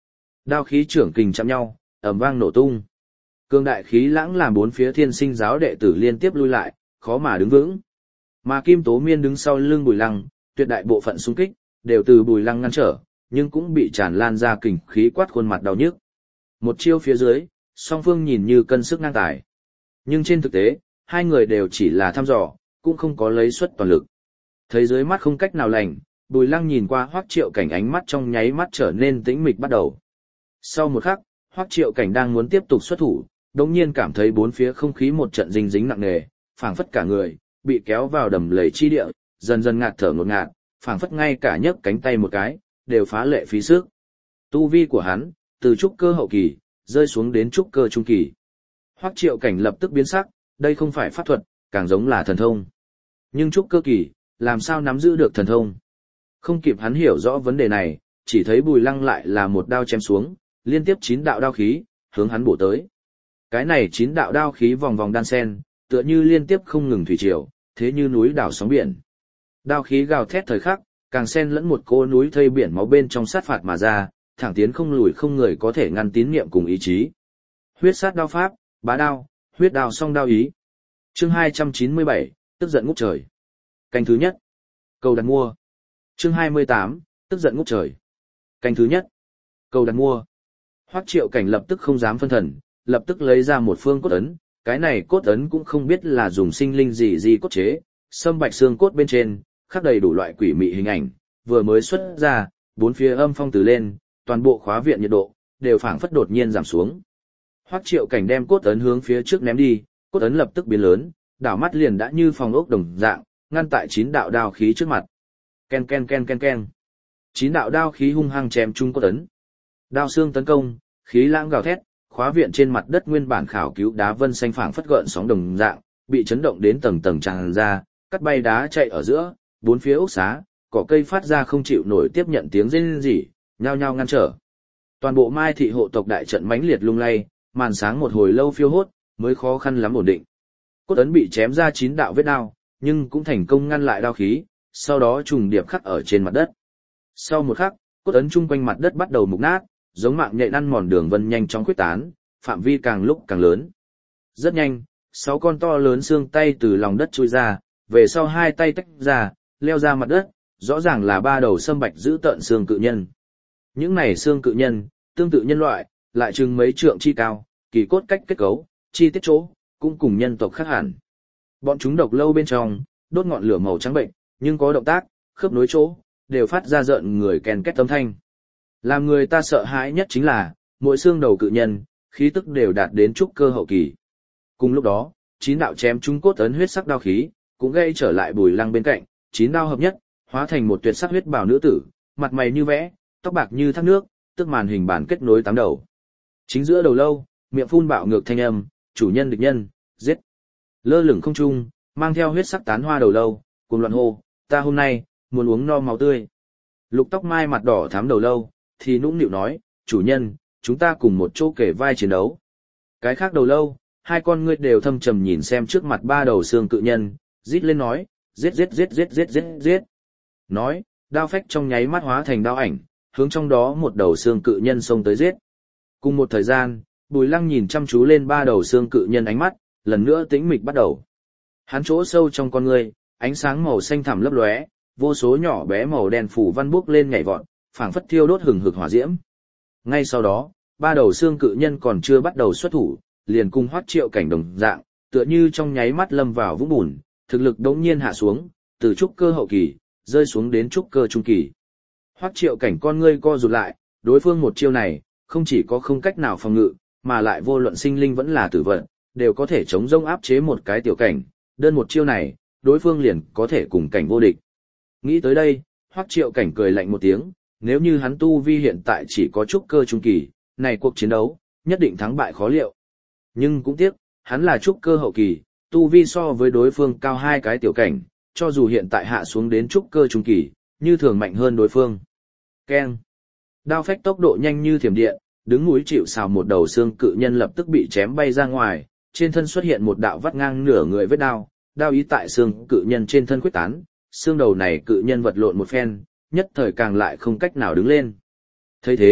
Đao khí trưởng kình chạm nhau, ầm vang nổ tung. Cương đại khí lãng làm bốn phía thiên sinh giáo đệ tử liên tiếp lui lại, khó mà đứng vững. Mà Kim Tố Miên đứng sau lưng Bùi Lăng, tuyệt đại bộ phận xung kích, đều từ Bùi Lăng ngăn trở, nhưng cũng bị tràn lan ra kình khí quát khuôn mặt đau nhức. Một chiêu phía dưới, song phương nhìn như cân sức ngang tài. Nhưng trên thực tế, hai người đều chỉ là thăm dò, cũng không có lấy suất toàn lực. Thấy dưới mắt không cách nào lành, Bùi Lăng nhìn qua Hoắc Triệu Cảnh, ánh mắt trong nháy mắt trở nên tĩnh mịch bắt đầu. Sau một khắc, Hoắc Triệu Cảnh đang muốn tiếp tục xuất thủ, đột nhiên cảm thấy bốn phía không khí một trận dinh dính nặng nề, phảng phất cả người bị kéo vào đầm lầy chi địa, dần dần ngạt thở ngột ngạt, phảng phất ngay cả nhấc cánh tay một cái đều phá lệ phí sức. Tu vi của hắn từ trúc cơ hậu kỳ rơi xuống đến trúc cơ trung kỳ. Hoắc Triệu Cảnh lập tức biến sắc, đây không phải pháp thuật, càng giống là thần thông. Nhưng trúc cơ kỳ, làm sao nắm giữ được thần thông? Không kịp hắn hiểu rõ vấn đề này, chỉ thấy Bùi Lăng lại là một đao chém xuống, liên tiếp chín đạo đao khí hướng hắn bổ tới. Cái này chín đạo đao khí vòng vòng đan sen, tựa như liên tiếp không ngừng thủy triều, thế như núi đảo sóng biển. Đao khí gào thét thời khắc, càng xen lẫn một cô núi thây biển máu bên trong sát phạt mà ra, thẳng tiến không lùi, không người có thể ngăn tín niệm cùng ý chí. Huyết sát đao pháp, bá đao, huyết đao song đao ý. Chương hai trăm chín mươi bảy, tức giận ngút trời. Canh thứ nhất. Cầu đặt mua. Chương hai mươi tám, tức giận ngút trời. Canh thứ nhất. Cầu đặt mua. Hoắc Triệu Cảnh lập tức không dám phân thần, lập tức lấy ra một phương cốt ấn, cái này cốt ấn cũng không biết là dùng sinh linh gì gì cốt chế, sâm bạch xương cốt bên trên, khắc đầy đủ loại quỷ mị hình ảnh, vừa mới xuất ra, bốn phía âm phong từ lên, toàn bộ khóa viện nhiệt độ đều phảng phất đột nhiên giảm xuống. Hoắc Triệu Cảnh đem cốt ấn hướng phía trước ném đi, cốt ấn lập tức biến lớn, đảo mắt liền đã như phòng ốc đồng dạng, ngăn tại chín đạo đao khí trước mặt. Ken ken ken ken ken. Chín đạo đao khí hung hăng chém chung cốt ấn. Đao xương tấn công, khí lãng gào thét, khóa viện trên mặt đất nguyên bản khảo cứu đá vân xanh phảng phất gợn sóng đồng dạng, bị chấn động đến tầng tầng tràn ra, cắt bay đá chạy ở giữa, bốn phía ốc xá, cỏ cây phát ra không chịu nổi tiếp nhận tiếng rên rỉ, nhao nhao ngăn trở. Toàn bộ Mai thị hộ tộc đại trận mãnh liệt lung lay, màn sáng một hồi lâu phiêu hốt, mới khó khăn lắm ổn định. Cốt ấn bị chém ra chín đạo vết đao, nhưng cũng thành công ngăn lại đao khí, sau đó trùng điệp khắc ở trên mặt đất. Sau một khắc, cốt ấn chung quanh mặt đất bắt đầu mục nát, giống mạng nhện ăn mòn đường vân nhanh chóng khuếch tán, phạm vi càng lúc càng lớn. Rất nhanh, sáu con to lớn xương tay từ lòng đất chui ra, về sau hai tay tách ra, leo ra mặt đất, rõ ràng là ba đầu sâm bạch giữ tợn xương cự nhân. Những này xương cự nhân, tương tự nhân loại, lại chừng mấy trượng chi cao, kỳ cốt cách kết cấu, chi tiết chỗ, cũng cùng nhân tộc khác hẳn. Bọn chúng độc lâu bên trong, đốt ngọn lửa màu trắng bệnh, nhưng có động tác, khớp nối chỗ, đều phát ra rợn người ken két âm thanh. Làm người ta sợ hãi nhất chính là, mỗi xương đầu cự nhân, khí tức đều đạt đến trúc cơ hậu kỳ. Cùng lúc đó, chín đạo chém trúng cốt ấn huyết sắc đao khí, cũng gây trở lại Bùi Lăng bên cạnh, chín đao hợp nhất, hóa thành một tuyệt sắc huyết bào nữ tử, mặt mày như vẽ, tóc bạc như thác nước, tức màn hình bản kết nối tám đầu. Chính giữa đầu lâu, miệng phun bạo ngược thanh âm, chủ nhân địch nhân, giết. Lơ lửng không trung, mang theo huyết sắc tán hoa đầu lâu, cùng loạn hô, ta hôm nay muốn uống no máu tươi. Lục tóc mai mặt đỏ thắm đầu lâu, thì nũng nịu nói, chủ nhân, chúng ta cùng một chỗ kể vai chiến đấu. Cái khác đầu lâu, hai con ngươi đều thâm trầm nhìn xem trước mặt ba đầu xương cự nhân, rít lên nói, giết giết giết giết giết giết giết. Nói, đao phách trong nháy mắt hóa thành đao ảnh, hướng trong đó một đầu xương cự nhân xông tới giết. Cùng một thời gian, Bùi Lăng nhìn chăm chú lên ba đầu xương cự nhân ánh mắt, lần nữa tĩnh mịch bắt đầu. Hắn chỗ sâu trong con ngươi, ánh sáng màu xanh thẳm lấp lóe, vô số nhỏ bé màu đen phủ văn bốc lên nhảy vọt, phảng phất thiêu đốt hừng hực hỏa diễm. Ngay sau đó, ba đầu xương cự nhân còn chưa bắt đầu xuất thủ, liền cùng Hoắc Triệu Cảnh đồng dạng, tựa như trong nháy mắt lâm vào vũng bùn, thực lực đống nhiên hạ xuống, từ trúc cơ hậu kỳ, rơi xuống đến trúc cơ trung kỳ. Hoắc Triệu Cảnh con ngươi co rụt lại, đối phương một chiêu này, không chỉ có không cách nào phòng ngự, mà lại vô luận sinh linh vẫn là tử vận, đều có thể chống rông áp chế một cái tiểu cảnh, đơn một chiêu này, đối phương liền có thể cùng cảnh vô địch. Nghĩ tới đây, Hoắc Triệu Cảnh cười lạnh một tiếng, nếu như hắn tu vi hiện tại chỉ có trúc cơ trung kỳ, này cuộc chiến đấu, nhất định thắng bại khó liệu. Nhưng cũng tiếc, hắn là trúc cơ hậu kỳ, tu vi so với đối phương cao hai cái tiểu cảnh, cho dù hiện tại hạ xuống đến trúc cơ trung kỳ, như thường mạnh hơn đối phương. Keng. Đao phách tốc độ nhanh như thiểm điện, đứng núi chịu sào một đầu xương cự nhân lập tức bị chém bay ra ngoài, trên thân xuất hiện một đạo vắt ngang nửa người vết đao, đao ý tại xương cự nhân trên thân khuếch tán, xương đầu này cự nhân vật lộn một phen, nhất thời càng lại không cách nào đứng lên. Thấy thế,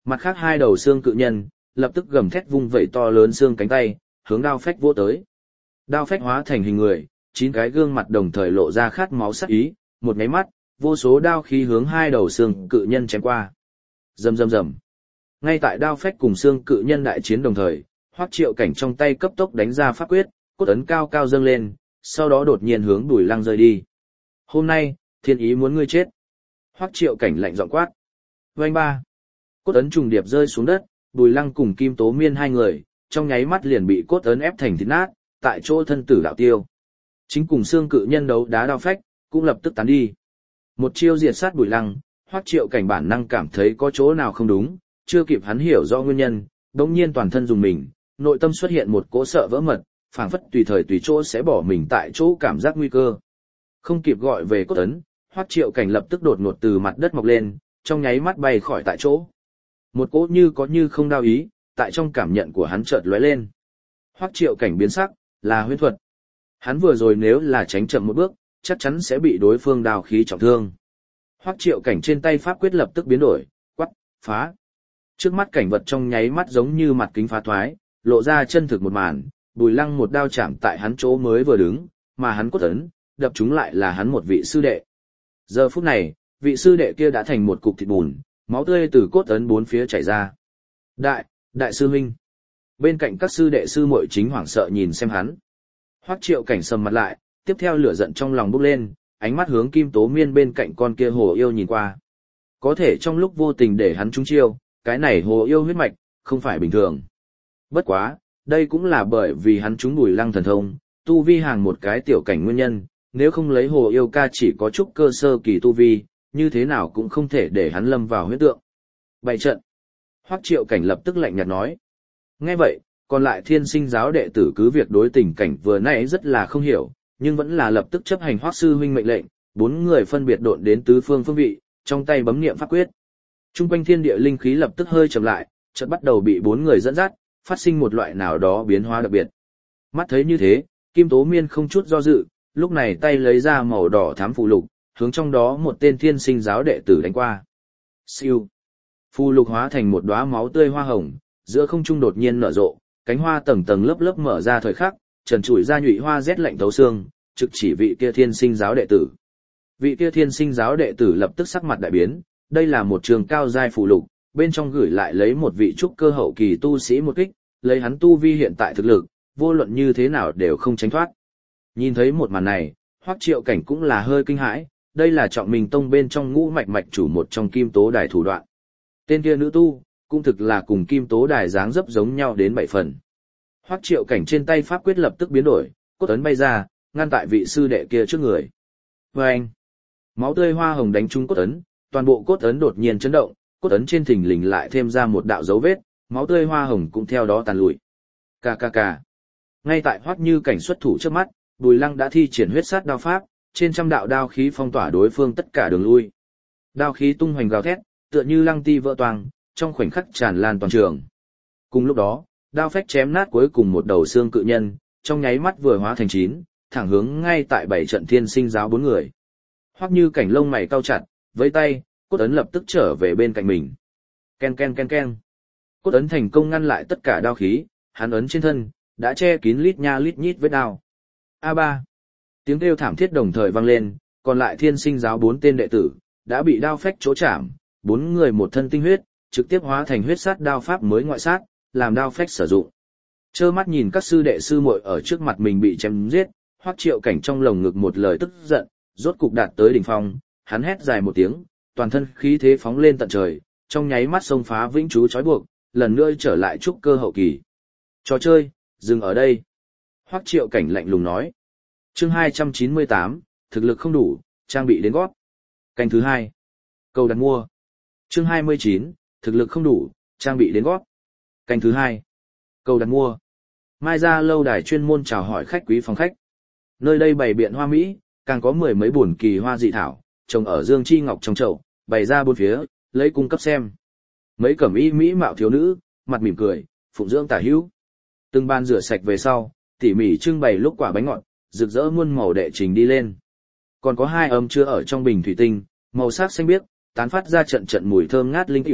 Mặt khác hai đầu xương cự nhân, lập tức gầm thét vung vẩy to lớn xương cánh tay, hướng đao phách vỗ tới. Đao phách hóa thành hình người, chín cái gương mặt đồng thời lộ ra khát máu sắc ý, một nháy mắt, vô số đao khí hướng hai đầu xương cự nhân chém qua. Rầm rầm rầm. Ngay tại đao phách cùng xương cự nhân đại chiến đồng thời, Hoắc Triệu Cảnh trong tay cấp tốc đánh ra pháp quyết, cốt ấn cao cao dâng lên, sau đó đột nhiên hướng Bùi Lăng rơi đi. Hôm nay, thiên ý muốn ngươi chết. Hoắc Triệu Cảnh lạnh giọng quát. Vành ba. Cốt ấn trùng điệp rơi xuống đất, Bùi Lăng cùng Kim Tố Miên hai người, trong nháy mắt liền bị cốt ấn ép thành thịt nát, tại chỗ thân tử đạo tiêu. Chính cùng xương cự nhân đấu đá đao phách, cũng lập tức tán đi. Một chiêu diệt sát Bùi Lăng, Hoắc Triệu Cảnh bản năng cảm thấy có chỗ nào không đúng, chưa kịp hắn hiểu rõ nguyên nhân, đống nhiên toàn thân dùng mình, nội tâm xuất hiện một cỗ sợ vỡ mật, phảng phất tùy thời tùy chỗ sẽ bỏ mình tại chỗ cảm giác nguy cơ. Không kịp gọi về cốt ấn, Hoắc Triệu Cảnh lập tức đột ngột từ mặt đất mọc lên, trong nháy mắt bay khỏi tại chỗ. Một cỗ như có như không đau ý, tại trong cảm nhận của hắn chợt lóe lên. Hoắc Triệu Cảnh biến sắc, là huyễn thuật. Hắn vừa rồi nếu là tránh chậm một bước, chắc chắn sẽ bị đối phương đao khí trọng thương. Hoắc Triệu Cảnh trên tay pháp quyết lập tức biến đổi, quắc, phá. Trước mắt cảnh vật trong nháy mắt giống như mặt kính phá thoái, lộ ra chân thực một màn, Bùi Lăng một đao chạm tại hắn chỗ mới vừa đứng, mà hắn cốt ấn, đập chúng lại là hắn một vị sư đệ. Giờ phút này, vị sư đệ kia đã thành một cục thịt bùn, máu tươi từ cốt ấn bốn phía chảy ra. Đại, đại sư huynh. Bên cạnh các sư đệ sư muội chính hoảng sợ nhìn xem hắn. Hoắc Triệu Cảnh sầm mặt lại, tiếp theo lửa giận trong lòng bốc lên, ánh mắt hướng Kim Tố Miên bên cạnh con kia hồ yêu nhìn qua. Có thể trong lúc vô tình để hắn trúng chiêu, cái này hồ yêu huyết mạch, không phải bình thường. Bất quá, đây cũng là bởi vì hắn trúng Bùi Lăng thần thông, tu vi hàng một cái tiểu cảnh nguyên nhân, nếu không lấy hồ yêu ca chỉ có chút cơ sơ kỳ tu vi, như thế nào cũng không thể để hắn lâm vào huyết tượng. Bày trận. Hoắc Triệu Cảnh lập tức lạnh nhạt nói. Nghe vậy, còn lại thiên sinh giáo đệ tử cứ việc đối tình cảnh vừa nãy rất là không hiểu, nhưng vẫn là lập tức chấp hành Hoắc sư huynh mệnh lệnh, bốn người phân biệt độn đến tứ phương phương vị, trong tay bấm niệm pháp quyết. Trung quanh thiên địa linh khí lập tức hơi chậm lại, chợt bắt đầu bị bốn người dẫn dắt, phát sinh một loại nào đó biến hóa đặc biệt. Mắt thấy như thế, Kim Tố Miên không chút do dự, lúc này tay lấy ra màu đỏ thám phù lục, hướng trong đó một tên thiên sinh giáo đệ tử đánh qua. Siêu. Phù lục hóa thành một đóa máu tươi hoa hồng, giữa không trung đột nhiên nở rộ, cánh hoa tầng tầng lớp lớp mở ra thời khắc, trần trụi ra nhụy hoa rét lạnh thấu xương, trực chỉ vị kia thiên sinh giáo đệ tử. Vị kia thiên sinh giáo đệ tử lập tức sắc mặt đại biến, đây là một trường cao giai phù lục, bên trong gửi lại lấy một vị trúc cơ hậu kỳ tu sĩ một kích, lấy hắn tu vi hiện tại thực lực, vô luận như thế nào đều không tránh thoát. Nhìn thấy một màn này, Hoắc Triệu Cảnh cũng là hơi kinh hãi, đây là Trọng Minh Tông bên trong ngũ mạch mạch chủ một trong Kim Tố Đài thủ đoạn. Tên kia nữ tu, cũng thực là cùng Kim Tố Đài dáng dấp giống nhau đến bảy phần. Hoắc Triệu Cảnh trên tay pháp quyết lập tức biến đổi, cốt ấn bay ra, ngăn tại vị sư đệ kia trước người. Vâng! Máu tươi hoa hồng đánh trúng cốt ấn, toàn bộ cốt ấn đột nhiên chấn động, cốt ấn trên thình lình lại thêm ra một đạo dấu vết, máu tươi hoa hồng cũng theo đó tàn lụi. Ca ca ca. Ngay tại Hoắc Như Cảnh xuất thủ trước mắt, Bùi Lăng đã thi triển huyết sát đao pháp, trên trăm đạo đao khí phong tỏa đối phương tất cả đường lui. Đao khí tung hoành gào thét, tựa như lăng ti vỡ toang, trong khoảnh khắc tràn lan toàn trường. Cùng lúc đó, đao phách chém nát cuối cùng một đầu xương cự nhân, trong nháy mắt vừa hóa thành chín, thẳng hướng ngay tại bảy trận thiên sinh giáo bốn người. Hoắc Như Cảnh lông mày cau chặt, với tay, cốt ấn lập tức trở về bên cạnh mình. Ken ken ken ken. Cốt ấn thành công ngăn lại tất cả đao khí, hắn ấn trên thân đã che kín lít nha lít nhít vết đao. A ba. Tiếng kêu thảm thiết đồng thời vang lên, còn lại thiên sinh giáo bốn tên đệ tử đã bị đao phách chỗ chạm, bốn người một thân tinh huyết, trực tiếp hóa thành huyết sát đao pháp mới ngoại sát, làm đao phách sử dụng. Trơ mắt nhìn các sư đệ sư muội ở trước mặt mình bị chém giết, Hoắc Triệu Cảnh trong lồng ngực một lời tức giận, rốt cục đạt tới đỉnh phong, hắn hét dài một tiếng, toàn thân khí thế phóng lên tận trời, trong nháy mắt xông phá vĩnh chú trói buộc, lần nữa trở lại trúc cơ hậu kỳ. Trò chơi, dừng ở đây. Hoắc Triệu Cảnh lạnh lùng nói. Chương hai trăm chín mươi tám, thực lực không đủ, trang bị đến gót. Canh thứ hai. Cầu đặt mua. Chương hai mươi chín, thực lực không đủ, trang bị đến gót. Canh thứ hai. Cầu đặt mua. Mai ra lâu đài chuyên môn chào hỏi khách quý phòng khách. Nơi đây bày biện hoa mỹ, càng có mười mấy bổn kỳ hoa dị thảo, trồng ở dương chi ngọc trong chậu, bày ra bốn phía, lấy cung cấp xem. Mấy cẩm y mỹ mạo thiếu nữ, mặt mỉm cười, phụng dưỡng tả hữu. Từng bàn rửa sạch về sau, tỉ mỉ trưng bày lúc quả bánh ngọt, rực rỡ muôn màu đệ trình đi lên. Còn có hai ấm chứa ở trong bình thủy tinh, màu sắc xanh biếc, tán phát ra trận trận mùi thơm ngát linh cửu,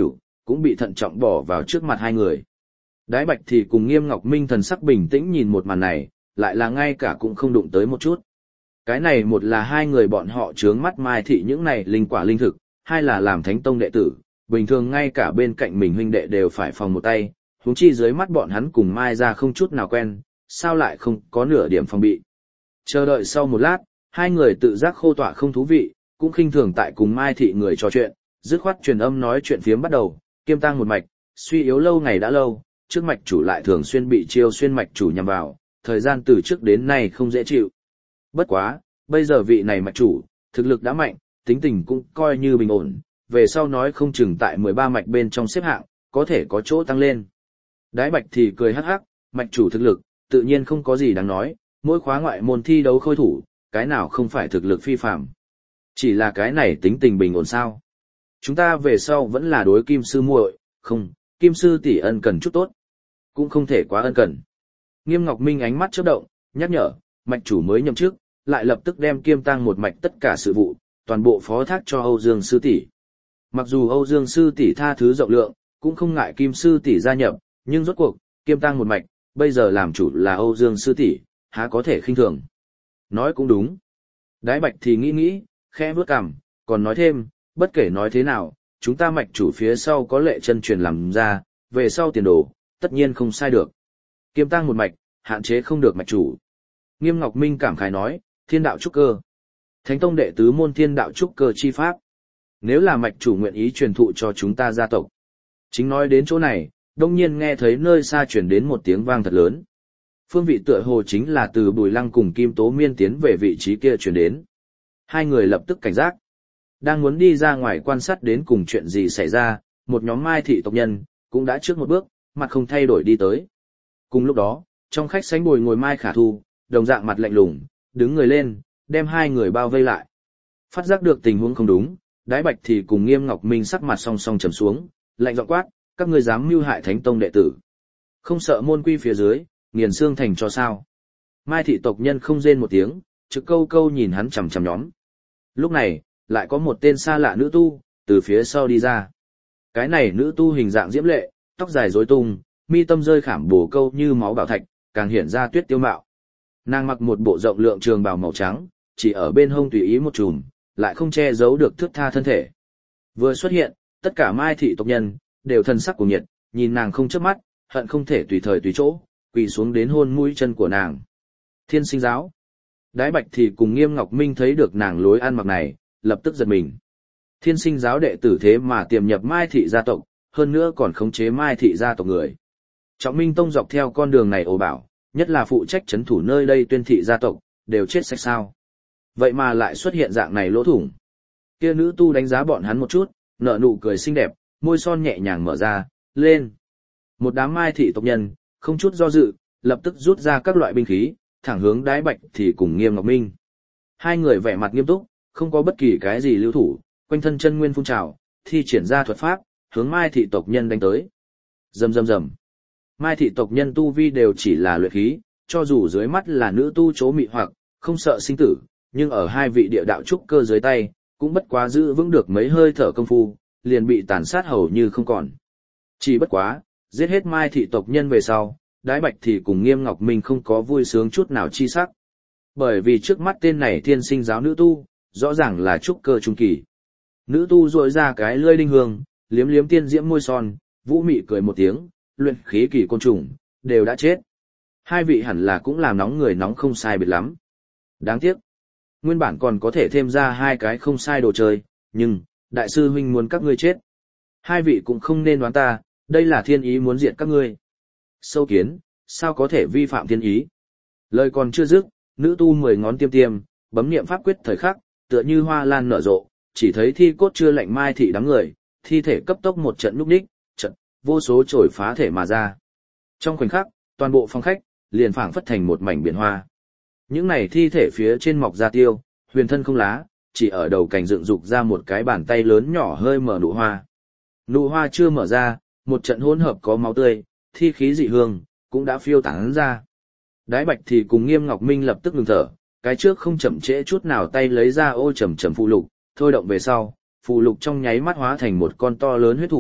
cũng bị thận trọng bỏ vào trước mặt hai người. Đái Bạch thì cùng Nghiêm Ngọc Minh thần sắc bình tĩnh nhìn một màn này, lại là ngay cả cũng không đụng tới một chút. Cái này một là hai người bọn họ trướng mắt Mai Thị những này linh quả linh thực, hai là làm Thánh Tông đệ tử, bình thường ngay cả bên cạnh mình huynh đệ đều phải phòng một tay, huống chi dưới mắt bọn hắn cùng Mai ra không chút nào quen, sao lại không có nửa điểm phòng bị. Chờ đợi sau một lát, hai người tự giác khô tọa không thú vị, cũng khinh thường tại cùng Mai Thị người trò chuyện, dứt khoát truyền âm nói chuyện phiếm bắt đầu, kiêm tang một mạch, suy yếu lâu ngày đã lâu, trước mạch chủ lại thường xuyên bị chiêu xuyên mạch chủ nhằm vào, thời gian từ trước đến nay không dễ chịu. Bất quá, bây giờ vị này mạch chủ, thực lực đã mạnh, tính tình cũng coi như bình ổn, về sau nói không chừng tại mười ba mạch bên trong xếp hạng, có thể có chỗ tăng lên. Đái Bạch thì cười hắc hắc, mạch chủ thực lực, tự nhiên không có gì đáng nói, mỗi khóa ngoại môn thi đấu khôi thủ, cái nào không phải thực lực phi phàm. Chỉ là cái này tính tình bình ổn sao. Chúng ta về sau vẫn là đối Kim sư muội, không, Kim sư tỷ ân cần chút tốt. Cũng không thể quá ân cần. Nghiêm Ngọc Minh ánh mắt chớp động, nhắc nhở, mạch chủ mới nhậm chức, lại lập tức đem kiêm tang một mạch tất cả sự vụ, toàn bộ phó thác cho Âu Dương sư tỷ. Mặc dù Âu Dương sư tỷ tha thứ rộng lượng, cũng không ngại Kim sư tỷ gia nhập, nhưng rốt cuộc, kiêm tang một mạch, bây giờ làm chủ là Âu Dương sư tỷ, há có thể khinh thường. Nói cũng đúng. Đái Bạch thì nghĩ nghĩ, khẽ bước cằm, còn nói thêm, bất kể nói thế nào, chúng ta mạch chủ phía sau có lệ chân truyền làm ra, về sau tiền đồ, tất nhiên không sai được. Kiêm tang một mạch, hạn chế không được mạch chủ. Nghiêm Ngọc Minh cảm khái nói, thiên đạo trúc cơ. Thánh Tông đệ tứ môn thiên đạo trúc cơ chi pháp. Nếu là mạch chủ nguyện ý truyền thụ cho chúng ta gia tộc. Chính nói đến chỗ này, đông nhiên nghe thấy nơi xa truyền đến một tiếng vang thật lớn. Phương vị tựa hồ chính là từ Bùi Lăng cùng Kim Tố Miên tiến về vị trí kia truyền đến. Hai người lập tức cảnh giác. Đang muốn đi ra ngoài quan sát đến cùng chuyện gì xảy ra, một nhóm Mai Thị tộc nhân, cũng đã trước một bước, mặt không thay đổi đi tới. Cùng lúc đó, trong khách sánh bồi ngồi Mai Khả Thu, đồng dạng mặt lạnh lùng, đứng người lên, đem hai người bao vây lại. Phát giác được tình huống không đúng, Đái Bạch thì cùng Nghiêm Ngọc Minh sắc mặt song song trầm xuống, lạnh giọng quát, các ngươi dám mưu hại Thánh Tông đệ tử. Không sợ môn quy phía dưới, nghiền xương thành cho sao. Mai Thị tộc nhân không rên một tiếng, trực câu câu nhìn hắn chằm chằm nhóm. Lúc này, lại có một tên xa lạ nữ tu, từ phía sau đi ra. Cái này nữ tu hình dạng diễm lệ, tóc dài rối tung, mi tâm rơi khảm bổ câu như máu bảo thạch, càng hiện ra tuyết tiêu mạo. Nàng mặc một bộ rộng lượng trường bào màu trắng, chỉ ở bên hông tùy ý một chùm, lại không che giấu được thước tha thân thể. Vừa xuất hiện, tất cả Mai Thị tộc nhân, đều thân sắc cùng nhiệt, nhìn nàng không chớp mắt, hận không thể tùy thời tùy chỗ, quỳ xuống đến hôn mũi chân của nàng. Thiên Sinh giáo. Đái Bạch thì cùng Nghiêm Ngọc Minh thấy được nàng lối ăn mặc này, lập tức giật mình. Thiên Sinh giáo đệ tử thế mà tiềm nhập Mai Thị gia tộc, hơn nữa còn khống chế Mai Thị gia tộc người. Trọng Minh Tông dọc theo con đường này ồ bảo, nhất là phụ trách trấn thủ nơi đây Tuyên Thị gia tộc, đều chết sạch sao. Vậy mà lại xuất hiện dạng này lỗ thủng. Kia nữ tu đánh giá bọn hắn một chút, nở nụ cười xinh đẹp, môi son nhẹ nhàng mở ra, lên. Một đám Mai Thị tộc nhân, không chút do dự, lập tức rút ra các loại binh khí, thẳng hướng Đái Bạch thì cùng Nghiêm Ngọc Minh. Hai người vẻ mặt nghiêm túc, không có bất kỳ cái gì lưu thủ, quanh thân chân nguyên phun trào, thi triển ra thuật pháp, hướng Mai Thị tộc nhân đánh tới. Rầm rầm rầm. Mai Thị tộc nhân tu vi đều chỉ là luyện khí, cho dù dưới mắt là nữ tu chố mị hoặc, không sợ sinh tử, nhưng ở hai vị địa đạo trúc cơ dưới tay, cũng bất quá giữ vững được mấy hơi thở công phu, liền bị tàn sát hầu như không còn. Chỉ bất quá, giết hết Mai Thị tộc nhân về sau, Đái Bạch thì cùng Nghiêm Ngọc Minh không có vui sướng chút nào chi sắc. Bởi vì trước mắt tên này Thiên Sinh giáo nữ tu, rõ ràng là trúc cơ trung kỳ. Nữ tu rội ra cái lưỡi đinh hương, liếm liếm tiên diễm môi son, vũ mị cười một tiếng, luyện khí kỳ côn trùng, đều đã chết. Hai vị hẳn là cũng làm nóng người nóng không sai biệt lắm. Đáng tiếc. Nguyên bản còn có thể thêm ra hai cái không sai đồ chơi, nhưng, đại sư huynh muốn các ngươi chết. Hai vị cũng không nên đoán ta, đây là thiên ý muốn diệt các ngươi. Sâu kiến, sao có thể vi phạm thiên ý? Lời còn chưa dứt, nữ tu mười ngón tiêm tiêm, bấm niệm pháp quyết thời khắc, tựa như hoa lan nở rộ, chỉ thấy thi cốt chưa lạnh Mai Thị đám người, thi thể cấp tốc một trận núp đích, trận, vô số chổi phá thể mà ra. Trong khoảnh khắc, toàn bộ phòng khách, liền phảng phất thành một mảnh biển hoa. Những này thi thể phía trên mọc ra tiêu, huyền thân không lá, chỉ ở đầu cành dựng dục ra một cái bàn tay lớn nhỏ hơi mở nụ hoa. Nụ hoa chưa mở ra, một trận hỗn hợp có máu tươi, thi khí dị hương, cũng đã phiêu tán ra. Đái Bạch thì cùng Nghiêm Ngọc Minh lập tức ngừng thở, cái trước không chậm trễ chút nào tay lấy ra ô trầm trầm phù lục, thôi động về sau, phù lục trong nháy mắt hóa thành một con to lớn huyết thủ,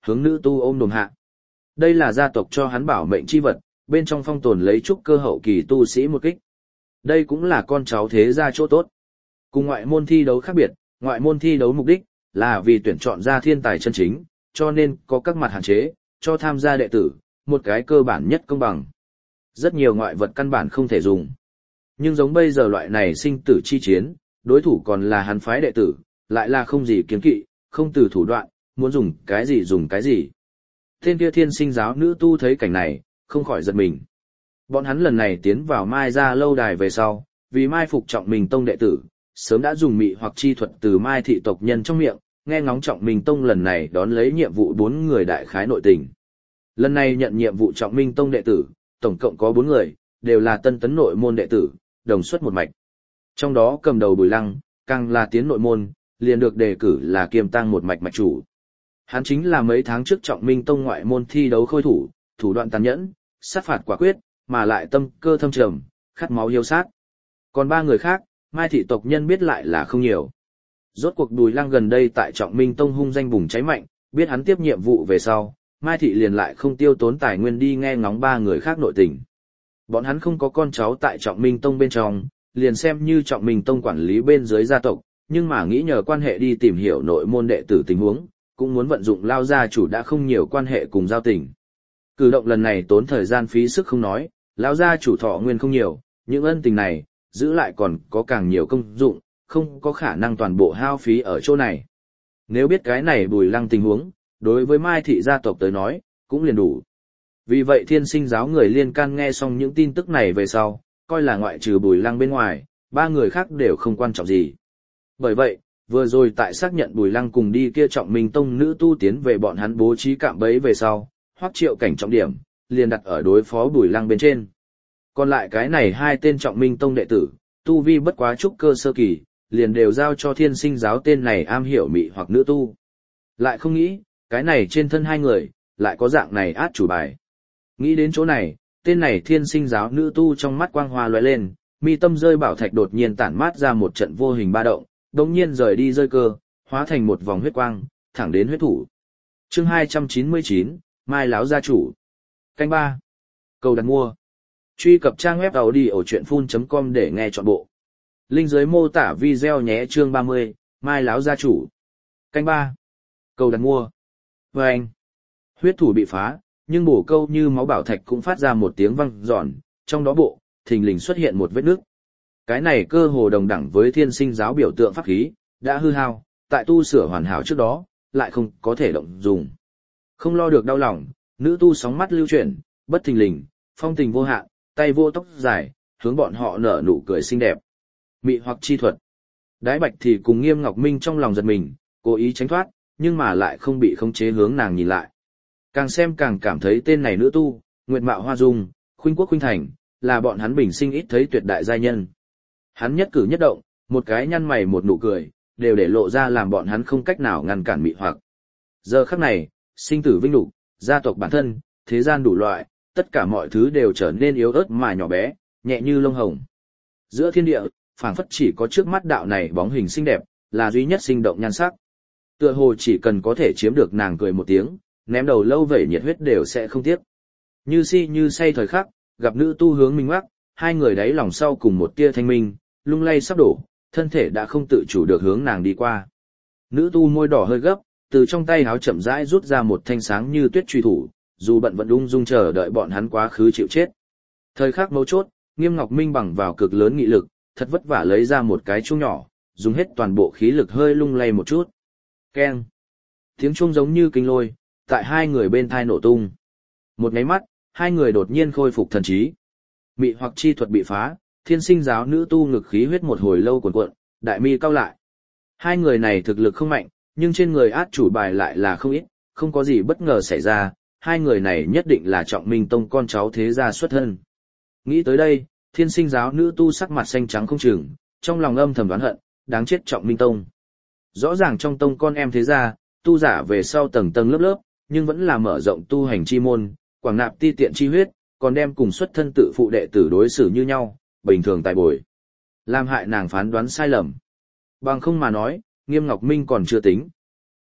hướng nữ tu ôm đồm hạ. Đây là gia tộc cho hắn bảo mệnh chi vật, bên trong phong tồn lấy trúc cơ hậu kỳ tu sĩ một kích. Đây cũng là con cháu thế gia chỗ tốt. Cùng ngoại môn thi đấu khác biệt, ngoại môn thi đấu mục đích là vì tuyển chọn ra thiên tài chân chính, cho nên có các mặt hạn chế, cho tham gia đệ tử, một cái cơ bản nhất công bằng. Rất nhiều ngoại vật căn bản không thể dùng. Nhưng giống bây giờ loại này sinh tử chi chiến, đối thủ còn là hắn phái đệ tử, lại là không gì kiến kỵ, không từ thủ đoạn, muốn dùng cái gì dùng cái gì. Tên kia thiên sinh giáo nữ tu thấy cảnh này, không khỏi giật mình. Bọn hắn lần này tiến vào Mai gia lâu đài về sau, vì mai phục Trọng Minh Tông đệ tử, sớm đã dùng mị hoặc chi thuật từ Mai thị tộc nhân trong miệng, nghe ngóng Trọng Minh Tông lần này đón lấy nhiệm vụ bốn người đại khái nội tình. Lần này nhận nhiệm vụ Trọng Minh Tông đệ tử, tổng cộng có bốn người, đều là tân tấn nội môn đệ tử, đồng xuất một mạch. Trong đó cầm đầu Bùi Lăng, càng là tiến nội môn, liền được đề cử là kiêm tang một mạch mạch chủ. Hắn chính là mấy tháng trước Trọng Minh Tông ngoại môn thi đấu khôi thủ, thủ đoạn tàn nhẫn, sát phạt quả quyết, mà lại tâm cơ thâm trầm, khát máu hiếu sát. Còn ba người khác, Mai thị tộc nhân biết lại là không nhiều. Rốt cuộc Bùi Lăng gần đây tại Trọng Minh Tông hung danh bùng cháy mạnh, biết hắn tiếp nhiệm vụ về sau, Mai thị liền lại không tiêu tốn tài nguyên đi nghe ngóng ba người khác nội tình. Bọn hắn không có con cháu tại Trọng Minh Tông bên trong, liền xem như Trọng Minh Tông quản lý bên dưới gia tộc, nhưng mà nghĩ nhờ quan hệ đi tìm hiểu nội môn đệ tử tình huống, cũng muốn vận dụng lao gia chủ đã không nhiều quan hệ cùng giao tình. Cử động lần này tốn thời gian phí sức không nói, lao gia chủ thọ nguyên không nhiều, những ân tình này, giữ lại còn có càng nhiều công dụng, không có khả năng toàn bộ hao phí ở chỗ này. Nếu biết cái này Bùi Lăng tình huống, đối với Mai thị gia tộc tới nói, cũng liền đủ. Vì vậy thiên sinh giáo người liên can nghe xong những tin tức này về sau, coi là ngoại trừ Bùi Lăng bên ngoài, ba người khác đều không quan trọng gì. Bởi vậy, vừa rồi tại xác nhận Bùi Lăng cùng đi kia Trọng Minh Tông nữ tu tiến về bọn hắn bố trí cạm bẫy về sau, Hoắc Triệu Cảnh trọng điểm, liền đặt ở đối phó Bùi Lăng bên trên. Còn lại cái này hai tên Trọng Minh Tông đệ tử, tu vi bất quá trúc cơ sơ kỳ, liền đều giao cho thiên sinh giáo tên này am hiểu mị hoặc nữ tu. Lại không nghĩ, cái này trên thân hai người, lại có dạng này át chủ bài. Nghĩ đến chỗ này, tên này thiên sinh giáo nữ tu trong mắt quang hoa lóe lên, mi tâm rơi bảo thạch đột nhiên tản mát ra một trận vô hình ba động, đồng nhiên rời đi rơi cơ, hóa thành một vòng huyết quang, thẳng đến huyết thủ. Chương hai trăm chín mươi chín, Mai Láo gia chủ. Canh ba. Cầu đặt mua. Truy cập trang web audiochuyenphun chấm com để nghe trọn bộ. Link dưới mô tả video nhé. Chương ba mươi, Mai Láo gia chủ. Canh ba. Cầu đặt mua. Và anh. Huyết thủ bị phá, nhưng bổ câu như máu bảo thạch cũng phát ra một tiếng vang giòn, trong đó bộ, thình lình xuất hiện một vết nước. Cái này cơ hồ đồng đẳng với thiên sinh giáo biểu tượng pháp khí, đã hư hao, tại tu sửa hoàn hảo trước đó, lại không có thể động dùng. Không lo được đau lòng, nữ tu sóng mắt lưu chuyển, bất thình lình, phong tình vô hạn, tay vô tóc dài, hướng bọn họ nở nụ cười xinh đẹp. Mị hoặc chi thuật. Đái Bạch thì cùng Nghiêm Ngọc Minh trong lòng giật mình, cố ý tránh thoát, nhưng mà lại không bị khống chế hướng nàng nhìn lại. Càng xem càng cảm thấy tên này nữ tu, nguyệt mạo hoa dung, khuynh quốc khuynh thành, là bọn hắn bình sinh ít thấy tuyệt đại giai nhân. Hắn nhất cử nhất động, một cái nhăn mày một nụ cười, đều để lộ ra làm bọn hắn không cách nào ngăn cản mị hoặc. Giờ khắc này, sinh tử vinh lục, gia tộc bản thân, thế gian đủ loại, tất cả mọi thứ đều trở nên yếu ớt mà nhỏ bé, nhẹ như lông hồng. Giữa thiên địa, phảng phất chỉ có trước mắt đạo này bóng hình xinh đẹp, là duy nhất sinh động nhan sắc. Tựa hồ chỉ cần có thể chiếm được nàng cười một tiếng, ném đầu lâu vẩy nhiệt huyết đều sẽ không tiếc. Như si như say thời khắc, gặp nữ tu hướng minh ngoác, hai người đáy lòng sau cùng một tia thanh minh, lung lay sắp đổ, thân thể đã không tự chủ được hướng nàng đi qua. Nữ tu môi đỏ hơi gấp, từ trong tay háo chậm rãi rút ra một thanh sáng như tuyết truy thủ, dù bận vẫn ung dung chờ đợi bọn hắn quá khứ chịu chết. Thời khắc mấu chốt, Nghiêm Ngọc Minh bằng vào cực lớn nghị lực, thật vất vả lấy ra một cái chuông nhỏ, dùng hết toàn bộ khí lực hơi lung lay một chút. Keng. Tiếng chuông giống như kinh lôi, tại hai người bên thai nổ tung. Một cái mắt, hai người đột nhiên khôi phục thần trí. Mị hoặc chi thuật bị phá, thiên sinh giáo nữ tu ngực khí huyết một hồi lâu cuồn cuộn, đại mi cau lại. Hai người này thực lực không mạnh, nhưng trên người át chủ bài lại là không ít, không có gì bất ngờ xảy ra, hai người này nhất định là Trọng Minh Tông con cháu thế gia xuất thân. Nghĩ tới đây, thiên sinh giáo nữ tu sắc mặt xanh trắng không chừng, trong lòng âm thầm đoán hận, đáng chết Trọng Minh Tông. Rõ ràng trong tông con em thế gia, tu giả về sau tầng tầng lớp lớp, nhưng vẫn là mở rộng tu hành chi môn, quảng nạp ti tiện chi huyết, còn đem cùng xuất thân tự phụ đệ tử đối xử như nhau, bình thường tài bồi. Làm hại nàng phán đoán sai lầm. Bằng không mà nói, Nghiêm Ngọc Minh còn chưa tính.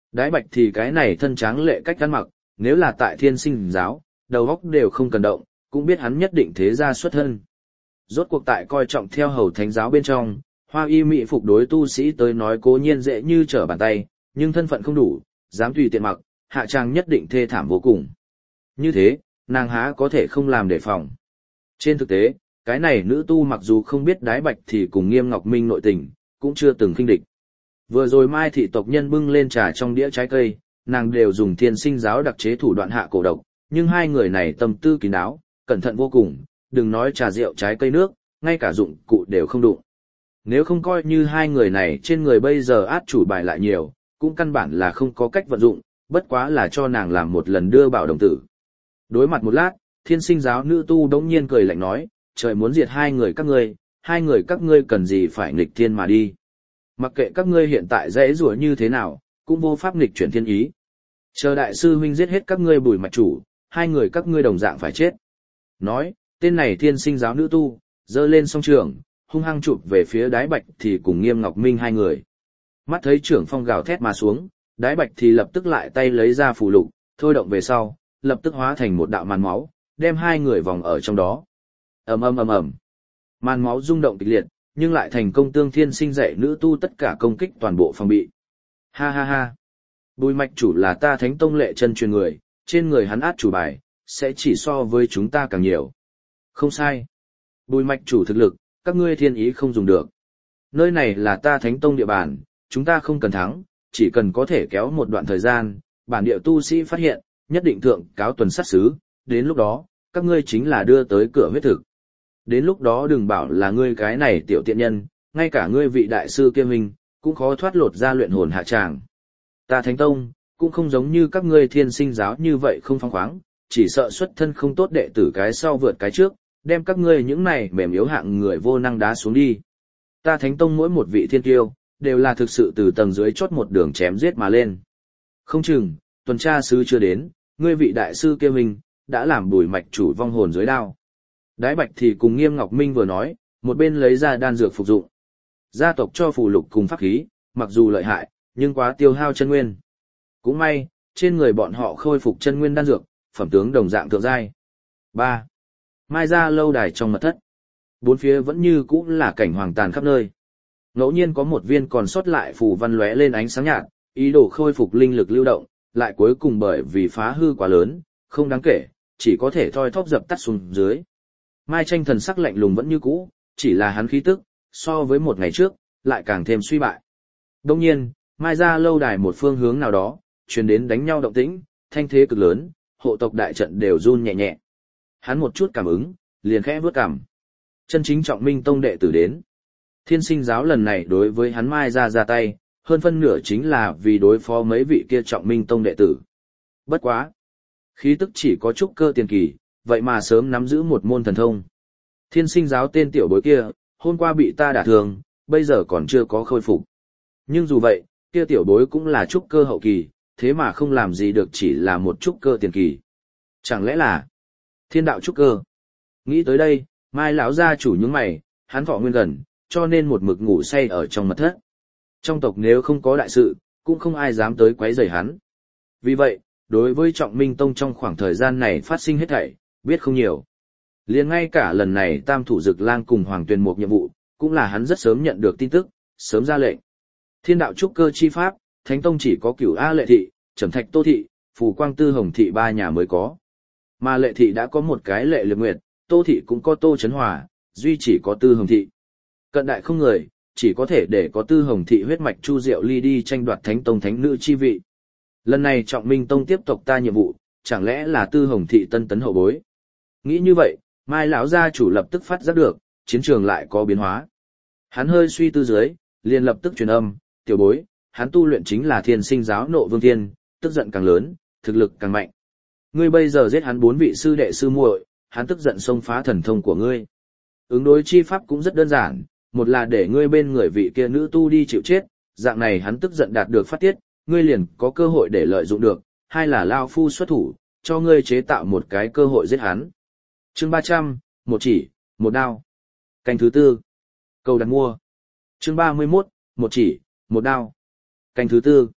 Đái Bạch thì cái này thân tráng lệ cách ăn mặc, nếu là tại Thiên Sinh giáo, đầu óc đều không cần động, cũng biết hắn nhất định thế gia xuất thân. Rốt cuộc tại coi trọng theo hầu thánh giáo bên trong, hoa y mỹ phục đối tu sĩ tới nói cố nhiên dễ như trở bàn tay, nhưng thân phận không đủ, dám tùy tiện mặc, hạ trang nhất định thê thảm vô cùng. Như thế, nàng há có thể không làm đề phòng. Trên thực tế, cái này nữ tu mặc dù không biết Đái Bạch thì cùng Nghiêm Ngọc Minh nội tình, cũng chưa từng khinh địch. Vừa rồi Mai thị tộc nhân bưng lên trà trong đĩa trái cây, nàng đều dùng Thiên Sinh giáo đặc chế thủ đoạn hạ cổ độc, nhưng hai người này tâm tư kín đáo, cẩn thận vô cùng, đừng nói trà rượu trái cây nước, ngay cả dụng cụ đều không đụng. Nếu không coi như hai người này trên người bây giờ át chủ bài lại nhiều, cũng căn bản là không có cách vận dụng, bất quá là cho nàng làm một lần đưa bảo đồng tử. Đối mặt một lát, Thiên Sinh giáo nữ tu đống nhiên cười lạnh nói, trời muốn diệt hai người các ngươi, hai người các ngươi cần gì phải nghịch thiên mà đi. Mặc kệ các ngươi hiện tại dễ rủa như thế nào, cũng vô pháp nghịch chuyển thiên ý. Chờ đại sư huynh giết hết các ngươi Bùi mạch chủ, hai người các ngươi đồng dạng phải chết. Nói, tên này Thiên Sinh giáo nữ tu, giơ lên song trường, hung hăng chụp về phía Đái Bạch thì cùng Nghiêm Ngọc Minh hai người. Mắt thấy trưởng phong gào thét mà xuống, Đái Bạch thì lập tức lại tay lấy ra phù lục, thôi động về sau, lập tức hóa thành một đạo màn máu, đem hai người vòng ở trong đó. Ầm ầm ầm ầm. Màn máu rung động kịch liệt, nhưng lại thành công tương Thiên Sinh dạy nữ tu tất cả công kích toàn bộ phòng bị. Ha ha ha. Bùi mạch chủ là ta Thánh Tông lệ chân truyền người, trên người hắn át chủ bài, sẽ chỉ so với chúng ta càng nhiều. Không sai. Bùi mạch chủ thực lực, các ngươi thiên ý không dùng được. Nơi này là ta Thánh Tông địa bàn, chúng ta không cần thắng, chỉ cần có thể kéo một đoạn thời gian, bản địa tu sĩ phát hiện, nhất định thượng cáo tuần sát xứ, đến lúc đó, các ngươi chính là đưa tới cửa huyết thực. Đến lúc đó đừng bảo là ngươi cái này tiểu tiện nhân, ngay cả ngươi vị đại sư kia mình, cũng khó thoát lột ra luyện hồn hạ tràng. Ta Thánh Tông, cũng không giống như các ngươi Thiên Sinh giáo như vậy không phóng khoáng, chỉ sợ xuất thân không tốt đệ tử cái sau vượt cái trước, đem các ngươi những này mềm yếu hạng người vô năng đá xuống đi. Ta Thánh Tông mỗi một vị thiên kiêu, đều là thực sự từ tầng dưới chót một đường chém giết mà lên. Không chừng, tuần tra sứ chưa đến, ngươi vị đại sư kia mình, đã làm Bùi mạch chủ vong hồn dưới đao. Đái Bạch thì cùng Nghiêm Ngọc Minh vừa nói, một bên lấy ra đan dược phục dụng. Gia tộc cho phù lục cùng pháp khí, mặc dù lợi hại, nhưng quá tiêu hao chân nguyên. Cũng may, trên người bọn họ khôi phục chân nguyên đan dược, phẩm tướng đồng dạng thượng giai. ba. Mai ra lâu đài trong mật thất. Bốn phía vẫn như cũ là cảnh hoàng tàn khắp nơi. Ngẫu nhiên có một viên còn sót lại phù văn lóe lên ánh sáng nhạt, ý đồ khôi phục linh lực lưu động, lại cuối cùng bởi vì phá hư quá lớn, không đáng kể, chỉ có thể thoi thóp dập tắt xuống dưới. Mai Tranh thần sắc lạnh lùng vẫn như cũ, chỉ là hắn khí tức, so với một ngày trước, lại càng thêm suy bại. Đông nhiên, Mai ra lâu đài một phương hướng nào đó, truyền đến đánh nhau động tĩnh, thanh thế cực lớn, hộ tộc đại trận đều run nhẹ nhẹ. Hắn một chút cảm ứng, liền khẽ vướt cằm. Chân chính Trọng Minh Tông đệ tử đến. Thiên Sinh giáo lần này đối với hắn Mai ra ra tay, hơn phân nửa chính là vì đối phó mấy vị kia Trọng Minh Tông đệ tử. Bất quá. Khí tức chỉ có chút cơ tiền kỳ, vậy mà sớm nắm giữ một môn thần thông. Thiên Sinh giáo tên tiểu bối kia, hôm qua bị ta đả thương, bây giờ còn chưa có khôi phục. Nhưng dù vậy, kia tiểu bối cũng là trúc cơ hậu kỳ, thế mà không làm gì được chỉ là một trúc cơ tiền kỳ. Chẳng lẽ là thiên đạo trúc cơ? Nghĩ tới đây, Mai lão gia chủ nhướng mày, hắn thọ nguyên gần, cho nên một mực ngủ say ở trong mật thất. Trong tộc nếu không có đại sự, cũng không ai dám tới quấy rầy hắn. Vì vậy, đối với Trọng Minh Tông trong khoảng thời gian này phát sinh hết thảy, biết không nhiều. Liền ngay cả lần này Tam thủ Dực Lang cùng Hoàng Tuyền Mục nhiệm vụ, cũng là hắn rất sớm nhận được tin tức, sớm ra lệnh. Thiên đạo trúc cơ chi pháp, Thánh Tông chỉ có Cửu A Lệ thị, Trầm Thạch Tô thị, Phù Quang Tư Hồng thị ba nhà mới có. Mà Lệ thị đã có một cái Lệ Liệt Nguyệt, Tô thị cũng có Tô Chấn Hòa, duy chỉ có Tư Hồng thị. Cận đại không người, chỉ có thể để có Tư Hồng thị huyết mạch Chu Diệu Ly đi tranh đoạt Thánh Tông thánh nữ chi vị. Lần này Trọng Minh Tông tiếp tục ta nhiệm vụ, chẳng lẽ là Tư Hồng thị tân tấn hậu bối? Nghĩ như vậy, Mai lão gia chủ lập tức phát giác được, chiến trường lại có biến hóa. Hắn hơi suy tư dưới, liền lập tức truyền âm, tiểu bối, hắn tu luyện chính là Thiên Sinh giáo Nộ Vương Thiên, tức giận càng lớn, thực lực càng mạnh. Ngươi bây giờ giết hắn bốn vị sư đệ sư muội, hắn tức giận xông phá thần thông của ngươi. Ứng đối chi pháp cũng rất đơn giản, một là để ngươi bên người vị kia nữ tu đi chịu chết, dạng này hắn tức giận đạt được phát tiết, ngươi liền có cơ hội để lợi dụng được, hai là lao phu xuất thủ, cho ngươi chế tạo một cái cơ hội giết hắn. Chương ba trăm, một chỉ, một đao. Canh thứ tư. Cầu đặt mua. Chương ba mươi mốt, một chỉ, một đao. Canh thứ tư.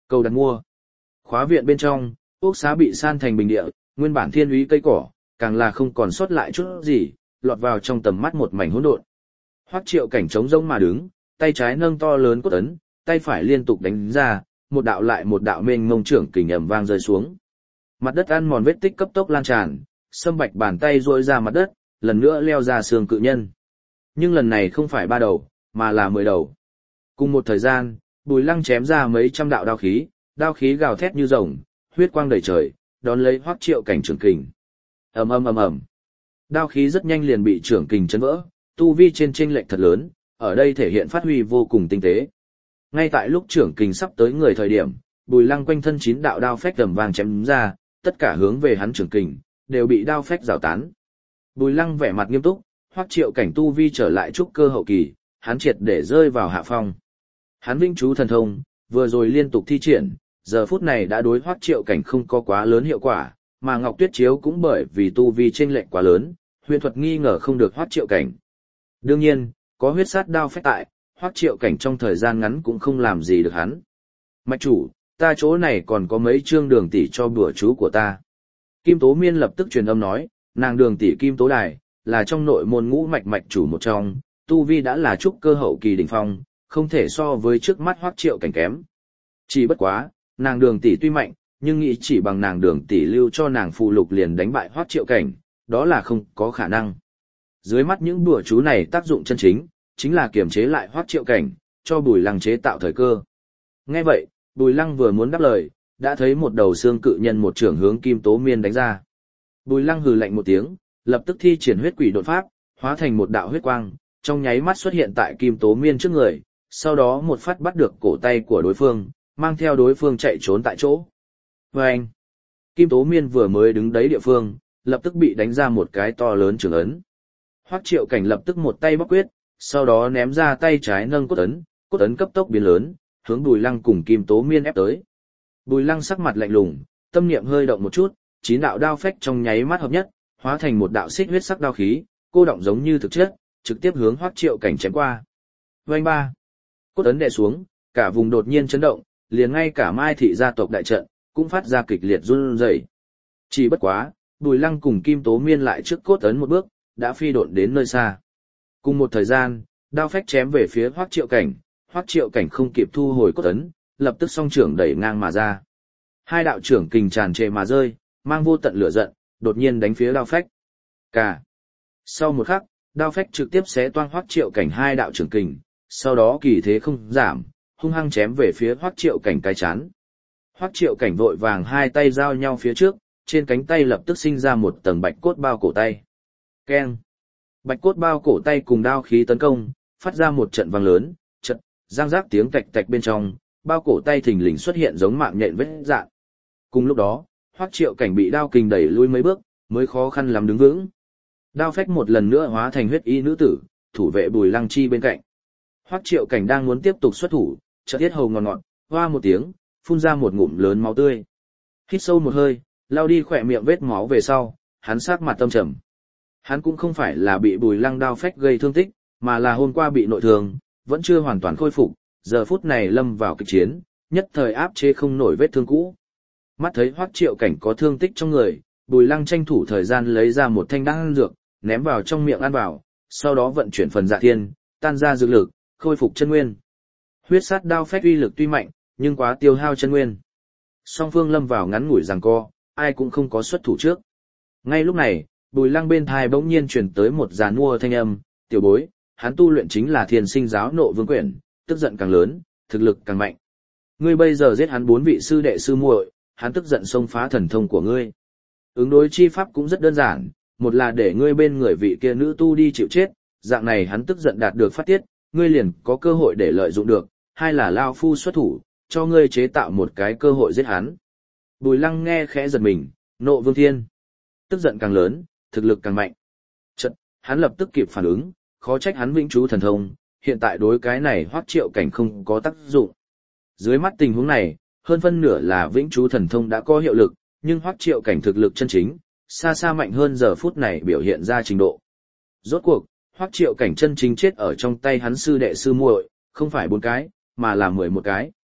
Cầu đặt mua. Khóa viện bên trong, ốc xá bị san thành bình địa, nguyên bản thiên úy cây cỏ, càng là không còn sót lại chút gì, lọt vào trong tầm mắt một mảnh hỗn độn. Hoắc Triệu Cảnh trống rỗng mà đứng, tay trái nâng to lớn cốt ấn, tay phải liên tục đánh ra, một đạo lại một đạo mênh mông trưởng kình ầm vang rơi xuống. Mặt đất ăn mòn vết tích cấp tốc lan tràn, sâm bạch bàn tay duỗi ra mặt đất, lần nữa leo ra xương cự nhân. Nhưng lần này không phải ba đầu, mà là mười đầu. Cùng một thời gian, Bùi Lăng chém ra mấy trăm đạo đao khí, đao khí gào thét như rồng, huyết quang đầy trời, đón lấy Hoắc Triệu Cảnh trưởng kình. Ầm ầm ầm ầm. Đao khí rất nhanh liền bị trưởng kình chấn vỡ, tu vi trên chênh lệch thật lớn, ở đây thể hiện phát huy vô cùng tinh tế. Ngay tại lúc trưởng kình sắp tới người thời điểm, Bùi Lăng quanh thân chín đạo đao phách tầm vàng chém ra, tất cả hướng về hắn trưởng kình, đều bị đao phách rào tán. Bùi Lăng vẻ mặt nghiêm túc, Hoắc Triệu Cảnh tu vi trở lại trúc cơ hậu kỳ, hắn triệt để rơi vào hạ phong. Hắn vĩnh chú thần thông, vừa rồi liên tục thi triển, giờ phút này đã đối Hoắc Triệu Cảnh không có quá lớn hiệu quả, mà Ngọc Tuyết Chiếu cũng bởi vì tu vi chênh lệch quá lớn, huyền thuật nghi ngờ không được Hoắc Triệu Cảnh. Đương nhiên, có huyết sát đao phách tại, Hoắc Triệu Cảnh trong thời gian ngắn cũng không làm gì được hắn. Mạch chủ, ta chỗ này còn có mấy chương đường tỷ cho bữa chú của ta. Kim Tố Miên lập tức truyền âm nói, nàng đường tỷ Kim Tố Đài, là trong nội môn ngũ mạch mạch chủ một trong, tu vi đã là trúc cơ hậu kỳ đỉnh phong, không thể so với trước mắt Hoắc Triệu Cảnh kém. Chỉ bất quá, nàng đường tỷ tuy mạnh, nhưng nghĩ chỉ bằng nàng đường tỷ lưu cho nàng phụ lục liền đánh bại Hoắc Triệu Cảnh, đó là không có khả năng. Dưới mắt những bùa chú này tác dụng chân chính, chính là kiềm chế lại Hoắc Triệu Cảnh, cho Bùi Lăng chế tạo thời cơ. Nghe vậy, Bùi Lăng vừa muốn đáp lời, đã thấy một đầu xương cự nhân một trưởng hướng Kim Tố Miên đánh ra. Bùi Lăng hừ lạnh một tiếng, lập tức thi triển huyết quỷ đột pháp, hóa thành một đạo huyết quang, trong nháy mắt xuất hiện tại Kim Tố Miên trước người, sau đó một phát bắt được cổ tay của đối phương, mang theo đối phương chạy trốn tại chỗ. Vâng! Kim Tố Miên vừa mới đứng đấy địa phương, lập tức bị đánh ra một cái to lớn trường ấn. Hoắc Triệu Cảnh lập tức một tay bóc quyết, sau đó ném ra tay trái nâng cốt ấn, cốt ấn cấp tốc biến lớn, hướng Bùi Lăng cùng Kim Tố Miên ép tới. Bùi Lăng sắc mặt lạnh lùng, tâm niệm hơi động một chút, chín đạo đao phách trong nháy mắt hợp nhất, hóa thành một đạo xích huyết sắc đao khí, cô động giống như thực chất, trực tiếp hướng Hoắc Triệu Cảnh chém qua. Vành ba, cốt ấn đè xuống, cả vùng đột nhiên chấn động, liền ngay cả Mai thị gia tộc đại trận cũng phát ra kịch liệt run rẩy. Chỉ bất quá, Bùi Lăng cùng Kim Tố Miên lại trước cốt ấn một bước, đã phi độn đến nơi xa. Cùng một thời gian, đao phách chém về phía Hoắc Triệu Cảnh, Hoắc Triệu Cảnh không kịp thu hồi cốt ấn, lập tức song trưởng đẩy ngang mà ra. Hai đạo trưởng kình tràn trề mà rơi, mang vô tận lửa giận, đột nhiên đánh phía đao phách. Cả. Sau một khắc, đao phách trực tiếp xé toang Hoắc Triệu Cảnh hai đạo trưởng kình, sau đó kỳ thế không giảm, hung hăng chém về phía Hoắc Triệu Cảnh cái chán. Hoắc Triệu Cảnh vội vàng hai tay giao nhau phía trước, trên cánh tay lập tức sinh ra một tầng bạch cốt bao cổ tay. Keng. Bạch cốt bao cổ tay cùng đao khí tấn công, phát ra một trận vang lớn, chật, giang rác tiếng tạch tạch bên trong, bao cổ tay thình lình xuất hiện giống mạng nhện vết dạn. Cùng lúc đó, Hoắc Triệu Cảnh bị đao kình đẩy lui mấy bước, mới khó khăn lắm đứng vững. Đao phách một lần nữa hóa thành huyết y nữ tử, thủ vệ Bùi Lăng Chi bên cạnh. Hoắc Triệu Cảnh đang muốn tiếp tục xuất thủ, chợt tiết hầu ngọt ngọt, hoa một tiếng, phun ra một ngụm lớn máu tươi. Hít sâu một hơi, lau đi khỏe miệng vết máu về sau, hắn sắc mặt tâm trầm. Hắn cũng không phải là bị Bùi Lăng đao phách gây thương tích, mà là hôm qua bị nội thương, vẫn chưa hoàn toàn khôi phục, giờ phút này lâm vào kịch chiến, nhất thời áp chế không nổi vết thương cũ. Mắt thấy Hoắc Triệu Cảnh có thương tích trong người, Bùi Lăng tranh thủ thời gian lấy ra một thanh đan dược, ném vào trong miệng ăn vào, sau đó vận chuyển phần dạ thiên, tan ra dược lực, khôi phục chân nguyên. Huyết sát đao phách uy lực tuy mạnh, nhưng quá tiêu hao chân nguyên. Song phương lâm vào ngắn ngủi giằng co, ai cũng không có xuất thủ trước. Ngay lúc này, Bùi Lăng bên thai bỗng nhiên truyền tới một giàn mua thanh âm, "Tiểu bối, hắn tu luyện chính là Thiên Sinh Giáo Nộ Vương Quyển, tức giận càng lớn, thực lực càng mạnh. Ngươi bây giờ giết hắn bốn vị sư đệ sư muội, hắn tức giận xông phá thần thông của ngươi. Ứng đối chi pháp cũng rất đơn giản, một là để ngươi bên người vị kia nữ tu đi chịu chết, dạng này hắn tức giận đạt được phát tiết, ngươi liền có cơ hội để lợi dụng được, hai là lao phu xuất thủ, cho ngươi chế tạo một cái cơ hội giết hắn." Bùi Lăng nghe khẽ giật mình, Nộ Vương Thiên, tức giận càng lớn, thực lực càng mạnh. Chợt, hắn lập tức kịp phản ứng, khó trách hắn vĩnh chú thần thông, hiện tại đối cái này Hoắc Triệu Cảnh không có tác dụng. Dưới mắt tình huống này, hơn phân nửa là vĩnh chú thần thông đã có hiệu lực, nhưng Hoắc Triệu Cảnh thực lực chân chính, xa xa mạnh hơn giờ phút này biểu hiện ra trình độ. Rốt cuộc, Hoắc Triệu Cảnh chân chính chết ở trong tay hắn sư đệ sư muội, không phải bốn cái, mà là mười một cái.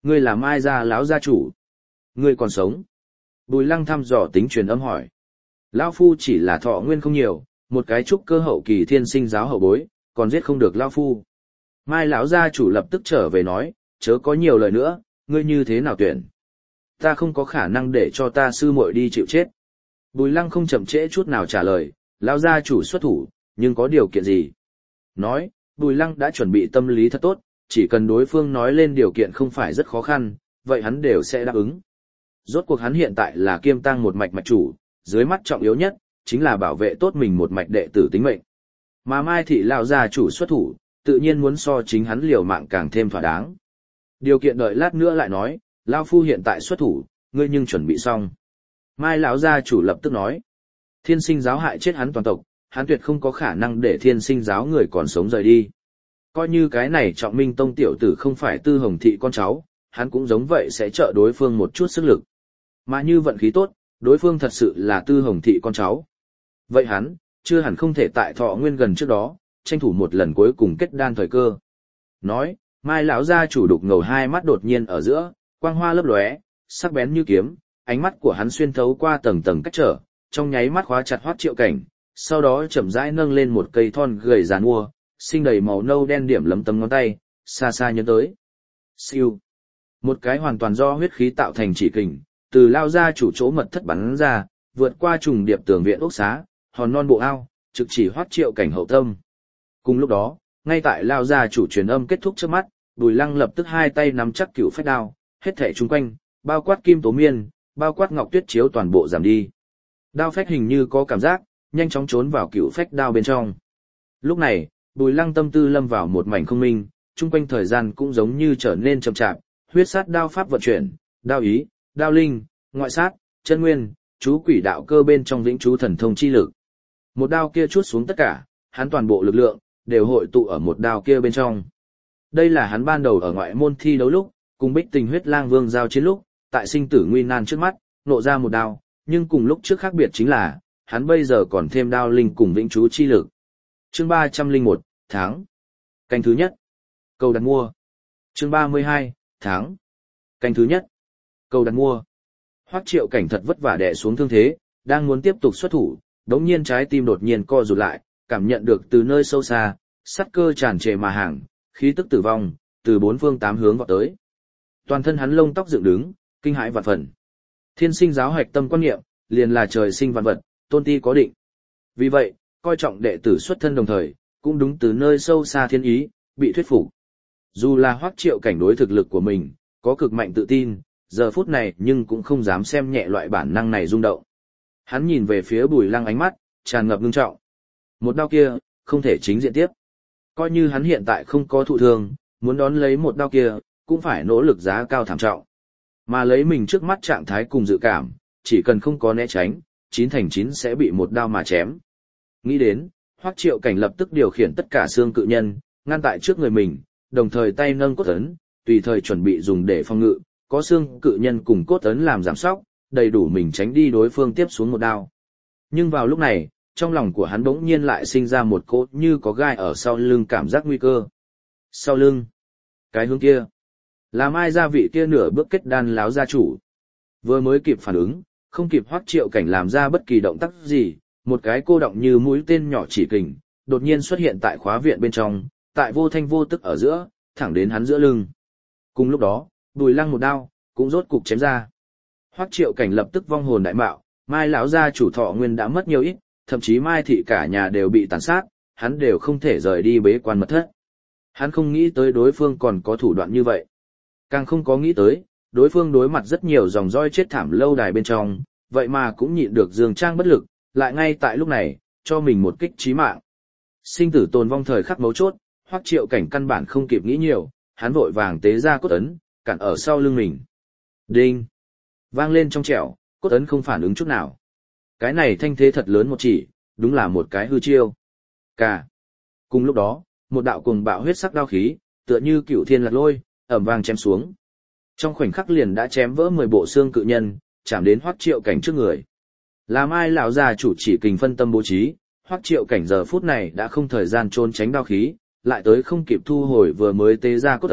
Ngươi là Mai gia lão gia chủ. Ngươi còn sống. Bùi Lăng thăm dò tính truyền âm hỏi. Lão phu chỉ là thọ nguyên không nhiều, một cái trúc cơ hậu kỳ thiên sinh giáo hậu bối, còn giết không được lão phu. Mai lão gia chủ lập tức trở về nói, chớ có nhiều lời nữa, ngươi như thế nào tuyển? Ta không có khả năng để cho ta sư muội đi chịu chết. Bùi Lăng không chậm trễ chút nào trả lời, lão gia chủ xuất thủ, nhưng có điều kiện gì? Nói, Bùi Lăng đã chuẩn bị tâm lý thật tốt, chỉ cần đối phương nói lên điều kiện không phải rất khó khăn, vậy hắn đều sẽ đáp ứng. Rốt cuộc hắn hiện tại là kiêm tang một mạch mạch chủ, dưới mắt trọng yếu nhất, chính là bảo vệ tốt mình một mạch đệ tử tính mệnh. Mà Mai thị lão gia chủ xuất thủ, tự nhiên muốn so chính hắn liều mạng càng thêm thỏa đáng. Điều kiện đợi lát nữa lại nói, lão phu hiện tại xuất thủ, ngươi nhưng chuẩn bị xong. Mai lão gia chủ lập tức nói, thiên sinh giáo hại chết hắn toàn tộc, hắn tuyệt không có khả năng để thiên sinh giáo người còn sống rời đi. Coi như cái này Trọng Minh tông tiểu tử không phải Tư Hồng thị con cháu, hắn cũng giống vậy sẽ trợ đối phương một chút sức lực. Mà như vận khí tốt, đối phương thật sự là Tư Hồng thị con cháu. Vậy hắn, chưa hẳn không thể tại thọ nguyên gần trước đó, tranh thủ một lần cuối cùng kết đan thời cơ. Nói, Mai lão gia chủ đục ngầu hai mắt đột nhiên ở giữa, quang hoa lấp lóe, sắc bén như kiếm, ánh mắt của hắn xuyên thấu qua tầng tầng cách trở, trong nháy mắt khóa chặt Hoắc Triệu Cảnh, sau đó chậm rãi nâng lên một cây thon gầy giàn mua, sinh đầy màu nâu đen điểm lấm tấm ngón tay, xa xa nhấn tới. Siêu. Một cái hoàn toàn do huyết khí tạo thành chỉ kình, từ lao ra chủ chỗ mật thất bắn ra, vượt qua trùng điệp tường viện ốc xá, hòn non bộ ao, trực chỉ Hoắc Triệu Cảnh hậu tâm. Cùng lúc đó, ngay tại lao ra chủ truyền âm kết thúc trước mắt, Bùi Lăng lập tức hai tay nắm chắc cửu phách đao, hết thảy chung quanh, bao quát kim tố miên, bao quát ngọc tuyết chiếu toàn bộ giảm đi. Đao phách hình như có cảm giác, nhanh chóng trốn vào cửu phách đao bên trong. Lúc này, Bùi Lăng tâm tư lâm vào một mảnh không minh, chung quanh thời gian cũng giống như trở nên chậm chạp, huyết sát đao pháp vận chuyển, đao ý, đao linh, ngoại sát, chân nguyên, chú quỷ đạo cơ bên trong vĩnh chú thần thông chi lực. Một đao kia chuốt xuống tất cả, hắn toàn bộ lực lượng đều hội tụ ở một đao kia bên trong. Đây là hắn ban đầu ở ngoại môn thi đấu lúc, cùng Bích Tình Huyết Lang Vương giao chiến lúc, tại sinh tử nguy nan trước mắt, nộ ra một đao, nhưng cùng lúc trước khác biệt chính là, hắn bây giờ còn thêm đao linh cùng vĩnh chú chi lực. Chương ba trăm lẻ một, tháng. Canh thứ nhất. Cầu đặt mua. Chương ba mươi hai, tháng. Canh thứ nhất. Cầu đặt mua. Hoắc Triệu Cảnh thật vất vả đè xuống thương thế, đang muốn tiếp tục xuất thủ, đống nhiên trái tim đột nhiên co rụt lại, cảm nhận được từ nơi sâu xa, sắt cơ tràn trề mà hàng, khí tức tử vong, từ bốn phương tám hướng vọt tới. Toàn thân hắn lông tóc dựng đứng, kinh hãi vạn phần. Thiên sinh giáo hạch tâm quan niệm, liền là trời sinh vạn vật, tôn ti có định. Vì vậy, coi trọng đệ tử xuất thân đồng thời, cũng đúng từ nơi sâu xa thiên ý, bị thuyết phục. Dù là Hoắc Triệu Cảnh đối thực lực của mình, có cực mạnh tự tin, giờ phút này nhưng cũng không dám xem nhẹ loại bản năng này rung động. Hắn nhìn về phía Bùi Lăng ánh mắt, tràn ngập ngưng trọng. Một đao kia, không thể chính diện tiếp. Coi như hắn hiện tại không có thụ thương, muốn đón lấy một đao kia, cũng phải nỗ lực giá cao thảm trọng. Mà lấy mình trước mắt trạng thái cùng dự cảm, chỉ cần không có né tránh, chín thành chín sẽ bị một đao mà chém. Nghĩ đến, Hoắc Triệu Cảnh lập tức điều khiển tất cả xương cự nhân, ngăn tại trước người mình, đồng thời tay nâng cốt ấn, tùy thời chuẩn bị dùng để phòng ngự, có xương cự nhân cùng cốt ấn làm giảm sóc, đầy đủ mình tránh đi đối phương tiếp xuống một đao. Nhưng vào lúc này, trong lòng của hắn bỗng nhiên lại sinh ra một cỗ như có gai ở sau lưng cảm giác nguy cơ. Sau lưng, cái hướng kia, là Mai gia vị kia nửa bước kết đan láo gia chủ. Vừa mới kịp phản ứng, không kịp Hoắc Triệu Cảnh làm ra bất kỳ động tác gì, một cái cô động như mũi tên nhỏ chỉ kình, đột nhiên xuất hiện tại khóa viện bên trong, tại vô thanh vô tức ở giữa, thẳng đến hắn giữa lưng. Cùng lúc đó, Bùi Lăng một đao, cũng rốt cục chém ra. Hoắc Triệu Cảnh lập tức vong hồn đại mạo, Mai lão gia chủ thọ nguyên đã mất nhiều ít, thậm chí Mai thị cả nhà đều bị tàn sát, hắn đều không thể rời đi bế quan mật thất. Hắn không nghĩ tới đối phương còn có thủ đoạn như vậy. Càng không có nghĩ tới, đối phương đối mặt rất nhiều dòng roi chết thảm lâu đài bên trong, vậy mà cũng nhịn được Dương Trang bất lực, lại ngay tại lúc này, cho mình một kích chí mạng. Sinh tử tồn vong thời khắc mấu chốt, Hoắc Triệu Cảnh căn bản không kịp nghĩ nhiều, hắn vội vàng tế ra cốt ấn, cản ở sau lưng mình. Đinh! Vang lên trong trẻo, cốt ấn không phản ứng chút nào. Cái này thanh thế thật lớn một chỉ, đúng là một cái hư chiêu. Cả. Cùng lúc đó, một đạo cuồng bạo huyết sắc đao khí, tựa như cựu thiên lật lôi, ầm vang chém xuống. Trong khoảnh khắc liền đã chém vỡ mười bộ xương cự nhân, chạm đến Hoắc Triệu Cảnh trước người. Làm ai lão già chủ chỉ kình phân tâm bố trí, Hoắc Triệu Cảnh giờ phút này đã không thời gian trốn tránh đao khí, lại tới không kịp thu hồi vừa mới tế ra cốt ấn,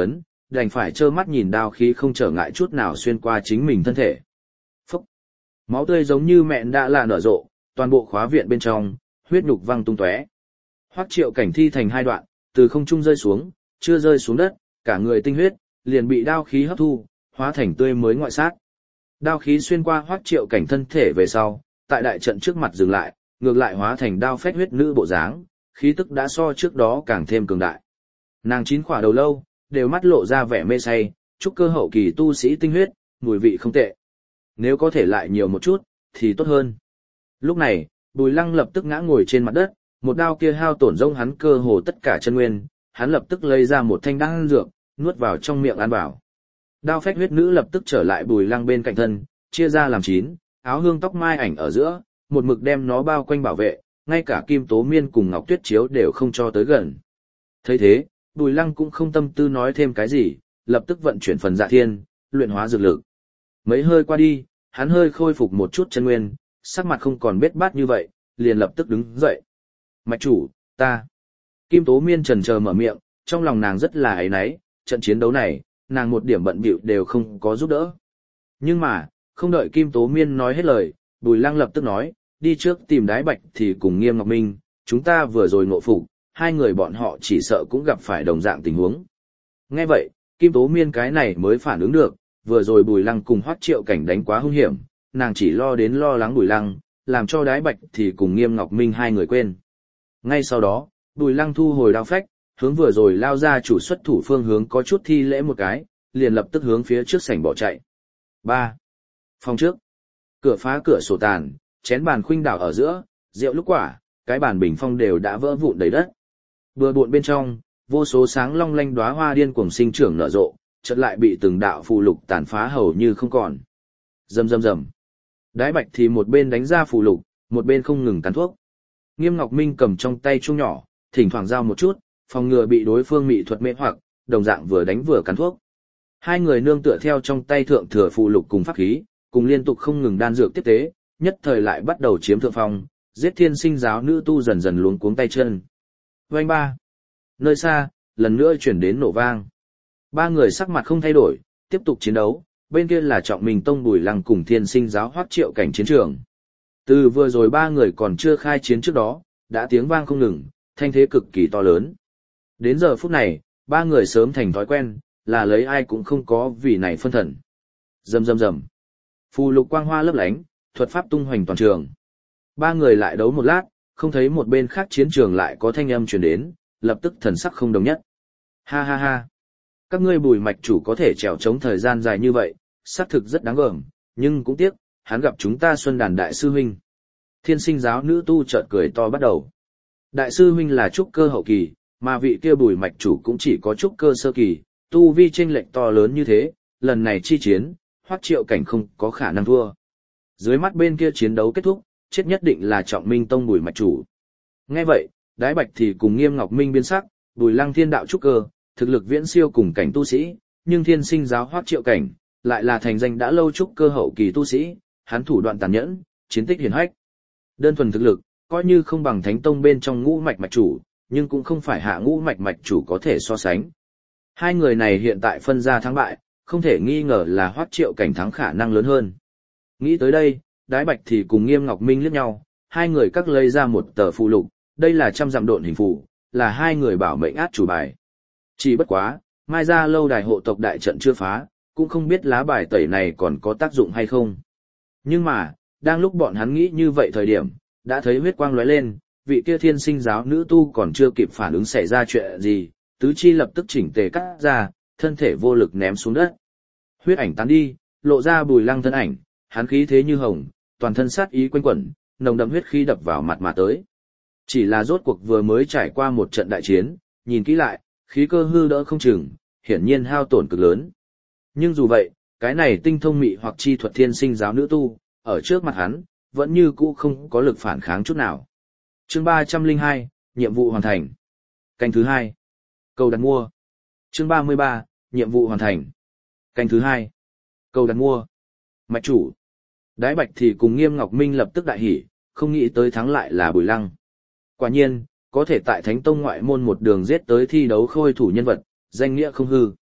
đành phải trơ mắt nhìn đao khí không trở ngại chút nào xuyên qua chính mình thân thể. Phúc! Máu tươi giống như mẹn đã là nở rộ, toàn bộ khóa viện bên trong, huyết nhục văng tung tóe. Hoắc Triệu Cảnh thi thành hai đoạn, từ không trung rơi xuống, chưa rơi xuống đất, cả người tinh huyết, liền bị đao khí hấp thu, hóa thành tươi mới ngoại sát. Đao khí xuyên qua Hoắc Triệu Cảnh thân thể về sau, tại đại trận trước mặt dừng lại, ngược lại hóa thành đao phách huyết nữ bộ dáng, khí tức đã so trước đó càng thêm cường đại. Nàng chín khỏa đầu lâu, đều mắt lộ ra vẻ mê say, chúc cơ hậu kỳ tu sĩ tinh huyết, mùi vị không tệ. Nếu có thể lại nhiều một chút, thì tốt hơn. Lúc này, Bùi Lăng lập tức ngã ngồi trên mặt đất, một đao kia hao tổn rông hắn cơ hồ tất cả chân nguyên, hắn lập tức lấy ra một thanh đan dược, nuốt vào trong miệng ăn vào. Đao phách huyết nữ lập tức trở lại Bùi Lăng bên cạnh thân, chia ra làm chín, áo hương tóc mai ảnh ở giữa, một mực đem nó bao quanh bảo vệ, ngay cả Kim Tố Miên cùng Ngọc Tuyết Chiếu đều không cho tới gần. Thấy thế, Bùi Lăng cũng không tâm tư nói thêm cái gì, lập tức vận chuyển phần dạ thiên, luyện hóa dược lực. Mấy hơi qua đi, hắn hơi khôi phục một chút chân nguyên, sắc mặt không còn bết bát như vậy, liền lập tức đứng dậy. Mạch chủ, ta. Kim Tố Miên chần chờ mở miệng, trong lòng nàng rất là áy náy, trận chiến đấu này, nàng một điểm bận bịu đều không có giúp đỡ. Nhưng mà, không đợi Kim Tố Miên nói hết lời, Bùi Lăng lập tức nói, đi trước tìm Đái Bạch thì cùng Nghiêm Ngọc Minh, chúng ta vừa rồi ngộ phục, hai người bọn họ chỉ sợ cũng gặp phải đồng dạng tình huống. Nghe vậy, Kim Tố Miên cái này mới phản ứng được, vừa rồi Bùi Lăng cùng Hoắc Triệu Cảnh đánh quá hung hiểm, nàng chỉ lo đến lo lắng Bùi Lăng, làm cho Đái Bạch thì cùng Nghiêm Ngọc Minh hai người quên. Ngay sau đó, Bùi Lăng thu hồi đao phách, hướng vừa rồi lao ra chủ xuất thủ phương hướng có chút thi lễ một cái, liền lập tức hướng phía trước sảnh bỏ chạy. ba. Phòng trước. Cửa phá cửa sổ tàn, chén bàn khuynh đảo ở giữa, rượu lúc quả, cái bàn bình phong đều đã vỡ vụn đầy đất. Bừa bộn bên trong, vô số sáng long lanh đóa hoa điên cuồng sinh trưởng nở rộ, chợt lại bị từng đạo phù lục tàn phá hầu như không còn. Rầm rầm rầm. Đái Bạch thì một bên đánh ra phù lục, một bên không ngừng cắn thuốc. Nghiêm Ngọc Minh cầm trong tay chuông nhỏ, thỉnh thoảng giao một chút, phòng ngừa bị đối phương mị thuật mê hoặc, đồng dạng vừa đánh vừa cắn thuốc. Hai người nương tựa theo trong tay thượng thừa phù lục cùng pháp khí, cùng liên tục không ngừng đan dược tiếp tế, nhất thời lại bắt đầu chiếm thượng phong, giết thiên sinh giáo nữ tu dần dần luống cuống tay chân. Vành ba. Nơi xa, lần nữa chuyển đến nổ vang. Ba người sắc mặt không thay đổi, tiếp tục chiến đấu, bên kia là Trọng Minh Tông Bùi Lăng cùng thiên sinh giáo Hoắc Triệu Cảnh chiến trường. Từ vừa rồi ba người còn chưa khai chiến trước đó, đã tiếng vang không ngừng, thanh thế cực kỳ to lớn. Đến giờ phút này, ba người sớm thành thói quen, là lấy ai cũng không có vì này phân thần. Rầm rầm rầm. Phù lục quang hoa lấp lánh, thuật pháp tung hoành toàn trường. Ba người lại đấu một lát, không thấy một bên khác chiến trường lại có thanh âm truyền đến, lập tức thần sắc không đồng nhất. Ha ha ha. Các ngươi Bùi mạch chủ có thể trèo chống thời gian dài như vậy, xác thực rất đáng gờm, nhưng cũng tiếc, hắn gặp chúng ta Xuân Đàn đại sư huynh. Thiên sinh giáo nữ tu chợt cười to bắt đầu. Đại sư huynh là trúc cơ hậu kỳ, mà vị kia Bùi mạch chủ cũng chỉ có trúc cơ sơ kỳ, tu vi chênh lệch to lớn như thế, lần này chi chiến, Hoắc Triệu Cảnh không có khả năng thua. Dưới mắt bên kia chiến đấu kết thúc, chết nhất định là Trọng Minh Tông Bùi mạch chủ. Nghe vậy, Đái Bạch thì cùng Nghiêm Ngọc Minh biến sắc, Bùi Lăng thiên đạo trúc cơ, thực lực viễn siêu cùng cảnh tu sĩ, nhưng thiên sinh giáo Hoắc Triệu Cảnh lại là thành danh đã lâu trúc cơ hậu kỳ tu sĩ, hắn thủ đoạn tàn nhẫn, chiến tích hiển hách. Đơn thuần thực lực, coi như không bằng Thánh Tông bên trong ngũ mạch mạch chủ, nhưng cũng không phải hạ ngũ mạch mạch chủ có thể so sánh. Hai người này hiện tại phân ra thắng bại, không thể nghi ngờ là Hoắc Triệu Cảnh thắng khả năng lớn hơn. Nghĩ tới đây, Đái Bạch thì cùng Nghiêm Ngọc Minh liếc nhau, hai người các lấy ra một tờ phù lục, đây là trăm dặm độn hình phù, là hai người bảo mệnh át chủ bài. Chỉ bất quá, mai ra lâu đài hộ tộc đại trận chưa phá, cũng không biết lá bài tẩy này còn có tác dụng hay không. Nhưng mà, đang lúc bọn hắn nghĩ như vậy thời điểm, đã thấy huyết quang lóe lên, vị kia thiên sinh giáo nữ tu còn chưa kịp phản ứng xảy ra chuyện gì, tứ chi lập tức chỉnh tề cắt ra, thân thể vô lực ném xuống đất. Huyết ảnh tán đi, lộ ra Bùi Lăng thân ảnh, hắn khí thế như hồng, toàn thân sát ý quanh quẩn, nồng đậm huyết khí đập vào mặt mà tới. Chỉ là rốt cuộc vừa mới trải qua một trận đại chiến, nhìn kỹ lại, khí cơ hư đỡ không chừng, hiển nhiên hao tổn cực lớn. Nhưng dù vậy, cái này tinh thông mị hoặc chi thuật thiên sinh giáo nữ tu, ở trước mặt hắn, vẫn như cũ không có lực phản kháng chút nào. Chương ba trăm lẻ hai, nhiệm vụ hoàn thành. Canh thứ hai. Cầu đặt mua. Chương ba mươi ba, nhiệm vụ hoàn thành. Canh thứ hai. Cầu đặt mua. Mạch chủ. Đái Bạch thì cùng Nghiêm Ngọc Minh lập tức đại hỉ, không nghĩ tới thắng lại là Bùi Lăng. Quả nhiên, có thể tại Thánh Tông ngoại môn một đường giết tới thi đấu khôi thủ nhân vật, danh nghĩa không hư.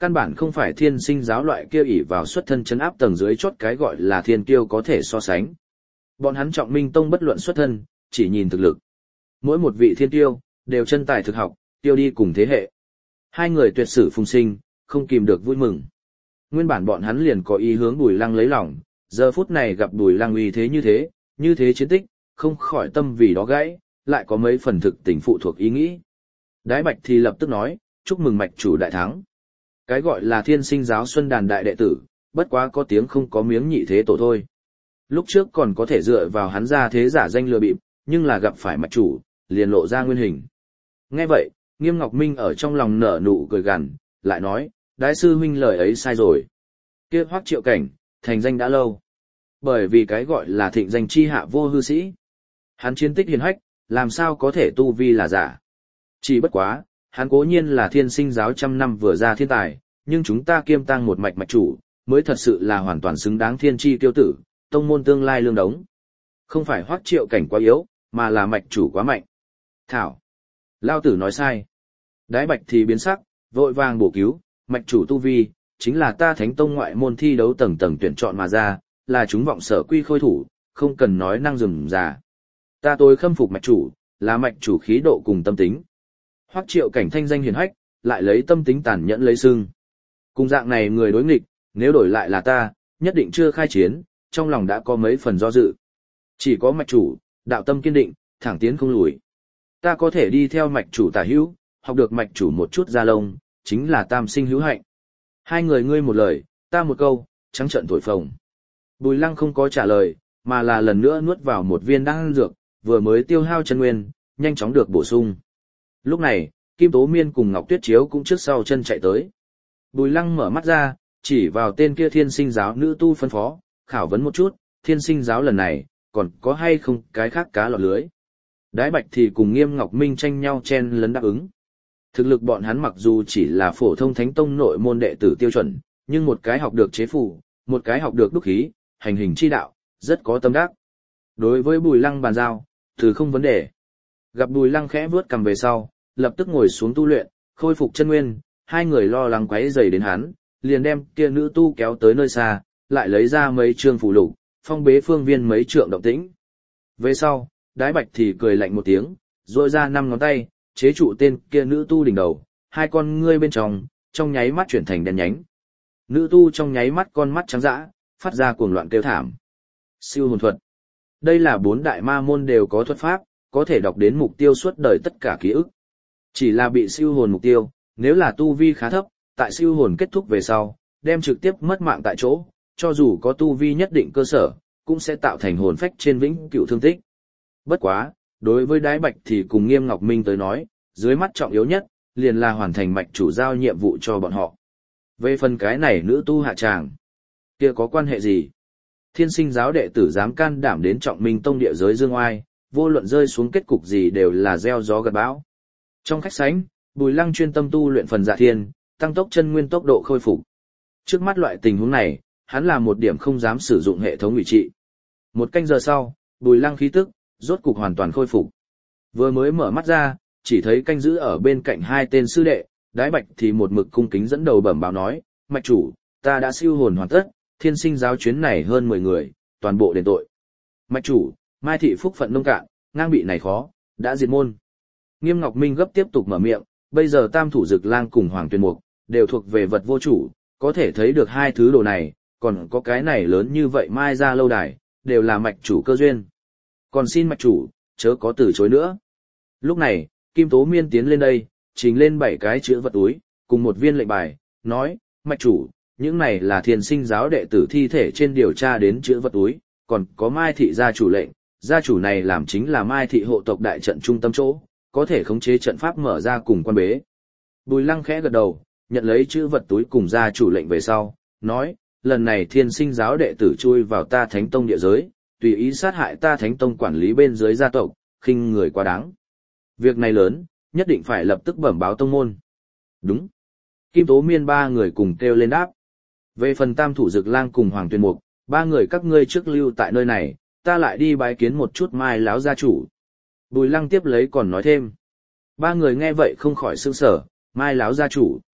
Căn bản không phải thiên sinh giáo loại kia ỷ vào xuất thân chấn áp tầng dưới chót cái gọi là thiên kiêu có thể so sánh. Bọn hắn Trọng Minh Tông bất luận xuất thân, chỉ nhìn thực lực. Mỗi một vị thiên kiêu, đều chân tài thực học, tiêu đi cùng thế hệ. Hai người tuyệt sử phùng sinh, không kìm được vui mừng. Nguyên bản bọn hắn liền có ý hướng Bùi Lăng lấy lòng, giờ phút này gặp Bùi Lăng uy thế như thế, như thế chiến tích, không khỏi tâm vì đó gãy, lại có mấy phần thực tình phụ thuộc ý nghĩ. Đái Bạch thì lập tức nói, chúc mừng mạch chủ đại thắng. Cái gọi là thiên sinh giáo xuân đàn đại đệ tử, bất quá có tiếng không có miếng nhị thế tổ thôi. Lúc trước còn có thể dựa vào hắn ra thế giả danh lừa bịp, nhưng là gặp phải mạch chủ, liền lộ ra nguyên hình. Nghe vậy, Nghiêm Ngọc Minh ở trong lòng nở nụ cười gằn, lại nói, Đái sư huynh lời ấy sai rồi. Kia Hoắc Triệu Cảnh, thành danh đã lâu. Bởi vì cái gọi là thịnh danh chi hạ vô hư sĩ. Hắn chiến tích hiền hách, làm sao có thể tu vi là giả. Chỉ bất quá, hắn cố nhiên là thiên sinh giáo trăm năm vừa ra thiên tài, nhưng chúng ta kiêm tang một mạch mạch chủ, mới thật sự là hoàn toàn xứng đáng thiên chi tiêu tử, tông môn tương lai lương đống. Không phải Hoắc Triệu Cảnh quá yếu, mà là mạch chủ quá mạnh. Thảo. Lao tử nói sai. Đái Bạch thì biến sắc, vội vàng bổ cứu, mạch chủ tu vi, chính là ta Thánh Tông ngoại môn thi đấu tầng tầng tuyển chọn mà ra, là chúng vọng sở quy khôi thủ, không cần nói năng rườm rà. Ta tôi khâm phục mạch chủ, là mạch chủ khí độ cùng tâm tính. Hoắc Triệu Cảnh thanh danh hiển hách, lại lấy tâm tính tàn nhẫn lấy sưng. Cùng dạng này người đối nghịch, nếu đổi lại là ta, nhất định chưa khai chiến, trong lòng đã có mấy phần do dự. Chỉ có mạch chủ, đạo tâm kiên định, thẳng tiến không lùi. Ta có thể đi theo mạch chủ tả hữu, học được mạch chủ một chút gia lông, chính là tam sinh hữu hạnh. Hai người ngươi một lời, ta một câu, trắng trợn thổi phồng. Bùi Lăng không có trả lời, mà là lần nữa nuốt vào một viên đan dược, vừa mới tiêu hao chân nguyên, nhanh chóng được bổ sung. Lúc này, Kim Tố Miên cùng Ngọc Tuyết Chiếu cũng trước sau chân chạy tới. Bùi Lăng mở mắt ra, chỉ vào tên kia thiên sinh giáo nữ tu phân phó, khảo vấn một chút, thiên sinh giáo lần này, còn có hay không cái khác cá lọt lưới. Đái Bạch thì cùng Nghiêm Ngọc Minh tranh nhau chen lấn đáp ứng. Thực lực bọn hắn mặc dù chỉ là phổ thông Thánh Tông nội môn đệ tử tiêu chuẩn, nhưng một cái học được chế phù, một cái học được đúc khí, hành hình chi đạo, rất có tâm đắc. Đối với Bùi Lăng bàn giao, từ không vấn đề. Gặp Bùi Lăng khẽ vướt cầm về sau, lập tức ngồi xuống tu luyện, khôi phục chân nguyên, hai người lo lắng quấy rầy đến hắn, liền đem kia nữ tu kéo tới nơi xa, lại lấy ra mấy trương phù lục, phong bế phương viên mấy trượng động tĩnh. Về sau, Đái Bạch thì cười lạnh một tiếng, rôi ra năm ngón tay, chế trụ tên kia nữ tu đỉnh đầu, hai con ngươi bên trong, trong nháy mắt chuyển thành đen nhánh. Nữ tu trong nháy mắt con mắt trắng dã, phát ra cuồng loạn kêu thảm. Siêu hồn thuật. Đây là bốn đại ma môn đều có thuật pháp, có thể đọc đến mục tiêu suốt đời tất cả ký ức. Chỉ là bị siêu hồn mục tiêu, nếu là tu vi khá thấp, tại siêu hồn kết thúc về sau, đem trực tiếp mất mạng tại chỗ, cho dù có tu vi nhất định cơ sở, cũng sẽ tạo thành hồn phách trên vĩnh cửu thương tích. Bất quá, đối với Đái Bạch thì cùng Nghiêm Ngọc Minh tới nói, dưới mắt trọng yếu nhất, liền là hoàn thành mạch chủ giao nhiệm vụ cho bọn họ. Về phần cái này nữ tu hạ tràng, kia có quan hệ gì? Thiên sinh giáo đệ tử dám can đảm đến Trọng Minh Tông địa giới dương oai, vô luận rơi xuống kết cục gì đều là gieo gió gặt bão. Trong khách sánh, Bùi Lăng chuyên tâm tu luyện phần dạ thiên, tăng tốc chân nguyên tốc độ khôi phục. Trước mắt loại tình huống này, hắn là một điểm không dám sử dụng hệ thống ủy trị. Một canh giờ sau, Bùi Lăng khí tức rốt cục hoàn toàn khôi phục. Vừa mới mở mắt ra, chỉ thấy canh giữ ở bên cạnh hai tên sư đệ, Đái Bạch thì một mực cung kính dẫn đầu bẩm báo nói, mạch chủ, ta đã siêu hồn hoàn tất, thiên sinh giáo chuyến này hơn mười người, toàn bộ đền tội. Mạch chủ, Mai thị phúc phận nông cạn, ngang bị này khó, đã diệt môn. Nghiêm Ngọc Minh gấp tiếp tục mở miệng, bây giờ Tam Thủ Dực Lang cùng Hoàng Tuyền Mục đều thuộc về vật vô chủ, có thể thấy được hai thứ đồ này, còn có cái này lớn như vậy mai ra lâu đài, đều là mạch chủ cơ duyên. Còn xin mạch chủ, chớ có từ chối nữa. Lúc này, Kim Tố Miên tiến lên đây, trình lên bảy cái chữ vật túi, cùng một viên lệnh bài, nói, mạch chủ, những này là thiên sinh giáo đệ tử thi thể trên điều tra đến chữ vật túi, còn có Mai thị gia chủ lệnh, gia chủ này làm chính là Mai thị hộ tộc đại trận trung tâm chỗ, có thể khống chế trận pháp mở ra cùng quan bế. Bùi Lăng khẽ gật đầu, nhận lấy chữ vật túi cùng gia chủ lệnh về sau, nói, lần này thiên sinh giáo đệ tử chui vào ta Thánh Tông địa giới, tùy ý sát hại ta Thánh Tông quản lý bên dưới gia tộc, khinh người quá đáng. Việc này lớn, nhất định phải lập tức bẩm báo tông môn. Đúng. Kim Tố Miên ba người cùng kêu lên đáp. Về phần Tam Thủ Dực Lang cùng Hoàng Tuyền Mục, ba người các ngươi trước lưu tại nơi này, ta lại đi bái kiến một chút Mai láo gia chủ. Bùi Lăng tiếp lấy còn nói thêm. Ba người nghe vậy không khỏi sửng sở, Mai láo gia chủ.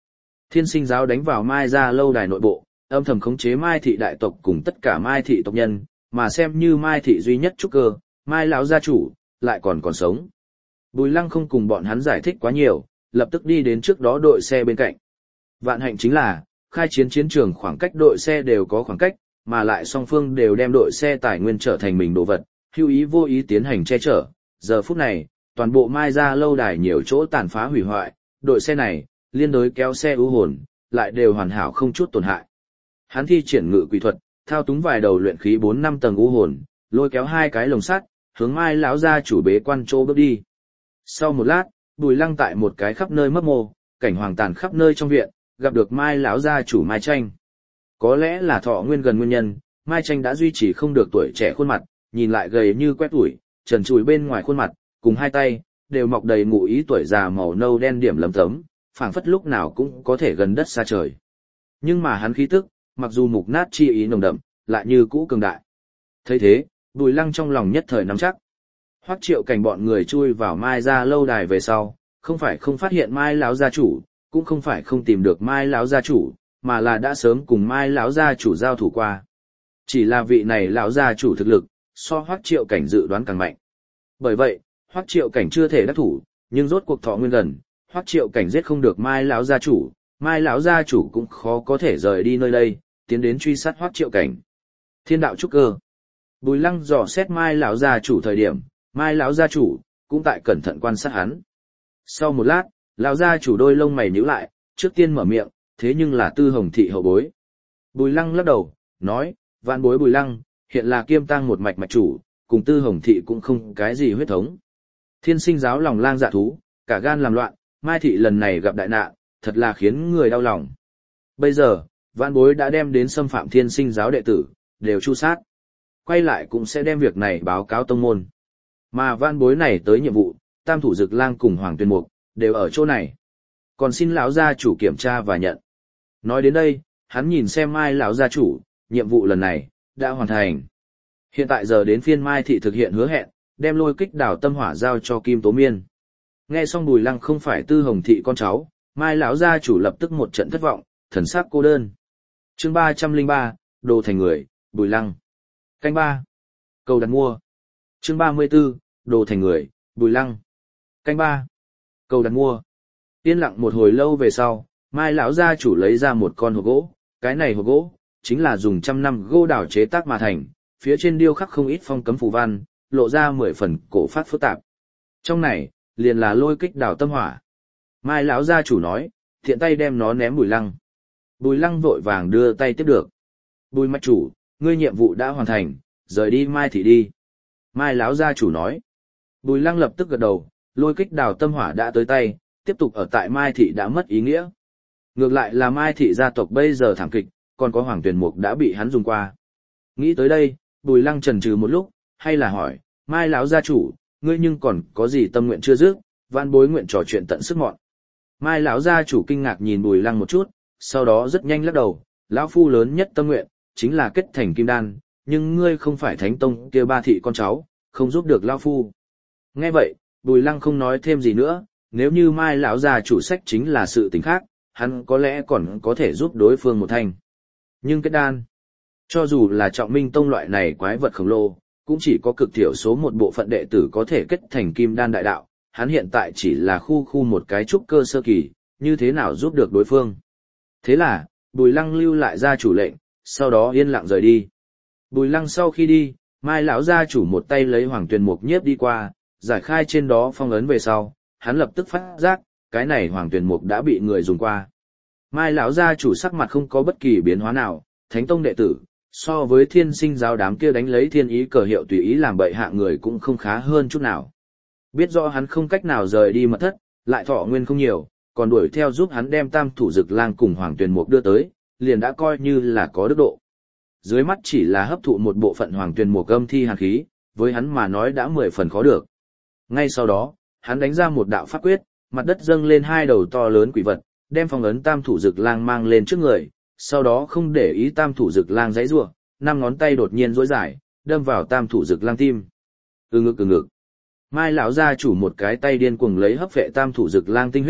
Thiên Sinh giáo đánh vào Mai gia lâu đài nội bộ, âm thầm khống chế Mai thị đại tộc cùng tất cả Mai thị tộc nhân, mà xem như Mai thị duy nhất trúc cơ, Mai lão gia chủ lại còn còn sống. Bùi Lăng không cùng bọn hắn giải thích quá nhiều, lập tức đi đến trước đó đội xe bên cạnh. Vạn hạnh chính là, khai chiến chiến trường khoảng cách đội xe đều có khoảng cách, mà lại song phương đều đem đội xe tài nguyên trở thành mình đồ vật, hữu ý vô ý tiến hành che chở. Giờ phút này, toàn bộ Mai gia lâu đài nhiều chỗ tàn phá hủy hoại, đội xe này, liên đối kéo xe ưu hồn, lại đều hoàn hảo không chút tổn hại. Hắn thi triển ngự quỷ thuật, thao túng vài đầu luyện khí bốn năm tầng ưu hồn, lôi kéo hai cái lồng sắt, hướng Mai lão gia chủ bế quan chỗ bước đi. Sau một lát, Bùi Lăng tại một cái khắp nơi mấp mô, cảnh hoàng tàn khắp nơi trong viện, gặp được Mai lão gia chủ Mai Tranh. Có lẽ là thọ nguyên gần nguyên nhân, Mai Tranh đã duy trì không được tuổi trẻ khuôn mặt, nhìn lại gầy như quét ủi, trần trụi bên ngoài khuôn mặt, cùng hai tay đều mọc đầy ngụ ý tuổi già màu nâu đen điểm lấm tấm, phảng phất lúc nào cũng có thể gần đất xa trời. Nhưng mà hắn khí tức, mặc dù mục nát chi ý nồng đậm, lại như cũ cường đại. Thấy thế, Bùi Lăng trong lòng nhất thời nắm chắc. Hoắc Triệu Cảnh bọn người chui vào Mai gia lâu đài về sau, không phải không phát hiện Mai lão gia chủ, cũng không phải không tìm được Mai lão gia chủ, mà là đã sớm cùng Mai lão gia chủ giao thủ qua. Chỉ là vị này lão gia chủ thực lực, so Hoắc Triệu Cảnh dự đoán càng mạnh. Bởi vậy, Hoắc Triệu Cảnh chưa thể đắc thủ, nhưng rốt cuộc thọ nguyên gần, Hoắc Triệu Cảnh giết không được Mai lão gia chủ, Mai lão gia chủ cũng khó có thể rời đi nơi đây, tiến đến truy sát Hoắc Triệu Cảnh. Thiên đạo trúc cơ. Bùi Lăng dò xét Mai lão gia chủ thời điểm, Mai lão gia chủ cũng tại cẩn thận quan sát hắn. Sau một lát, lão gia chủ đôi lông mày nhíu lại, trước tiên mở miệng, thế nhưng là Tư Hồng thị hậu bối. Bùi Lăng lắc đầu, nói, vạn bối Bùi Lăng, hiện là kiêm tang một mạch mạch chủ, cùng Tư Hồng thị cũng không cái gì huyết thống. Thiên Sinh giáo lòng lang dạ thú, cả gan làm loạn, Mai thị lần này gặp đại nạn, thật là khiến người đau lòng. Bây giờ, vạn bối đã đem đến xâm phạm Thiên Sinh giáo đệ tử, đều tru sát. Quay lại cũng sẽ đem việc này báo cáo tông môn. Mà vạn bối này tới nhiệm vụ, Tam thủ Dực Lang cùng Hoàng Tuyền Mục đều ở chỗ này. Còn xin lão gia chủ kiểm tra và nhận. Nói đến đây, hắn nhìn xem Mai lão gia chủ, nhiệm vụ lần này đã hoàn thành. Hiện tại giờ đến phiên Mai thị thực hiện hứa hẹn, đem Lôi Kích Đảo tâm hỏa giao cho Kim Tố Miên. Nghe xong Bùi Lăng không phải Tư Hồng thị con cháu, Mai lão gia chủ lập tức một trận thất vọng, thần sắc cô đơn. Chương ba trăm lẻ ba, đồ thành người, Bùi Lăng. Canh ba. Cầu đặt mua. Chương ba mươi 34, đồ thành người, Bùi Lăng. Canh ba. Cầu đặt mua. Yên lặng một hồi lâu về sau, Mai lão gia chủ lấy ra một con hộp gỗ, cái này hộp gỗ chính là dùng trăm năm gỗ đào chế tác mà thành, phía trên điêu khắc không ít phong cấm phù văn, lộ ra mười phần cổ phát phức tạp. Trong này, liền là Lôi Kích Đảo tâm hỏa. Mai lão gia chủ nói, thiện tay đem nó ném Bùi Lăng. Bùi Lăng vội vàng đưa tay tiếp được. Bùi mạch chủ, ngươi nhiệm vụ đã hoàn thành, rời đi Mai thị đi. Mai lão gia chủ nói. Bùi Lăng lập tức gật đầu, Lôi Kích Đảo tâm hỏa đã tới tay, tiếp tục ở tại Mai thị đã mất ý nghĩa. Ngược lại là Mai thị gia tộc bây giờ thảm kịch, còn có Hoàng Tuyền Mục đã bị hắn dùng qua. Nghĩ tới đây, Bùi Lăng chần chừ một lúc, hay là hỏi, Mai lão gia chủ, ngươi nhưng còn có gì tâm nguyện chưa dứt, vạn bối nguyện trò chuyện tận sức mọn. Mai lão gia chủ kinh ngạc nhìn Bùi Lăng một chút, sau đó rất nhanh lắc đầu, lão phu lớn nhất tâm nguyện chính là kết thành kim đan, nhưng ngươi không phải thánh tông kia ba thị con cháu, không giúp được lão phu. Nghe vậy, Bùi Lăng không nói thêm gì nữa, nếu như Mai lão gia chủ sách chính là sự tình khác, hắn có lẽ còn có thể giúp đối phương một thành. Nhưng kết đan, cho dù là Trọng Minh tông loại này quái vật khổng lồ, cũng chỉ có cực thiểu số một bộ phận đệ tử có thể kết thành kim đan đại đạo, hắn hiện tại chỉ là khu khu một cái trúc cơ sơ kỳ, như thế nào giúp được đối phương. Thế là, Bùi Lăng lưu lại gia chủ lệnh, sau đó yên lặng rời đi. Bùi Lăng sau khi đi, Mai lão gia chủ một tay lấy Hoàng Tuyền Mục nhiếp đi qua, giải khai trên đó phong ấn về sau, hắn lập tức phát giác, cái này Hoàng Tuyền Mục đã bị người dùng qua. Mai lão gia chủ sắc mặt không có bất kỳ biến hóa nào, Thánh tông đệ tử, so với Thiên Sinh giáo đám kia đánh lấy thiên ý cờ hiệu tùy ý làm bậy hạ người cũng không khá hơn chút nào. Biết rõ hắn không cách nào rời đi mật thất, lại thọ nguyên không nhiều, còn đuổi theo giúp hắn đem Tam thủ Dực Lang cùng Hoàng Tuyền Mục đưa tới, liền đã coi như là có đức độ. Dưới mắt chỉ là hấp thụ một bộ phận Hoàng Tuyền Mục âm thi hàn khí, với hắn mà nói đã mười phần khó được. Ngay sau đó, hắn đánh ra một đạo pháp quyết, mặt đất dâng lên hai đầu to lớn quỷ vật, đem phong ấn Tam thủ Dực Lang mang lên trước người, sau đó không để ý Tam thủ Dực Lang giãy giụa, năm ngón tay đột nhiên duỗi dài, đâm vào Tam thủ Dực Lang tim. Ừ ngực ừ ngực. Mai lão gia chủ một cái tay điên cuồng lấy hấp vệ Tam thủ Dực Lang tinh huyết,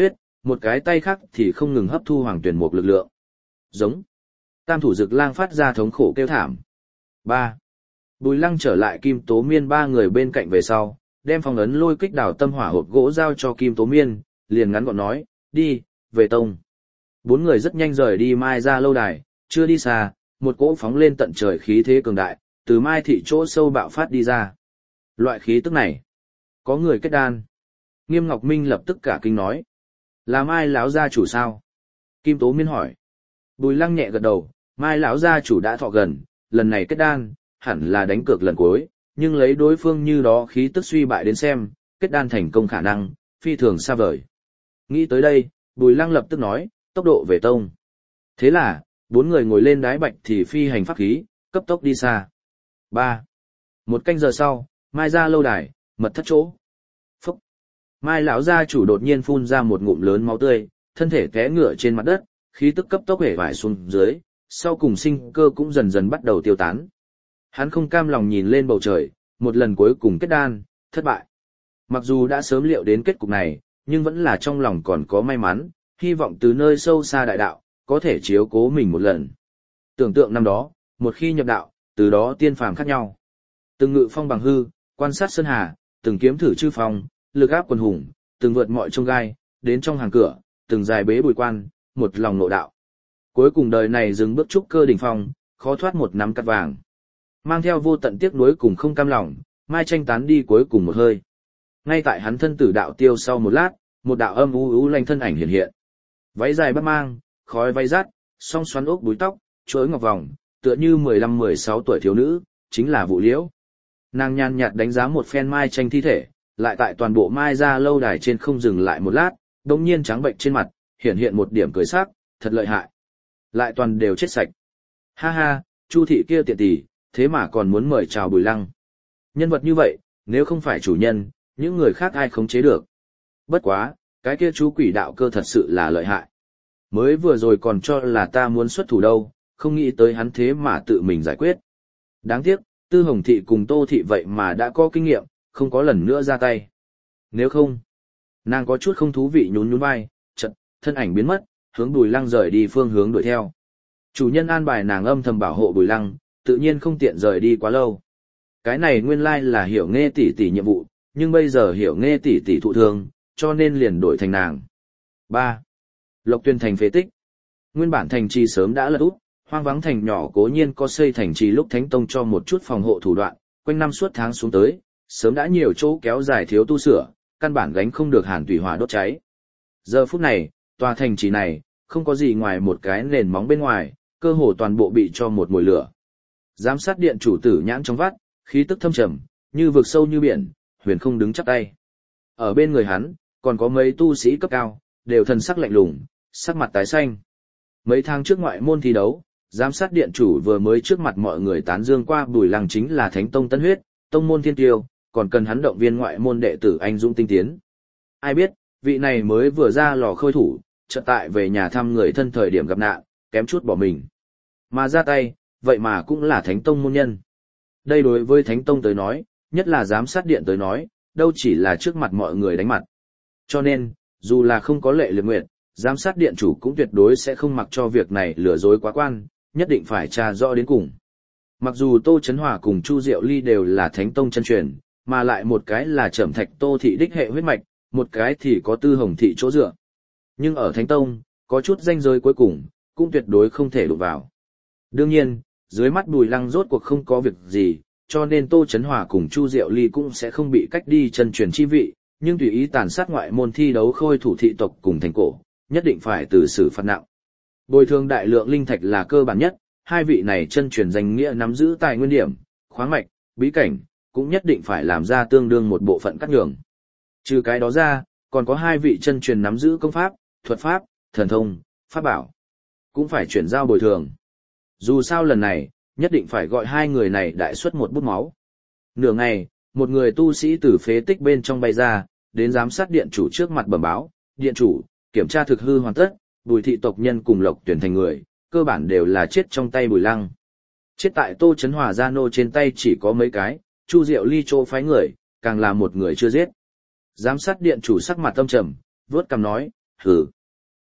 một cái tay khác thì không ngừng hấp thu hoàng tuyển một lực lượng. Giống. Tam thủ dực lang phát ra thống khổ kêu thảm. ba. Bùi Lăng trở lại Kim Tố Miên ba người bên cạnh về sau, đem phong ấn lôi kích đảo tâm hỏa hộp gỗ giao cho Kim Tố Miên, liền ngắn gọn nói, đi, về tông. Bốn người rất nhanh rời đi Mai ra lâu đài, chưa đi xa, một cỗ phóng lên tận trời khí thế cường đại, từ Mai thị chỗ sâu bạo phát đi ra. Loại khí tức này, có người kết đan. Nghiêm Ngọc Minh lập tức cả kinh nói, là Mai lão gia chủ sao? Kim Tố Miên hỏi. Bùi Lăng nhẹ gật đầu, Mai lão gia chủ đã thọ gần, lần này kết đan, hẳn là đánh cược lần cuối, nhưng lấy đối phương như đó khí tức suy bại đến xem, kết đan thành công khả năng, phi thường xa vời. Nghĩ tới đây, Bùi Lăng lập tức nói, tốc độ về tông. Thế là, bốn người ngồi lên đái bạch thì phi hành pháp khí, cấp tốc đi xa. ba. Một canh giờ sau, Mai ra lâu đài, mật thất chỗ. Phúc. Mai lão gia chủ đột nhiên phun ra một ngụm lớn máu tươi, thân thể té ngựa trên mặt đất, khí tức cấp tốc hể vải xuống dưới, sau cùng sinh cơ cũng dần dần bắt đầu tiêu tán. Hắn không cam lòng nhìn lên bầu trời, một lần cuối cùng kết đan, thất bại. Mặc dù đã sớm liệu đến kết cục này, nhưng vẫn là trong lòng còn có may mắn, hy vọng từ nơi sâu xa đại đạo, có thể chiếu cố mình một lần. Tưởng tượng năm đó, một khi nhập đạo, từ đó tiên phàm khác nhau. Từng ngự phong bằng hư, quan sát sơn hà, từng kiếm thử chư phong, lực áp quần hùng, từng vượt mọi chông gai, đến trong hàng cửa, từng dài bế bùi quan, một lòng nội đạo. Cuối cùng đời này dừng bước trúc cơ đỉnh phong, khó thoát một nắm cắt vàng. Mang theo vô tận tiếc nuối cùng không cam lòng, Mai Tranh tán đi cuối cùng một hơi. Ngay tại hắn thân tử đạo tiêu sau một lát, một đạo âm u u lanh thân ảnh hiện hiện. Váy dài bắt mang, khói váy rát, song xoắn ốc búi tóc, chuỗi ngọc vòng, tựa như mười lăm mười sáu tuổi thiếu nữ, chính là Vũ Liễu. Nàng nhàn nhạt đánh giá một phen Mai Tranh thi thể, lại tại toàn bộ Mai ra lâu đài trên không dừng lại một lát, đột nhiên trắng bệnh trên mặt, hiện hiện một điểm cười sắc, thật lợi hại. Lại toàn đều chết sạch. Ha ha, Chu thị kia tiện tỷ, thế mà còn muốn mời chào Bùi Lăng. Nhân vật như vậy, nếu không phải chủ nhân, những người khác ai khống chế được. Bất quá, cái kia chú quỷ đạo cơ thật sự là lợi hại. Mới vừa rồi còn cho là ta muốn xuất thủ đâu, không nghĩ tới hắn thế mà tự mình giải quyết. Đáng tiếc, Tư Hồng thị cùng Tô thị vậy mà đã có kinh nghiệm, không có lần nữa ra tay. Nếu không, nàng có chút không thú vị nhún nhún vai, chợt thân ảnh biến mất, hướng Bùi Lăng rời đi phương hướng đuổi theo. Chủ nhân an bài nàng âm thầm bảo hộ Bùi Lăng, tự nhiên không tiện rời đi quá lâu. Cái này nguyên lai là Hiểu Nghe tỷ tỷ nhiệm vụ, nhưng bây giờ Hiểu Nghe tỷ tỷ thụ thương, cho nên liền đổi thành nàng. ba. Lộc Tuyên thành phế tích. Nguyên bản thành trì sớm đã lật úp, hoang vắng thành nhỏ cố nhiên có xây thành trì lúc Thánh Tông cho một chút phòng hộ thủ đoạn, quanh năm suốt tháng xuống tới, sớm đã nhiều chỗ kéo dài thiếu tu sửa, căn bản gánh không được hàn thủy hỏa đốt cháy. Giờ phút này, tòa thành trì này, không có gì ngoài một cái nền móng bên ngoài, cơ hồ toàn bộ bị cho một mùi lửa. Giám sát điện chủ tử nhãn trong vắt, khí tức thâm trầm, như vực sâu như biển, huyền không đứng chắp tay. Ở bên người hắn, còn có mấy tu sĩ cấp cao, đều thần sắc lạnh lùng, sắc mặt tái xanh. Mấy tháng trước ngoại môn thi đấu, giám sát điện chủ vừa mới trước mặt mọi người tán dương qua Bùi Lăng chính là Thánh Tông tân huyết, tông môn thiên tiêu, còn cần hắn động viên ngoại môn đệ tử anh dũng tinh tiến. Ai biết, vị này mới vừa ra lò khôi thủ, chợt tại về nhà thăm người thân thời điểm gặp nạn, kém chút bỏ mình. Mà ra tay, vậy mà cũng là Thánh Tông môn nhân. Đây đối với Thánh Tông tới nói, nhất là giám sát điện tới nói, đâu chỉ là trước mặt mọi người đánh mặt. Cho nên, dù là không có lệ liệt nguyện, giám sát điện chủ cũng tuyệt đối sẽ không mặc cho việc này lừa dối quá quan, nhất định phải tra rõ đến cùng. Mặc dù Tô Chấn Hòa cùng Chu Diệu Ly đều là Thánh Tông chân truyền, mà lại một cái là Trẩm Thạch Tô thị đích hệ huyết mạch, một cái thì có Tư Hồng thị chỗ dựa. Nhưng ở Thánh Tông, có chút ranh giới cuối cùng, cũng tuyệt đối không thể đụng vào. Đương nhiên, dưới mắt Bùi Lăng rốt cuộc không có việc gì, cho nên Tô Chấn Hòa cùng Chu Diệu Ly cũng sẽ không bị cách đi chân truyền chi vị, nhưng tùy ý tàn sát ngoại môn thi đấu khôi thủ thị tộc cùng thành cổ, nhất định phải từ xử phạt nặng. Bồi thường đại lượng linh thạch là cơ bản nhất, hai vị này chân truyền danh nghĩa nắm giữ tài nguyên điểm, khoáng mạch, bí cảnh, cũng nhất định phải làm ra tương đương một bộ phận cắt nhường. Trừ cái đó ra, còn có hai vị chân truyền nắm giữ công pháp, thuật pháp, thần thông, pháp bảo, cũng phải chuyển giao bồi thường. Dù sao lần này, nhất định phải gọi hai người này đại xuất một bút máu. Nửa ngày, một người tu sĩ từ phế tích bên trong bay ra, đến giám sát điện chủ trước mặt bẩm báo, điện chủ, kiểm tra thực hư hoàn tất, Bùi thị tộc nhân cùng Lộc Tuyển thành người, cơ bản đều là chết trong tay Bùi Lăng. Chết tại Tô Chấn Hòa gia nô trên tay chỉ có mấy cái, Chu Diệu Ly chỗ phái người, càng là một người chưa giết. Giám sát điện chủ sắc mặt tâm trầm, vớt cằm nói, hừ,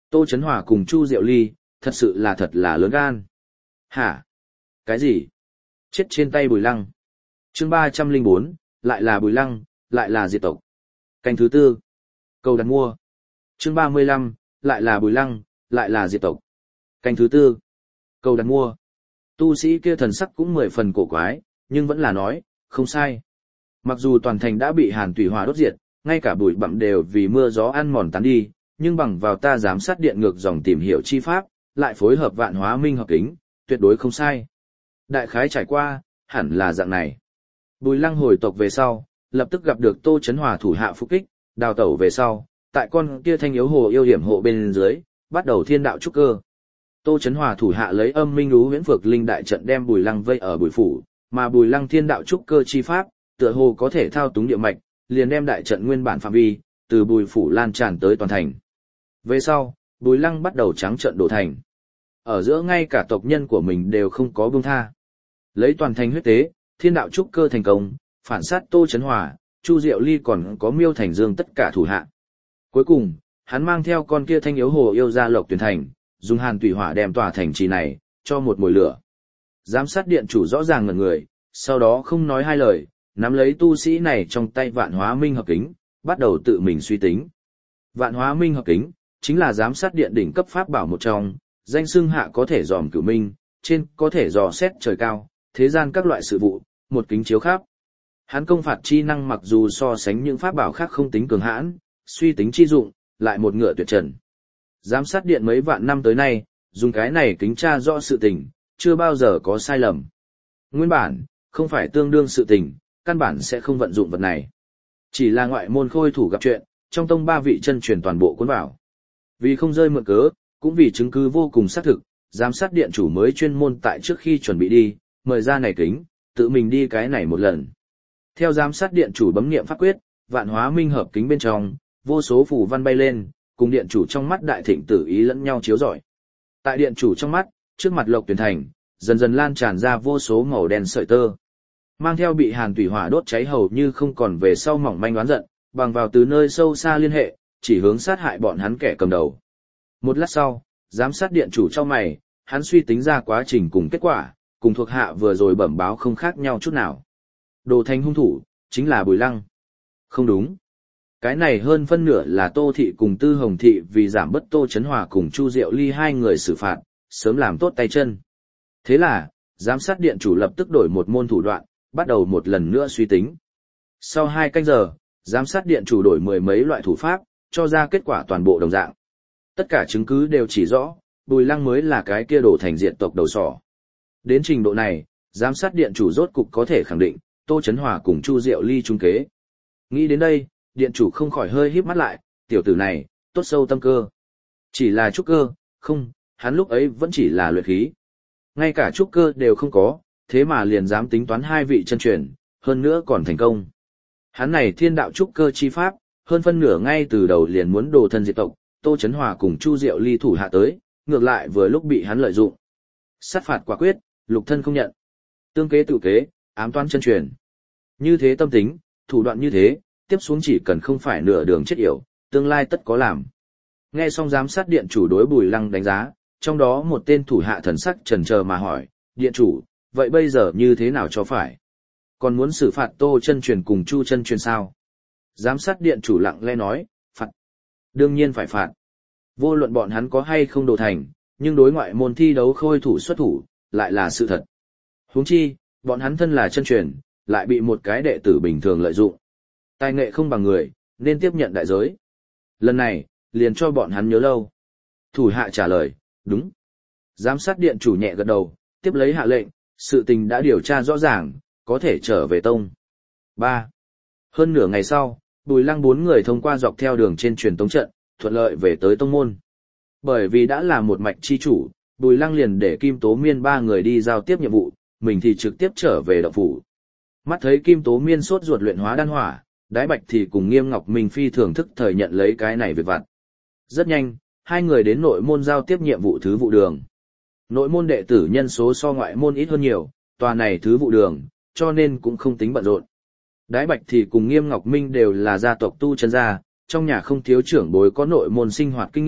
Tô Chấn Hòa cùng Chu Diệu Ly, thật sự là thật là lớn gan. Hả? Cái gì? Chết trên tay Bùi Lăng. Chương ba trăm linh bốn, lại là Bùi Lăng, lại là diệt tộc. Canh thứ tư. Cầu đặt mua. Chương ba mươi lăm, lại là Bùi Lăng, lại là diệt tộc. Canh thứ tư. Cầu đặt mua. Tu sĩ kia thần sắc cũng mười phần cổ quái, nhưng vẫn là nói, không sai. Mặc dù toàn thành đã bị Hàn Tủy Hỏa đốt diệt, ngay cả bụi bặm đều vì mưa gió ăn mòn tán đi, nhưng bằng vào ta giám sát điện ngược dòng tìm hiểu chi pháp, lại phối hợp vạn hóa minh hợp kính, tuyệt đối không sai. Đại khái trải qua, hẳn là dạng này. Bùi Lăng hồi tộc về sau, lập tức gặp được Tô Chấn Hòa thủ hạ phục kích, đào tẩu về sau, tại con kia thanh yếu hồ yêu hiểm hộ bên dưới, bắt đầu thiên đạo trúc cơ. Tô Chấn Hòa thủ hạ lấy âm minh lú huyễn phược linh đại trận đem Bùi Lăng vây ở Bùi phủ, mà Bùi Lăng thiên đạo trúc cơ chi pháp, tựa hồ có thể thao túng địa mạch, liền đem đại trận nguyên bản phạm vi từ Bùi phủ lan tràn tới toàn thành. Về sau, Bùi Lăng bắt đầu trắng trận đổ thành. Ở giữa ngay cả tộc nhân của mình đều không có buông tha. Lấy toàn thành huyết tế, thiên đạo trúc cơ thành công, phản sát Tô Chấn Hòa, Chu Diệu Ly còn có Miêu Thành Dương tất cả thủ hạ. Cuối cùng, hắn mang theo con kia thanh yếu hồ yêu ra Lộc Tuyển thành, dùng Hàn Tủy Hỏa đem tòa thành trì này cho một mồi lửa. Giám sát điện chủ rõ ràng ngẩn người, sau đó không nói hai lời, nắm lấy tu sĩ này trong tay Vạn Hóa Minh hợp kính, bắt đầu tự mình suy tính. Vạn Hóa Minh hợp kính chính là giám sát điện đỉnh cấp pháp bảo một trong, danh xưng hạ có thể dòm cửu minh, trên có thể dò xét trời cao, thế gian các loại sự vụ, một kính chiếu khắp. Hắn công phạt chi năng mặc dù so sánh những pháp bảo khác không tính cường hãn, suy tính chi dụng, lại một ngựa tuyệt trần. Giám sát điện mấy vạn năm tới nay, dùng cái này kính tra rõ sự tình, chưa bao giờ có sai lầm. Nguyên bản, không phải tương đương sự tình, căn bản sẽ không vận dụng vật này. Chỉ là ngoại môn khôi thủ gặp chuyện, trong tông ba vị chân truyền toàn bộ cuốn vào. Vì không rơi mượn cớ, cũng vì chứng cứ vô cùng xác thực, giám sát điện chủ mới chuyên môn tại trước khi chuẩn bị đi, mời ra này kính, tự mình đi cái này một lần. Theo giám sát điện chủ bấm niệm pháp quyết, Vạn Hóa Minh hợp kính bên trong, vô số phù văn bay lên, cùng điện chủ trong mắt đại thịnh tử ý lẫn nhau chiếu rọi. Tại điện chủ trong mắt, trước mặt Lộc Tuyển thành, dần dần lan tràn ra vô số màu đen sợi tơ. Mang theo bị Hàn Tủy Hỏa đốt cháy hầu như không còn về sau mỏng manh oán giận, bằng vào từ nơi sâu xa liên hệ, chỉ hướng sát hại bọn hắn kẻ cầm đầu. Một lát sau, giám sát điện chủ trong mày, hắn suy tính ra quá trình cùng kết quả, cùng thuộc hạ vừa rồi bẩm báo không khác nhau chút nào. Đồ thành hung thủ, chính là Bùi Lăng. Không đúng. Cái này hơn phân nửa là Tô Thị cùng Tư Hồng Thị vì giảm bớt Tô Chấn Hòa cùng Chu Diệu Ly hai người xử phạt, sớm làm tốt tay chân. Thế là, giám sát điện chủ lập tức đổi một môn thủ đoạn, bắt đầu một lần nữa suy tính. Sau hai canh giờ, giám sát điện chủ đổi mười mấy loại thủ pháp, cho ra kết quả toàn bộ đồng dạng. Tất cả chứng cứ đều chỉ rõ, Bùi Lăng mới là cái kia đổ thành diện tộc đầu sỏ. Đến trình độ này, giám sát điện chủ rốt cục có thể khẳng định, Tô Chấn Hòa cùng Chu Diệu Ly trung kế. Nghĩ đến đây, điện chủ không khỏi hơi híp mắt lại, tiểu tử này, tốt sâu tâm cơ. Chỉ là trúc cơ, không, hắn lúc ấy vẫn chỉ là luyện khí. Ngay cả trúc cơ đều không có, thế mà liền dám tính toán hai vị chân truyền, hơn nữa còn thành công. Hắn này thiên đạo trúc cơ chi pháp, hơn phân nửa ngay từ đầu liền muốn đồ thân diệt tộc, Tô Chấn Hòa cùng Chu Diệu Ly thủ hạ tới, ngược lại vừa lúc bị hắn lợi dụng. Sát phạt quả quyết, lục thân không nhận. Tương kế tự kế, ám toán chân truyền. Như thế tâm tính, thủ đoạn như thế, tiếp xuống chỉ cần không phải nửa đường chết yểu, tương lai tất có làm. Nghe xong giám sát điện chủ đối Bùi Lăng đánh giá, trong đó một tên thủ hạ thần sắc chần chờ mà hỏi, điện chủ, vậy bây giờ như thế nào cho phải? Còn muốn xử phạt Tô chân truyền cùng Chu chân truyền sao? Giám sát điện chủ lặng lẽ nói, phạt. Đương nhiên phải phạt. Vô luận bọn hắn có hay không đồ thành, nhưng đối ngoại môn thi đấu khôi thủ xuất thủ, lại là sự thật. Huống chi, bọn hắn thân là chân truyền, lại bị một cái đệ tử bình thường lợi dụng. Tài nghệ không bằng người, nên tiếp nhận đại giới. Lần này, liền cho bọn hắn nhớ lâu. Thủ hạ trả lời, đúng. Giám sát điện chủ nhẹ gật đầu, tiếp lấy hạ lệnh, sự tình đã điều tra rõ ràng, có thể trở về tông. ba. Hơn nửa ngày sau, Bùi Lăng bốn người thông qua dọc theo đường trên truyền tống trận, thuận lợi về tới tông môn. Bởi vì đã là một mạch chi chủ, Bùi Lăng liền để Kim Tố Miên ba người đi giao tiếp nhiệm vụ, mình thì trực tiếp trở về động phủ. Mắt thấy Kim Tố Miên sốt ruột luyện hóa đan hỏa, Đái Bạch thì cùng Nghiêm Ngọc Minh phi thường thức thời nhận lấy cái này việc vặt. Rất nhanh, hai người đến nội môn giao tiếp nhiệm vụ thứ vụ đường. Nội môn đệ tử nhân số so ngoại môn ít hơn nhiều, tòa này thứ vụ đường, cho nên cũng không tính bận rộn. Đái Bạch thì cùng Nghiêm Ngọc Minh đều là gia tộc tu chân gia, trong nhà không thiếu trưởng bối có nội môn sinh hoạt kinh nghiệm,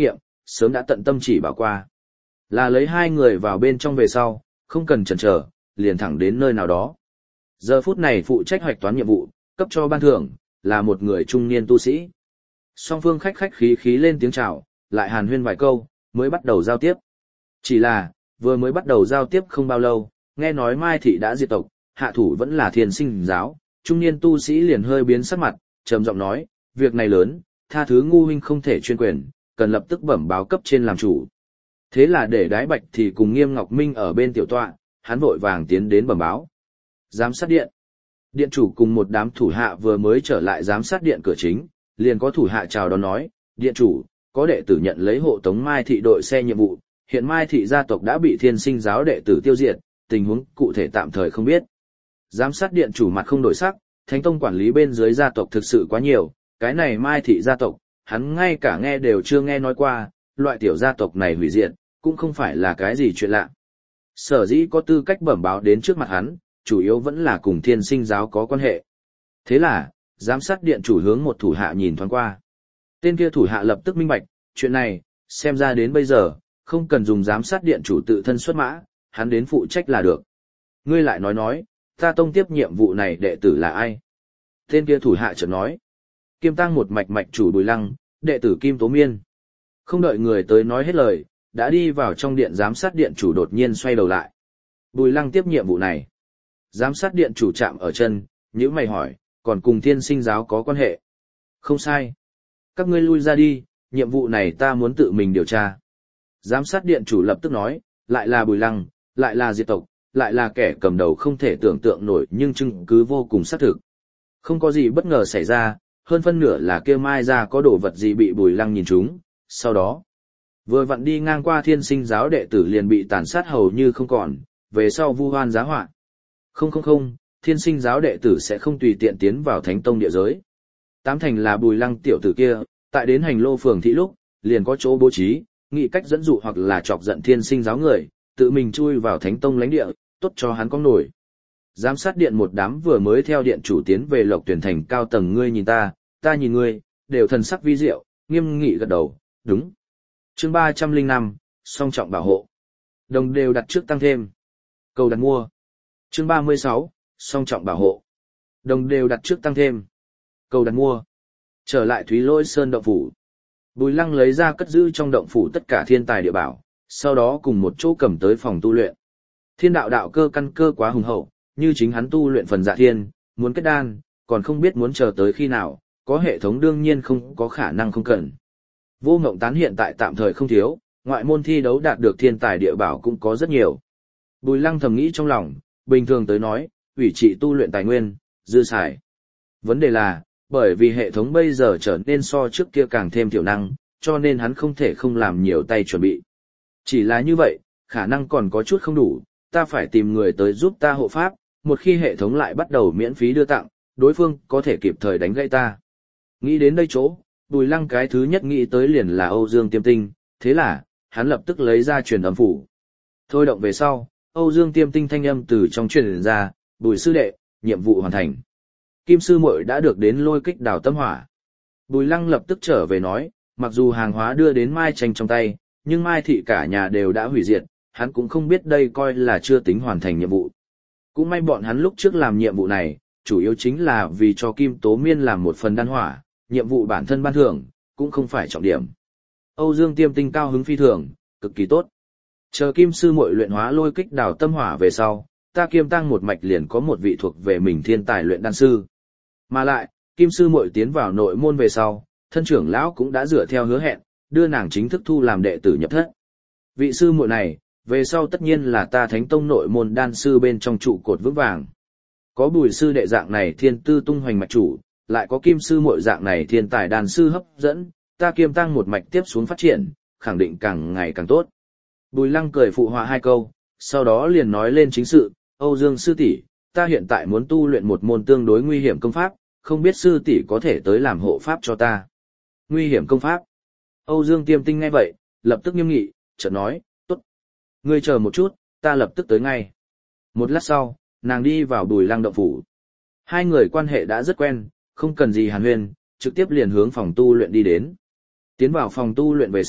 sớm đã tận tâm chỉ bảo qua. Là lấy hai người vào bên trong về sau, không cần chần chờ, liền thẳng đến nơi nào đó. Giờ phút này phụ trách hoạch toán nhiệm vụ, cấp cho ban thưởng, là một người trung niên tu sĩ. Song phương khách khách khí khí lên tiếng chào, lại hàn huyên vài câu, mới bắt đầu giao tiếp. Chỉ là, vừa mới bắt đầu giao tiếp không bao lâu, nghe nói Mai Thị đã diệt tộc, hạ thủ vẫn là Thiên Sinh giáo, trung niên tu sĩ liền hơi biến sắc mặt, trầm giọng nói, việc này lớn, tha thứ ngu huynh không thể chuyên quyền, cần lập tức bẩm báo cấp trên làm chủ. Thế là để Đái Bạch thì cùng Nghiêm Ngọc Minh ở bên tiểu tọa, hắn vội vàng tiến đến bẩm báo. Giám sát điện. Điện chủ cùng một đám thủ hạ vừa mới trở lại giám sát điện cửa chính, liền có thủ hạ chào đón nói, điện chủ, có đệ tử nhận lấy hộ tống Mai Thị đội xe nhiệm vụ, hiện Mai Thị gia tộc đã bị Thiên Sinh giáo đệ tử tiêu diệt, tình huống cụ thể tạm thời không biết. Giám sát điện chủ mặt không đổi sắc, Thánh Tông quản lý bên dưới gia tộc thực sự quá nhiều, cái này Mai Thị gia tộc, hắn ngay cả nghe đều chưa nghe nói qua, loại tiểu gia tộc này hủy diệt, cũng không phải là cái gì chuyện lạ. Sở dĩ có tư cách bẩm báo đến trước mặt hắn, chủ yếu vẫn là cùng Thiên Sinh giáo có quan hệ. Thế là, giám sát điện chủ hướng một thủ hạ nhìn thoáng qua. Tên kia thủ hạ lập tức minh bạch, chuyện này, xem ra đến bây giờ, không cần dùng giám sát điện chủ tự thân xuất mã, hắn đến phụ trách là được. Ngươi lại nói nói, ta tông tiếp nhiệm vụ này đệ tử là ai? Tên kia thủ hạ chợt nói. Kim Tăng một mạch mạch chủ Bùi Lăng, đệ tử Kim Tố Miên. Không đợi người tới nói hết lời, đã đi vào trong điện giám sát điện chủ đột nhiên xoay đầu lại. Bùi Lăng tiếp nhiệm vụ này. Giám sát điện chủ chạm ở chân, nhíu mày hỏi, còn cùng Thiên Sinh giáo có quan hệ? Không sai. Các ngươi lui ra đi, nhiệm vụ này ta muốn tự mình điều tra. Giám sát điện chủ lập tức nói, lại là Bùi Lăng, lại là diệt tộc, lại là kẻ cầm đầu không thể tưởng tượng nổi nhưng chứng cứ vô cùng xác thực. Không có gì bất ngờ xảy ra, hơn phân nửa là kia Mai ra có đồ vật gì bị Bùi Lăng nhìn trúng, sau đó vừa vặn đi ngang qua Thiên Sinh giáo đệ tử liền bị tàn sát hầu như không còn, về sau vu oan giá họa. Không không không, Thiên Sinh giáo đệ tử sẽ không tùy tiện tiến vào Thánh Tông địa giới. Tám thành là Bùi Lăng tiểu tử kia, tại đến hành lô phường thị lúc, liền có chỗ bố trí, nghĩ cách dẫn dụ hoặc là chọc giận Thiên Sinh giáo người, tự mình chui vào Thánh Tông lãnh địa, tốt cho hắn có nổi. Giám sát điện một đám vừa mới theo điện chủ tiến về Lộc Tuyển thành cao tầng, ngươi nhìn ta, ta nhìn ngươi, đều thần sắc vi diệu, nghiêm nghị gật đầu, đúng. Chương ba trăm lẻ năm, song trọng bảo hộ. Đồng đều đặt trước tăng thêm. Cầu đặt mua. Chương ba mươi sáu, song trọng bảo hộ. Đồng đều đặt trước tăng thêm. Cầu đặt mua. Trở lại Thúy Lỗi Sơn động phủ. Bùi Lăng lấy ra cất giữ trong động phủ tất cả thiên tài địa bảo, sau đó cùng một chỗ cầm tới phòng tu luyện. Thiên đạo đạo cơ căn cơ quá hùng hậu, như chính hắn tu luyện phần dạ thiên, muốn kết đan, còn không biết muốn chờ tới khi nào, có hệ thống đương nhiên không có khả năng không cần. Vô Ngộng Tán hiện tại tạm thời không thiếu, ngoại môn thi đấu đạt được thiên tài địa bảo cũng có rất nhiều. Bùi Lăng thầm nghĩ trong lòng, bình thường tới nói, ủy trị tu luyện tài nguyên, dư xài. Vấn đề là, bởi vì hệ thống bây giờ trở nên so trước kia càng thêm thiểu năng, cho nên hắn không thể không làm nhiều tay chuẩn bị. Chỉ là như vậy, khả năng còn có chút không đủ, ta phải tìm người tới giúp ta hộ pháp, một khi hệ thống lại bắt đầu miễn phí đưa tặng, đối phương có thể kịp thời đánh gãy ta. Nghĩ đến đây chỗ, Bùi Lăng cái thứ nhất nghĩ tới liền là Âu Dương Tiêm Tinh, thế là, hắn lập tức lấy ra truyền âm phủ. Thôi động về sau, Âu Dương Tiêm Tinh thanh âm từ trong truyền ra, Bùi sư đệ, nhiệm vụ hoàn thành. Kim sư muội đã được đến lôi kích đào tâm hỏa. Bùi Lăng lập tức trở về nói, mặc dù hàng hóa đưa đến Mai Tranh trong tay, nhưng Mai thị cả nhà đều đã hủy diệt, hắn cũng không biết đây coi là chưa tính hoàn thành nhiệm vụ. Cũng may bọn hắn lúc trước làm nhiệm vụ này, chủ yếu chính là vì cho Kim Tố Miên làm một phần đan hỏa, nhiệm vụ bản thân ban thưởng, cũng không phải trọng điểm. Âu Dương Tiêm Tinh cao hứng phi thường, cực kỳ tốt. Chờ Kim sư muội luyện hóa lôi kích đào tâm hỏa về sau, ta Kim Tăng một mạch liền có một vị thuộc về mình thiên tài luyện đan sư. Mà lại, Kim sư muội tiến vào nội môn về sau, thân trưởng lão cũng đã dựa theo hứa hẹn, đưa nàng chính thức thu làm đệ tử nhập thất. Vị sư muội này, về sau tất nhiên là ta Thánh Tông nội môn đan sư bên trong trụ cột vững vàng. Có Bùi sư đệ dạng này thiên tư tung hoành mạch chủ, lại có Kim sư muội dạng này thiên tài đan sư hấp dẫn, ta Kim Tăng một mạch tiếp xuống phát triển, khẳng định càng ngày càng tốt. Bùi Lăng cười phụ họa hai câu, sau đó liền nói lên chính sự, Âu Dương sư tỷ, ta hiện tại muốn tu luyện một môn tương đối nguy hiểm công pháp, không biết sư tỷ có thể tới làm hộ pháp cho ta. Nguy hiểm công pháp. Âu Dương Tiêm Tinh nghe vậy, lập tức nghiêm nghị, chợt nói, tốt. Ngươi chờ một chút, ta lập tức tới ngay. Một lát sau, nàng đi vào Bùi Lăng động phủ. Hai người quan hệ đã rất quen, không cần gì hàn huyên, trực tiếp liền hướng phòng tu luyện đi đến. Tiến vào phòng tu luyện về sau,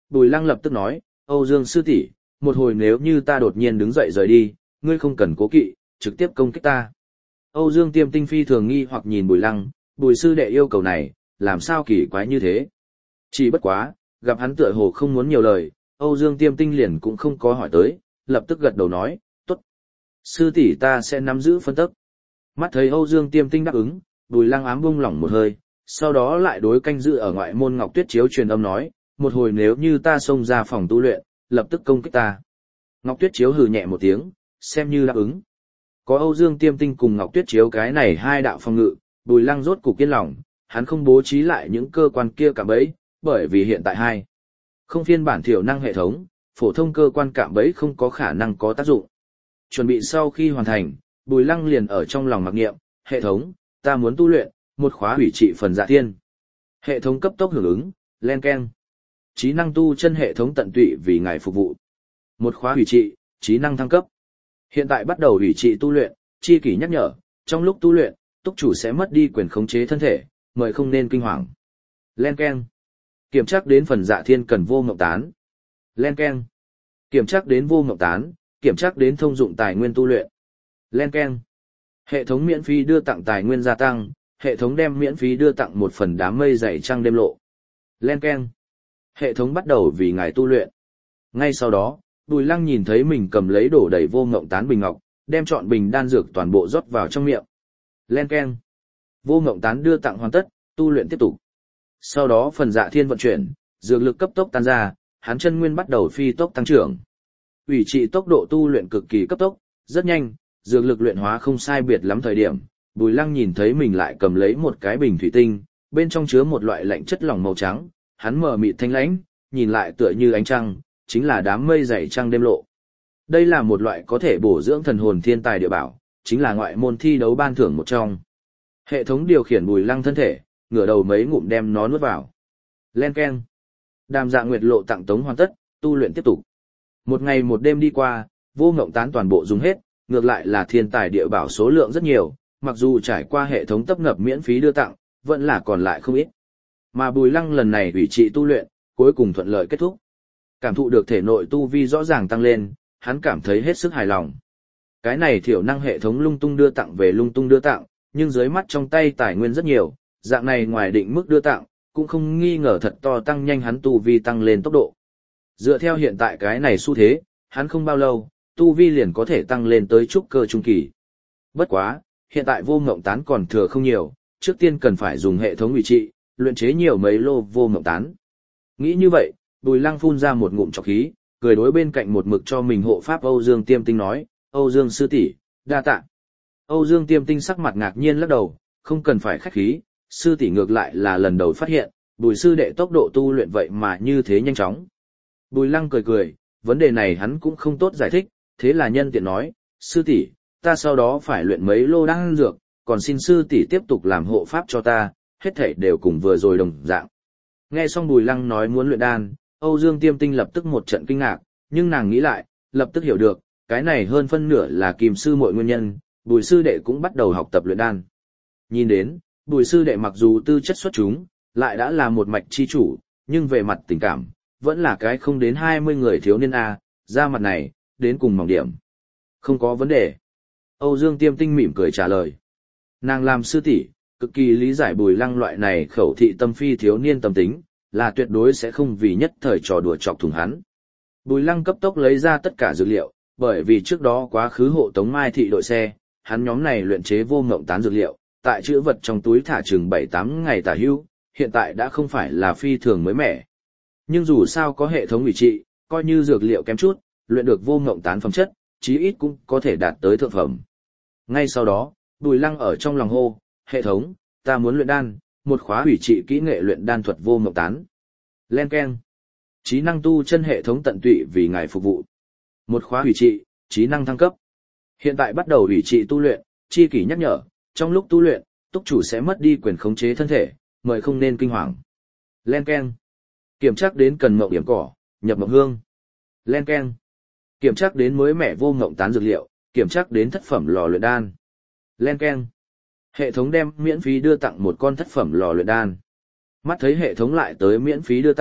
Bùi Lăng lập tức nói, Âu Dương sư tỷ, một hồi nếu như ta đột nhiên đứng dậy rời đi, ngươi không cần cố kỵ, trực tiếp công kích ta. Âu Dương Tiêm Tinh phi thường nghi hoặc nhìn Bùi Lăng, Bùi sư đệ yêu cầu này, làm sao kỳ quái như thế. Chỉ bất quá, gặp hắn tựa hồ không muốn nhiều lời, Âu Dương Tiêm Tinh liền cũng không có hỏi tới, lập tức gật đầu nói, tốt. Sư tỷ ta sẽ nắm giữ phân tức. Mắt thấy Âu Dương Tiêm Tinh đáp ứng, Bùi Lăng ám buông lỏng một hơi, sau đó lại đối canh giữ ở ngoại môn Ngọc Tuyết Chiếu truyền âm nói, một hồi nếu như ta xông ra phòng tu luyện, lập tức công kích ta. Ngọc Tuyết Chiếu hừ nhẹ một tiếng, xem như đáp ứng. Có Âu Dương Tiêm Tinh cùng Ngọc Tuyết Chiếu cái này hai đạo phòng ngự, Bùi Lăng rốt cục kiên lòng, hắn không bố trí lại những cơ quan kia cạm bẫy, bởi vì hiện tại hai không phiên bản thiểu năng hệ thống, phổ thông cơ quan cạm bẫy không có khả năng có tác dụng. Chuẩn bị sau khi hoàn thành, Bùi Lăng liền ở trong lòng mặc niệm, hệ thống, ta muốn tu luyện một khóa hủy trị phần dạ thiên. Hệ thống cấp tốc hưởng ứng, len keng. Trí năng tu chân hệ thống tận tụy vì ngài phục vụ. Một khóa hủy trị, trí năng thăng cấp. Hiện tại bắt đầu hủy trị tu luyện, chi kỷ nhắc nhở, trong lúc tu luyện, túc chủ sẽ mất đi quyền khống chế thân thể, mời không nên kinh hoàng. Len keng. Kiểm tra đến phần dạ thiên cần vô ngộng tán. Len keng. Kiểm tra đến vô ngộng tán, kiểm tra đến thông dụng tài nguyên tu luyện. Len keng. Hệ thống miễn phí đưa tặng tài nguyên gia tăng, hệ thống đem miễn phí đưa tặng một phần đám mây dày trăng đêm lộ. Len keng. Hệ thống bắt đầu vì ngài tu luyện. Ngay sau đó, Bùi Lăng nhìn thấy mình cầm lấy đổ đầy vô ngộng tán bình ngọc, đem chọn bình đan dược toàn bộ rót vào trong miệng. Len keng. Vô ngộng tán đưa tặng hoàn tất, tu luyện tiếp tục. Sau đó phần dạ thiên vận chuyển, dược lực cấp tốc tan ra, hắn chân nguyên bắt đầu phi tốc tăng trưởng. Ủy trị tốc độ tu luyện cực kỳ cấp tốc, rất nhanh, dược lực luyện hóa không sai biệt lắm thời điểm, Bùi Lăng nhìn thấy mình lại cầm lấy một cái bình thủy tinh, bên trong chứa một loại lạnh chất lỏng màu trắng, hắn mở mịt thanh lãnh, nhìn lại tựa như ánh trăng, chính là đám mây dày trăng đêm lộ. Đây là một loại có thể bổ dưỡng thần hồn thiên tài địa bảo, chính là ngoại môn thi đấu ban thưởng một trong. Hệ thống điều khiển Bùi Lăng thân thể, ngửa đầu mấy ngụm đem nó nuốt vào. Len keng. Đàm Dạ Nguyệt lộ tặng tống hoàn tất, tu luyện tiếp tục. Một ngày một đêm đi qua, vô ngộng tán toàn bộ dùng hết, ngược lại là thiên tài địa bảo số lượng rất nhiều, mặc dù trải qua hệ thống tấp nập miễn phí đưa tặng, vẫn là còn lại không ít. Mà Bùi Lăng lần này ủy trị tu luyện, cuối cùng thuận lợi kết thúc. Cảm thụ được thể nội tu vi rõ ràng tăng lên, hắn cảm thấy hết sức hài lòng. Cái này thiểu năng hệ thống lung tung đưa tặng về lung tung đưa tặng, nhưng dưới mắt trong tay tài nguyên rất nhiều, dạng này ngoài định mức đưa tặng, cũng không nghi ngờ thật to tăng nhanh hắn tu vi tăng lên tốc độ. Dựa theo hiện tại cái này xu thế, hắn không bao lâu, tu vi liền có thể tăng lên tới trúc cơ trung kỳ. Bất quá, hiện tại vô ngộng tán còn thừa không nhiều, trước tiên cần phải dùng hệ thống ủy trị, luyện chế nhiều mấy lô vô ngộng tán. Nghĩ như vậy, Bùi Lăng phun ra một ngụm trọc khí, cười đối bên cạnh một mực cho mình hộ pháp Âu Dương Tiêm Tinh nói, Âu Dương sư tỷ, đa tạ. Âu Dương Tiêm Tinh sắc mặt ngạc nhiên lắc đầu, không cần phải khách khí, sư tỷ ngược lại là lần đầu phát hiện, Bùi sư đệ tốc độ tu luyện vậy mà như thế nhanh chóng. Bùi Lăng cười cười, vấn đề này hắn cũng không tốt giải thích, thế là nhân tiện nói, sư tỷ, ta sau đó phải luyện mấy lô đan dược, còn xin sư tỷ tiếp tục làm hộ pháp cho ta, hết thảy đều cùng vừa rồi đồng dạng. Nghe xong Bùi Lăng nói muốn luyện đan, Âu Dương Tiêm Tinh lập tức một trận kinh ngạc, nhưng nàng nghĩ lại, lập tức hiểu được, cái này hơn phân nửa là Kim sư muội nguyên nhân, Bùi sư đệ cũng bắt đầu học tập luyện đan. Nhìn đến, Bùi sư đệ mặc dù tư chất xuất chúng, lại đã là một mạch chi chủ, nhưng về mặt tình cảm, vẫn là cái không đến hai mươi người thiếu niên A, ra mặt này, đến cùng mỏng điểm. Không có vấn đề. Âu Dương Tiêm Tinh mỉm cười trả lời. Nàng làm sư tỷ, cực kỳ lý giải Bùi Lăng loại này khẩu thị tâm phi thiếu niên tâm tính, là tuyệt đối sẽ không vì nhất thời trò đùa chọc thủng hắn. Bùi Lăng cấp tốc lấy ra tất cả dược liệu, bởi vì trước đó quá khứ hộ tống Mai thị đội xe, hắn nhóm này luyện chế vô ngộng tán dược liệu, tại chữ vật trong túi thả chừng bảy tám ngày tả hưu, hiện tại đã không phải là phi thường mới mẻ. Nhưng dù sao có hệ thống ủy trị, coi như dược liệu kém chút, luyện được vô ngộng tán phẩm chất, chí ít cũng có thể đạt tới thượng phẩm. Ngay sau đó, Bùi Lăng ở trong lòng hô, hệ thống, ta muốn luyện đan, một khóa ủy trị kỹ nghệ luyện đan thuật vô ngộng tán. Len keng. Trí năng tu chân hệ thống tận tụy vì ngài phục vụ. Một khóa ủy trị, trí năng thăng cấp. Hiện tại bắt đầu ủy trị tu luyện, chi kỷ nhắc nhở, trong lúc tu luyện, túc chủ sẽ mất đi quyền khống chế thân thể, mời không nên kinh hoàng. Len keng. Kiểm tra đến cần mộng điểm cỏ, nhập mộng hương. Len keng. Kiểm tra đến mới mẻ vô ngộng tán dược liệu, kiểm tra đến thất phẩm lò luyện đan. Len keng. Hệ thống đem miễn phí đưa tặng một con thất phẩm lò luyện đan. Mắt thấy hệ thống lại tới miễn phí đưa tặng,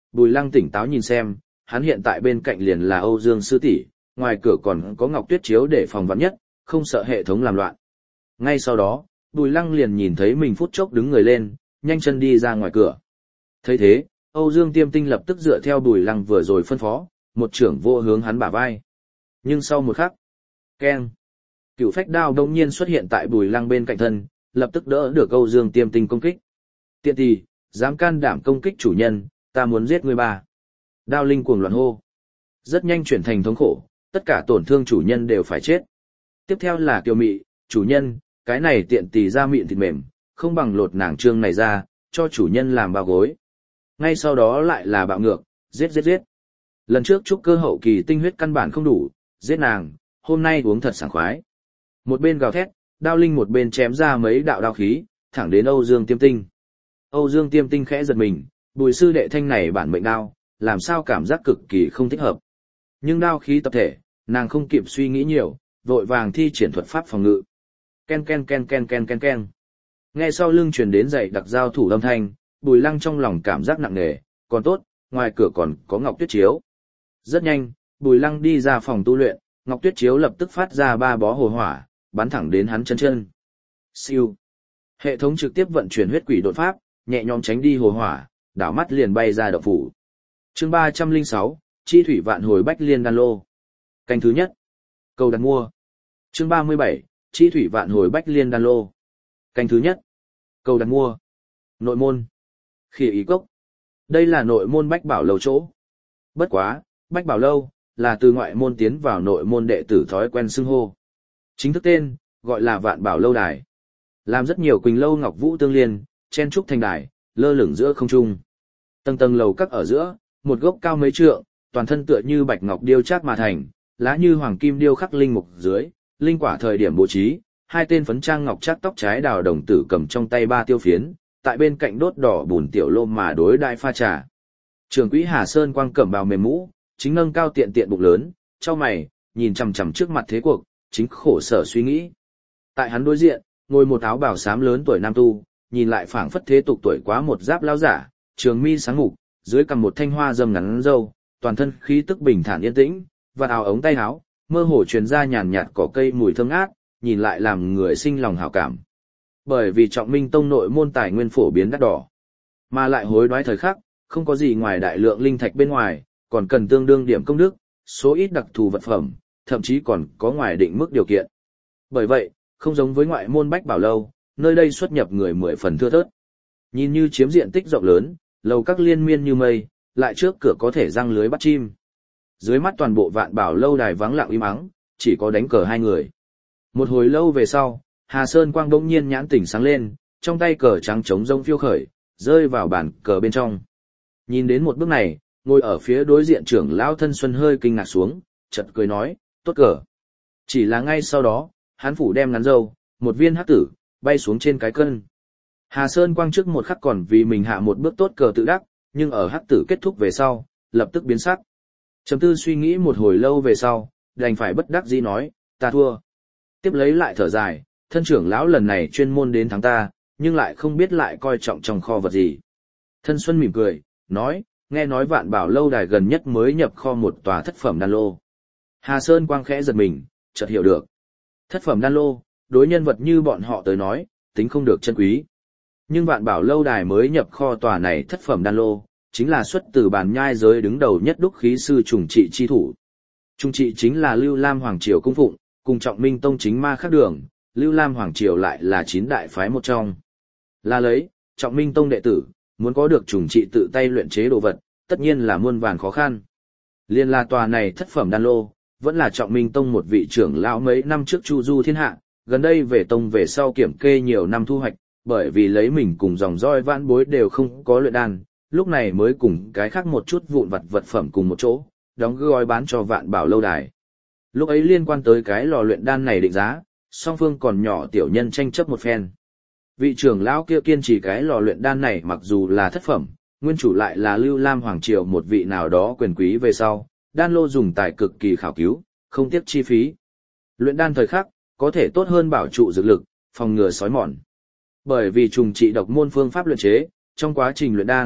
Bùi Lăng tỉnh táo nhìn xem, hắn hiện tại bên cạnh liền là Âu Dương sư tỷ, ngoài cửa còn có Ngọc Tuyết chiếu để phòng vạn nhất, không sợ hệ thống làm loạn. Ngay sau đó, Bùi Lăng liền nhìn thấy mình phút chốc đứng người lên, nhanh chân đi ra ngoài cửa. Thấy thế, Âu Dương Tiêm Tinh lập tức dựa theo Bùi Lăng vừa rồi phân phó, một trưởng vô hướng hắn bả vai. Nhưng sau một khắc, keng, cựu phách đao đông nhiên xuất hiện tại Bùi Lăng bên cạnh thân, lập tức đỡ được Âu Dương Tiêm Tinh công kích. Tiện tỳ, dám can đảm công kích chủ nhân, ta muốn giết ngươi ba. Đao linh cuồng loạn hô. Rất nhanh chuyển thành thống khổ, tất cả tổn thương chủ nhân đều phải chết. Tiếp theo là kiều mị, chủ nhân, cái này tiện tỳ da mịn thịt mềm, không bằng lột nàng trương này ra, cho chủ nhân làm bao gối. Ngay sau đó lại là bạo ngược, giết giết giết. Lần trước trúc cơ hậu kỳ tinh huyết căn bản không đủ, giết nàng, hôm nay uống thật sảng khoái. Một bên gào thét, đao linh một bên chém ra mấy đạo đao khí, thẳng đến Âu Dương Tiêm Tinh. Âu Dương Tiêm Tinh khẽ giật mình, Bùi sư đệ thanh này bản mệnh đao, làm sao cảm giác cực kỳ không thích hợp. Nhưng đao khí tập thể, nàng không kịp suy nghĩ nhiều, vội vàng thi triển thuật pháp phòng ngự. Ken ken ken ken ken ken ken. Nghe sau lưng truyền đến dậy đặc giao thủ âm thanh, Bùi Lăng trong lòng cảm giác nặng nề, còn tốt, ngoài cửa còn có Ngọc Tuyết chiếu. Rất nhanh, Bùi Lăng đi ra phòng tu luyện, Ngọc Tuyết chiếu lập tức phát ra ba bó hồ hỏa, bắn thẳng đến hắn chân chân. Siêu. Hệ thống trực tiếp vận chuyển huyết quỷ đột pháp, nhẹ nhõm tránh đi hồ hỏa, đảo mắt liền bay ra động phủ. Chương ba trăm lẻ sáu, Chi thủy vạn hồi bách liên đan lô. Canh thứ nhất. Cầu đặt mua. Chương ba mươi bảy, Chi thủy vạn hồi bách liên đan lô. Canh thứ nhất. Cầu đặt mua. Nội môn. Khỉ ý cốc. Đây là nội môn Bách Bảo Lâu chỗ. Bất quá, Bách Bảo Lâu là từ ngoại môn tiến vào nội môn đệ tử thói quen xưng hô. Chính thức tên gọi là Vạn Bảo Lâu Đài. Làm rất nhiều quỳnh lâu ngọc vũ tương liên, chen trúc thành đài, lơ lửng giữa không trung. Tầng tầng lầu các ở giữa, một gốc cao mấy trượng, toàn thân tựa như bạch ngọc điêu chát mà thành, lá như hoàng kim điêu khắc linh mục dưới, linh quả thời điểm bố trí, hai tên phấn trang ngọc chát tóc trái đào đồng tử cầm trong tay ba tiêu phiến, tại bên cạnh đốt đỏ bùn tiểu lô mà đối đại pha trà. Trường quỹ Hà Sơn quang cẩm bào mềm mũ, chính nâng cao tiện tiện bụng lớn, cho mày, nhìn chằm chằm trước mặt thế cuộc, chính khổ sở suy nghĩ. Tại hắn đối diện, ngồi một áo bào xám lớn tuổi nam tu, nhìn lại phảng phất thế tục tuổi quá một giáp lao giả, trường mi sáng mục, dưới cằm một thanh hoa dâm ngắn râu, toàn thân khí tức bình thản yên tĩnh, và áo ống tay áo, mơ hồ truyền ra nhàn nhạt cỏ cây mùi thơm ngát, nhìn lại làm người sinh lòng hảo cảm. Bởi vì Trọng Minh tông nội môn tài nguyên phổ biến đắt đỏ, mà lại hối đoái thời khắc, không có gì ngoài đại lượng linh thạch bên ngoài, còn cần tương đương điểm công đức, số ít đặc thù vật phẩm, thậm chí còn có ngoài định mức điều kiện. Bởi vậy, không giống với ngoại môn Bách Bảo Lâu, nơi đây xuất nhập người mười phần thưa thớt. Nhìn như chiếm diện tích rộng lớn, lầu các liên miên như mây, lại trước cửa có thể răng lưới bắt chim. Dưới mắt toàn bộ Vạn Bảo Lâu đài vắng lặng im ắng, chỉ có đánh cờ hai người. Một hồi lâu về sau, Hà Sơn Quang bỗng nhiên nhãn tỉnh sáng lên, trong tay cờ trắng trống rông phiêu khởi, rơi vào bàn cờ bên trong. Nhìn đến một bước này, ngồi ở phía đối diện trưởng lão Thân Xuân hơi kinh ngạc xuống, chợt cười nói, tốt cờ. Chỉ là ngay sau đó, hắn phủ đem ngắn râu, một viên hắc tử, bay xuống trên cái cân. Hà Sơn Quang trước một khắc còn vì mình hạ một bước tốt cờ tự đắc, nhưng ở hắc tử kết thúc về sau, lập tức biến sắc. Trầm tư suy nghĩ một hồi lâu về sau, đành phải bất đắc dĩ nói, ta thua. Tiếp lấy lại thở dài, thân trưởng lão lần này chuyên môn đến thắng ta, nhưng lại không biết lại coi trọng trong kho vật gì. Thân Xuân mỉm cười, nói, nghe nói Vạn Bảo Lâu đài gần nhất mới nhập kho một tòa thất phẩm đan lô. Hà Sơn Quang khẽ giật mình, chợt hiểu được. Thất phẩm đan lô, đối nhân vật như bọn họ tới nói, tính không được chân quý. Nhưng Vạn Bảo Lâu đài mới nhập kho tòa này thất phẩm đan lô, chính là xuất từ bản nhai giới đứng đầu nhất đúc khí sư trùng trị chi thủ. Trùng trị chính là Lưu Lam Hoàng Triều cung phụng, cùng Trọng Minh tông chính ma khác đường, Lưu Lam Hoàng Triều lại là chín đại phái một trong. Là lấy, Trọng Minh tông đệ tử, muốn có được trùng trị tự tay luyện chế đồ vật, tất nhiên là muôn vàn khó khăn. Liên là tòa này thất phẩm đan lô, vẫn là Trọng Minh tông một vị trưởng lão mấy năm trước chu du thiên hạ, gần đây về tông về sau kiểm kê nhiều năm thu hoạch, bởi vì lấy mình cùng dòng roi vãn bối đều không có luyện đan, lúc này mới cùng cái khác một chút vụn vặt vật phẩm cùng một chỗ, đóng gói bán cho Vạn Bảo Lâu đài. Lúc ấy liên quan tới cái lò luyện đan này định giá, song phương còn nhỏ tiểu nhân tranh chấp một phen. Vị trưởng lão kia kiên trì cái lò luyện đan này mặc dù là thất phẩm, nguyên chủ lại là Lưu Lam Hoàng Triều một vị nào đó quyền quý về sau, đan lô dùng tài cực kỳ khảo cứu, không tiếc chi phí. Luyện đan thời khắc, có thể tốt hơn bảo trụ dược lực, phòng ngừa sói mòn. Bởi vì trùng trị độc môn phương pháp luyện chế, trong quá trình luyện đan,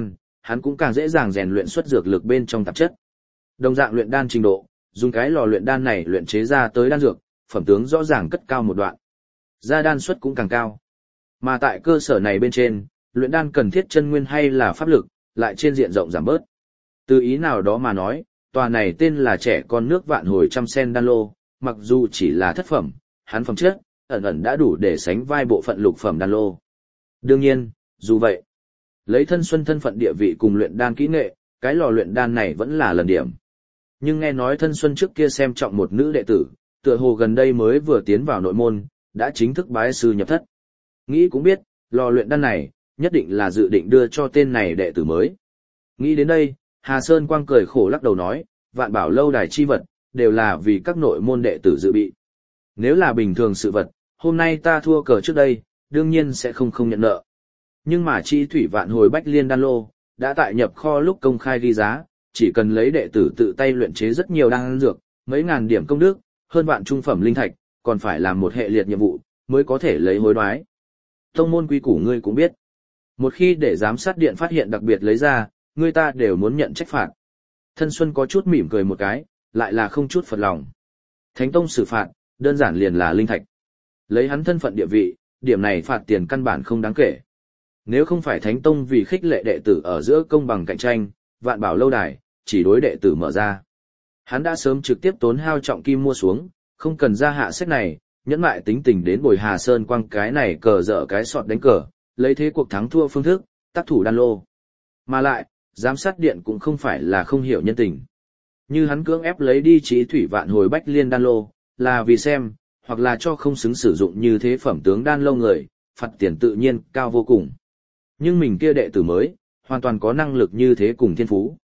hắn cũng càng dễ dàng rèn luyện xuất dược lực bên trong tạp chất. Đồng dạng luyện đan trình độ, dùng cái lò luyện đan này luyện chế ra tới đan dược, phẩm tướng rõ ràng cất cao một đoạn. Ra đan suất cũng càng cao. Mà tại cơ sở này bên trên, luyện đan cần thiết chân nguyên hay là pháp lực, lại trên diện rộng giảm bớt. Từ ý nào đó mà nói, tòa này tên là trẻ con nước vạn hồi trăm sen đan lô, mặc dù chỉ là thất phẩm, hắn phẩm chất, ẩn ẩn đã đủ để sánh vai bộ phận lục phẩm đan lô. Đương nhiên, dù vậy, lấy Thân Xuân thân phận địa vị cùng luyện đan kỹ nghệ, cái lò luyện đan này vẫn là lần điểm. Nhưng nghe nói Thân Xuân trước kia xem trọng một nữ đệ tử, tựa hồ gần đây mới vừa tiến vào nội môn, đã chính thức bái sư nhập thất. Nghĩ cũng biết, lò luyện đan này, nhất định là dự định đưa cho tên này đệ tử mới. Nghĩ đến đây, Hà Sơn Quang cười khổ lắc đầu nói, vạn bảo lâu đài chi vật, đều là vì các nội môn đệ tử dự bị. Nếu là bình thường sự vật, hôm nay ta thua cờ trước đây, đương nhiên sẽ không không nhận nợ. Nhưng mà chi thủy vạn hồi bách liên đan lô, đã tại nhập kho lúc công khai ghi giá, chỉ cần lấy đệ tử tự tay luyện chế rất nhiều đan dược, mấy ngàn điểm công đức, hơn vạn trung phẩm linh thạch, còn phải làm một hệ liệt nhiệm vụ, mới có thể lấy hối đoái. Tông môn quy củ ngươi cũng biết. Một khi để giám sát điện phát hiện đặc biệt lấy ra, người ta đều muốn nhận trách phạt. Thân Xuân có chút mỉm cười một cái, lại là không chút phật lòng. Thánh tông xử phạt, đơn giản liền là linh thạch. Lấy hắn thân phận địa vị, điểm này phạt tiền căn bản không đáng kể. Nếu không phải Thánh tông vì khích lệ đệ tử ở giữa công bằng cạnh tranh, vạn bảo lâu đài, chỉ đối đệ tử mở ra. Hắn đã sớm trực tiếp tốn hao trọng kim mua xuống, không cần ra hạ sách này, nhẫn mại tính tình đến bồi Hà Sơn Quang cái này cờ dở cái sọt đánh cờ, lấy thế cuộc thắng thua phương thức, tác thủ đan lô. Mà lại, giám sát điện cũng không phải là không hiểu nhân tình. Như hắn cưỡng ép lấy đi trí thủy vạn hồi bách liên đan lô, là vì xem, hoặc là cho không xứng sử dụng như thế phẩm tướng đan lô người, phạt tiền tự nhiên cao vô cùng. Nhưng mình kia đệ tử mới, hoàn toàn có năng lực như thế cùng thiên phú.